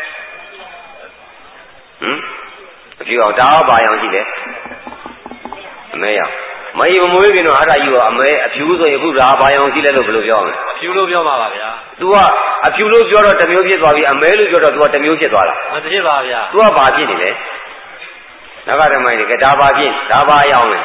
Speaker 2: အဖြူအောင်ဒါတော့ဘာအောင်ရှိလဲအမဲရောင်မယုံမွေးခင်တော့အားရယူအမဲအဖြူဆိုရင်အခုဒါဘာအောင်ရှိလဲလို့ဘယ်လိုပြောမလဲအဖြူလို့ပြောပါပါဗျာ तू ကအဖြူလို့ပြောတော့တစ်မျိုးဖြစ်သွားပြီအမဲလို့ပြောတော့ तू ကတစ်မျိုးဖြစ်သွားလားမဖြစ်ပါဗျာ तू ကဘာဖြစ်နေလဲနောက်ကဓမ္မတွေကဒါဘာဖြစ်ဒါဘာအောင်လဲ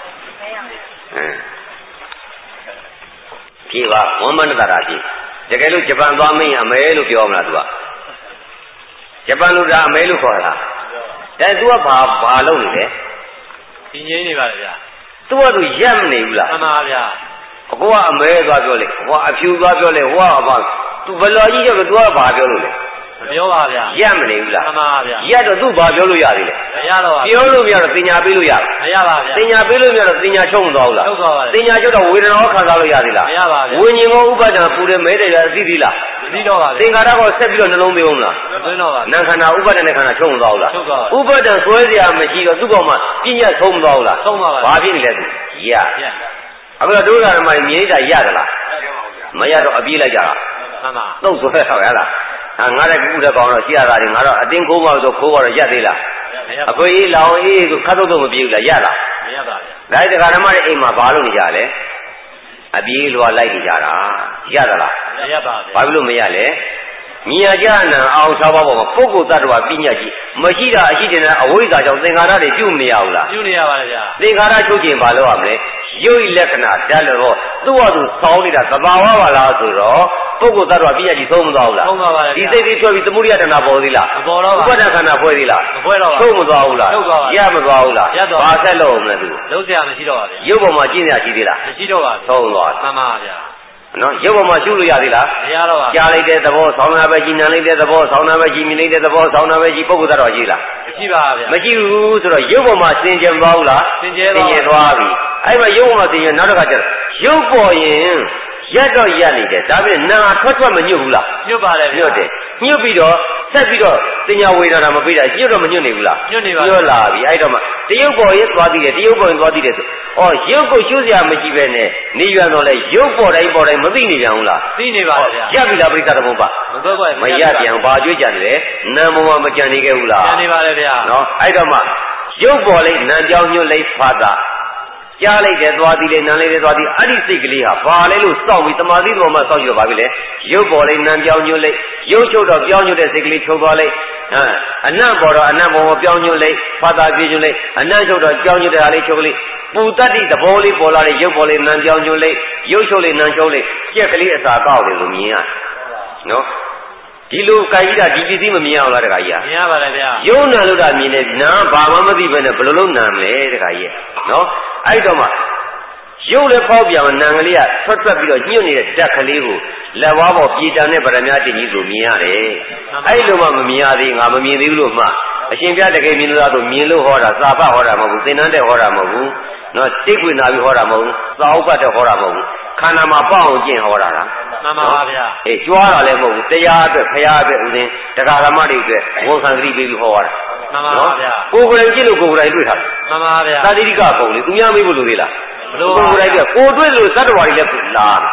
Speaker 2: ဖြေပါဝမ္မနတရာဖြေတကယ်လို့ဂျပန်သွားမင်းအမဲလို့ပြောမလား तू ကဂျပန်လူဒါအမဲလို့ခေါ်တာဒါ तू ကဘာလုပ်နေလဲဒီငိမ့်နေပါလေဗျာ तू က तू ရက်မနေဘူးလားမှန်ပါဗျာအကိုကအမဲသွားပြောလေဟိုကအဖြူသွားပြောလေဟိုကဘာ तू ဘလော်ကြီးကြောက်လို့ तू ကဘာပြောလို့လဲမပြောပါဗျာရက်မနေဘူးလားမှန်ပါဗျာရက်တော့ तू ဘာပြောလို့ရသေးလဲမရတော့ပါပြောလို့မရတော့ပညာပေးလို့ရမရပါဗျာပညာပေးလို့မရတော့ပညာချုပ်မသွားဘူးလားချုပ်သွားပါလေပညာချုပ်တော့ဝေဒနာကိုခံစားလို့ရသေးလားမရပါဗျာဝိညာဉ်ကိုဥပါဒံပူတယ်မဲတယ်ရသိသေးလားမသိတော့ပါဘူးသင်္ခါရကိုဆက်ပြီးတော့နှလုံးသွင်းအောင်လားမသွင်းတော့ပါဘူးနာခန္ဓာဥပါဒနဲ့ခန္ဓာချုပ်မသွားဘူးလားချုပ်သွားပါဥပါဒံဆွဲစရာမရှိတော့သူ့ကောင်မှပညာဆုံးမသွားဘူးလားဆုံးပါပါဘာဖြစ်နေလဲသူရအခုတော့ဒုက္ခဓမ္မမြင်လိုက်တာရသလားမရတော့အပြေးလိုက်ကြတာမှန်ပါနှုတ်ဆွဲတော့ရလားငါလည်းကုတဲ့ကောင်တော့ရှိရတာတွေငါတော့အတင်းခိုးပါဆိုခိုးပါတော့ရက်သေးလားအခွေအေးလောင်အေးကိုခတ်တော့မပြေဘူးလားရလားမရပါဘူးဒါတရားဓမ္မရဲ့အိမ်မှာဘာလို့နေကြလဲအပြေးလွာလိုက်နေကြတာရသလားမရပါဘူးဘာလို့မရလဲမြညာကြနံအောင်၆ပါးပေါ်မှာပုဂ္ဂိုလ်တ attva ပညာကြီးမရှိတာအရှိတဲ့အဝိဇ္ဇာကြောင့်သင်္ခါရတွေပြုမနေရဘူးလားပြုနေရပါလေဗျာသင်္ခါရချုပ်ခြင်းဘာလို့ရမလဲရုပ်ဤလက္ခဏာဓာတ်လို့သူ့ဟာသူဆောင်းနေတာသဘာဝပါလားဆိုတော့ပုဂ္ဂိုလ်တ attva ပညာကြီးသုံးမသွားဘူးလားသုံးသွားပါလေဒီစိတ်ကြီးထွက်ပြီးသမုဒိယတဏပေါ်သေးလားမပေါ်တော့ပါဘူးဥပဒခန္ဓာဖွဲ့သေးလားမဖွဲ့တော့ပါဘူးသုံးမသွားဘူးလားသုံးသွားပါရမသွားဘူးလားဘာဆက်လို့မလဲသူလုံးစရာမရှိတော့ပါဗျာရုပ်ပေါ်မှာကျင့်ရရှိသေးလားမရှိတော့ပါဘူးသုံးသွားမှန်ပါဗျာနော်ရုပ်ပေါ်မှာရှုလို့ရသေးလားမရတော့ပါဘူးကြားလိုက်တဲ့သဘောဆောင်းတာပဲကြည်နံလိုက်တဲ့သဘောဆောင်းတာပဲကြည်မြင်လိုက်တဲ့သဘောဆောင်းတာပဲကြည်ပုဂ္ဂိုလ်တော်ရှိလားမရှိပါဗျာမရှိဘူးဆိုတော့ရုပ်ပေါ်မှာသင်ကျင်သွားဘူးလားသင်ကျင်သွားပြီအဲ့မှာရုပ်ပေါ်မှာသင်ကျင်နောက်တစ်ခါကျတော့ရုပ်ပေါ်ရင်ရက်တော့ရက်နေတယ်ဒါပေမဲ့နာထွက်မညွတ်ဘူးလားညွတ်ပါတယ်ညွတ်တယ်ညွတ်ပြီးတော့ဆက်ပြီးတော့တင်ညာဝေဒနာမပေးတာညွတ်တော့မညွတ်နေဘူးလားညွတ်နေပါညွတ်လာပြီအဲ့တော့မှတရုပ်ပေါ်ရဲ့သွားသေးတယ်တရုပ်ပေါ်ရင်သွားသေးတယ်ဆိုရုပ်ကိုရှုစရာမရှိပဲနဲ့နေရတော့လဲရုပ်ပေါ်တိုင်းမသိနေပြန်ဘူးလားသိနေပါဗျာရပြီလားပြိဿတဘုံပါမတော့ပါမရပြန်ဘာကြွေးကြတယ်နာမ်ပေါ်မှာမကြံနေခဲ့ဘူးလားကြံနေပါလေဗျာနော်အဲ့တော့မှရုပ်ပေါ်လိုက်နာမ်ကြောင်းညွတ်လိုက်ဖာတာကြားလိုက်တယ်သွားသည်လေနားလိုက်တယ်သွားသည်အဲ့ဒီစိတ်ကလေးဟာဘာလဲလို့စောင့်ပြီးတမာသီတော်မှာစောင့်ကြည့်တော့ပါပြီလေရုပ်ပေါ်လေးနာမ်ပြောင်းညွတ်လိုက်ရုပ်ချုပ်တော့ပြောင်းညွတ်တဲ့စိတ်ကလေးချုပ်သွားလိုက်အနံ့ပေါ်တော့အနံ့ပေါ်မှာပြောင်းညွတ်လိုက်ဖာသာပြေညွတ်လိုက်အနံ့ချုပ်တော့ပြောင်းညွတ်တဲ့ဟာလေးချုပ်ကလေးပူတတ်တဲ့သဘောလေးပေါ်လာတဲ့ရုပ်ပေါ်လေးနာမ်ပြောင်းညွတ်လိုက်ရုပ်ချုပ်လေးနာမ်ချုပ်လိုက်ကြက်ကလေးအစာကောက်တယ်လို့မြင်ရနော်ဒီလိုကိုင်ကြီးတာဒီပစ္စည်းမမြင်အောင်လားတခါကြီးမြင်ရပါလေဗျာယုံနာလို့တာမြင်နေနာဘာမှမသိဘဲနဲ့ဘယ်လိုလုပ်နာမလဲတခါကြီးနော်အဲ့တော့မှရုပ်လည်းပေါက်ပြောင်နာငလေးကထွက်ပြီးတော့ညှို့နေတဲ့ဓာတ်ကလေးကိုလက်ဝါးပေါ်ပြည်တန်တဲ့ဗရမ ्या တင်ကြီးဆိုမြင်ရတယ်အဲ့လိုမှမမြင်ရသေးငါမမြင်သေးဘူးလို့မှအရှင်ပြတကယ်မြင်လို့ဆိုမြင်လို့ဟောတာစာဖတ်ဟောတာမဟုတ်ဘူးသင်္นานတဲ့ဟောတာမဟုတ်ဘူးနော်တိတ်ခွေနာပြီးဟောတာမဟုတ်ဘူးသာဥပ္ပတ်တဲ့ဟောတာမဟုတ်ဘူးခန္ဓာမှာပေါအောင်ကျင့်ဟောတာလားမှန်ပါပါဗျာအေးကြွားတာလည်းမဟုတ်ဘူးတရားအတွက်ဖရာအတွက်ဥစဉ်တရားဓမ္မတွေအတွက်ဝန်ခံကြည့်ပြီးဟောတာမှန်ပါပါဗျာကိုယ်ကိုယ်တိုင်ကြည့်လို့ကိုယ်ကိုယ်တိုင်တွေ့တာမှန်ပါဗျာသာတိကပုံလေသူများမေးဖို့လိုသေးလားဘလို့ကိုယ်ကိုယ်တိုင်ကကိုယ်တွေ့လို့သတ္တဝါတွေလည်းလာ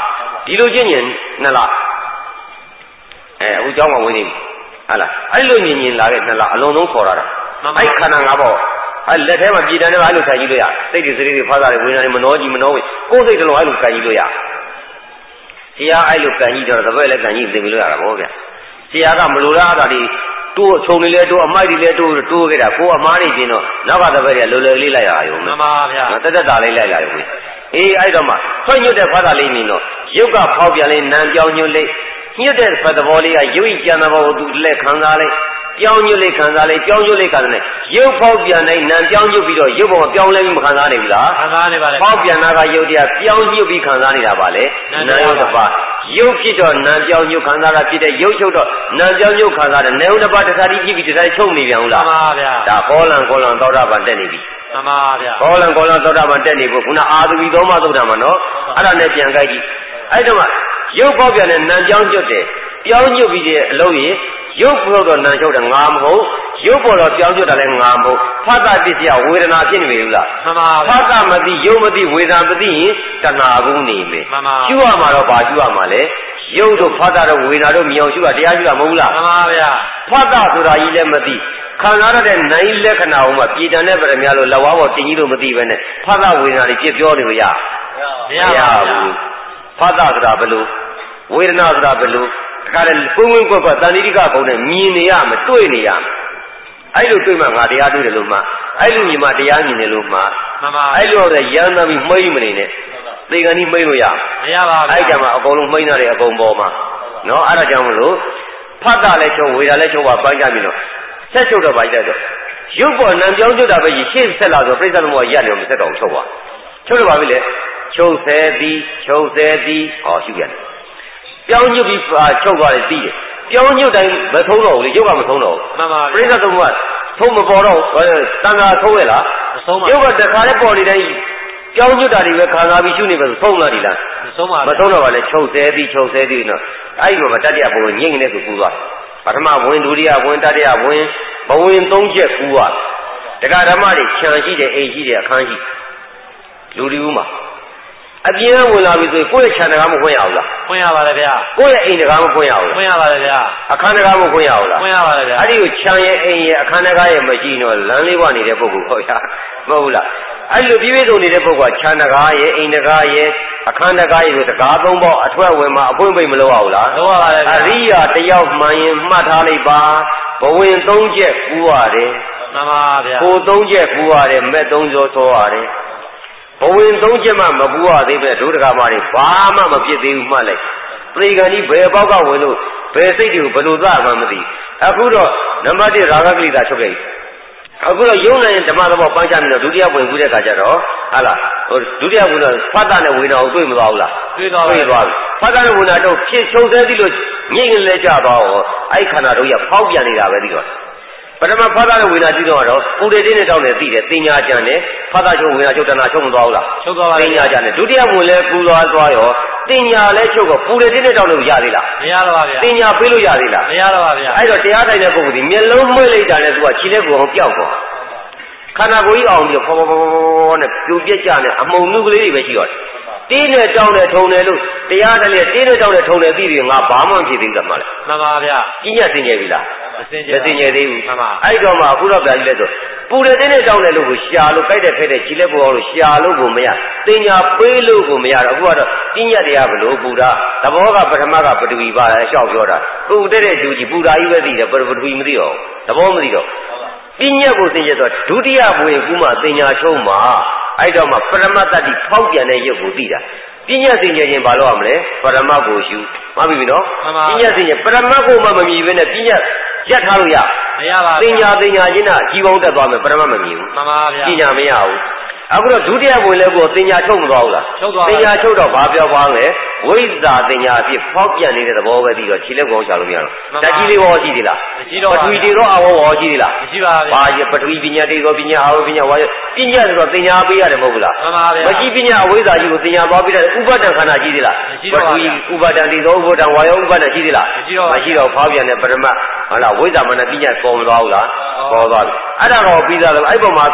Speaker 2: ဒီလိုချင်းရင်နှစ်လအခုเจ้าကဝင်နေပြီဟုတ်လားအဲ့လိုညင်လာတဲ့နှစ်လအလုံးလုံးခေါ်ရတာအဲ့ခန္ဓာ၅ပါးအဲ့လက်ထဲမှာပြည်တန်းထဲမှာအဲ့လိုခံကြည့်လို့ရစိတ်တွေစိတ်တွေဖားတာတွေဝိညာဉ်တွေမနှောကြီးမနှောဝင်ကိုယ်စိတ်တလုံးအဲ့လိုခံကြည့်လို့ရဆရာအဲ့လိုခံကြည့်တော့တပည့်လည်းခံကြည့်သိပြီလို့ရတာဗောဗျာဆရာကမလိုလားတာဒီတိုးအချုံတွေလဲတိုးအမိုက်တွေလဲတိုးခဲ့တာကိုယ်အမားနေချင်းတော့နောက်ကတပည့်တွေကလွယ်လွယ်လေးလိုက်ရရုံမှန်ပါဗျာတက်တာလေးလိုက်လာရုံအေးအဲ့တော့မှဆွညွတ်တဲ့ဖားတာလေးမြင်တော့ရုပ်ကဖောက်ပြန်လေးနံပြောင်းညွတ်လေးညွတ်တဲ့ဖတ်သဘောလေးကရုပ်ကြံတဲ့ဘောကိုသူလက်ခံစားလိုက်ပြောင်းညွတ်လေးခံစားလိုက်ပြောင်းညွတ်လေးခံစားလိုက်ရုပ်ဖောက်ပြန်တဲ့နံပြောင်းညွတ်ပြီးတော့ရုပ်ပေါ်ပြောင်းလဲပြီးမခံစားနိုင်ဘူးလားခံစားနေပါလေဖောက်ပြန်တာကရုပ်တရားပြောင်းညွတ်ပြီးခံစားနေတာပါလေနာယုတ်တစ်ပါးရုပ်ဖြစ်တော့နံပြောင်းညွတ်ခံစားတာဖြစ်တဲ့ရုပ်ချုပ်တော့နံပြောင်းညွတ်ခံစားတယ်နာယုတ်တစ်ပါးတစ်ခါတည်းဖြစ်ပြီးတစ်ခါချုပ်နေပြန်ဘူးလားမှန်ပါဗျာဒါကောလံသောတာပန်တက်နေပြီမှန်ပါဗျာကောလံသောတာပန်တက်နေဖို့ခုနအာသဝီသောမသုဒ္ဓမှာနော်အဲ့ဒါနဲ့ပြန်ကြိုက်ကြည့်အဲ့တော့မှရုပ်ဖောက်ပြန်တဲ့နံပြောင်းညွတ်တယ်ပြောင်းညွတ်ပြီးတဲ့အလုံးကြီးရုပ်ဖို့တော့နံချုပ်တယ်ငါမဟုတ်ရုပ်ပေါ်တော့ပြောင်းညွတ်တာလည်းငါမဟုတ်ဖတ်တာပစ္စယဝေဒနာဖြစ်နေပြီလားမှန်ပါဖတ်တာမသိရုပ်မသိဝေဒနာမသိရင်တဏှာဘူးနေမယ်မှန်ပါရှုရမှာတော့ဘာရှုရမှာလဲရုပ်တို့ဖတ်တာတို့ဝေဒနာတို့မြောင်ရှုတာတရားရှုတာမဟုတ်လားမှန်ပါဗျာဖတ်တာဆိုတာကြီးလည်းမသိခံစားရတဲ့နိုင်လက္ခဏာဥမှာပြည်တန်တဲ့ဗရမလို့လက်ဝါးပေါ်တင်ကြီးလို့မသိပဲနဲ့ဖတ်တာဝေဒနာတွေပြပြောနေလို့ရမရဘူးဖတ်တာဆိုတာဘယ်လိုဝေဒနာဆိုတာဘယ်လိုတခါလေပုံဝင်ကွက်ကွက်တန်တိကကုန်းနဲ့မြင်နေရမယ်တွေ့နေရမယ်အဲ့လိုတွေ့မှငါတရားတွေ့တယ်လို့မှအဲ့လိုမြင်မှတရားမြင်တယ်လို့မှမှန်ပါအဲ့လိုတော့ရမ်းသားပြီးမှိမ့်မနေနဲ့သေကန်ကြီးမှိမ့်လို့ရမရပါဘူးအဲ့ကြမှာအကုန်လုံးမှိမ့်တာတွေအကုန်ပေါ်မှာနော်အဲ့ဒါကြောင့်မလို့ဖတ်တာလည်းချုပ်ဝေတာလည်းချုပ်ပါပိုင်းကြပြီတော့ဆက်ချုပ်တော့ပိုင်းကြတော့ရုပ်ပေါ်နံပြောင်းချုပ်တာပဲကြီးရှေ့ဆက်လာဆိုပြိဿသမုပ္ပါရက်နေမဆက်တော့ချုပ်ပါချုပ်တော့ပါပြီလေချုပ်ဆဲသည်ဟောရှုရတယ်ပြောင်းညွတ်ပြီးချုပ်သွားတယ်သိတယ်ပြောင်းညွတ်တိုင်းမထုံးတော့ဘူးလေရုပ်ကမထုံးတော့ဘူးမှန်ပါပြိဿသမုပ္ပါထုံးမပေါ်တော့တန်ခါထုံးရလားမထုံးပါဘူးရုပ်ကတခါလေးပေါ်နေတိုင်းပြောင်းညွတ်တာတွေပဲခံစားပြီးရှုနေပဲဆိုထုံးလာတယ်လားမထုံးပါဘူးမထုံးတော့ပါလေချုပ်ဆဲသည်နော်အဲ့ဒီမှာတတိယဘုံညိမ့်နေသူကူသွားပထမဝင်ဒုတိယဝင်တတိယဝင်ဘဝင်၃ချက်ကူသွားတက္ကဓမ္မတွေခြံရှိတယ်အိမ်ရှိတယ်အခန်းရှိလူဒီဦးမှာအပြင်းဝင်လာပြီဆိုရင်ကိုယ့်ရဲ့ခြံတကားမဖွင့်ရဘူးလားဖွင့်ရပါတယ်ဗျာကိုယ့်ရဲ့အိမ်တကားမဖွင့်ရဘူးဖွင့်ရပါတယ်ဗျာအခန်းတကားမဖွင့်ရဘူးလားဖွင့်ရပါတယ်ဗျာအဲ့ဒီကိုခြံရဲ့အိမ်ရဲ့အခန်းတကားရဲ့မရှိတော့လမ်းလေးဝနေတဲ့ပုဂ္ဂိုလ်ပေါ့ဗျာမဟုတ်ဘူးလားအဲ့လိုပြည့်ပြည့်စုံနေတဲ့ပုဂ္ဂိုလ်ကခြံတကားရဲ့အိမ်တကားရဲ့အခန်းတကားရဲ့ဆိုတကား၃ပေါက်အထွက်ဝင်မှာအဖွင့်ပိတ်မလုပ်ရဘူးလားလုပ်ရပါတယ်ဗျာအရိယာတယောက်မှန်ရင်မှတ်ထားလိုက်ပါဘဝင်၃ချက်ကူရတယ်မှန်ပါဗျာကို၃ချက်ကူရတယ်မဲ့၃ကျော်သောရတယ်ဘဝင်၃ချက်မှမပူရသေးပဲဒုဒကမတွေဘာမှမဖြစ်သေးဘူးမှတ်လိုက်ပရိကံကြီးဘယ်ပေါက်ကဝင်လို့ဘယ်စိတ်တွေကိုဘယ်လိုသမှမသိအခုတော့နံပါတ်1ရာဂကိလေသာချုပ်ခဲ့အခုတော့ယုံနိုင်ဓမ္မသဘောပန်းချပြီးတော့ဒုတိယဝင်ကူးတဲ့အခါကျတော့ဟာလားဒုတိယဝင်တော့ဖတ်တာနဲ့ဝေနာကိုတွေ့မသွားဘူးလားတွေ့သွားပြီဖတ်တာနဲ့ဝေနာတော့ဖြစ်ချုပ်သေးသလိုငြိမ့်လဲကြသွားတော့အဲ့ခန္ဓာတို့ရဖောက်ပြန်နေတာပဲပြီးတော့ပထမဖတ်တာနဲ့ဝေနာကြည့်တော့ပူရတင်းနဲ့တောင်းနေသိတယ်တင်ညာကြံတယ်ဖတ်တာချုပ်ဝေနာချုပ်တဏှာချုပ်မသွားဘူးလားချုပ်သွားပါတင်ညာကြံတယ်ဒုတိယဝင်လဲပူသွားရောတင်ညာလဲချုပ်တော့ပူရတင်းနဲ့တောင်းလို့ရသေးလားမရတော့ပါဗျာတင်ညာပေးလို့ရသေးလားမရတော့ပါဗျာအဲ့တော့တရားတိုင်းတဲ့ပုဂ္ဂိုလ်ဒီမျက်လုံးမွေ့လိုက်တာနဲ့သူကခြေလက်ကိုအောင်ပြောက်သွားခန္ဓာကိုယ်ကြီးအောင်ပြီးဖောနဲ့ပြိုပြက်ကြနဲ့အမှုန်နုကလေးတွေပဲရှိတော့တင်းနဲ့တောင်းနဲ့ထုံတယ်လို့တရားတည်းလေတင်းနဲ့တောင်းနဲ့ထုံတယ်သိပြီငါဘာမှမဖြစ်သေးဘူးတမလားမှန်ပါဗျာကြီးညက်စင်ကြပြီလားမစင်ကြသေးဘူးမှန်ပါအဲ့တော့မှအခုတော့ဗျာကြီးလဲဆိုပူတဲ့တင်းနဲ့တောင်းတယ်လို့ကိုရှာလို့ကြိုက်တဲ့ဖဲတဲ့ခြေလက်ပေါ်လို့ရှာလို့ကိုမရတင်ညာပေးလို့ကိုမရတော့အခုကတော့ကြီးညက်တရားဘလို့ပူတာသဘောကပထမကပထဝီပါလဲရှောက်ပြောတာပူတဲ့ကျူကြီးပူတာကြီးပဲသိတယ်ပထဝီမသိတော့သဘောမသိတော့ပညာကိုသိရတော့ဒုတိယဘဝင်ကူးမှတင်ညာချုပ်မှာအဲ့တော့မှပရမတ္တိဖောက်ပြန်တဲ့ရုပ်ကိုသိတာပညာသိဉာဏ်ချင်းဘာလို့ရမလဲပရမတ်ကိုယူမှတ်ပြီနော်ပညာသိဉာဏ်ပရမတ်ကိုမှမမြည်ဘဲနဲ့ပညာရက်ထားလို့ရမရပါဘူးတင်ညာချင်းကကြီးပေါင်းတက်သွားမယ်ပရမတ်မမြည်ဘူးမှန်ပါဗျာပညာမရဘူးအခုတော့ဒုတိယဝင်လဲကိုတင်ညာချုပ်မသွားဘူးလားချုပ်သွားပါတင်ညာချုပ်တော့ဘာပြောပါလဲဝိဇ္ဇာတင်ညာအဖြစ်ဖောက်ပြန်နေတဲ့သဘောပဲပြီးတော့ခြေလက်ကောင်းချလို့မရတော့တက်ကြီးလေးဟောရှိသေးလားမရှိတော့ပထဝီတေရောအာဝဟောရှိသေးလားမရှိပါဘူးဘာရပထဝီပညာတေရောပညာအာဝပညာဝါပညာဆိုတော့တင်ညာပေးရတယ်မဟုတ်ဘူးလားမှန်ပါဗျာမရှိပညာအဝိဇ္ဇာကြီးကိုတင်ညာသွားပြီးတော့ဥပဒံခန္ဓာရှိသေးလားမရှိတော့ပါဘူးဥပဒံတေရောဥပဒံဝါယောဥပဒံရှိသေးလားမရှိတော့ဖောက်ပြန်တဲ့ပရမတ်ဟုတ်လားဝိဇ္ဇာမနဲ့ပညာပေါ်မသွားဘူးလားပေါ်သွားပြီအဲ့ဒါတော့ပြီးသားလို့အဲ့ပေါ်မှာ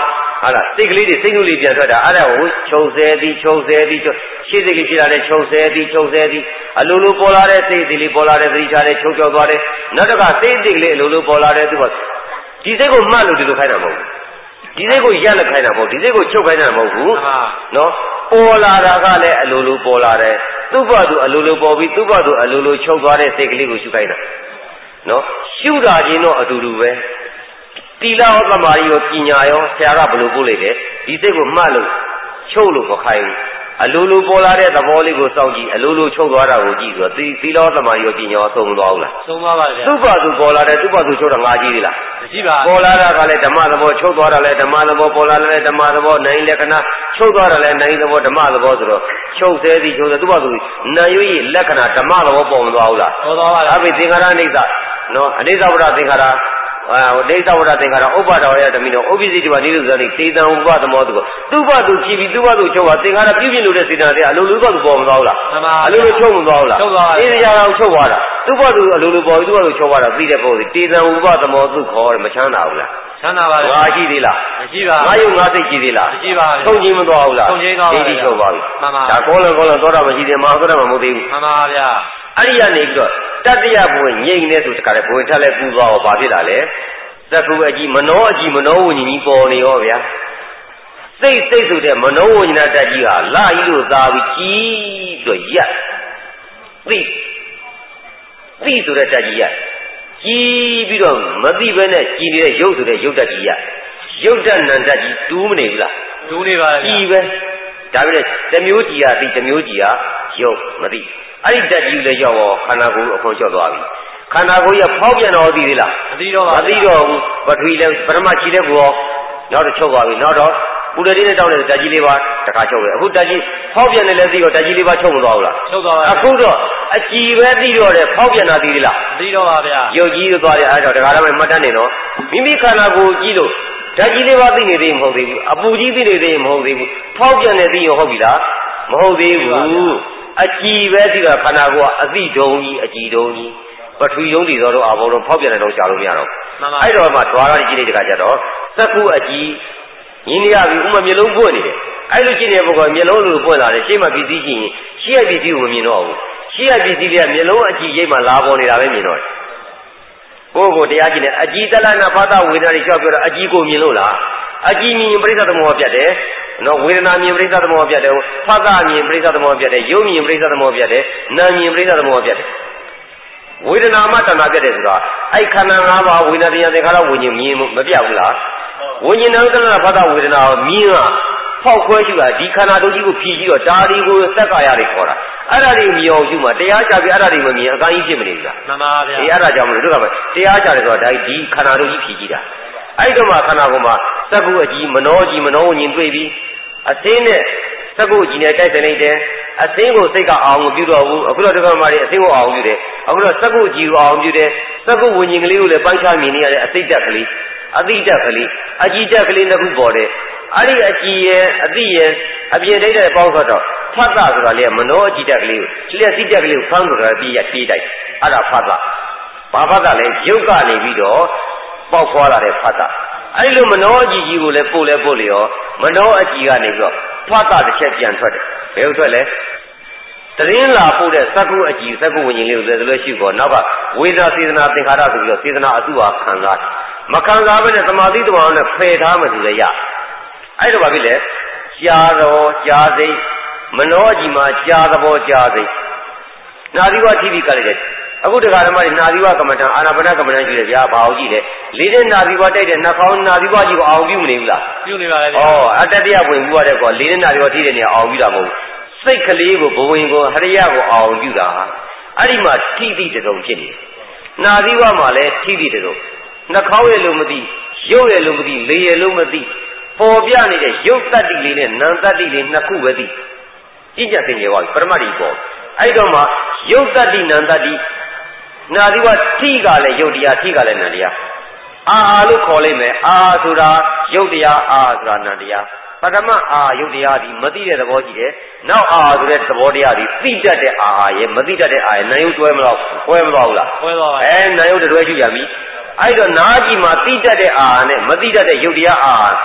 Speaker 2: ဟာလားစိတ်ကလေးတွေစိတ်ကူးလေးပြန်ထွက်တာအဲ့ဒါကိုချုပ်ဆဲသည်ရှေ့စိတ်လေးရှိလာတဲ့ချုပ်ဆဲသည်အလိုလိုပေါ်လာတဲ့စိတ်လေးပေါ်လာတဲ့သတိထားတဲ့ချုပ်ကြောက်သွားတယ်နောက်တစ်ခါစိတ်ကလေးအလိုလိုပေါ်လာတဲ့သူကဒီစိတ်ကိုမှတ်လို့ဒီလိုခိုင်းတာမဟုတ်ဘူးဒီစိတ်ကိုရက်လက်ခိုင်းတာမဟုတ်ဒီစိတ်ကိုချုပ်ခိုင်းတာမဟုတ်ဘူးနော်ပေါ်လာတာကလည်းအလိုလိုပေါ်လာတယ်သူ့ဘသူအလိုလိုပေါ်ပြီးသူ့ဘသူအလိုလိုချုပ်သွားတဲ့စိတ်ကလေးကိုရှုခိုင်းတာနော်ရှုတာချင်းတော့အတူတူပဲတီလာဟောသမားရောပညာရောဆရာကဘယ်လိုပို့လိုက်တယ်ဒီစိတ်ကိုမှတ်လို့ချုပ်လို့မခိုင်းဘူးအလိုလိုပေါ်လာတဲ့သဘောလေးကိုစောင့်ကြည့်အလိုလိုချုပ်သွားတာကိုကြည့်ဆိုတော့တီလာသမားရောပညာရောသုံးသွားဘူးလား
Speaker 3: သုံးသွားပါဗျာ
Speaker 2: သူ့ဘသူပေါ်လာတဲ့သူ့ဘသူချုပ်တာငါကြည့်သေးလား
Speaker 3: မရှိပါ
Speaker 2: ပေါ်လာတာကလည်းဓမ္မသဘောချုပ်သွားတာလည်းဓမ္မသဘောပေါ်လာလည်းဓမ္မသဘောနိုင်လက္ခဏာချုပ်သွားတာလည်းနိုင်သဘောဓမ္မသဘောဆိုတော့ချုပ်သေးသည်ချုပ်သေးသူ့ဘသူနာယွေလက္ခဏာဓမ္မသဘောပေါ်မသွားဘူးလား
Speaker 3: ပေါ်သွားပါဗျာ
Speaker 2: အဘိသင်္ခါရအိဋ္ဌနော်အိဋ္ဌဝရသင်္ခါရဒိဋ္ဌဝရသင်္ခါရဥပ္ပါဒဝရဓမ္မိနောဥပ္ပစ္စည်းတိနိရုဇ္ဇတိသေတံဥပသမောတုသူ့ဘသူကြည့်ပြီးသူ့ဘသူချုပ်ပါသင်္ခါရပြုပြင်လို့တဲ့စေတနာတွေအလိုလိုဘသူပေါ်မသွားဘူးလားအလိုလိုချုပ်မသွားဘူးလားအေးကြအောင်ချုပ်သွားတာသူ့ဘသူအလိုလိုပေါ်ပြီးသူ့ဘသူချုပ်သွားတာသိတဲ့ပုံစံသေတံဥပသမောတုခေါ်တယ်မချမ်းသာဘူးလား
Speaker 3: ချမ်းသာပါလေ
Speaker 2: ငါရှိသေးလား
Speaker 3: မရှိပါ
Speaker 2: ငါယုံငါစိတ်ရှိသေးလား
Speaker 3: မရှိပါ
Speaker 2: ဘူးထုံချင်းမသွားဘူးလား
Speaker 3: ထုံချင်းသွားပါ
Speaker 2: ဒိဋ္ဌိချုပ်ပါပြီ
Speaker 3: မှန်ပါ
Speaker 2: ဒါကောလသောတာမရှိသေးမဟာသောတာမဟုတ်သေးဘူး
Speaker 3: မှန်ပါဗျာ
Speaker 2: အဲ့ဒီကနေပြီးတော့တတ္တယဘုံငြိမ့်နေဆိုတခါလေဘုံထက်လဲကူသွားတော့ဘာဖြစ်လာလဲသက္ကုအကြည့်မနောဝဉ္ဇဉ်ကြီးပေါ်နေရောဗျာစိတ်ဆိုတဲ့မနောဝဉ္ဇဏတတ်ကြီးဟာလာကြီးလို့သာပြီးကြီးပြီးတော့ရက်သိဆိုတဲ့တတ်ကြီးရက်ကြီးပြီးတော့မသိဘဲနဲ့ကြီးနေတဲ့ရုပ်ဆိုတဲ့ရုပ်တတ်ကြီးရက်ရုပ်တတ်နံတတ်ကြီးတူးမနေဘူးလား
Speaker 3: တူးနေပါလေ
Speaker 2: ကြီးပဲဒါပေမဲ့တစ်မျိုးကြီးဟာသိတစ်မျိုးကြီးဟာရုပ်မသိအဲ့ဒီတတ်ကြီးလည်းရောက်တော့ခန္ဓာကိုယ်အခွန်လျှော့သွားပြီခန္ဓာကိုယ်ရဖောက်ပြန်တော့သိသေးလား
Speaker 3: မသိတော့ပါ
Speaker 2: ဘူးမသိတော့ဘူးပထဝီလည်းပရမချီတဲ့ဘောနောက်တော့ချုပ်သွားပြီနောက်တော့ပူရတင်းနဲ့တောင်းတဲ့ဓာတ်ကြီးလေးပါတခါချုပ်တယ်အခုဓာတ်ကြီးဖောက်ပြန်တယ်လည်းသိတော့ဓာတ်ကြီးလေးပါချုပ်မသွားဘူးလား
Speaker 3: ချုပ်သွားပါ
Speaker 2: အခုတော့အကြည်ပဲသိတော့တယ်ဖောက်ပြန်တာသိသေးလား
Speaker 3: မသိတော့ပါဗျာ
Speaker 2: ရုပ်ကြီးလို့သွားတယ်အဲ့တော့တခါတော့မှတ်တမ်းနေတော့မိမိခန္ဓာကိုယ်ကြည့်လို့ဓာတ်ကြီးလေးပါသိနေသေးမဟုတ်သေးဘူးအပူကြီးသိနေသေးမဟုတ်သေးဘူးဖောက်ပြန်တယ်သိရောဟုတ်ပြီလားမဟုတ်သေးဘူးအကြည်ပဲသိတော့ခန္ဓာကိုယ်ကအသိတုံးကြီးအကြည်တုံးကြီးပထဝီယုံတည်သောတော့အာဘောတော့ဖောက်ပြန်တဲ့တော့ရှာလို့မရတော့အဲ့တော့မှဓွာရကြီးကြည့်လိုက်တခါကျတော့သက္ကုအကြည်ရင်းနေရပြီဥမမျိုးလုံးပွင့်နေတယ်အဲ့လိုကြည့်နေတဲ့ပုဂ္ဂိုလ်မျိုးလုံးလိုပွင့်လာတယ်ရှေ့မှာပစ္စည်းကြည့်ရင်ရှေ့ရပစ္စည်းကိုမမြင်တော့ဘူးရှေ့ရပစ္စည်းလေးကမျိုးလုံးအကြည်ရိပ်မှလာပေါ်နေတာပဲမြင်တော့တယ်ကိုယ့်ကိုတရားကြည့်နေအကြည်တလနာဘာသာဝေဒနာတွေကြောက်ပြောတော့အကြည်ကိုမြင်လို့လားအကြည်မြင်ပရိစ္ဆသမောပြတ်တယ်နော်ဝေဒနာမြင်ပရိစ္ဆသမောပြတ်တယ်ဖသမြင်ပရိစ္ဆသမောပြတ်တယ်ယုံမြင်ပရိစ္ဆသမောပြတ်တယ်နာမြင်ပရိစ္ဆသမောပြတ်တယ်ဝေဒနာမှတဏှာပြတ်တယ်ဆိုတာအဲ့ခန္ဓာ၅ပါးဝေဒနာတရားသင်္ခါရဝိညာဉ်မြင်မပြတ်ဘူးလားဝိညာဉ်တဏှာဖသဝေဒနာကိုမြင်ကဖောက်ခွဲရှိတာဒီခန္ဓာတို့ကြီးကိုဖြည့်ပြီးတော့ဒါဒီကိုသက္ကာယတွေခေါ်တာအဲ့ဒါတွေမြင်အောင်ရှိမှတရားချပြီးအဲ့ဒါတွေမမြင်အကန့်ကြီးဖြစ်မနေဘူးလား
Speaker 3: မှန်ပါဗျာ
Speaker 2: အဲ့ဒါကြောင့်မလို့တို့ကတရားချတယ်ဆိုတာဒီခန္ဓာတို့ကြီးဖြည့်ကြည့်တာအဲ့တော့မှခန္ဓာကိုယ်မှာသက္ကုအကြည်မနောဝဉ္ဇဉ်တွေ့ပြီးအသိနဲ့သက္ကုအကြည်နဲ့တိုက်ဆိုင်လိုက်တယ်အသိကိုစိတ်ကအောင်မပြုတော့ဘူးအခုတော့ဒီကမှာအသိကိုအောင်ပြုတယ်အခုတော့သက္ကုအကြည်ကိုအောင်ပြုတယ်သက္ကုဝဉ္ဇဉ်ကလေးကိုလည်းပိုင်းခြားမြင်နေရတဲ့အသိတက်ကလေးအသိတက်ကလေးအကြည်တက်ကလေးတစ်ခုပေါ်တယ်အဲ့ဒီအကြည်ရဲ့အသိရဲ့အပြင်တိတ်တဲ့ပေါင်းဆိုတော့ဖတ်တာဆိုတာလေမနောအကြည်တက်ကလေးကိုလျှက်စိတက်ကလေးကိုဖမ်းဆိုတာပြီးတိုက်အဲ့ဒါဖတ်တာဘာဖတ်တာလဲရုပ်ကနေပြီးတော့ပေါက်ခွာလာတဲ့ဖတ်တာအဲ့လိုမနောအကြည်ကြီးကိုလည်းပို့လေရောမနောအကြည်ကနေပြီးတော့ဖတ်တာတစ်ချက်ပြန်ထွက်တယ်ဘယ်လိုထွက်လဲတရင်လာပို့တဲ့သက္ကုအကြည်သက္ကုဝဉ္ဇဉ်လေးကိုလည်းရှိကောနောက်ကဝေဒနာစေတနာသင်္ခါရဆိုပြီးတော့စေတနာအစုဟာခံစားမခံစားဘဲနဲ့သမာဓိတဘောနဲ့ဖယ်ထားမှဆိုလည်းရအဲ့တော့ဘာဖြစ်လဲကြားတော်ကြားစိတ်မနောအကြည်မှာကြားသဘောကြားစိတ်နာသီဝထိပြီးကလည်းအခုတခါဓမ္မတွေနာသီဝကမ္မဋ္ဌာန်းအာနာပါနကမ္မဋ္ဌာန်းကြည့်တယ်ဗျာဘာအောင်ကြည့်လဲလေးတဲ့နာသီဝတိုက်တဲ့နှာခေါင်းနာသီဝကြီးကိုအောင်ပြုမနေဘူးလား
Speaker 3: ပြုနေပါလေ
Speaker 2: ဩအတ္တတရားဝင်ဘူးရတဲ့ကောလေးတဲ့နာသီဝထိတဲ့နေရာအောင်ပြုတာမဟုတ်ဘူးစိတ်ကလေးကိုဘဝင်ကိုဟရိယကိုအောင်ပြုတာအဲ့ဒီမှာထိတိတုံဖြစ်နေနာသီဝမှာလည်းထိတိတုံနှာခေါင်းရဲ့လို့မသိရုပ်ရဲ့လို့မသိလေရဲ့လို့မသိပေါ်ပြနေတဲ့ရုပ်တတ္တိလေးနဲ့နာမ်တတ္တိလေးနှစ်ခုပဲသိကြည့်ကြသိနေပါပြီပရမတ္တိပေါ်အဲ့တော့မှရုပ်တတ္တိနာမ်တတ္တိနာသီဝထိကလည်းရုပ်တရားထိကလည်းနာမ်တရားအာလို့ခေါ်လိုက်မယ်အာဆိုတာရုပ်တရားအာဆိုတာနာမ်တရားပထမအာရုပ်တရားဒီမသိတဲ့သဘောရှိတယ်နောက်အာဆိုတဲ့သဘောတရားဒီသိတတ်တဲ့အာရဲ့မသိတတ်တဲ့အာရဲ့နာယုတ်တွဲမလို့ခွဲမသွားဘူးလား
Speaker 3: ခွဲသွားပါ
Speaker 2: နာယုတ်တွဲရှိကြပြီအဲ့တော့နာကြည့်မှာသိတတ်တဲ့အာနဲ့မသိတတ်တဲ့ရုပ်တရားအာ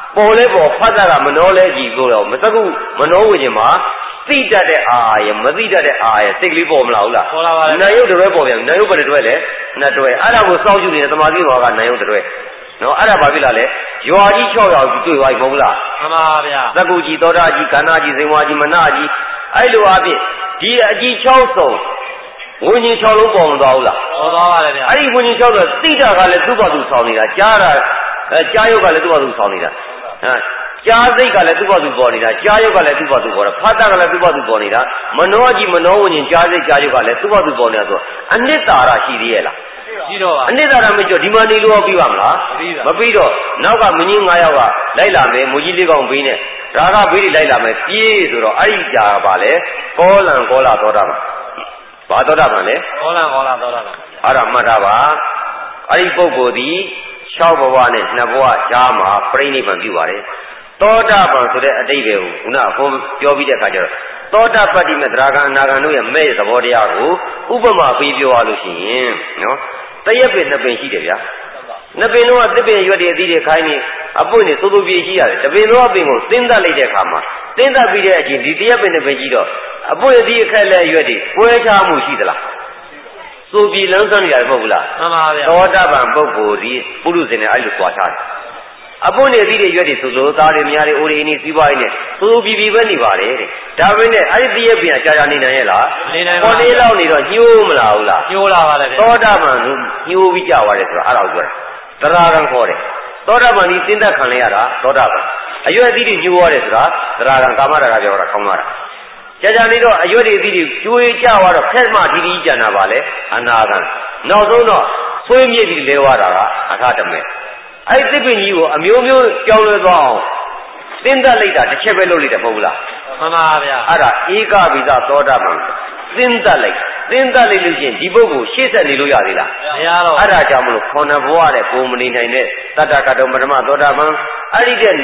Speaker 2: ပေါ်လဲပေါ်ဖတ်တာကမနှောလဲကြည့်လို့တော့မစကုမနှောဝင်ခြင်းမှာသိတတ်တဲ့အာရမသိတတ်တဲ့အာရစိတ်ကလေးပေါ်မလာဘူးလား
Speaker 3: ပေါ်လာပါလေ
Speaker 2: နာယုတ်တွဲပေါ်ပြန်နာယုတ်ဘယ်တွဲလဲနှစ်တွဲအဲ့ဒါကိုစောင့်ကြည့်နေတဲ့သမာဓိဘောကနာယုတ်တွဲနော်အဲ့ဒါဘာဖြစ်လာလဲရွာကြီး6ယောက်တွေ့သွားပြီမဟုတ်လား
Speaker 3: မှန်ပါဗျာ
Speaker 2: သက္ကုကြီးသောတာကြီးကန္နာကြီးဇိဝါကြီးမနာကြီးအဲ့လိုအဖြစ်ဒီအကြီး6စုံဝိညာဉ်6လုံးပေါ်မသွားဘူးလား
Speaker 3: ပေါ်သွားပါတယ်ဗျာ
Speaker 2: အဲ့ဒီဝိညာဉ်6ဆိုသိတာကလည်းသူ့ဘာသူဆောင်နေတာကြားတာကြားရုပ်ကလည်းသူ့ဘာသူဆောင်နေတာကြားစိတ်ကလည်းသူ့ဘာသူပေါ်နေတာကြားရုပ်ကလည်းသူ့ဘာသူပေါ်တာဖတ်တာကလည်းသူ့ဘာသူပေါ်နေတာမနောကြီးမနောဝိညာဉ်ကြားစိတ်ကြားရုပ်ကလည်းသူ့ဘာသူပေါ်နေတာဆိုအနှစ်သာရရှိသေးရဲ့လား
Speaker 3: ရှိတော့ပါ
Speaker 2: အနှစ်သာရမကြောဒီမှာနေလို့ပြီးပါမလားမပြီးတော့နောက်ကမင်းကြီး9ယောက်ကလိုက်လာမယ်မူကြီးလေးကောင်ဘေးနဲ့ဒါကဘေးတွေလိုက်လာမယ်ပြေးဆိုတော့အဲ့ဒီကြာပါလေကောလံကောလာသောတာပန်ဘာသောတာပန်လဲ
Speaker 3: ကောလံကောလာသောတာပန်
Speaker 2: အဲ့ဒါမှတ်တာပါအဲ့ဒီပုဂ္ဂိုလ်ဒီ6ဘဝနဲ့2ဘဝကြားမှာပြိဋိဘံပြုပါတယ်သောတာပန်ဆိုတဲ့အတိတ်ပဲကိုခုနကပြောပြီးတဲ့အခါကျတော့သောတာပတ္တိမေသရဂံအနာဂံတို့ရဲ့မဲ့သဘောတရားကိုဥပမာပေးပြောရလို့ရှိရင်နော်တရက်ပင်နှစ်ပင်ရှိတယ်ဗျာနှစ်ပင်လုံးကသစ်ပင်ရွက်တွေအသီးတွေခိုင်းနေအပွင့်နေစိုးစိုးပြေးရှိရတယ်တပင်လုံးအပင်ကိုသင်းသတ်လိုက်တဲ့အခါမှာသင်းသတ်ပြီးတဲ့အချိန်ဒီတရက်ပင်နှစ်ပင်ကြီးတော့အပွင့်အသီးအခက်လက်ရွက်တွေပွဲချမှုရှိသလားစိုးပြေးလန်းဆန်းနေရတယ်မဟုတ်ဘူးလား
Speaker 3: မှန်ပါဗျာ
Speaker 2: သောတာပန်ပုဂ္ဂိုလ်ဒီပုရုဇဉ်နဲ့အဲ့လိုကြွားထားတယ်အပွင့်နေသီးတွေရွက်တွေဆိုဆိုသားတွေများတွေအိုတွေအင်းစီးပွားရေးနဲ့စိုးစိုးပြေးပြေးပဲနေပါတယ်တဲ့ဒါပေမဲ့အဲ့ဒီတရက်ပင်ကကြာကြာနေနိုင်ရဲ့လား
Speaker 3: နေနိုင်ပါဘူး
Speaker 2: ခေါ်လေးလောက်နေတော့ညှိုးမလာဘူးလား
Speaker 3: ညှိုးလာပါတယ်ဗျာ
Speaker 2: သောတာပန်ညှိုးပြီးကြသွားတယ်ဆိုတာအဲ့ဒါကိုပြောတာသရဂံခေါ်တယ်သောတာပန်ဒီသင်္သက်ခံလိုက်ရတာသောတာပန်အရွက်အသီးတွေညှိုးရတယ်ဆိုတာသရဂံကာမရာဂပြောတာခေါင်းသွားတာကြာကြာနေတော့အရွက်တွေအသီးတွေကျွေးကြသွားတော့ဖက်မှဒီကျန်တာပါလေအနာဂံနောက်ဆုံးတော့ဆွေးမြေ့ပြီးလဲသွားတာကအထာတမေအဲ့ဒီသစ်ပင်ကြီးကိုအမျိုးမျိုးကြောင်းလဲသွားအောင်သင်္သက်လိုက်တာတစ်ချက်ပဲလုပ်လိုက်တယ်မဟုတ်ဘူးလား
Speaker 3: မှန်ပါဗျာ
Speaker 2: အဲ့ဒါဧကဗိဒသောတာပန်သင်္သက်လိုက်လို့ရှိရင်ဒီပုဂ္ဂိုလ်ရှေ့ဆက်နေလို့ရသေးလား
Speaker 3: မရတော့
Speaker 2: အဲ့ဒါကြောင့်မလို့ခေါဏဘဝတဲ့ကိုမနေနိုင်တဲ့တတ္တကတောပထမသောတာပန်အဲ့ဒီတဲ့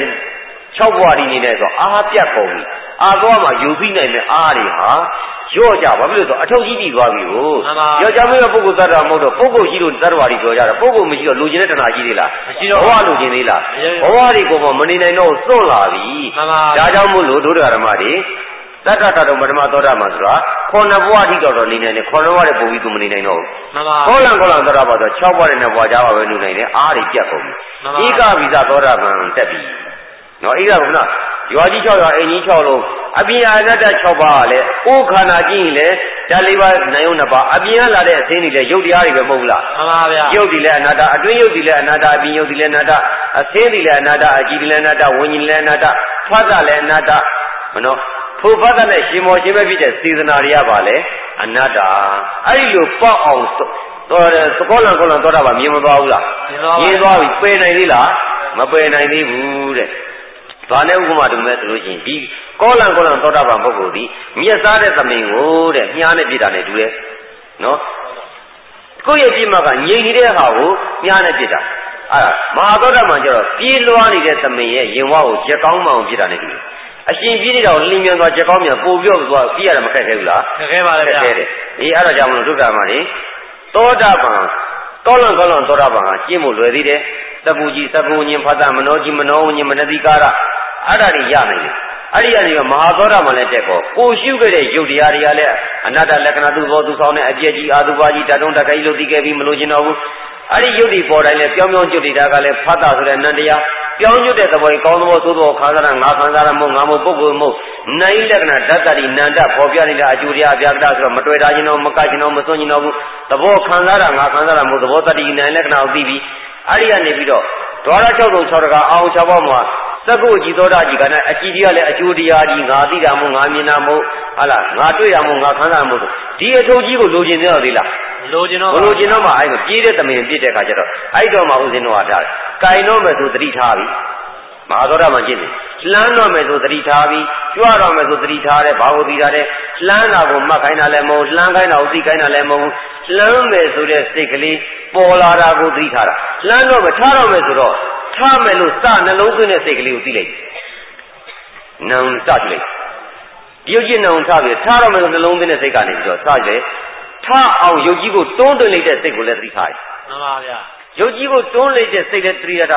Speaker 2: 6ဘဝဒီနေနေဆိုအားပြတ်ကုန်ပြီအာသွားမှာယူပြီးနိုင်တဲ့အားတွေဟာရော့ကြဘာဖြစ်လို့ဆိုအထုပ်ကြီးတည်သွားပြီကိုယောက်ျားမင်းကပုဂ္ဂိုလ်သတ္တဝါမဟုတ်တော့ပုဂ္ဂိုလ်ရှိလို့သတ္တဝါတွေပြောကြတာပုဂ္ဂိုလ်မရှိတော့လူကျင်တဲ့တဏှာကြီးသေးလား
Speaker 3: မရှိတော့
Speaker 2: ဘဝလူကျင်သေးလားဘဝတွေကိုမနေနိုင်တော့စွန့်လာပြီဒါကြောင့်မို့လို့ဒုဒ္ဒရာဓမ္မတွေတတ္တကတောပထမသောတာပန်ဆိုတာခေါဏဘဝထိတော့နေနိုင်တယ်ခေါဏဘဝနဲ့ပုံပြီးသူမနေနိုင်တော့ဘူးခေါလံသောတာပန်ဆို6ဘဝနဲ့2ဘဝကြားပါပဲနေနိုင်တယ်အားတွေပြတ်ကုန်ပြီဧကဗိဇသောတာပန်တက်ပြီနော်ဧကကနာရွာကြီး6ရွာအိမ်ကြီး6လုံးအပြင်အနတ္တ6ပါးကလည်းအိုးခန္ဓာကြည့်ရင်လည်းဓာတ်၄ပါးနာယုံ2ပါးအပြင်ကလာတဲ့အသင်းတွေလည်းရုပ်တရားတွေပဲမဟုတ်လား
Speaker 3: မှန်ပါဗျာ
Speaker 2: ရုပ်တွေလည်းအနတ္တအတွင်းရုပ်တွေလည်းအနတ္တအပြင်ရုပ်တွေလည်းအနတ္တအသင်းတွေလည်းအနတ္တအကြည်တွေလည်းအနတ္တဝิญဉ်လည်းအနတ္တဖတ်တာလည်းအနတ္တမနော်ထိုဖတ်တာနဲ့ရှင်မောရှင်ပဲဖြစ်တဲ့စေတနာတွေကပါလေအနတ္တအဲ့ဒီလိုပေါက်အောင်တော်တယ်သကောလံကောလံသောတာပန်မြင်မသွားဘူးလားမြင်သွားပြီပယ်နိုင်သေးလားမပယ်နိုင်သေးဘူးတဲ့ဘာနဲ့ဥပမာတူမဲ့ဆိုလို့ရှိရင်ဒီကောလံသောတာပန်ပုဂ္ဂိုလ်ဒီမြက်စားတဲ့သမင်ကိုတဲ့မြားနဲ့ပြစ်တာနဲ့တူတယ်နော်ကိုယ့်ရဲ့ပြစ်မှကငြိမ်နေတဲ့ဟာကိုမြားနဲ့ပြစ်တာအဲ့ဒါမဟာသောတာပန်ကျတော့ပြေးလွှားနေတဲ့သမင်ရဲ့ရင်ဝါကိုချက်ကောင်းမှအောင်ပြစ်တာနဲ့တူတယ်အရှင်ပြေးနေတာကိုလင်းမြန်သွားချက်ကောင်းမြန်ပို့ပြော့သွားပြေးရတာမခက်ခဲဘူးလား
Speaker 3: ခက်ခဲပါလေဗျာ
Speaker 2: အေးအဲ့ဒါကြောင့်မလို့ဒုက္ခမှာနေသောတာပန်ကောလံသောတာပန်ကကျင့်ဖို့လွယ်သေးတယ်သက္ကုကြီးသက္ကုဉ္ဉ္ဖတ်တာမနောကြီးမနောဉ္ဉ္မနတိကာရအဲ့ဒါတွေရနိုင်တယ်အဲ့ဒီကနေမဟာသောတာပန်လည်းတက်ကောကိုရှုခဲ့တဲ့ယုတ်တရားတွေကလည်းအနတ္တလက္ခဏာသူဘောသူဆောင်တဲ့အပြည့်ကြီးအာသုဘကြီးတတုံးတခိုင်းလို့သိခဲ့ပြီးမလို့ကျင်တော့ဘူးအဲ့ဒီယုတ်ဒီပေါ်တိုင်းလည်းပြောင်းပြောင်းကျွတ်နေတာကလည်းဖတ်တာဆိုတဲ့နန္တရားပြောင်းကျွတ်တဲ့သဘောကောင်းသဘောသို့သောခန္ဓာငါခန္ဓာရမို့ငါမို့ပုဂ္ဂိုလ်မို့နိုင်လက္ခဏာဓာတ်တတိနန္တပေါ်ပြနေတဲ့အကျိုးတရားအပြာကတာဆိုတော့မတွေ့တာချင်းတော့မကချင်းတော့မစွန့်ချင်းတော့ဘူးသဘောခန္ဓာရငါခန္ဓာရမို့သဘောတတိနိုင်လက္ခဏာကိုသိပြီးအဲ့ဒီကနေပြီးတော့ဒွါရ6သုံး6တကအောင်6ပေါင်းမှာသက္ကုအကြည်သောတာကြီးကလည်းအကြည်တရားလည်းအကျိုးတရားကြီးငါသိတာမို့ငါမြင်တာမို့ဟာလားငါတွေ့တာမို့ငါခန္ဓာမို့ဒီအထုပ်ကြီးကိုလိုချင်သေးလား
Speaker 3: လိုချင်တော့
Speaker 2: မှအဲ့ကိုပြေးတဲ့သမင်ပြည့်တဲ့ခါကျတော့အဲ့တော့မှဥစဉ်တော့ထားတယ်။ကင်တော့မယ်ဆိုသတိထားပြီ။မဟာသောတာပန်ကျင့်တယ်။လှမ်းတော့မယ်ဆိုသတိထားပြီ။ကြွတော့မယ်ဆိုသတိထားတယ်။ဘာကိုသိတာလဲ။လှမ်းတာကိုမှတ်ခိုင်းတာလည်းမဟုတ်လှမ်းခိုင်းတာကိုသိခိုင်းတာလည်းမဟုတ်လှမ်းမယ်ဆိုတဲ့စိတ်ကလေးပေါ်လာတာကိုသိထားတာ။လှမ်းတော့မယ်ထားတော့မယ်ဆိုတော့ထားမယ်လို့စနှလုံးသွင်းတဲ့စိတ်ကလေးကိုသိလိုက်။နံစကြည့်လိုက်။ရုပ်ချင်းနံထားပြီးထားတော့မယ်ဆိုနှလုံးသွင်းတဲ့စိတ်ကနေပြီးတော့စကြည့်ထားအောင်ယုတ်ကြီးကိုတွန်းသွင်းလိုက်တဲ့စိတ်ကိုလည်းသတိထားတယ်
Speaker 3: မှန်ပါဗျာ
Speaker 2: ယုတ်ကြီးကိုတွန်းလိုက်တဲ့စိတ်လည်းသတိရတာတော့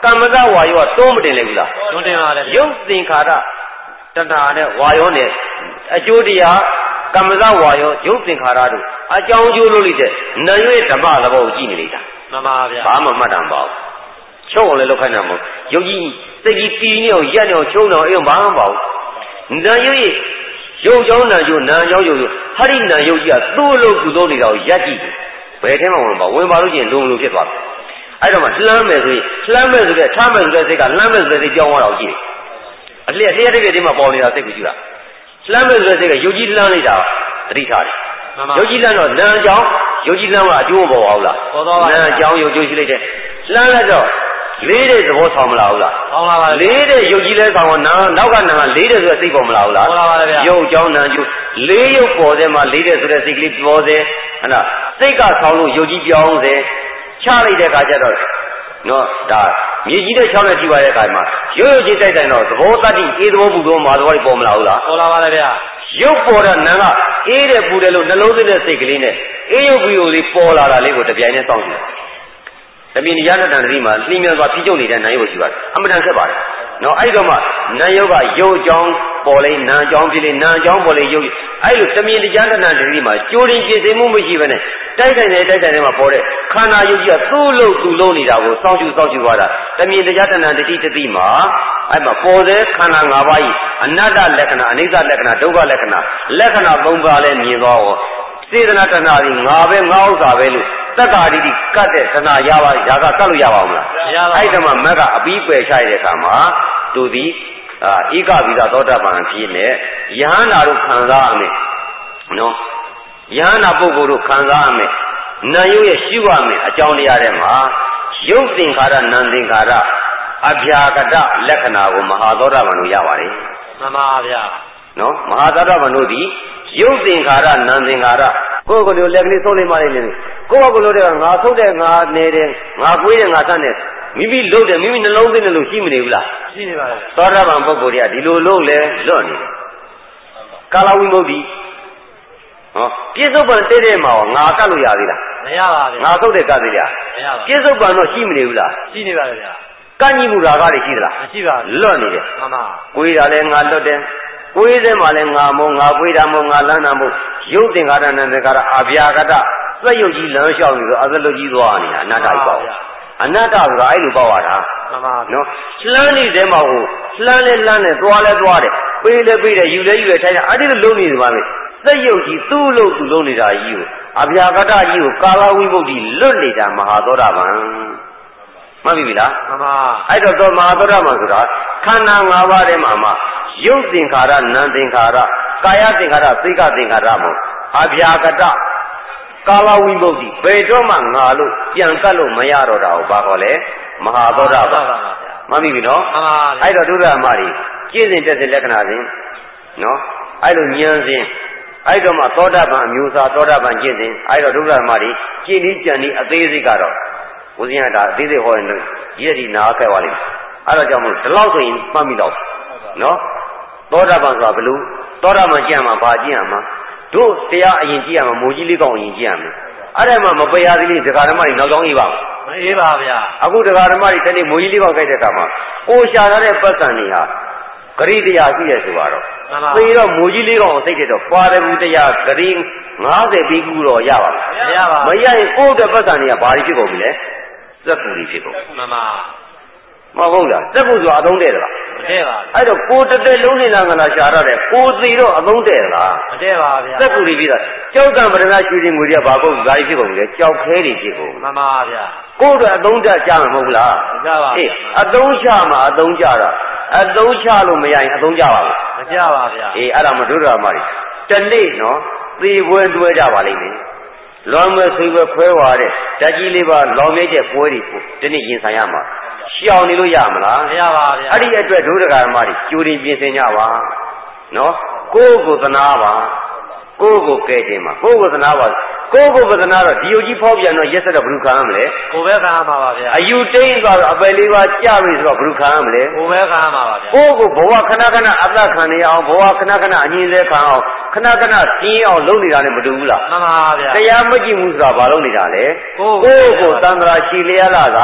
Speaker 2: ကမ္မဇဝါယောကတွန်းမတင်လေဘူးလား
Speaker 3: တွန်းတင်ပါလေ
Speaker 2: ရုပ်သင်္ခါရတဏှာနဲ့ဝါယောနဲ့အကျိုးတရားကမ္မဇဝါယောရုပ်သင်္ခါရတို့အကြောင်းကျိုးလို့လိတဲ့နာရွေဓမ္မသဘောကိုကြည့်နေလိုက်တာ
Speaker 3: မှန်ပါဗျာ
Speaker 2: ဘာမှမှတ်တမ်းပါဘူးချုပ်အောင်လည်းလောက်ခိုင်းတာမဟုတ်ယုတ်ကြီးစိတ်ကြီးတီးနေအောင်ရက်နေအောင်ချုံအောင်အဲ့ဘာမှမပါဘူးနာရွေရုပ်ကြောင်းနာယုတ်နာကြောင်းယုတ်ဟာဒီနာယုတ်ကြီးကသူ့လို့သူ့လို့နေတာကိုရက်ကြည့်ဘယ်ထဲမှာဝင်ပါလို့ချင်းလုံလုံဖြစ်သွားတယ်အဲ့တော့မှလှမ်းမယ်ဆိုရင်လှမ်းမယ်ဆိုတဲ့ထားမယ်ဆိုတဲ့စိတ်ကလှမ်းမယ်ဆိုတဲ့စိတ်ကြောင်းသွားတာကိုကြည့်အလျက်တကယ်ဒီမှာပေါ်နေတာစိတ်ကိုကြည့်တာလှမ်းမယ်ဆိုတဲ့စိတ်ကယုတ်ကြီးလှမ်းလိုက်တာသတိထားတယ်ယုတ်ကြီးလှမ်းတော့နာကြောင်းယုတ်ကြီးလှမ်းကအကျိုးမပေါ်ပါဘူးလား
Speaker 3: ပေါ်သွားပါ
Speaker 2: နာကြောင်းယုတ်ကျိုးရှိလိုက်တယ်လှမ်းလိုက်တော့လေးတဲ့သဘောဆောင်မလားဟုတ်လား
Speaker 3: ဆောင်ပါပါ
Speaker 2: လေးတဲ့ယုတ်ကြီးလဲဆောင်တော့နောက်ကနာလေးတဲ့ဆိုတဲ့စိတ်ပေါ်မလားဟုတ်လား
Speaker 3: ပေါ်ပါပါဗျာ
Speaker 2: ယုတ်ကြောင်းနာကျိုးလေးယုတ်ပေါ်တဲ့မှာလေးတဲ့ဆိုတဲ့စိတ်ကလေးပေါ်စေဟလားစိတ်ကဆောင်လို့ယုတ်ကြီးပြောင်းစေချလိုက်တဲ့အခါကျတော့နော်ဒါမြေကြီးတဲ့ချောင်းနဲ့ထိပါတဲ့အခါမှာရိုးရိုးချင်းတိုက်တိုင်းတော့သဘောတတ္တိအေးသဘောပူသဘောမာသဘောပေါ်မလားဟုတ်လား
Speaker 3: ပေါ်လာပါလေဗျာ
Speaker 2: ရုပ်ပေါ်တဲ့နာကအေးတယ်ပူတယ်လို့နှလုံးသွင်းတဲ့စိတ်ကလေးနဲ့အေးရုပ်ပူရုပ်လေးပေါ်လာတာလေးကိုတပြိုင်တည်းစောင့်ကြည့်တမင်ရတ္တန်တတိမှာလှိမြန်စွာဖြိကျုပ်နေတဲ့နာယုတ်ရှိပါတယ်အမှန်တန်ဆက်ပါတယ်နော်အဲ့တော့မှနာယုတ်ကရုပ်ကြောင်းပေါ်လေနာကြောင်းဖြစ်လေနာကြောင်းပေါ်လေရုပ်အဲ့လိုတမင်တရားတဏ္ဍတတိမှာကြိုးရင်ပြည့်စုံမှုမရှိဘဲနဲ့တိုက်တိုင်းထဲမှာပေါ်တဲ့ခန္ဓာယုတ်ကြီးကသူ့လို့နေတာကိုစောင့်ကြည့်သွားတာတမင်တရားတဏ္ဍတတိမှာအဲ့မှာပေါ်တဲ့ခန္ဓာ၅ပါးကြီးအနတ္တလက္ခဏာအနိစ္စလက္ခဏာဒုက္ခလက္ခဏာလက္ခဏာ၃ပါးလည်းမြင်သွားရောစေတနာတဏှာကြီးငါပဲငါဥစ္စာပဲလို့တက္ကာတိတိကတ်တဲ့တဏှာရပါဒါကကတ်လို့ရပါဦးမလား
Speaker 3: မရပါဘူး
Speaker 2: အဲ့ဒါမှမက်ကအပြီးပယ်ချရတဲ့အခါမှာသူဒီဧကဗိဒသောတာပန်ဖြစ်နေယဟန္တာတို့ခံစားရမယ်နော်ယဟန္တာပုဂ္ဂိုလ်တို့ခံစားရမယ်နာယုရဲ့ရှိရမယ်အကြောင်းတရားတွေမှာယုတ်သင်္ခါရနံသင်္ခါရအဗျာကတလက္ခဏာကိုမဟာသောတာပန်တို့ရပါတယ်
Speaker 3: မှန်ပါဗျာ
Speaker 2: နော်မဟာသောတာပန်တို့ဒီယုတ်သင်္ခါရနံသင်္ခါရကိုယ်ကိုယ်လိုလက်ကလေးသုံးလိုက်မှလည်းကိုယ့်ဘက်ကိုယ်လိုတဲ့ငါထုတ်တဲ့ငါနေတဲ့ငါကွေးတဲ့ငါဆန်းတဲ့မိမိလုပ်တယ်မိမိနှလုံးသွင်းတယ်လို့ရှိမနေဘူးလား
Speaker 3: ရှိနေပါရဲ့
Speaker 2: သောတာပန်ပုဂ္ဂိုလ်တွေကဒီလိုလုပ်လဲလွတ်နေတယ်ကာလဝိမု ക്തി ဟောပြစ္ဆုတ်ပံတဲ့တဲ့မှာငါကတ်လို့ရသေးလား
Speaker 3: မရပါဘူး
Speaker 2: ငါထုတ်တဲ့ကတ်သေးလား
Speaker 3: မရပါဘူး
Speaker 2: ပြစ္ဆုတ်ပံတော့ရှိမနေဘူးလား
Speaker 3: ရှိနေပါရဲ့ဗျာ
Speaker 2: ကန့်ညီမှုရာဂတွေရှိသလား
Speaker 3: မရှိပါဘူး
Speaker 2: လွတ်နေတယ်
Speaker 3: မှန်ပါ
Speaker 2: ကိုယ်တာလဲငါလွတ်တယ်ကိုယ်စဲမှာလဲငါမို့ငါကိုယ်တာမို့ငါလန်းတာမို့ရုပ်သင်္ခါရနဲ့သင်္ခါရအဗျာကတသတ်ရုပ်ကြီးလမ်းလျှောက်ပြီးတော့အသလုတ်ကြီးသွားနေတာအနတ္တကြီးပေါ့အနတ္တဆိုတာအဲ့လိုပေါ့ရတာ
Speaker 3: မှန်ပါ
Speaker 2: နော်လှမ်းနေတဲ့မှာဟိုလှမ်းလဲလှမ်းတယ်သွားလဲသွားတယ်ပေးလဲပေးတယ်ယူလဲယူလဲထိုင်တယ်အဲ့ဒီလိုလုံးနေပါလေသတ်ရုပ်ကြီးသူ့လို့သူလုံးနေတာကြီးကိုအဗျာကတကြီးကိုကာလဝိမု ക്തി လွတ်နေတာမဟာသောတာပန်မှတ်ပြီလား
Speaker 3: မှန်ပါ
Speaker 2: အဲ့တော့မဟာသောတာပန်ဆိုတာခန္ဓာ၅ပါးထဲမှာရုပ်သင်္ခါရနံသင်္ခါရကာယသင်္ခါရစိတ်ကသင်္ခါရမို့အဗျာကတကာလဝိမု ക്തി ဘယ်တော့မှငါလို့ပြန်ကတ်လို့မရတော့တာကိုဘာခေါ်လဲမဟာသောတာပန်မှတ်ပြီနော်
Speaker 3: မှန်ပါ
Speaker 2: အဲ့တော့ဒုရမတွေကျင့်စဉ်တက်တဲ့လက္ခဏာစဉ်နော်အဲ့လိုဉာဏ်စဉ်အဲ့တော့မှသောတာပန်အမျိုးသားသောတာပန်ကျင့်စဉ်အဲ့တော့ဒုရမတွေကျင့်ပြီးကြံပြီးအသေးစိတ်ကတော့ဘုရားဒါအသေးစိတ်ဟောရင်ဒီရည်နာခဲ့ပါလိမ့်အဲ့တော့ကြောင့်မို့ဒီလောက်ဆိုရင်မှတ်မိတော့နော်သောတာပန်ဆိုတာဘလို့သောတာပန်ကျင့်မှာဘာကျင့်ရမှာတို့တရားအရင်ကြည့်ရမှာမိုးကြီးလေးကောင်အရင်ကြည့်ရမယ်အဲ့ဒါမှမပယ်ရသေးလေးဒကာဓမ္မတွေနောက်ကြောင်းအေးပါ
Speaker 3: မအေးပါဗျာ
Speaker 2: အခုဒကာဓမ္မတွေတနေ့မိုးကြီးလေးကောင်ကြိုက်တဲ့အခါမှာကိုရှာထားတဲ့ပတ်စံတွေဟာဂရိတရားရှိရဆိုတော့သေတော့မိုးကြီးလေးကောင်စိတ်တဲ့တော့ပွာတယ်ဘူးတရားဂရိ90ပြီးကူတော့ရပါ
Speaker 3: မရပါ
Speaker 2: မရရင်ကိုယ့်အတွက်ပတ်စံတွေကဘာတွေဖြစ်ကုန်ပြီလဲစက်ပူတွေဖြစ်ကုန်
Speaker 3: မှန်ပါ
Speaker 2: မဟုတ်လားစက်ပူဆိုတာအသုံးတဲ့သလား
Speaker 3: မတည့်ပါ
Speaker 2: အဲ့တော့ကိုတက်တက်လုံးနေတာကလားရှာရတဲ့ကိုသေးတော့အသုံးတဲ့သလား
Speaker 3: မတည့်ပါဗျာ
Speaker 2: စက်ပူတွေပြီးတော့ကြောက်ကံပဒနာရွှေတွေငွေတွေကဘာကုန်ဘာတွေဖြစ်ကုန်လဲကြောက်ခဲတွေဖြစ်ကုန်
Speaker 3: မှန်ပါဗျာ
Speaker 2: ကိုယ့်အတွက်အသုံးတကြမှာမဟုတ်လား
Speaker 3: ကြပါ
Speaker 2: အေးအသုံးချမှာအသုံးကြတာအသုံးချလို့မရရင်အသုံးကြပါဘူး
Speaker 3: မကြပါဗျာ
Speaker 2: အေးအဲ့ဒါမတို့တော်မှာတနေ့နော်သေပွဲတွဲကြပါလိမ့်မယ်လွန်မဲ့ဆွေပဲခွဲသွားတဲ့ဓာတ်ကြီးလေးပါလောင်မြဲတဲ့ပွဲတွေကိုဒီနေ့ရင်ဆိုင်ရမှာရှောင်နေလို့ရမလား
Speaker 3: မရပါဗျာ
Speaker 2: အဲ့ဒီအတွက်ဒုဒကာမတွေကြိုတင်ပြင်ဆင်ကြပါနော်ကိုယ့်ကိုယ်သနာပါကိုယ့်ကိုယ်ကဲခြင်းပါကိုယ့်ကိုယ်သနာပါကိုယ့်ကိုယ်ပဒနာတော့ဒီယုတ်ကြီးဖောက်ပြန်တော့ရက်ဆက်တော့ဘယ်လိုခံရမလဲ
Speaker 3: ကိုယ်ပဲခံရမှာပါဗျာ
Speaker 2: အယူတိတ်သွားတော့အပယ်လေးပါးကြပြီဆိုတော့ဘယ်လိုခံရမလဲ
Speaker 3: ကိုယ်ပဲခံရမှာပါဗျာ
Speaker 2: ကိုယ့်ကိုယ်ဘဝခဏခဏအသက်ခံနေအောင်ဘဝခဏခဏအငြင်းလဲခံအောင်ခဏခဏကျင်းအောင်လုပ်နေတာနဲ့မတူဘူးလား
Speaker 3: မှန်ပါဗျာ
Speaker 2: တရားမကြည့်ဘူးဆိုတာဘာလုပ်နေတာလဲကိုယ့်ကိုယ်သံဃာရှိလျက်လာတာ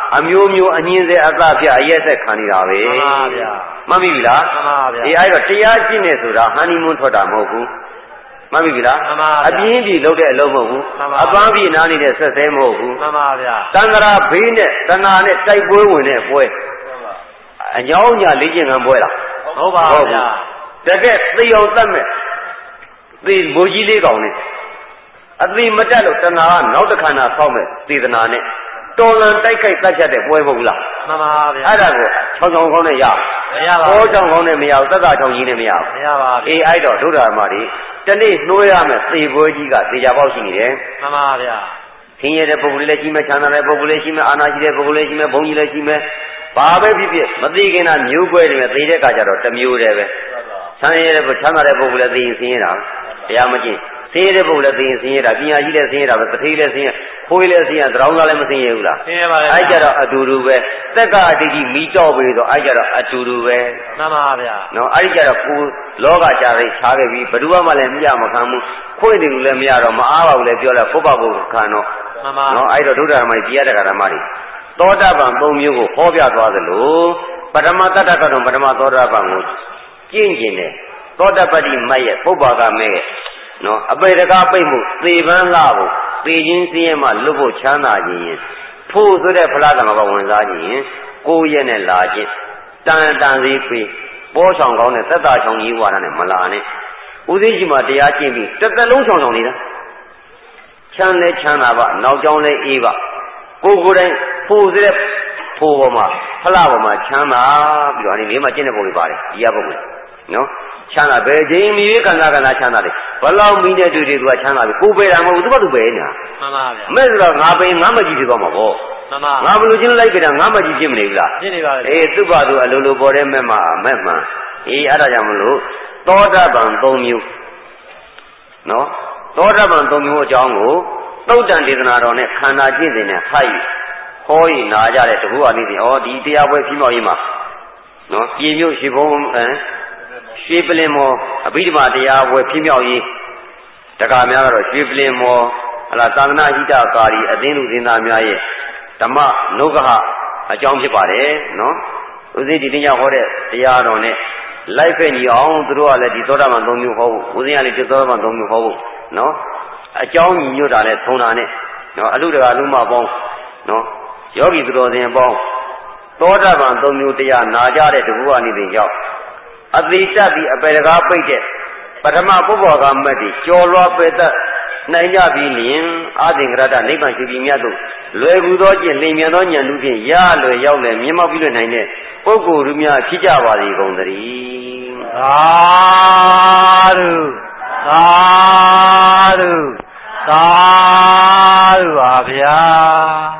Speaker 2: အမျိုးမျိုးအငင်းစေအသဖြင့်အရက်ဆက်ခံနေတာပဲမှန်ပါဗျာမှတ်ပြီလားမှန်ပါဗျာဒီအဲ့တော့တရားကျင့်နေဆိုတာဟန်နီမွန်းထွက်တာမဟုတ်ဘူးမှတ်ပြီလားမှန်ပါအပြင်းကြီးလုပ်တဲ့အလုပ်မဟုတ်ဘူးအပန်းပြီးနားနေတဲ့ဆက်ဆဲမဟုတ်ဘူးမှန်ပါဗျာတန်ត្រာဘေးနဲ့တဏှာနဲ့တိုက်ပွဲဝင်တဲ့ပွဲအညောင်းညာလေးကျင်ခံပွဲလားဟုတ်ပါဗျာတကယ်သိအောင်တတ်မဲ့သိမိုးကြီးလေးကောင်နဲ့အသိမတက်လို့တဏှာကနောက်တစ်ခါဆောက်မဲ့သေဒနာနဲ့တော်လန်တိုက်ခိုက်တတ်ချက်တဲ့ပွဲမဟုတ်လားမှန်ပါဗျာအဲ့ဒါကိုချောင်းချောင်းကောင်းနဲ့ရမရပါဘူးဘောချောင်းကောင်းနဲ့မရဘူးသက်သာချောင်းကြီးနဲ့မရဘူးမရပါဘူးအေးအဲ့တော့ဒုဒ္ဓဓမ္မတွေတနေ့နှိုးရမယ်သေပွဲကြီးကသေချာပေါက်ရှိနေတယ်မှန်ပါဗျာခင်းရတဲ့ပုဂ္ဂိုလ်လည်းရှိမယ်ချမ်းသာတဲ့ပုဂ္ဂိုလ်လည်းရှိမယ်အာနာရှိတဲ့ပုဂ္ဂိုလ်လည်းရှိမယ်ဘုံကြီးလည်းရှိမယ်ဘာပဲဖြစ်ဖြစ်မသိခင်ကမျိုးပွဲတွေနဲ့သေတဲ့အခါကျတော့တစ်မျိုးတည်းပဲချမ်းရတဲ့ချမ်းသာတဲ့ပုဂ္ဂိုလ်လည်းသိရင်ဆင်းရဲတာတရားမကျင့်ဆင်းရဲတဲ့ပုဂ္ဂိုလ်လည်းသိရင်ဆင်းရဲတာပညာရှိလည်းဆင်းရဲတာပဲတတိလည်းဆင်းရဲဖိုးလည်းဆင်းရဲသရောင်းသားလည်းမဆင်းရဲဘူးလားဆင်းရဲပါလေအဲ့ကြတော့အတူတူပဲသက်ကအတိတ်ကြီးမီးတောက်ပြီးတော့အဲ့ကြတော့အတူတူပဲမှန်ပါဗျာနော်အဲ့ဒီကြတော့ကိုလောကကြာရိတ်ခြားခဲ့ပြီးဘယ်သူမှလည်းမရမခံဘူးခွင့်တယ်လို့လည်းမရတော့မအားပါဘူးလည်းပြောလိုက်ဖုတ်ပါဖို့ခံတော့မှန်ပါနော်အဲ့တော့ဒုဒ္ဓဓမ္မကြီးတရားဓမ္မတွေသောတာပန်၃မျိုးကိုဟောပြသွားသလိုပထမတတ္တကတော့ပထမသောတာပန်ကိုကျင့်ကျင်တယ်သောတပတ္တိမတ်ရဲ့ပုပ္ပါကမဲ့နော်အပေတကားပိတ်မှုသေပန်းလာဖို့သေခြင်းစင်းရဲမှလွတ်ဖို့ချမ်းသာခြင်းဖို့ဆိုတဲ့ဖလားကံကဝင်စားခြင်းကိုယ့်ရဲ့နဲ့လာခြင်းတန်စီပေးပေါ်ဆောင်ကောင်းတဲ့သက်သာချောင်းကြီးဝါဒနဲ့မလာနဲ့ဥသိရှိမှတရားကျင့်ပြီးတစ်သက်လုံးဆောင်နေတာချမ်းလဲချမ်းသာပါနောက်ကြောင်းလဲအေးပါကိုယ်တိုင်ဖို့ဆိုတဲ့ဖို့ပေါ်မှာဖလားပေါ်မှာချမ်းသာပြီးတော့ဒီမှာကျင့်တဲ့ပုံတွေပါတယ်ဒီရပုဂ္ဂိုလ်နော်ချမ်းသာပဲခြင်းမြည်ကံကံချမ်းသာတယ်ဘလောက်မိတဲ့တူတွေကချမ်းသာပြီကိုယ်ပဲတာမဟုတ်ဘူးသူကသူပဲနေတာမှန်ပါဗျာမဲ့ဆိုတော့ငါပဲငါမကြည့်ဖြစ်သွားမှာပေါ့မှန်ပါငါဘယ်လိုချင်းလိုက်ကြတာငါမကြည့်ဖြစ်မနေဘူးလားဖြစ်နေပါလေအေးသူ့ဘာသူအလိုလိုပေါ်တဲ့မဲ့မှာမဲ့မှန်အေးအဲ့ဒါကြောင့်မလို့သောတာပန်၃မျိုးနော်သောတာပန်၃မျိုးအကြောင်းကိုသုတ်တန်ဒေသနာတော်နဲ့ခန္ဓာကျင့်စဉ်နဲ့ဟိုက်ဟောရင်နာကြတဲ့တကူအနေနဲ့ဩဒီတရားပွဲပြီးမောက်ရေးမှာနော်ပြည်မျိုးရှိဘုံရွှေပလင်မောအဘိဓမ္မာတရားဝယ်ဖြစ်မြောက်ရေးတက္ကများကတော့ရွှေပလင်မောဟလာသာသနာဟိတကာရီအသင်းလူသင်္သားများရဲ့ဓမ္မနုဂဟအကြောင်းဖြစ်ပါတယ်နော်ဦးဇင်းဒီနေ့ဟောတဲ့တရားတော်နဲ့လိုက်ဖက်ညီအောင်သူတို့ကလည်းဒီသောတာပန်၃မျိုးဟောဖို့ဦးဇင်းကလည်းဒီသောတာပန်၃မျိုးဟောဖို့နော်အကြောင်းညီညွတ်တာနဲ့ထုံတာနဲ့နော်အလူတကာလူမပေါင်းနော်ယောဂီသူတော်စင်ပေါင်းသောတာပန်၃မျိုးတရားနာကြတဲ့တကူအနေနဲ့ရောက်အတိတတ်ပြီးအပေတကားပိတ်တဲ့ပထမပုဗ္ဗောကမတ်ကြီးကျော်လွှားပေသက်နိုင်ကြပြီးလျင်အာသင်္ကရတနိဗ္ဗာန်ရှိပြီးမြတ်တို့လွယ်ကူသောကျင့်လင်မြန်သောဉာဏ်လူဖြင့်ရလွယ်ရောက်လွယ်မြင်မောက်ပြီးလွယ်နိုင်တဲ့ပုဂ္ဂိုလ်လူများဖြစ်ကြပါစေကုန်သတည်းသာဓုသာဓုသာဓုပါဗျာ